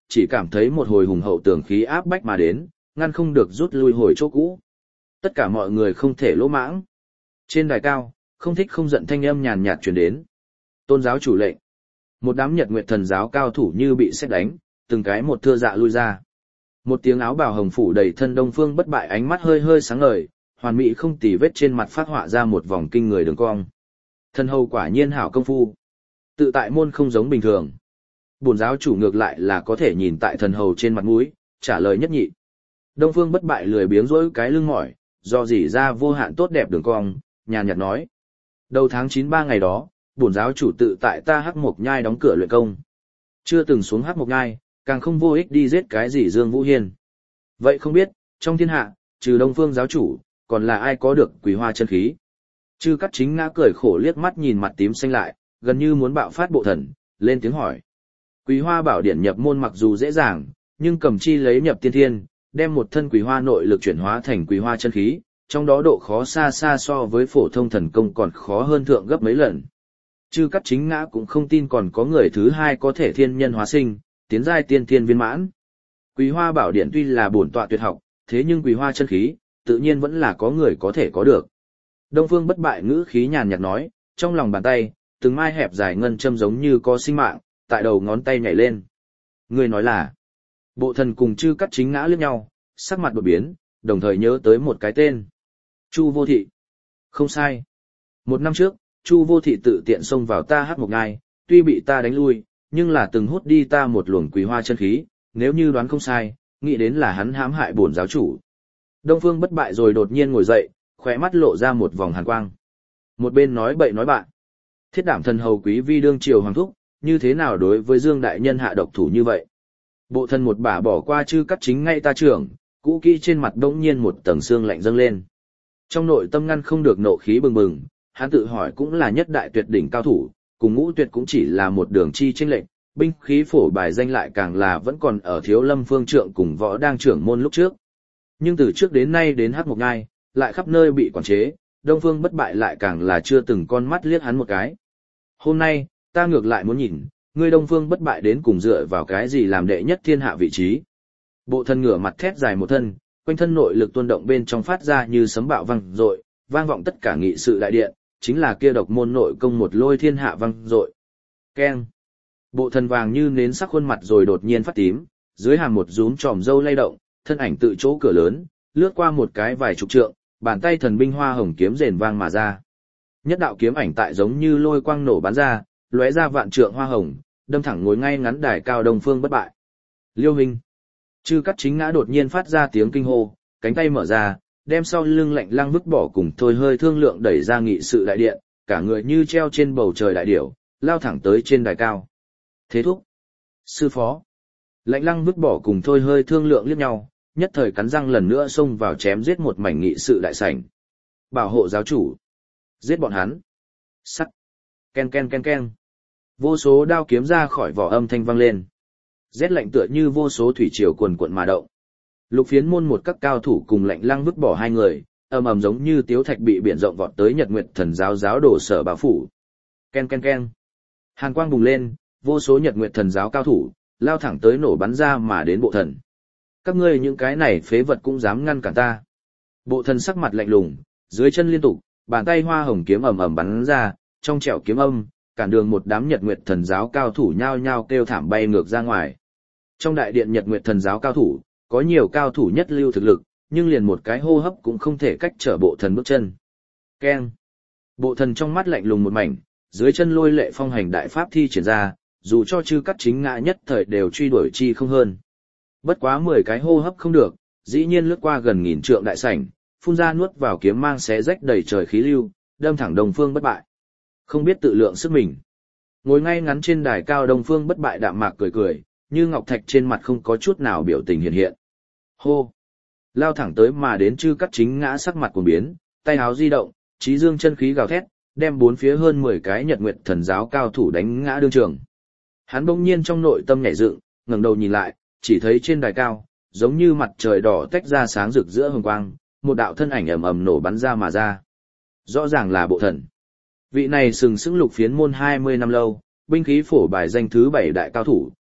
chỉ cảm thấy một hồi hùng hậu tường khí áp bách mà đến, ngăn không được rút lui hồi chỗ cũ. Tất cả mọi người không thể lỗ mãng. Trên đài cao, không thích không giận thanh âm nhàn nhạt truyền đến. Tôn giáo chủ lệnh. Một đám Nhật Nguyệt Thần giáo cao thủ như bị sét đánh, từng cái một thưa dạ lui ra. Một tiếng áo bào hồng phủ đầy thân Đông Phương Bất Bại ánh mắt hơi hơi sáng ngời, hoàn mỹ không tì vết trên mặt phát họa ra một vòng kinh người đường cong. Thân hầu quả nhiên hảo công phu. Tự tại môn không giống bình thường. Bổn giáo chủ ngược lại là có thể nhìn tại thần hầu trên mặt mũi, trả lời nhất nhị. Đông Phương Bất Bại lười biếng rỗi cái lưng mỏi, do dỉ ra vô hạn tốt đẹp đường cong, nhàn nhạt nói. Đầu tháng 93 ngày đó, bổn giáo chủ tự tại ta Hắc Mộc Nhai đóng cửa luyện công. Chưa từng xuống Hắc Mộc Nhai, càng không vô ích đi giết cái gì Dương Vũ Hiên. Vậy không biết, trong thiên hạ, trừ Đông Phương giáo chủ, còn là ai có được Quỳ Hoa chân khí? Chư Cắt Chính Ngã cười khổ liếc mắt nhìn mặt tím xanh lại, gần như muốn bạo phát bộ thần, lên tiếng hỏi. Quỳ Hoa bảo điển nhập môn mặc dù dễ dàng, nhưng cầm chi lấy nhập tiên thiên, đem một thân Quỳ Hoa nội lực chuyển hóa thành Quỳ Hoa chân khí, trong đó độ khó xa xa so với phổ thông thần công còn khó hơn thượng gấp mấy lần. Chư Cắt Chính Ngã cũng không tin còn có người thứ hai có thể thiên nhân hóa sinh, tiến giai tiên thiên viên mãn. Quỳ Hoa bảo điển tuy là bổn tọa tuyệt học, thế nhưng Quỳ Hoa chân khí, tự nhiên vẫn là có người có thể có được. Đông Phương Bất Bại ngữ khí nhàn nhạt nói, trong lòng bàn tay, từng mai hẹp dài ngân châm giống như có sinh mạng, tại đầu ngón tay nhảy lên. Người nói là, bộ thần cùng Chư Cắt Chính Ngã liếc nhau, sắc mặt đột biến, đồng thời nhớ tới một cái tên. Chu Vô Thị. Không sai. 1 năm trước, Chu Vô Thị tự tiện xông vào ta Hắc Mộc Nhai, tuy bị ta đánh lui, nhưng là từng hút đi ta một luồng Quỳ Hoa chân khí, nếu như đoán không sai, nghĩ đến là hắn hãm hại bổn giáo chủ. Đông Phương Bất Bại rồi đột nhiên ngồi dậy, khóe mắt lộ ra một vòng hàn quang. Một bên nói bậy nói bạn. Thiết Đảm thần hầu quý vi đương triều hoàng thúc, như thế nào đối với Dương đại nhân hạ độc thủ như vậy? Bộ thần một bả bỏ qua Chư Cắt Chính ngay ta trưởng, cũ kỹ trên mặt đống nhiên một tầng xương lạnh dâng lên. Trong nội tâm ngăn không được nộ khí bừng bừng, hắn tự hỏi cũng là nhất đại tuyệt đỉnh cao thủ, cùng Ngũ Tuyệt cũng chỉ là một đường chi chênh lệch, binh khí phổ bài danh lại càng là vẫn còn ở Thiếu Lâm Phương Trượng cùng Võ Đang trưởng môn lúc trước. Nhưng từ trước đến nay đến Hắc Mộc Nhai, lại khắp nơi bị quản chế, Đông Phương Bất Bại lại càng là chưa từng con mắt liếc hắn một cái. Hôm nay, ta ngược lại muốn nhìn, ngươi Đông Phương Bất Bại đến cùng dựa vào cái gì làm đệ nhất thiên hạ vị trí. Bộ thân ngửa mặt thét dài một thân, quanh thân nội lực tuôn động bên trong phát ra như sấm bạo vang dội, vang vọng tất cả nghị sự đại điện, chính là kia độc môn nội công một lôi thiên hạ vang dội. Keng. Bộ thần vàng như nến sắc khuôn mặt rồi đột nhiên phát tím, dưới hàm một rúm tròm râu lay động, thân ảnh tự chỗ cửa lớn, lướt qua một cái vài chục trượng, bàn tay thần binh hoa hồng kiếm rền vang mà ra. Nhất đạo kiếm ảnh tại giống như lôi quang nổ bắn ra, lóe ra vạn trượng hoa hồng, đâm thẳng ngồi ngay ngắn đài cao Đông Phương Bất Bại. Liêu hình. Chư Cắt Chính Ngã đột nhiên phát ra tiếng kinh hô, cánh tay mở ra, đem sau lưng Lạnh Lăng vứt bỏ cùng thôi hơi thương lượng đẩy ra nghị sự đại điện, cả người như treo trên bầu trời đại điểu, lao thẳng tới trên đài cao. Thế thúc. Sư phó. Lạnh Lăng vứt bỏ cùng thôi hơi thương lượng liếc nhau, nhất thời cắn răng lần nữa xông vào chém giết một mảnh nghị sự đại sảnh. Bảo hộ giáo chủ. Giết bọn hắn. Sắt. Ken ken ken ken. Vô số đao kiếm ra khỏi vỏ âm thanh vang lên. Rét lạnh tựa như vô số thủy triều cuồn cuộn mà động. Lục Phiến môn một các cao thủ cùng Lạnh Lăng vứt bỏ hai người, ầm ầm giống như tiếu thạch bị biển rộng vọt tới Nhật Nguyệt Thần giáo giáo đồ sở bảo phủ. Ken ken ken. Hàn quang bùng lên, vô số Nhật Nguyệt Thần giáo cao thủ lao thẳng tới nổ bắn ra mà đến bộ thần. Các ngươi những cái này phế vật cũng dám ngăn cản ta. Bộ thần sắc mặt lạnh lùng, dưới chân liên tục, bàn tay hoa hồng kiếm ầm ầm bắn ra, trong trẻo kiếm âm, cản đường một đám Nhật Nguyệt Thần giáo cao thủ nhao nhao kêu thảm bay ngược ra ngoài. Trong đại điện Nhật Nguyệt Thần giáo cao thủ, có nhiều cao thủ nhất lưu thực lực, nhưng liền một cái hô hấp cũng không thể cách trở bộ thần bước chân. Keng. Bộ thần trong mắt lạnh lùng một mảnh, dưới chân lôi lệ phong hành đại pháp thi triển ra, dù cho Chư Cắt Chính Ngã nhất thời đều truy đuổi chi không hơn. Bất quá 10 cái hô hấp không được, dĩ nhiên lướt qua gần 1000 trượng đại sảnh, phun ra nuốt vào kiếm mang xé rách đầy trời khí lưu, đâm thẳng Đông Phương Bất Bại. Không biết tự lượng sức mình. Ngồi ngay ngắn trên đài cao Đông Phương Bất Bại đạm mạc cười cười, như ngọc thạch trên mặt không có chút nào biểu tình hiện hiện. Hô! Lao thẳng tới mà đến Chư Cắt Chính Ngã sắc mặt cuồng biến, tay áo di động, chí dương chân khí gào thét, đem bốn phía hơn 10 cái Nhật Nguyệt Thần giáo cao thủ đánh ngã đương trường. Hắn bỗng nhiên trong nội tâm nhảy dựng, ngẩng đầu nhìn lại, chỉ thấy trên đài cao, giống như mặt trời đỏ tách ra sáng rực giữa hồng quang, một đạo thân ảnh ầm ầm nổ bắn ra mà ra. Rõ ràng là bộ thần. Vị này sừng sững Lục Phiến môn 20 năm lâu, binh khí phổ bài danh thứ 7 đại cao thủ,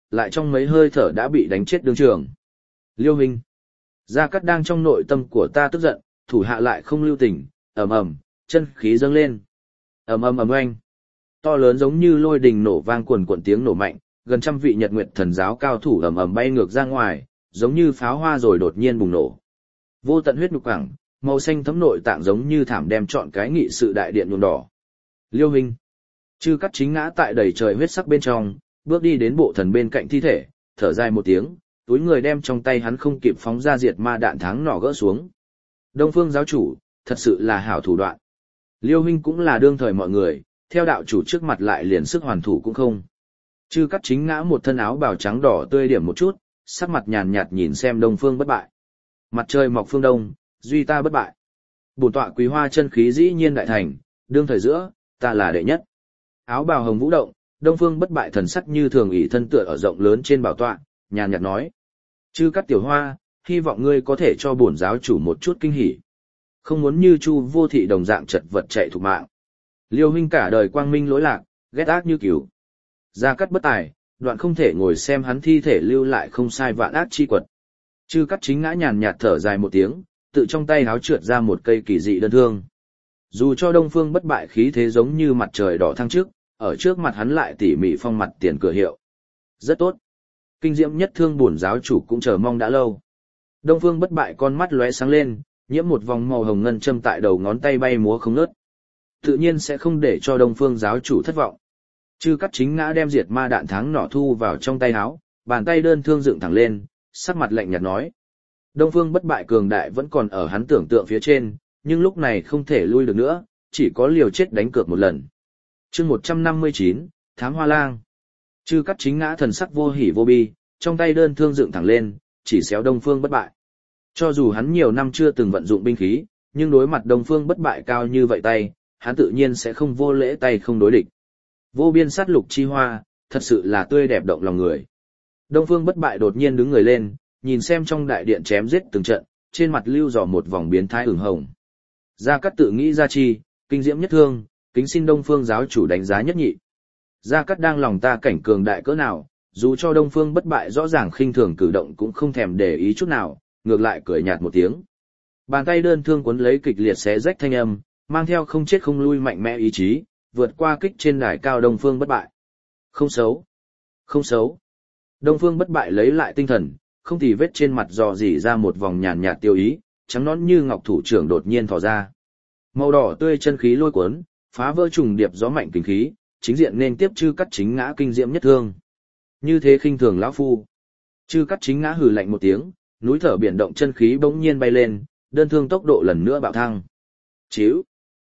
lại trong mấy hơi thở đã bị đánh chết đương trường. Liêu huynh, Gia Cát đang trong nội tâm của ta tức giận, thủ hạ lại không lưu tình, ầm ầm, chân khí dâng lên. Ầm ầm ầm oanh. To lớn giống như lôi đình nổ vang quần quần tiếng nổ mạnh, gần trăm vị Nhật Nguyệt Thần giáo cao thủ ầm ầm bay ngược ra ngoài, giống như pháo hoa rồi đột nhiên bùng nổ. Vô tận huyết nhục quẳng, màu xanh thấm nội tạng giống như thảm đem trọn cái nghị sự đại điện nhuộm đỏ. Liêu huynh, Chư Cát Chính ngã tại đầy trời huyết sắc bên trong, bước đi đến bộ thần bên cạnh thi thể, thở dài một tiếng, túi người đem trong tay hắn không kịp phóng ra diệt ma đạn thắng nỏ gỡ xuống. Đông Phương giáo chủ, thật sự là hảo thủ đoạn. Liêu huynh cũng là đương thời mọi người, theo đạo chủ trước mặt lại liền sức hoàn thủ cũng không. Chư Cát Chính ngã một thân áo bào trắng đỏ tươi điểm một chút, sắc mặt nhàn nhạt nhìn xem Đông Phương bất bại. Mặt trời mọc phương đông, duy ta bất bại. Bổn tọa Quý Hoa chân khí dĩ nhiên đại thành, đương thời giữa, ta là đệ nhất. Áo bào hồng vũ động, Đông Phương bất bại thần sắc như thường ỷ thân tựa ở rộng lớn trên bảo tọa, nhàn nhạt nói: "Chư Cát tiểu hoa, hy vọng ngươi có thể cho bổn giáo chủ một chút kinh hỉ. Không muốn như Chu Vô Thị đồng dạng chật vật chạy thục mạng. Liêu huynh cả đời quang minh lỗi lạc, ghét ác như cừu. Gia Cát bất tài, đoạn không thể ngồi xem hắn thi thể lưu lại không sai vạn ác chi quật." Chư Cát Chính ngã nhàn nhạt thở dài một tiếng, tự trong tay háo trượt ra một cây kỳ dị đơn thương. Dù cho Đông Phương bất bại khí thế giống như mặt trời đỏ thăng trước, ở trước mặt hắn lại tỉ mỉ phong mặt tiền cửa hiệu. Rất tốt. Kinh diễm nhất thương bổn giáo chủ cũng chờ mong đã lâu. Đông Phương bất bại con mắt lóe sáng lên, nhiễm một vòng màu hồng ngân châm tại đầu ngón tay bay múa không ngớt. Tự nhiên sẽ không để cho Đông Phương giáo chủ thất vọng. Chư Cát Chính ngã đem diệt ma đạn thắng nỏ thu vào trong tay áo, bàn tay đơn thương dựng thẳng lên, sắc mặt lạnh nhạt nói: Đông Phương bất bại cường đại vẫn còn ở hắn tưởng tượng phía trên, nhưng lúc này không thể lui được nữa, chỉ có liều chết đánh cược một lần. Chương 159, Thám Hoa Lang. Chư Cát Chính ngã thần sắc vô hỉ vô bi, trong tay đơn thương dựng thẳng lên, chỉ xéo Đông Phương bất bại. Cho dù hắn nhiều năm chưa từng vận dụng binh khí, nhưng đối mặt Đông Phương bất bại cao như vậy tay, hắn tự nhiên sẽ không vô lễ tay không đối địch. Vô biên sát lục chi hoa, thật sự là tươi đẹp động lòng người. Đông Phương bất bại đột nhiên đứng người lên, nhìn xem trong đại điện chém giết từng trận, trên mặt lưu dò một vòng biến thái ửng hồng. Gia Cát tự nghĩ ra chi, kinh diễm nhất thương, kính xin Đông Phương giáo chủ đánh giá nhất nhị. Gia Cát đang lòng ta cảnh cường đại cỡ nào, dù cho Đông Phương bất bại rõ ràng khinh thường cử động cũng không thèm để ý chút nào, ngược lại cười nhạt một tiếng. Bàn tay đơn thương cuốn lấy kịch liệt xé rách thanh âm, mang theo không chết không lui mạnh mẽ ý chí, vượt qua kích trên đài cao Đông Phương bất bại. Không xấu, không xấu. Đông Phương bất bại lấy lại tinh thần, không thì vết trên mặt dò dỉ ra một vòng nhàn nhạt tiêu ý, trắng nõn như ngọc thủ trưởng đột nhiên thò ra. Màu đỏ tươi chân khí lôi cuốn, phá vỡ trùng điệp gió mạnh kinh khí, chính diện nên tiếp Chư Cát Chính ngã kinh diễm nhất thương. Như thế khinh thường lão phu. Chư Cát Chính ngã hừ lạnh một tiếng, núi thở biển động chân khí bỗng nhiên bay lên, đơn thương tốc độ lần nữa bạo thăng. Chíu.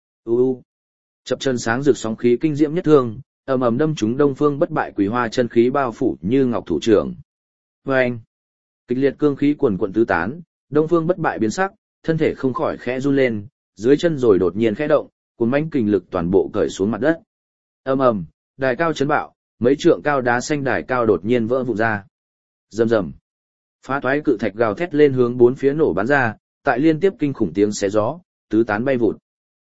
Chập chân sáng rực sóng khí kinh diễm nhất thương, ầm ầm đâm trúng Đông Phương bất bại Quý Hoa chân khí bao phủ như ngọc thủ trưởng. Oeng. Kịch liệt cương khí quần quần tứ tán, Đông Phương bất bại biến sắc, thân thể không khỏi khẽ run lên, dưới chân rồi đột nhiên khẽ động, cuốn mãnh kình lực toàn bộ cởi xuống mặt đất. Ầm ầm, đài cao chấn bạo, mấy trượng cao đá xanh đài cao đột nhiên vỡ vụn ra. Rầm rầm. Phá toái cự thạch gào thét lên hướng bốn phía nổ bắn ra, tại liên tiếp kinh khủng tiếng xé gió, tứ tán bay vụt.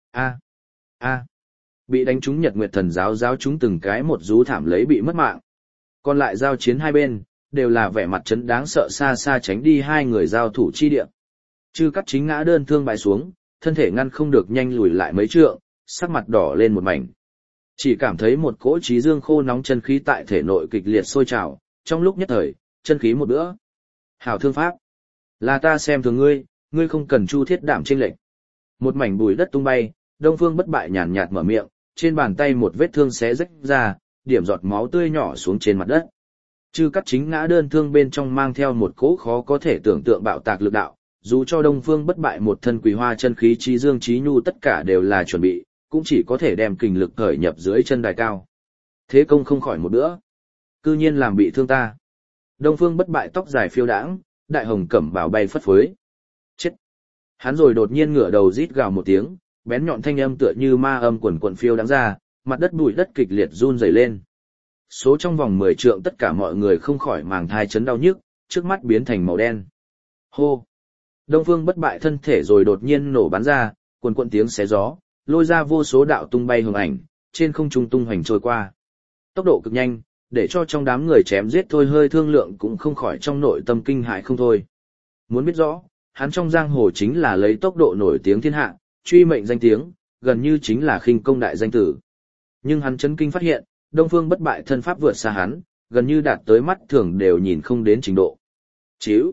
A. Bị đánh trúng Nhật Nguyệt Thần giáo giáo chúng từng cái một rú thảm lấy bị mất mạng. Còn lại giao chiến hai bên, đều là vẻ mặt chấn đáng sợ xa xa tránh đi hai người giao thủ chi địa. Chư Cát Chính ngã đơn thương bại xuống, thân thể ngăn không được nhanh lùi lại mấy trượng, sắc mặt đỏ lên một mảnh. Chỉ cảm thấy một cỗ trí dương khô nóng chân khí tại thể nội kịch liệt sôi trào, trong lúc nhất thời, chân khí một bữa. Hảo thương pháp, là ta xem thường ngươi, ngươi không cần chu thiết đảm chênh lệch. Một mảnh bụi đất tung bay, Đông Phương bất bại nhàn nhạt mở miệng, trên bàn tay một vết thương xé rách ra, điểm giọt máu tươi nhỏ xuống trên mặt đất. Chư Cát Chính ngã đơn thương bên trong mang theo một cỗ khó có thể tưởng tượng bạo tạc lực đạo, dù cho Đông Phương bất bại một thân Quý Hoa chân khí trí dương trí nhu tất cả đều là chuẩn bị, cũng chỉ có thể đem kình lực khởi nhập dưới chân đài cao. Thế công không khỏi một bữa, cư nhiên làm bị thương ta. Đông Phương bất bại tóc dài phiêu đãng, đại hồng cẩm bào bay phất phới. Chết! Hắn rồi đột nhiên ngửa đầu rít gào một tiếng, bén nhọn thanh âm tựa như ma âm quần quần phiêu đãng ra, mặt đất bụi đất kịch liệt run rẩy lên. Số trong vòng 10 trượng tất cả mọi người không khỏi màng thai chấn đau nhức, trước mắt biến thành màu đen. Hô! Đông Phương bất bại thân thể rồi đột nhiên nổ bắn ra, quần quần tiếng xé gió, lôi ra vô số đạo tung bay hồng ảnh, trên không trung tung hoành trôi qua. Tốc độ cực nhanh, để cho trong đám người chém giết thôi hơi thương lượng cũng không khỏi trong nội tâm kinh hãi không thôi. Muốn biết rõ, hắn trong giang hồ chính là lấy tốc độ nổi tiếng thiên hạ, truy mệnh danh tiếng, gần như chính là khinh công đại danh tử. Nhưng hắn chấn kinh phát hiện, Đông Phương Bất Bại thân pháp vượt xa hắn, gần như đạt tới mắt thường đều nhìn không đến trình độ. Chíu,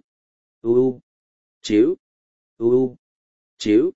u, chíu, u, chíu,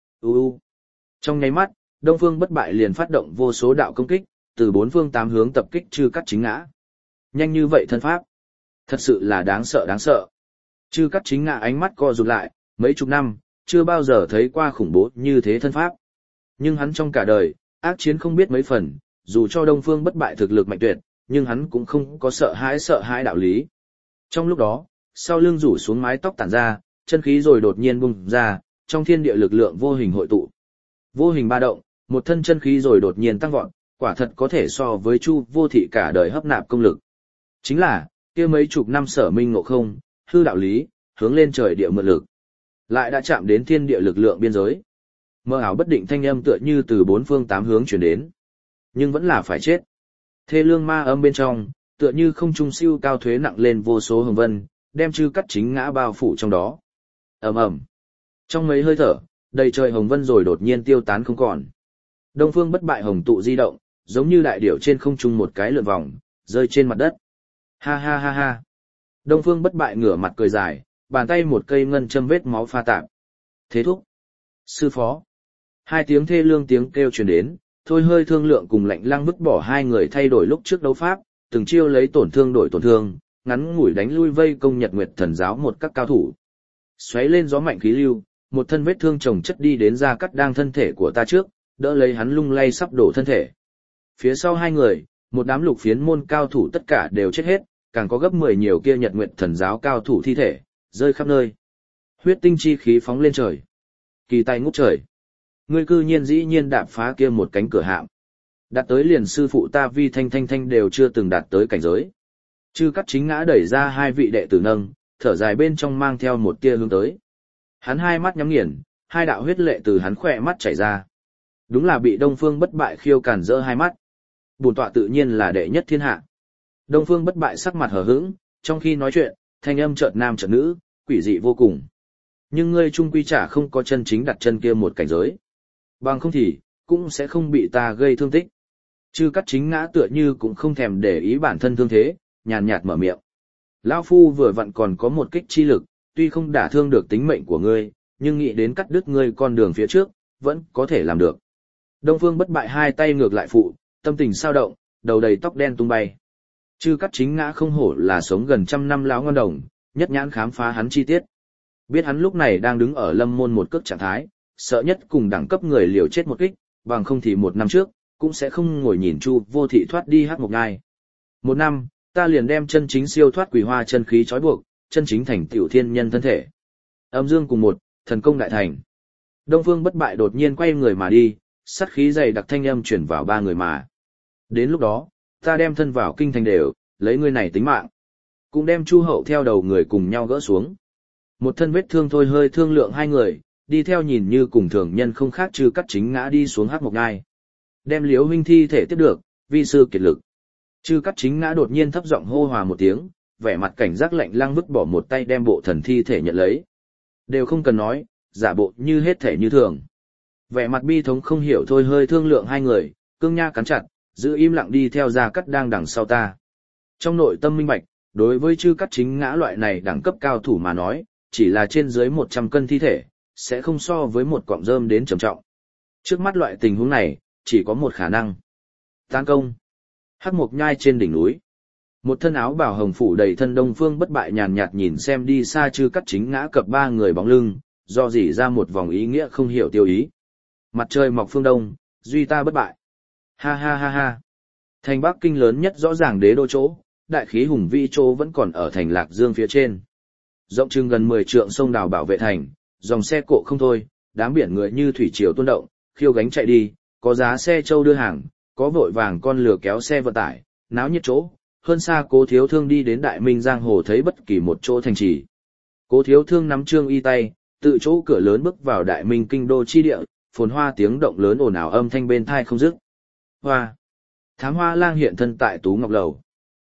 u. Trong nháy mắt, Đông Phương Bất Bại liền phát động vô số đạo công kích, từ bốn phương tám hướng tập kích Chư Cắt Chính Ngã. Nhanh như vậy thân pháp, thật sự là đáng sợ đáng sợ. Chư Cắt Chính Ngã ánh mắt co rụt lại, mấy chục năm, chưa bao giờ thấy qua khủng bố như thế thân pháp. Nhưng hắn trong cả đời, ác chiến không biết mấy phần, dù cho Đông Phương Bất Bại thực lực mạnh tuyệt, nhưng hắn cũng không có sợ hãi đạo lý. Trong lúc đó, sau lưng rủ xuống mái tóc tản ra, chân khí rồi đột nhiên bùng ra, trong thiên địa lực lượng vô hình hội tụ. Vô hình ba động, một thân chân khí rồi đột nhiên tăng vọt, quả thật có thể so với Chu Vô Thị cả đời hấp nạp công lực. Chính là, kia mấy chục năm sở minh ngộ không, hư đạo lý, hướng lên trời địa mượn lực. Lại đã chạm đến thiên địa lực lượng biên giới. Mơ ảo bất định thanh âm tựa như từ bốn phương tám hướng truyền đến. Nhưng vẫn là phải chết. Thê lương ma âm bên trong, tựa như không trung siêu cao thuế nặng lên vô số hồng vân, đem Chư Cắt Chính Ngã bao phủ trong đó. Ầm ầm. Trong mấy hơi thở, đầy trời hồng vân rồi đột nhiên tiêu tán không còn. Đông Phương Bất Bại hồng tụ di động, giống như đại điểu trên không trung một cái lượn vòng, rơi trên mặt đất. Ha ha ha ha. Đông Phương Bất Bại ngửa mặt cười dài, bàn tay một cây ngân châm vết máu pha tạp. Thế thúc. Sư phó. Hai tiếng thê lương tiếng kêu truyền đến, thôi hơi thương lượng cùng Lạnh Lăng vứt bỏ hai người thay đổi lúc trước đấu pháp, từng chiêu lấy tổn thương đổi tổn thương, ngắn ngủi đánh lui vây công Nhật Nguyệt Thần giáo một các cao thủ. Xoáy lên gió mạnh khí lưu, một thân vết thương chồng chất đi đến Gia Cắt đang thân thể của ta trước, đỡ lấy hắn lung lay sắp đổ thân thể. Phía sau hai người, một đám lục phiến môn cao thủ tất cả đều chết hết, càng có gấp 10 nhiều kia Nhật Nguyệt Thần giáo cao thủ thi thể, rơi khắp nơi. Huyết tinh chi khí phóng lên trời. Kỳ tài ngút trời. Ngươi cư nhiên dĩ nhiên đạp phá kia một cánh cửa hạm. Đạt tới liền sư phụ ta Vi Thanh Thanh Thanh đều chưa từng đạt tới cảnh giới. Chư Cắt Chính Ngã đẩy ra hai vị đệ tử nâng, thở dài bên trong mang theo một tia hướng tới. Hắn hai mắt nhắm nghiền, hai đạo huyết lệ từ hắn khỏe mắt chảy ra. Đúng là bị Đông Phương Bất Bại khiêu càn rỡ hai mắt. Bổn tọa tự nhiên là đệ nhất thiên hạ. Đông Phương Bất Bại sắc mặt hờ hững, trong khi nói chuyện, thanh âm chợt nam chợt nữ, quỷ dị vô cùng. Nhưng ngươi trung quy chả không có chân chính đặt chân kia một cảnh giới. Bằng không thì, cũng sẽ không bị ta gây thương tích. Chư Cắt Chính Ngã tựa như cũng không thèm để ý bản thân thương thế, nhàn nhạt mở miệng. Lão phu vừa vặn còn có một kích chi lực, tuy không đả thương được tính mệnh của ngươi, nhưng nghĩ đến cắt đứt ngươi con đường phía trước, vẫn có thể làm được. Đông Phương Bất Bại hai tay ngược lại phụ, tâm tình sao động, đầu đầy tóc đen tung bay. Chư Cắt Chính Ngã không hổ là sống gần trăm năm lão ngon đồng, nhất nhãn khám phá hắn chi tiết. Biết hắn lúc này đang đứng ở lâm môn một cước trạng thái, sợ nhất cùng đẳng cấp người liều chết một kích, bằng không thì một năm trước, cũng sẽ không ngồi nhìn Chu Vô Thị thoát đi Hắc Mộc Nhai. Một năm, ta liền đem chân chính siêu thoát quỷ hoa chân khí trói buộc, chân chính thành tiểu thiên nhân thân thể. Âm dương cùng một, thần công đại thành. Đông Phương Bất Bại đột nhiên quay người mà đi, sát khí dày đặc thanh âm chuyển vào ba người mà. Đến lúc đó, ta đem thân vào kinh thành đều, lấy ngươi này tính mạng. Cũng đem Chu Hậu theo đầu người cùng nhau gỡ xuống. Một thân vết thương thôi hơi thương lượng hai người, đi theo nhìn như cùng thường nhân không khác Chư Cắt Chính Ngã đi xuống Hắc Mộc Nhai. Đem Liễu huynh thi thể tiếp được, vi sư kiệt lực. Chư Cắt Chính Ngã đột nhiên thấp giọng hô hòa một tiếng, vẻ mặt cảnh giác Lạnh Lăng vứt bỏ một tay đem bộ thần thi thể nhận lấy. Đều không cần nói, giả bộ như hết thể như thường. Vẻ mặt bi thống không hiểu thôi hơi thương lượng hai người, cương nha cắn chặt, giữ im lặng đi theo Gia Cắt đang đằng sau ta. Trong nội tâm minh bạch, đối với Chư Cắt Chính Ngã loại này đẳng cấp cao thủ mà nói, chỉ là trên dưới 100 cân thi thể, sẽ không so với một cọng rơm đến trầm trọng. Trước mắt loại tình huống này, chỉ có một khả năng. Tán công. Hắc Mộc Nhai trên đỉnh núi. Một thân áo bào hồng phủ đầy thân Đông Phương Bất Bại nhàn nhạt nhìn xem đi xa Chư Cắt Chính Ngã cập ba người bóng lưng, do dỉ ra một vòng ý nghĩa không hiểu tiêu ý. Mặt trời mọc phương đông, duy ta bất bại. Ha ha ha ha. Thành Bắc Kinh lớn nhất rõ ràng đế đô chỗ, đại khí hùng vĩ chỗ vẫn còn ở thành Lạc Dương phía trên. Rộng chừng gần 10 trượng sông đào bảo vệ thành, dòng xe cộ không thôi, đám biển người như thủy triều tuôn động, khiêu gánh chạy đi, có giá xe châu đưa hàng, có vội vàng con lừa kéo xe vận tải, náo nhiệt chỗ, hơn xa Cố Thiếu Thương đi đến Đại Minh giang hồ thấy bất kỳ một chỗ thành trì. Cố Thiếu Thương nắm trương y tay, tự chỗ cửa lớn bước vào Đại Minh kinh đô chi địa, phồn hoa tiếng động lớn ồn ào âm thanh bên tai không dứt. Hoa. Thám Hoa Lang hiện thân tại Tú Ngọc Lầu.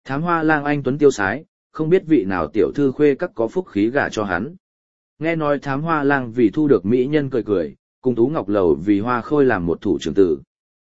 Thám hoa lang anh tuấn tiêu sái, không biết vị nào tiểu thư khuê các có phúc khí gả cho hắn. Nghe nói thám hoa lang vì thu được mỹ nhân cười cười, cùng Tú Ngọc Lầu vì hoa khôi làm một thủ trưởng tử.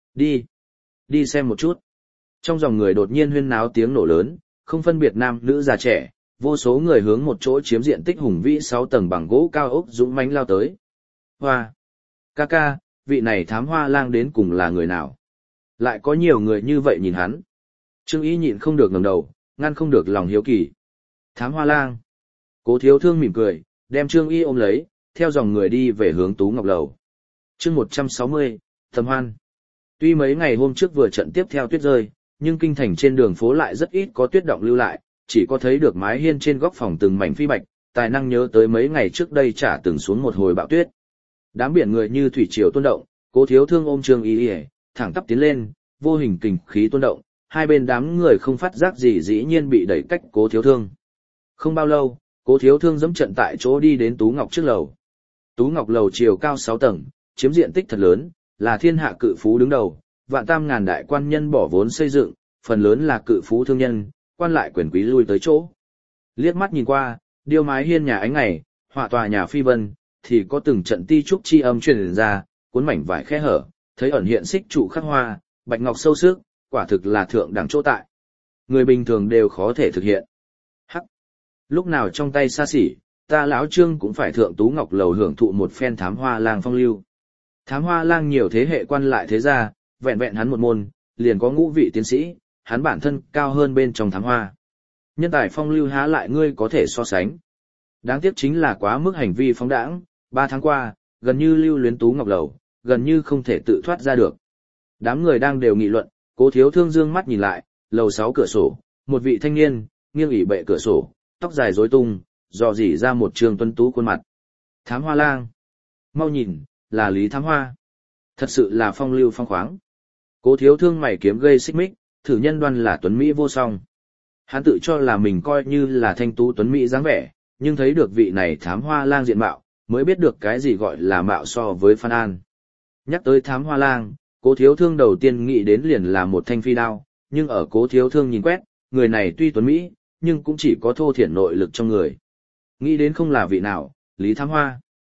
Đi xem một chút. Trong dòng người đột nhiên huyên náo tiếng nổ lớn, không phân biệt nam nữ già trẻ, vô số người hướng một chỗ chiếm diện tích hùng vĩ 6 tầng bằng gỗ cao ốc dũng mãnh lao tới. Hoa! Ca, vị này thám hoa lang đến cùng là người nào? Lại có nhiều người như vậy nhìn hắn. Trương Y nhịn không được ngẩng đầu, ngăn không được lòng hiếu kỳ. Thám hoa lang! Cố Thiếu Thương mỉm cười, đem Trương Y ôm lấy, theo dòng người đi về hướng Tú Ngọc Lầu. Chương 160, Thầm Hoan. Tuy mấy ngày hôm trước vừa trận tiếp theo tuyết rơi, nhưng kinh thành trên đường phố lại rất ít có tuyết động lưu lại, chỉ có thấy được mái hiên trên góc phòng từng mảnh phi bạch, tài năng nhớ tới mấy ngày trước đây chả từng xuống một hồi bão tuyết. Đám biển người như thủy triều tuôn động, Cố Thiếu Thương ôm Trương Y, thẳng tắp tiến lên, vô hình kình khí tuôn động, hai bên đám người không phát giác gì dĩ nhiên bị đẩy cách Cố Thiếu Thương. Không bao lâu, Cố Thiếu Thương dẫm trận tại chỗ đi đến Tú Ngọc trước lầu. Tú Ngọc Lầu chiều cao 6 tầng, chiếm diện tích thật lớn, là thiên hạ cự phú đứng đầu, vạn tam ngàn đại quan nhân bỏ vốn xây dựng, phần lớn là cự phú thương nhân, quan lại quyền quý lui tới chỗ. Liếc mắt nhìn qua, điêu mái hiên nhà ánh ngày, họa tòa nhà phi vân, thì có từng trận ti trúc chi âm truyền ra, cuốn mảnh vải khe hở, thấy ẩn hiện xích trụ khắc hoa, bạch ngọc sâu sức, quả thực là thượng đẳng chỗ tại. Người bình thường đều khó thể thực hiện. Hắc! Lúc nào trong tay xa xỉ, ta lão Trương cũng phải thượng Tú Ngọc Lầu hưởng thụ một phen thám hoa lang phong lưu. Thám hoa lang nhiều thế hệ quan lại thế gia, vẹn vẹn hắn một môn, liền có ngũ vị tiến sĩ, hắn bản thân cao hơn bên trong thám hoa. Nhân tài phong lưu há lại ngươi có thể so sánh. Đáng tiếc chính là quá mức hành vi phóng đãng, 3 tháng qua, gần như lưu luyến Tú Ngọc Lầu, gần như không thể tự thoát ra được. Đám người đang đều nghị luận, Cố Thiếu Thương dương mắt nhìn lại, lầu 6 cửa sổ, một vị thanh niên, nghiêng ỉ bệ cửa sổ, tóc dài rối tung, dò dỉ ra một trường tuấn tú khuôn mặt. Thám hoa lang. Mau nhìn, là Lý Thám Hoa. Thật sự là phong lưu phong khoáng. Cố Thiếu Thương mày kiếm gây xích mích, thử nhân đoan là tuấn Mỹ vô song. Hắn tự cho là mình coi như là thanh tú tuấn Mỹ dáng vẻ, nhưng thấy được vị này thám hoa lang diện mạo, mới biết được cái gì gọi là mạo so với Phan An. Nhắc tới thám hoa lang, Cố Thiếu Thương đầu tiên nghĩ đến liền là một thanh phi đao, nhưng ở Cố Thiếu Thương nhìn quét, người này tuy tuấn Mỹ, nhưng cũng chỉ có thô thiển nội lực trong người. Nghĩ đến không là vị nào, Lý Thám Hoa.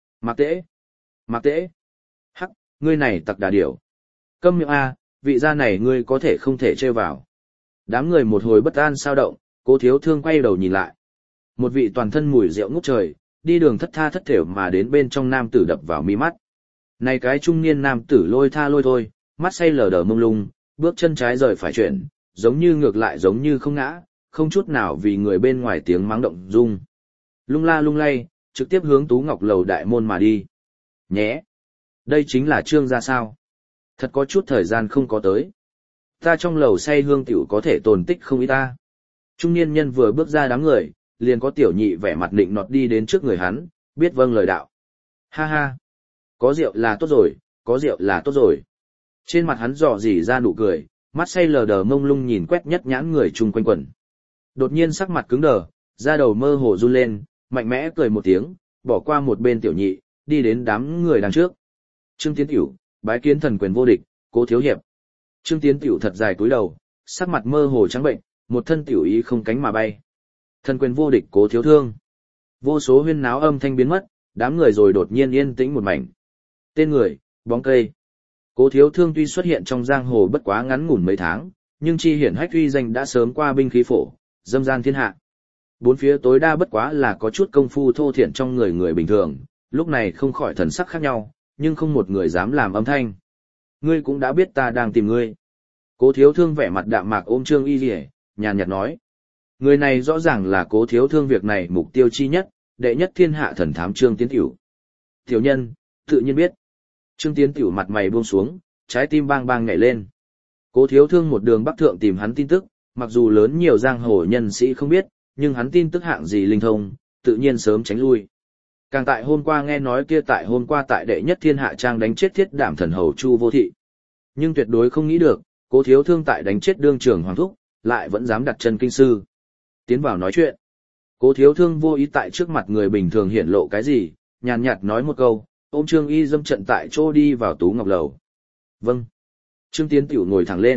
Mạc Tễ. Hắc, ngươi này tặc đà điểu. Câm miệng a, vị gia này ngươi có thể không thể trêu vào. Đám người một hồi bất an sao động, Cố Thiếu Thương quay đầu nhìn lại. Một vị toàn thân mùi rượu ngút trời, đi đường thất tha thất thểu mà đến bên trong nam tử đập vào mi mắt. Này cái trung niên nam tử lôi tha lôi thôi, mắt say lờ đờ mông lung, bước chân trái rời phải chuyển, giống như ngược lại giống như không ngã, không chút nào vì người bên ngoài tiếng mắng động rung. Lung la lung lay, trực tiếp hướng Tú Ngọc Lầu đại môn mà đi. Nhé! Đây chính là Trương gia sao? Thật có chút thời gian không có tới. Ta trong lầu say hương tiểu có thể tồn tích không ít ta. Trung niên nhân vừa bước ra đám người, liền có tiểu nhị vẻ mặt nịnh nọt đi đến trước người hắn, biết vâng lời đạo. Ha ha! Có rượu là tốt rồi, có rượu là tốt rồi. Trên mặt hắn dò dỉ ra nụ cười, mắt say lờ đờ mông lung nhìn quét nhất nhãn người chung quanh quần. Đột nhiên sắc mặt cứng đờ, da đầu mơ hồ run lên, mạnh mẽ cười một tiếng, bỏ qua một bên tiểu nhị, đi đến đám người đằng trước. Trương Tiến Tiểu, bái kiến thần quyền vô địch, Cố thiếu hiệp. Trương Tiến Tiểu thật dài cúi đầu, sắc mặt mơ hồ trắng bệnh, một thân tiểu ý không cánh mà bay. Thần quyền vô địch Cố thiếu thương. Vô số huyên náo âm thanh biến mất, đám người rồi đột nhiên yên tĩnh một mảnh. Tên người, bóng cây. Cố thiếu thương tuy xuất hiện trong giang hồ bất quá ngắn ngủn mấy tháng, nhưng chi hiển hách uy danh đã sớm qua binh khí phổ, dâm gian thiên hạ. Bốn phía tối đa bất quá là có chút công phu thô thiển trong người bình thường, lúc này không khỏi thần sắc khác nhau, nhưng không một người dám làm âm thanh. Ngươi cũng đã biết ta đang tìm ngươi. Cố thiếu thương vẻ mặt đạm mạc ôm Trương Y Lìa, nhàn nhạt nói. Người này rõ ràng là Cố thiếu thương việc này mục tiêu chi nhất, đệ nhất thiên hạ thần thám Trương Tiến Tiểu. Tiểu nhân, tự nhiên biết. Trương Tiến Tiểu mặt mày buông xuống, trái tim bang bang nhảy lên. Cố thiếu thương một đường bắc thượng tìm hắn tin tức, mặc dù lớn nhiều giang hồ nhân sĩ không biết, nhưng hắn tin tức hạng gì linh thông, tự nhiên sớm tránh lui. Càng tại hôm qua nghe nói kia tại hôm qua tại đệ nhất thiên hạ trang đánh chết thiết đảm thần hầu Chu Vô Thị. Nhưng tuyệt đối không nghĩ được, Cố thiếu thương tại đánh chết đương trưởng hoàng thúc, lại vẫn dám đặt chân kinh sư. Tiến vào nói chuyện. Cố thiếu thương vô ý tại trước mặt người bình thường hiển lộ cái gì, nhàn nhạt nói một câu, ôm Trương Y dâm trận tại chỗ đi vào Tú Ngọc Lầu. Vâng. Trương Tiến Tiểu ngồi thẳng lên,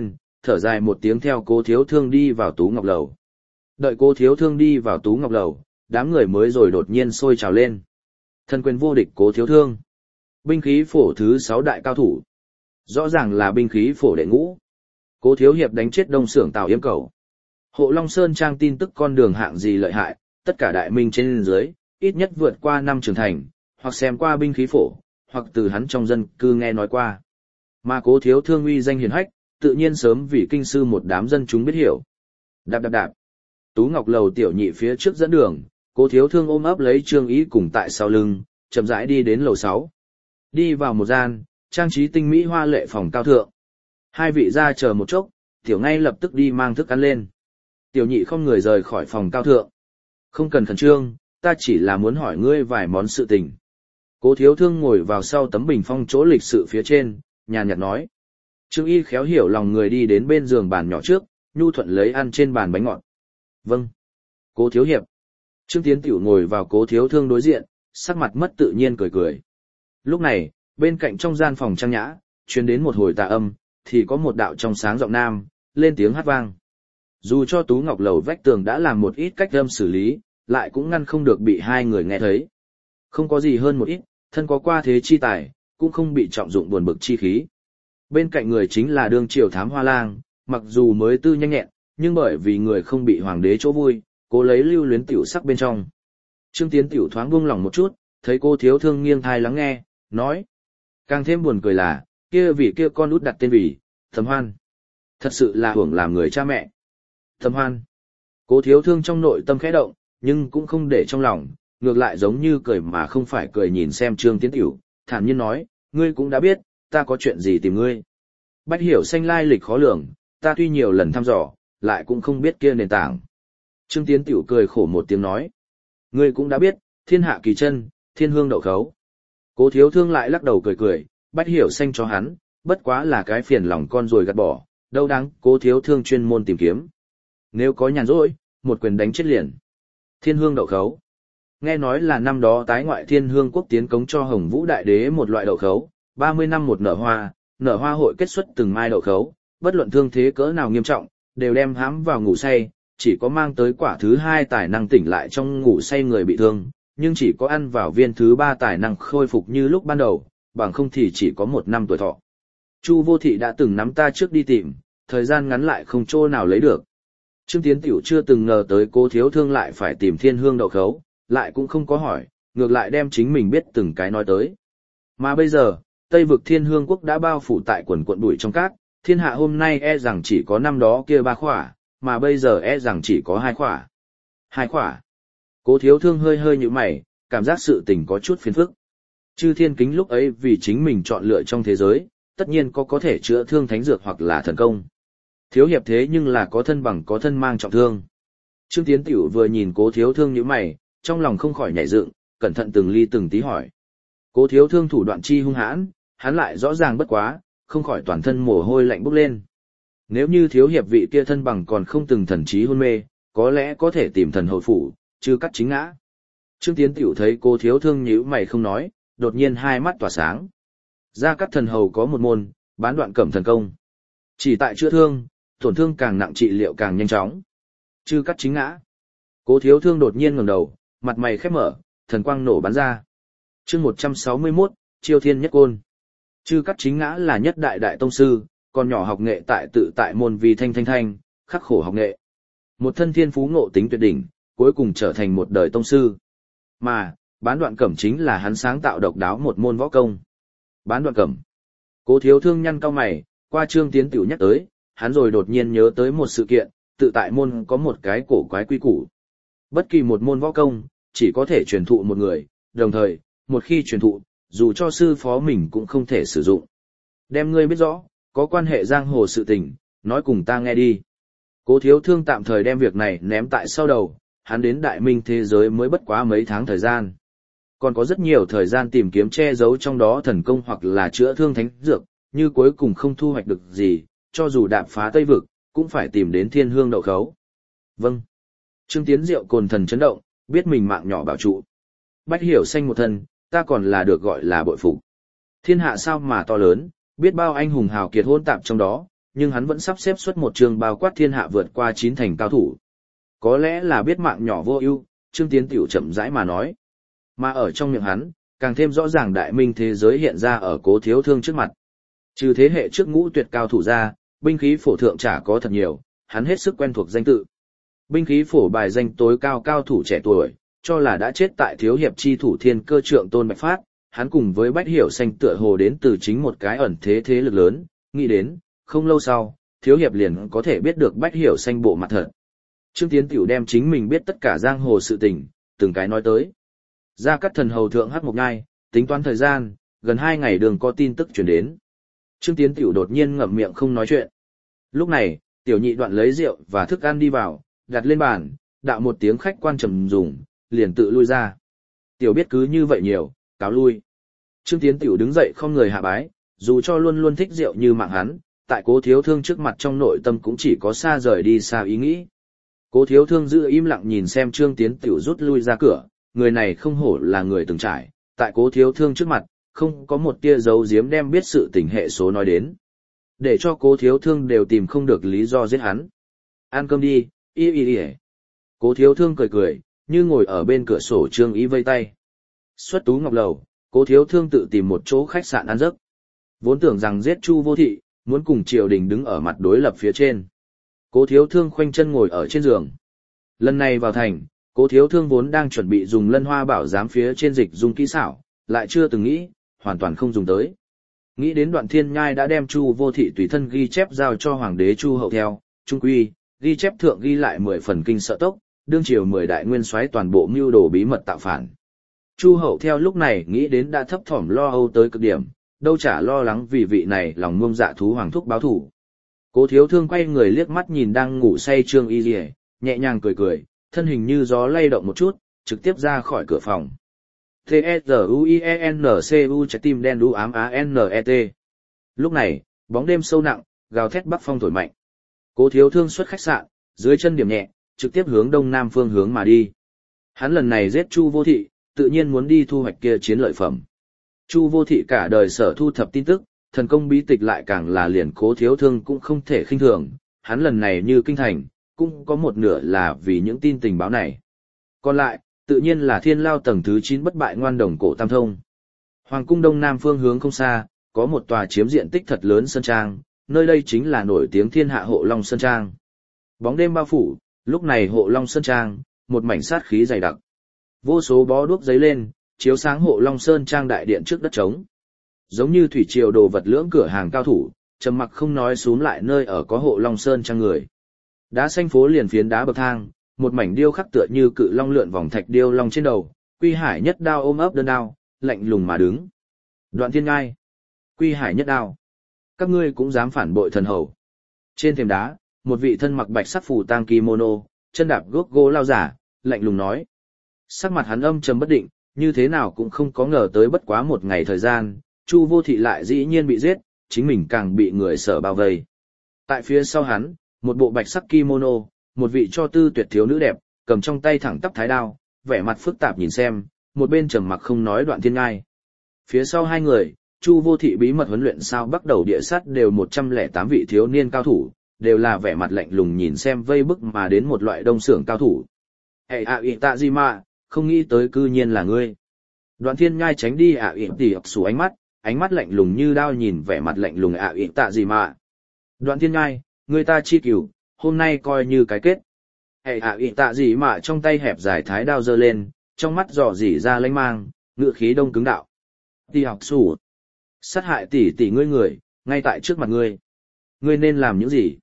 thở dài một tiếng theo Cố Thiếu Thương đi vào Tú Ngọc Lầu. Đợi Cố Thiếu Thương đi vào Tú Ngọc Lầu, đám người mới rồi đột nhiên sôi trào lên. Thân quyền vô địch Cố Thiếu Thương. Binh khí phổ thứ 6 đại cao thủ. Rõ ràng là binh khí phổ đệ ngũ. Cố Thiếu Hiệp đánh chết Đông Xưởng Tào Yêm Cầu. Hộ Long Sơn trang tin tức con đường hạng gì lợi hại, tất cả đại minh trên dưới, ít nhất vượt qua 5 trưởng thành, hoặc xem qua binh khí phổ, hoặc từ hắn trong dân cư nghe nói qua. Mà Cố Thiếu Thương uy danh hiển hách, tự nhiên sớm vì kinh sư một đám dân chúng biết hiểu. Đạp đạp đạp. Tú Ngọc Lầu tiểu nhị phía trước dẫn đường, Cố Thiếu Thương ôm ấp lấy Trương Ý cùng tại sau lưng, chậm rãi đi đến lầu 6. Đi vào một gian, trang trí tinh mỹ hoa lệ phòng cao thượng. Hai vị ra chờ một chốc, tiểu ngay lập tức đi mang thức ăn lên. Tiểu nhị không người rời khỏi phòng cao thượng. Không cần khẩn trương, ta chỉ là muốn hỏi ngươi vài món sự tình. Cố Thiếu Thương ngồi vào sau tấm bình phong chỗ lịch sự phía trên, nhàn nhạt nói. Trương Y khéo hiểu lòng người đi đến bên giường bàn nhỏ trước, nhu thuận lấy ăn trên bàn bánh ngọt. Vâng. Cố Thiếu Hiệp. Trương Tiến Tiểu ngồi vào Cố Thiếu Thương đối diện, sắc mặt mất tự nhiên cười cười. Lúc này, bên cạnh trong gian phòng trang nhã, truyền đến một hồi tà âm, thì có một đạo trong sáng giọng nam, lên tiếng hát vang. Dù cho Tú Ngọc Lầu vách tường đã làm một ít cách âm xử lý, lại cũng ngăn không được bị hai người nghe thấy. Không có gì hơn một ít, thân có qua thế chi tài, cũng không bị trọng dụng buồn bực chi khí. Bên cạnh người chính là đương triều thám hoa lang, mặc dù mới tư nhanh nhẹn, nhưng bởi vì người không bị hoàng đế chỗ vui, cố lấy lưu luyến tiểu sắc bên trong. Trương Tiến Tiểu thoáng buông lòng một chút, thấy Cố Thiếu Thương nghiêng thai lắng nghe, nói. Càng thêm buồn cười là, kia vì kia con út đặt tên vì, Thẩm Hoan. Thật sự là hưởng làm người cha mẹ. Thẩm Hoan. Cố Thiếu Thương trong nội tâm khẽ động, nhưng cũng không để trong lòng, ngược lại giống như cười mà không phải cười nhìn xem Trương Tiến Tiểu, thản nhiên nói, ngươi cũng đã biết, ta có chuyện gì tìm ngươi. Bách Hiểu Xanh lai lịch khó lường, ta tuy nhiều lần thăm dò, lại cũng không biết kia nền tảng. Trương Tiến Tiểu cười khổ một tiếng nói, ngươi cũng đã biết, thiên hạ kỳ chân, thiên hương đậu khấu. Cố Thiếu Thương lại lắc đầu cười cười, Bách Hiểu Xanh cho hắn, bất quá là cái phiền lòng con rồi gạt bỏ, đâu đáng Cố Thiếu Thương chuyên môn tìm kiếm. Nếu có nhàn rỗi, một quyền đánh chết liền. Thiên hương đậu khấu. Nghe nói là năm đó tái ngoại Thiên Hương quốc tiến cống cho Hồng Vũ Đại Đế một loại đậu khấu, 30 năm một nở hoa hội kết xuất từng mai đậu khấu, bất luận thương thế cỡ nào nghiêm trọng, đều đem hãm vào ngủ say, chỉ có mang tới quả thứ 2 tài năng tỉnh lại trong ngủ say người bị thương, nhưng chỉ có ăn vào viên thứ 3 tài năng khôi phục như lúc ban đầu, bằng không thì chỉ có 1 năm tuổi thọ. Chu Vô Thị đã từng nắm ta trước đi tìm, thời gian ngắn lại không chỗ nào lấy được. Trương Tiến Tiểu chưa từng ngờ tới Cố Thiếu Thương lại phải tìm thiên hương đậu khấu, lại cũng không có hỏi, ngược lại đem chính mình biết từng cái nói tới. Mà bây giờ, Tây vực Thiên Hương quốc đã bao phủ tại quần quận bụi trong cát, thiên hạ hôm nay e rằng chỉ có năm đó kia 3 khỏa, mà bây giờ e rằng chỉ có 2 khỏa. 2 khỏa. Cố Thiếu Thương hơi hơi như mày, cảm giác sự tình có chút phiền phức. Chư thiên kính lúc ấy vì chính mình chọn lựa trong thế giới, tất nhiên có thể chữa thương thánh dược hoặc là thần công. Thiếu hiệp thế nhưng là có thân bằng có thân mang trọng thương. Trương Tiến Tiểu vừa nhìn Cố Thiếu Thương như mày, trong lòng không khỏi nhảy dựng, cẩn thận từng ly từng tí hỏi. Cố Thiếu Thương thủ đoạn chi hung hãn, hắn lại rõ ràng bất quá, không khỏi toàn thân mồ hôi lạnh bốc lên. Nếu như thiếu hiệp vị kia thân bằng còn không từng thần trí hôn mê, có lẽ có thể tìm thần hậu phủ, chứ cắt chính ngã. Trương Tiến Tiểu thấy Cố Thiếu Thương nhíu mày không nói, đột nhiên hai mắt tỏa sáng. Gia Cát thần hầu có một môn, bán đoạn cẩm thần công. Chỉ tại chữa thương, tổn thương càng nặng trị liệu càng nhanh chóng. Chư cắt chính ngã. Cố Thiếu Thương đột nhiên ngẩng đầu, mặt mày khép mở, thần quang nổ bắn ra. Chương 161, Chiêu Thiên Nhất Côn. Chư cắt chính ngã là nhất đại đại tông sư, còn nhỏ học nghệ tại môn vì thanh, khắc khổ học nghệ. Một thân thiên phú ngộ tính tuyệt đỉnh, cuối cùng trở thành một đời tông sư. Mà, bán đoạn cẩm chính là hắn sáng tạo độc đáo một môn võ công. Bán đoạn cẩm. Cố Thiếu Thương nhăn cau mày, qua Trương Tiến Tiểu nhắc tới, hắn rồi đột nhiên nhớ tới một sự kiện, tự tại môn có một cái cổ quái quy củ. Bất kỳ một môn võ công, chỉ có thể truyền thụ một người, đồng thời, một khi truyền thụ, dù cho sư phó mình cũng không thể sử dụng. Đem ngươi biết rõ, có quan hệ giang hồ sự tình, nói cùng ta nghe đi. Cố Thiếu Thương tạm thời đem việc này ném tại sau đầu, hắn đến đại minh thế giới mới bất quá mấy tháng thời gian. Còn có rất nhiều thời gian tìm kiếm che giấu trong đó thần công hoặc là chữa thương thánh dược, như cuối cùng không thu hoạch được gì, cho dù đạp phá Tây vực, cũng phải tìm đến thiên hương đậu khấu. Vâng. Trương Tiến Diệu cồn thần chấn động, biết mình mạng nhỏ bảo trụ. Bách Hiểu Xanh một thân, ta còn là được gọi là bội phục. Thiên hạ sao mà to lớn, biết bao anh hùng hào kiệt hôn tạp trong đó, nhưng hắn vẫn sắp xếp xuất một trường bao quát thiên hạ vượt qua 9 thành cao thủ. Có lẽ là biết mạng nhỏ vô ưu, Trương Tiến Tiểu chậm rãi mà nói. Mà ở trong miệng hắn, càng thêm rõ ràng đại minh thế giới hiện ra ở Cố Thiếu Thương trước mặt. Trừ thế hệ trước ngũ tuyệt cao thủ ra, binh khí phổ thượng chả có thật nhiều, hắn hết sức quen thuộc danh tự. Binh khí phổ bài danh tối cao cao thủ trẻ tuổi, cho là đã chết tại thiếu hiệp chi thủ Thiên Cơ Trượng Tôn Bạch Phát, hắn cùng với Bách Hiểu Xanh tựa hồ đến từ chính một cái ẩn thế lực lớn, nghĩ đến, không lâu sau, thiếu hiệp liền có thể biết được Bách Hiểu Xanh bộ mặt thật. Trương Tiến Tiểu đem chính mình biết tất cả giang hồ sự tình, từng cái nói tới. Gia Cát Thần hầu thượng hắc một nhai, tính toán thời gian, gần 2 ngày đường có tin tức truyền đến. Trương Tiến Tiểu đột nhiên ngậm miệng không nói chuyện. Lúc này, Tiểu Nhị Đoạn lấy rượu và thức ăn đi vào, đặt lên bàn, đạo một tiếng khách quan trầm dùng, liền tự lui ra. Tiểu biết cứ như vậy nhiều, cáo lui. Trương Tiến Tiểu đứng dậy không người hạ bái, dù cho luôn luôn thích rượu như mạng hắn, tại Cố Thiếu Thương trước mặt trong nội tâm cũng chỉ có xa rời đi xa ý nghĩ. Cố Thiếu Thương giữ im lặng nhìn xem Trương Tiến Tiểu rút lui ra cửa, người này không hổ là người từng trải, tại Cố Thiếu Thương trước mặt, không có một tia giấu giếm đem biết sự tình hệ số nói đến. Để cho Cố Thiếu Thương đều tìm không được lý do giết hắn. Ăn cơm đi, y. Cố Thiếu Thương cười cười, như ngồi ở bên cửa sổ Trương Ý vây tay. Xuất Tú Ngọc Lầu, Cố Thiếu Thương tự tìm một chỗ khách sạn ăn giấc. Vốn tưởng rằng giết Chu Vô Thị, muốn cùng triều đình đứng ở mặt đối lập phía trên. Cố Thiếu Thương khoanh chân ngồi ở trên giường. Lần này vào thành, Cố Thiếu Thương vốn đang chuẩn bị dùng Lân Hoa Bảo giám phía trên dịch dùng kỹ xảo, lại chưa từng nghĩ, hoàn toàn không dùng tới. Nghĩ đến Đoạn Thiên Nhai đã đem Chu Vô Thị tùy thân ghi chép giao cho hoàng đế Chu Hậu theo, trung quy, ghi chép thượng ghi lại 10 phần kinh sợ tốc, đương triều 10 đại nguyên soái toàn bộ mưu đồ bí mật tạo phản. Chu Hậu theo lúc này nghĩ đến đã thấp thỏm lo âu tới cực điểm, đâu chả lo lắng vì vị này lòng ngông dạ thú hoàng thúc báo thủ. Cố Thiếu Thương quay người liếc mắt nhìn đang ngủ say Trương Y Liễu, nhẹ nhàng cười cười, thân hình như gió lay động một chút, trực tiếp ra khỏi cửa phòng. T-E-Z-U-I-E-N-C-U trái tim đen đu ám A-N-E-T. Lúc này, bóng đêm sâu nặng, gào thét bắc phong thổi mạnh. Cố Thiếu Thương xuất khách sạn, dưới chân điểm nhẹ, trực tiếp hướng đông nam phương hướng mà đi. Hắn lần này giết Chu Vô Thị, tự nhiên muốn đi thu hoạch kia chiến lợi phẩm. Chu Vô Thị cả đời sở thu thập tin tức, thần công bí tịch lại càng là liền Cố Thiếu Thương cũng không thể khinh thường, hắn lần này như kinh thành, cũng có một nửa là vì những tin tình báo này. Còn lại, tự nhiên là Thiên Lao tầng thứ 9 bất bại ngoan đồng cổ tam thông. Hoàng cung đông nam phương hướng không xa, có một tòa chiếm diện tích thật lớn sơn trang, nơi đây chính là nổi tiếng thiên hạ Hộ Long Sơn Trang. Bóng đêm bao phủ, lúc này Hộ Long Sơn Trang, một mảnh sát khí dày đặc. Vô số bó đuốc giấy lên, chiếu sáng Hộ Long Sơn Trang đại điện trước đất trống. Giống như thủy triều đồ vật lưỡng cửa hàng cao thủ, trầm mặc không nói xuống lại nơi ở có Hộ Long Sơn Trang người. Đá xanh phố liền phiến đá bậc thang, một mảnh điêu khắc tựa như cự long lượn vòng thạch điêu long trên đầu, Quy Hải Nhất Đao ôm ấp đơn đao, lạnh lùng mà đứng. Đoạn Thiên Ngai, Quy Hải Nhất Đao, các ngươi cũng dám phản bội thần hầu. Trên thềm đá, một vị thân mặc bạch sắc phù tang kimono, chân đạp gốc gỗ lao giả, lạnh lùng nói. Sắc mặt hắn âm trầm bất định, như thế nào cũng không có ngờ tới bất quá một ngày thời gian, Chu Vô Thị lại dĩ nhiên bị giết, chính mình càng bị người sở bao vây. Tại phía sau hắn, một bộ bạch sắc kimono, một vị cho tư tuyệt thiếu nữ đẹp, cầm trong tay thẳng tắp thái đao, vẻ mặt phức tạp nhìn xem, một bên trầm mặc không nói Đoạn Thiên Ngai. Phía sau hai người, Chu Vô Thị bí mật huấn luyện sao bắt đầu địa sát đều 108 vị thiếu niên cao thủ, đều là vẻ mặt lạnh lùng nhìn xem vây bức mà đến một loại đông xưởng cao thủ. Ê tạ gì mà, không nghĩ tới cư nhiên là ngươi. Đoạn Thiên Ngai tránh đi tỉ sủ ánh mắt lạnh lùng như đao nhìn vẻ mặt lạnh lùng tạ gì mà. Đoạn Thiên Ngai, người ta chi cửu, hôm nay coi như cái kết. Tạ gì mà trong tay hẹp dài thái đao giơ lên, trong mắt dò dỉ ra lanh mang, ngựa khí đông cứng đạo. Tỉ sủ, sát hại tỷ ngươi người, ngay tại trước mặt ngươi. Ngươi nên làm những gì?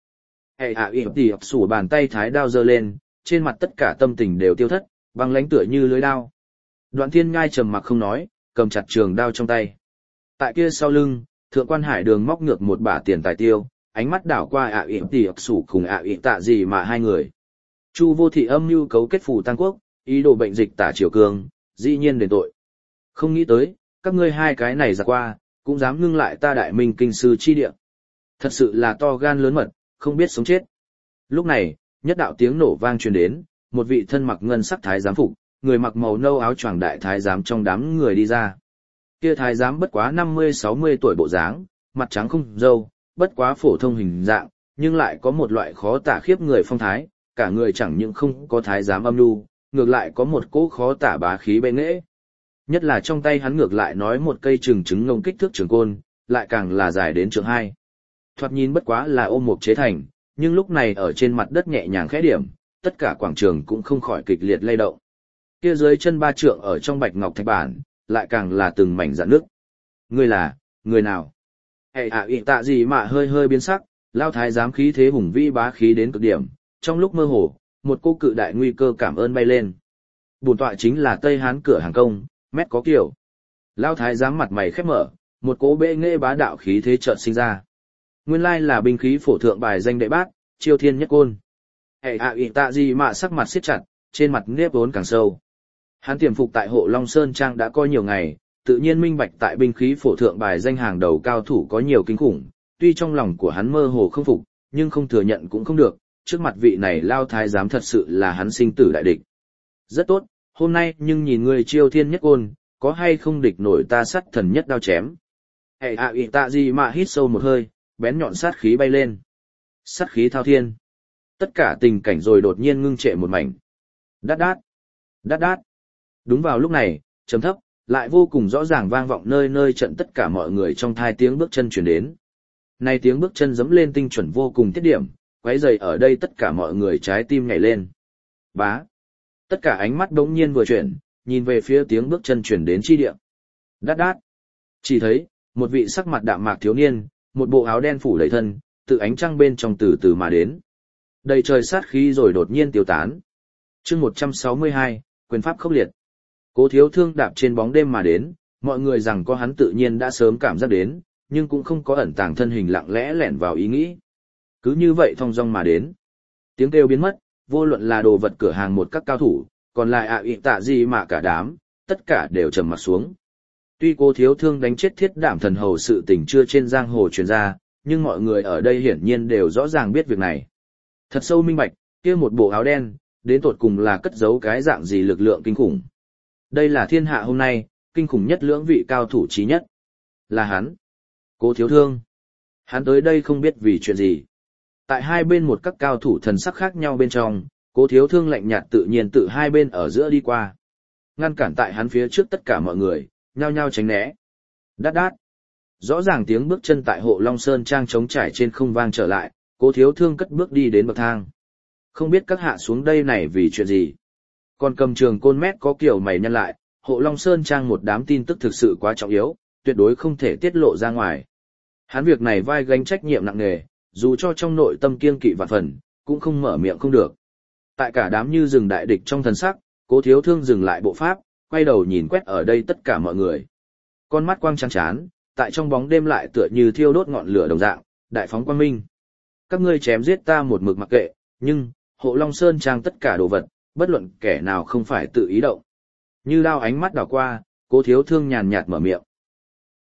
Tỉ sủ bàn tay thái đao giơ lên, trên mặt tất cả tâm tình đều tiêu thất, băng lãnh tựa như lưới đao. Đoạn Thiên Ngai trầm mặc không nói, cầm chặt trường đao trong tay. Tại kia sau lưng, Thượng Quan Hải Đường móc ngược một bả tiền tài tiêu, ánh mắt đảo qua tỉ sủ cùng tạ gì mà hai người. Chu Vô Thị âm mưu cấu kết phù Tăng Quốc, ý đồ bệnh dịch tả triều cường, dĩ nhiên đền tội. Không nghĩ tới, các ngươi hai cái này ra qua, cũng dám ngưng lại ta Đại Minh kinh sư chi địa. Thật sự là to gan lớn mật, không biết sống chết. Lúc này, nhất đạo tiếng nổ vang truyền đến, một vị thân mặc ngân sắc thái giám phục, người mặc màu nâu áo choàng đại thái giám trong đám người đi ra. Kia thái giám bất quá 50-60 tuổi bộ dáng, mặt trắng không râu, bất quá phổ thông hình dạng, nhưng lại có một loại khó tả khiếp người phong thái, cả người chẳng những không có thái giám âm nhu, ngược lại có một cỗ khó tả bá khí bệ nghệ. Nhất là trong tay hắn ngược lại nói một cây trừng trứng ngông kích thước trường côn, lại càng là dài đến trường 2. Thoạt nhìn bất quá là ôm mục chế thành, nhưng lúc này ở trên mặt đất nhẹ nhàng khẽ điểm, tất cả quảng trường cũng không khỏi kịch liệt lay động. Kia dưới chân 3 trượng ở trong bạch ngọc thạch bản, lại càng là từng mảnh rạn nước. Ngươi là, người nào? Hệ tạ gì mà hơi hơi biến sắc, lao thái giám khí thế hùng vĩ bá khí đến cực điểm, trong lúc mơ hồ, một cô cự đại nguy cơ cảm ơn bay lên. Bổn tọa chính là Tây Hán cửa hàng công, mét có kiểu. Lao thái giám mặt mày khép mở, một cỗ bệ nghệ bá đạo khí thế chợt sinh ra. Nguyên lai là binh khí phổ thượng bài danh đệ bát, Chiêu Thiên Nhất Côn. Hệ tạ gì mà sắc mặt siết chặt, trên mặt nếp vốn càng sâu. Hắn tiềm phục tại Hộ Long Sơn Trang đã có nhiều ngày, tự nhiên minh bạch tại binh khí phổ thượng bài danh hàng đầu cao thủ có nhiều kinh khủng, tuy trong lòng của hắn mơ hồ không phục, nhưng không thừa nhận cũng không được, trước mặt vị này lao thái giám thật sự là hắn sinh tử đại địch. Rất tốt, hôm nay nhưng nhìn ngươi Chiêu Thiên Nhất Côn, có hay không địch nổi ta sắt thần nhất đao chém. Hệ tạ gì mà hít sâu một hơi, bén nhọn sát khí bay lên. Sát khí thao thiên. Tất cả tình cảnh rồi đột nhiên ngưng trệ một mảnh. Đát đát. Đát đát. Đúng vào lúc này, trầm thấp, lại vô cùng rõ ràng vang vọng nơi nơi trận tất cả mọi người trong thai tiếng bước chân chuyển đến. Này tiếng bước chân dẫm lên tinh chuẩn vô cùng tiết điểm, quấy rầy ở đây tất cả mọi người trái tim nhảy lên. Bá. Tất cả ánh mắt đống nhiên vừa chuyển, nhìn về phía tiếng bước chân chuyển đến chi địa. Đát đát. Chỉ thấy, một vị sắc mặt đạm mạc thiếu niên, một bộ áo đen phủ đầy thân, tự ánh trăng bên trong từ từ mà đến. Đầy trời sát khí rồi đột nhiên tiêu tán. Chương 162, quyền pháp khốc liệt. Cố Thiếu Thương đạp trên bóng đêm mà đến, mọi người rằng có hắn tự nhiên đã sớm cảm giác đến, nhưng cũng không có ẩn tàng thân hình lặng lẽ lẻn vào ý nghĩ. Cứ như vậy thong dong mà đến. Tiếng kêu biến mất, vô luận là đồ vật cửa hàng một các cao thủ, còn lại tạ gì mà cả đám, tất cả đều trầm mặt xuống. Tuy Cố Thiếu Thương đánh chết Thiết Đảm Thần Hầu sự tình chưa trên giang hồ truyền ra, nhưng mọi người ở đây hiển nhiên đều rõ ràng biết việc này. Thật sâu minh bạch, kia một bộ áo đen, đến tột cùng là cất giấu cái dạng gì lực lượng kinh khủng. Đây là thiên hạ hôm nay, kinh khủng nhất lưỡng vị cao thủ chí nhất. Là hắn. Cố Thiếu Thương. Hắn tới đây không biết vì chuyện gì. Tại hai bên một các cao thủ thần sắc khác nhau bên trong, Cố Thiếu Thương lạnh nhạt tự nhiên tự hai bên ở giữa đi qua. Ngăn cản tại hắn phía trước tất cả mọi người, nhao nhao tránh né. Đát đát. Rõ ràng tiếng bước chân tại Hộ Long Sơn Trang trống trải trên không vang trở lại, Cố Thiếu Thương cất bước đi đến bậc thang. Không biết các hạ xuống đây này vì chuyện gì. Còn cầm trường côn mét có kiểu mày nhăn lại, Hộ Long Sơn Trang một đám tin tức thực sự quá trọng yếu, tuyệt đối không thể tiết lộ ra ngoài. Hắn việc này vai gánh trách nhiệm nặng nề, dù cho trong nội tâm kiêng kỵ vạn phần, cũng không mở miệng không được. Tại cả đám như rừng đại địch trong thần sắc, Cố Thiếu Thương dừng lại bộ pháp, quay đầu nhìn quét ở đây tất cả mọi người. Con mắt quang trắng chán, tại trong bóng đêm lại tựa như thiêu đốt ngọn lửa đồng dạng, đại phóng quang minh. Các ngươi chém giết ta một mực mặc kệ, nhưng, Hộ Long Sơn Trang tất cả đồ vật, bất luận kẻ nào không phải tự ý động. Như đao ánh mắt đảo qua, Cố Thiếu Thương nhàn nhạt mở miệng.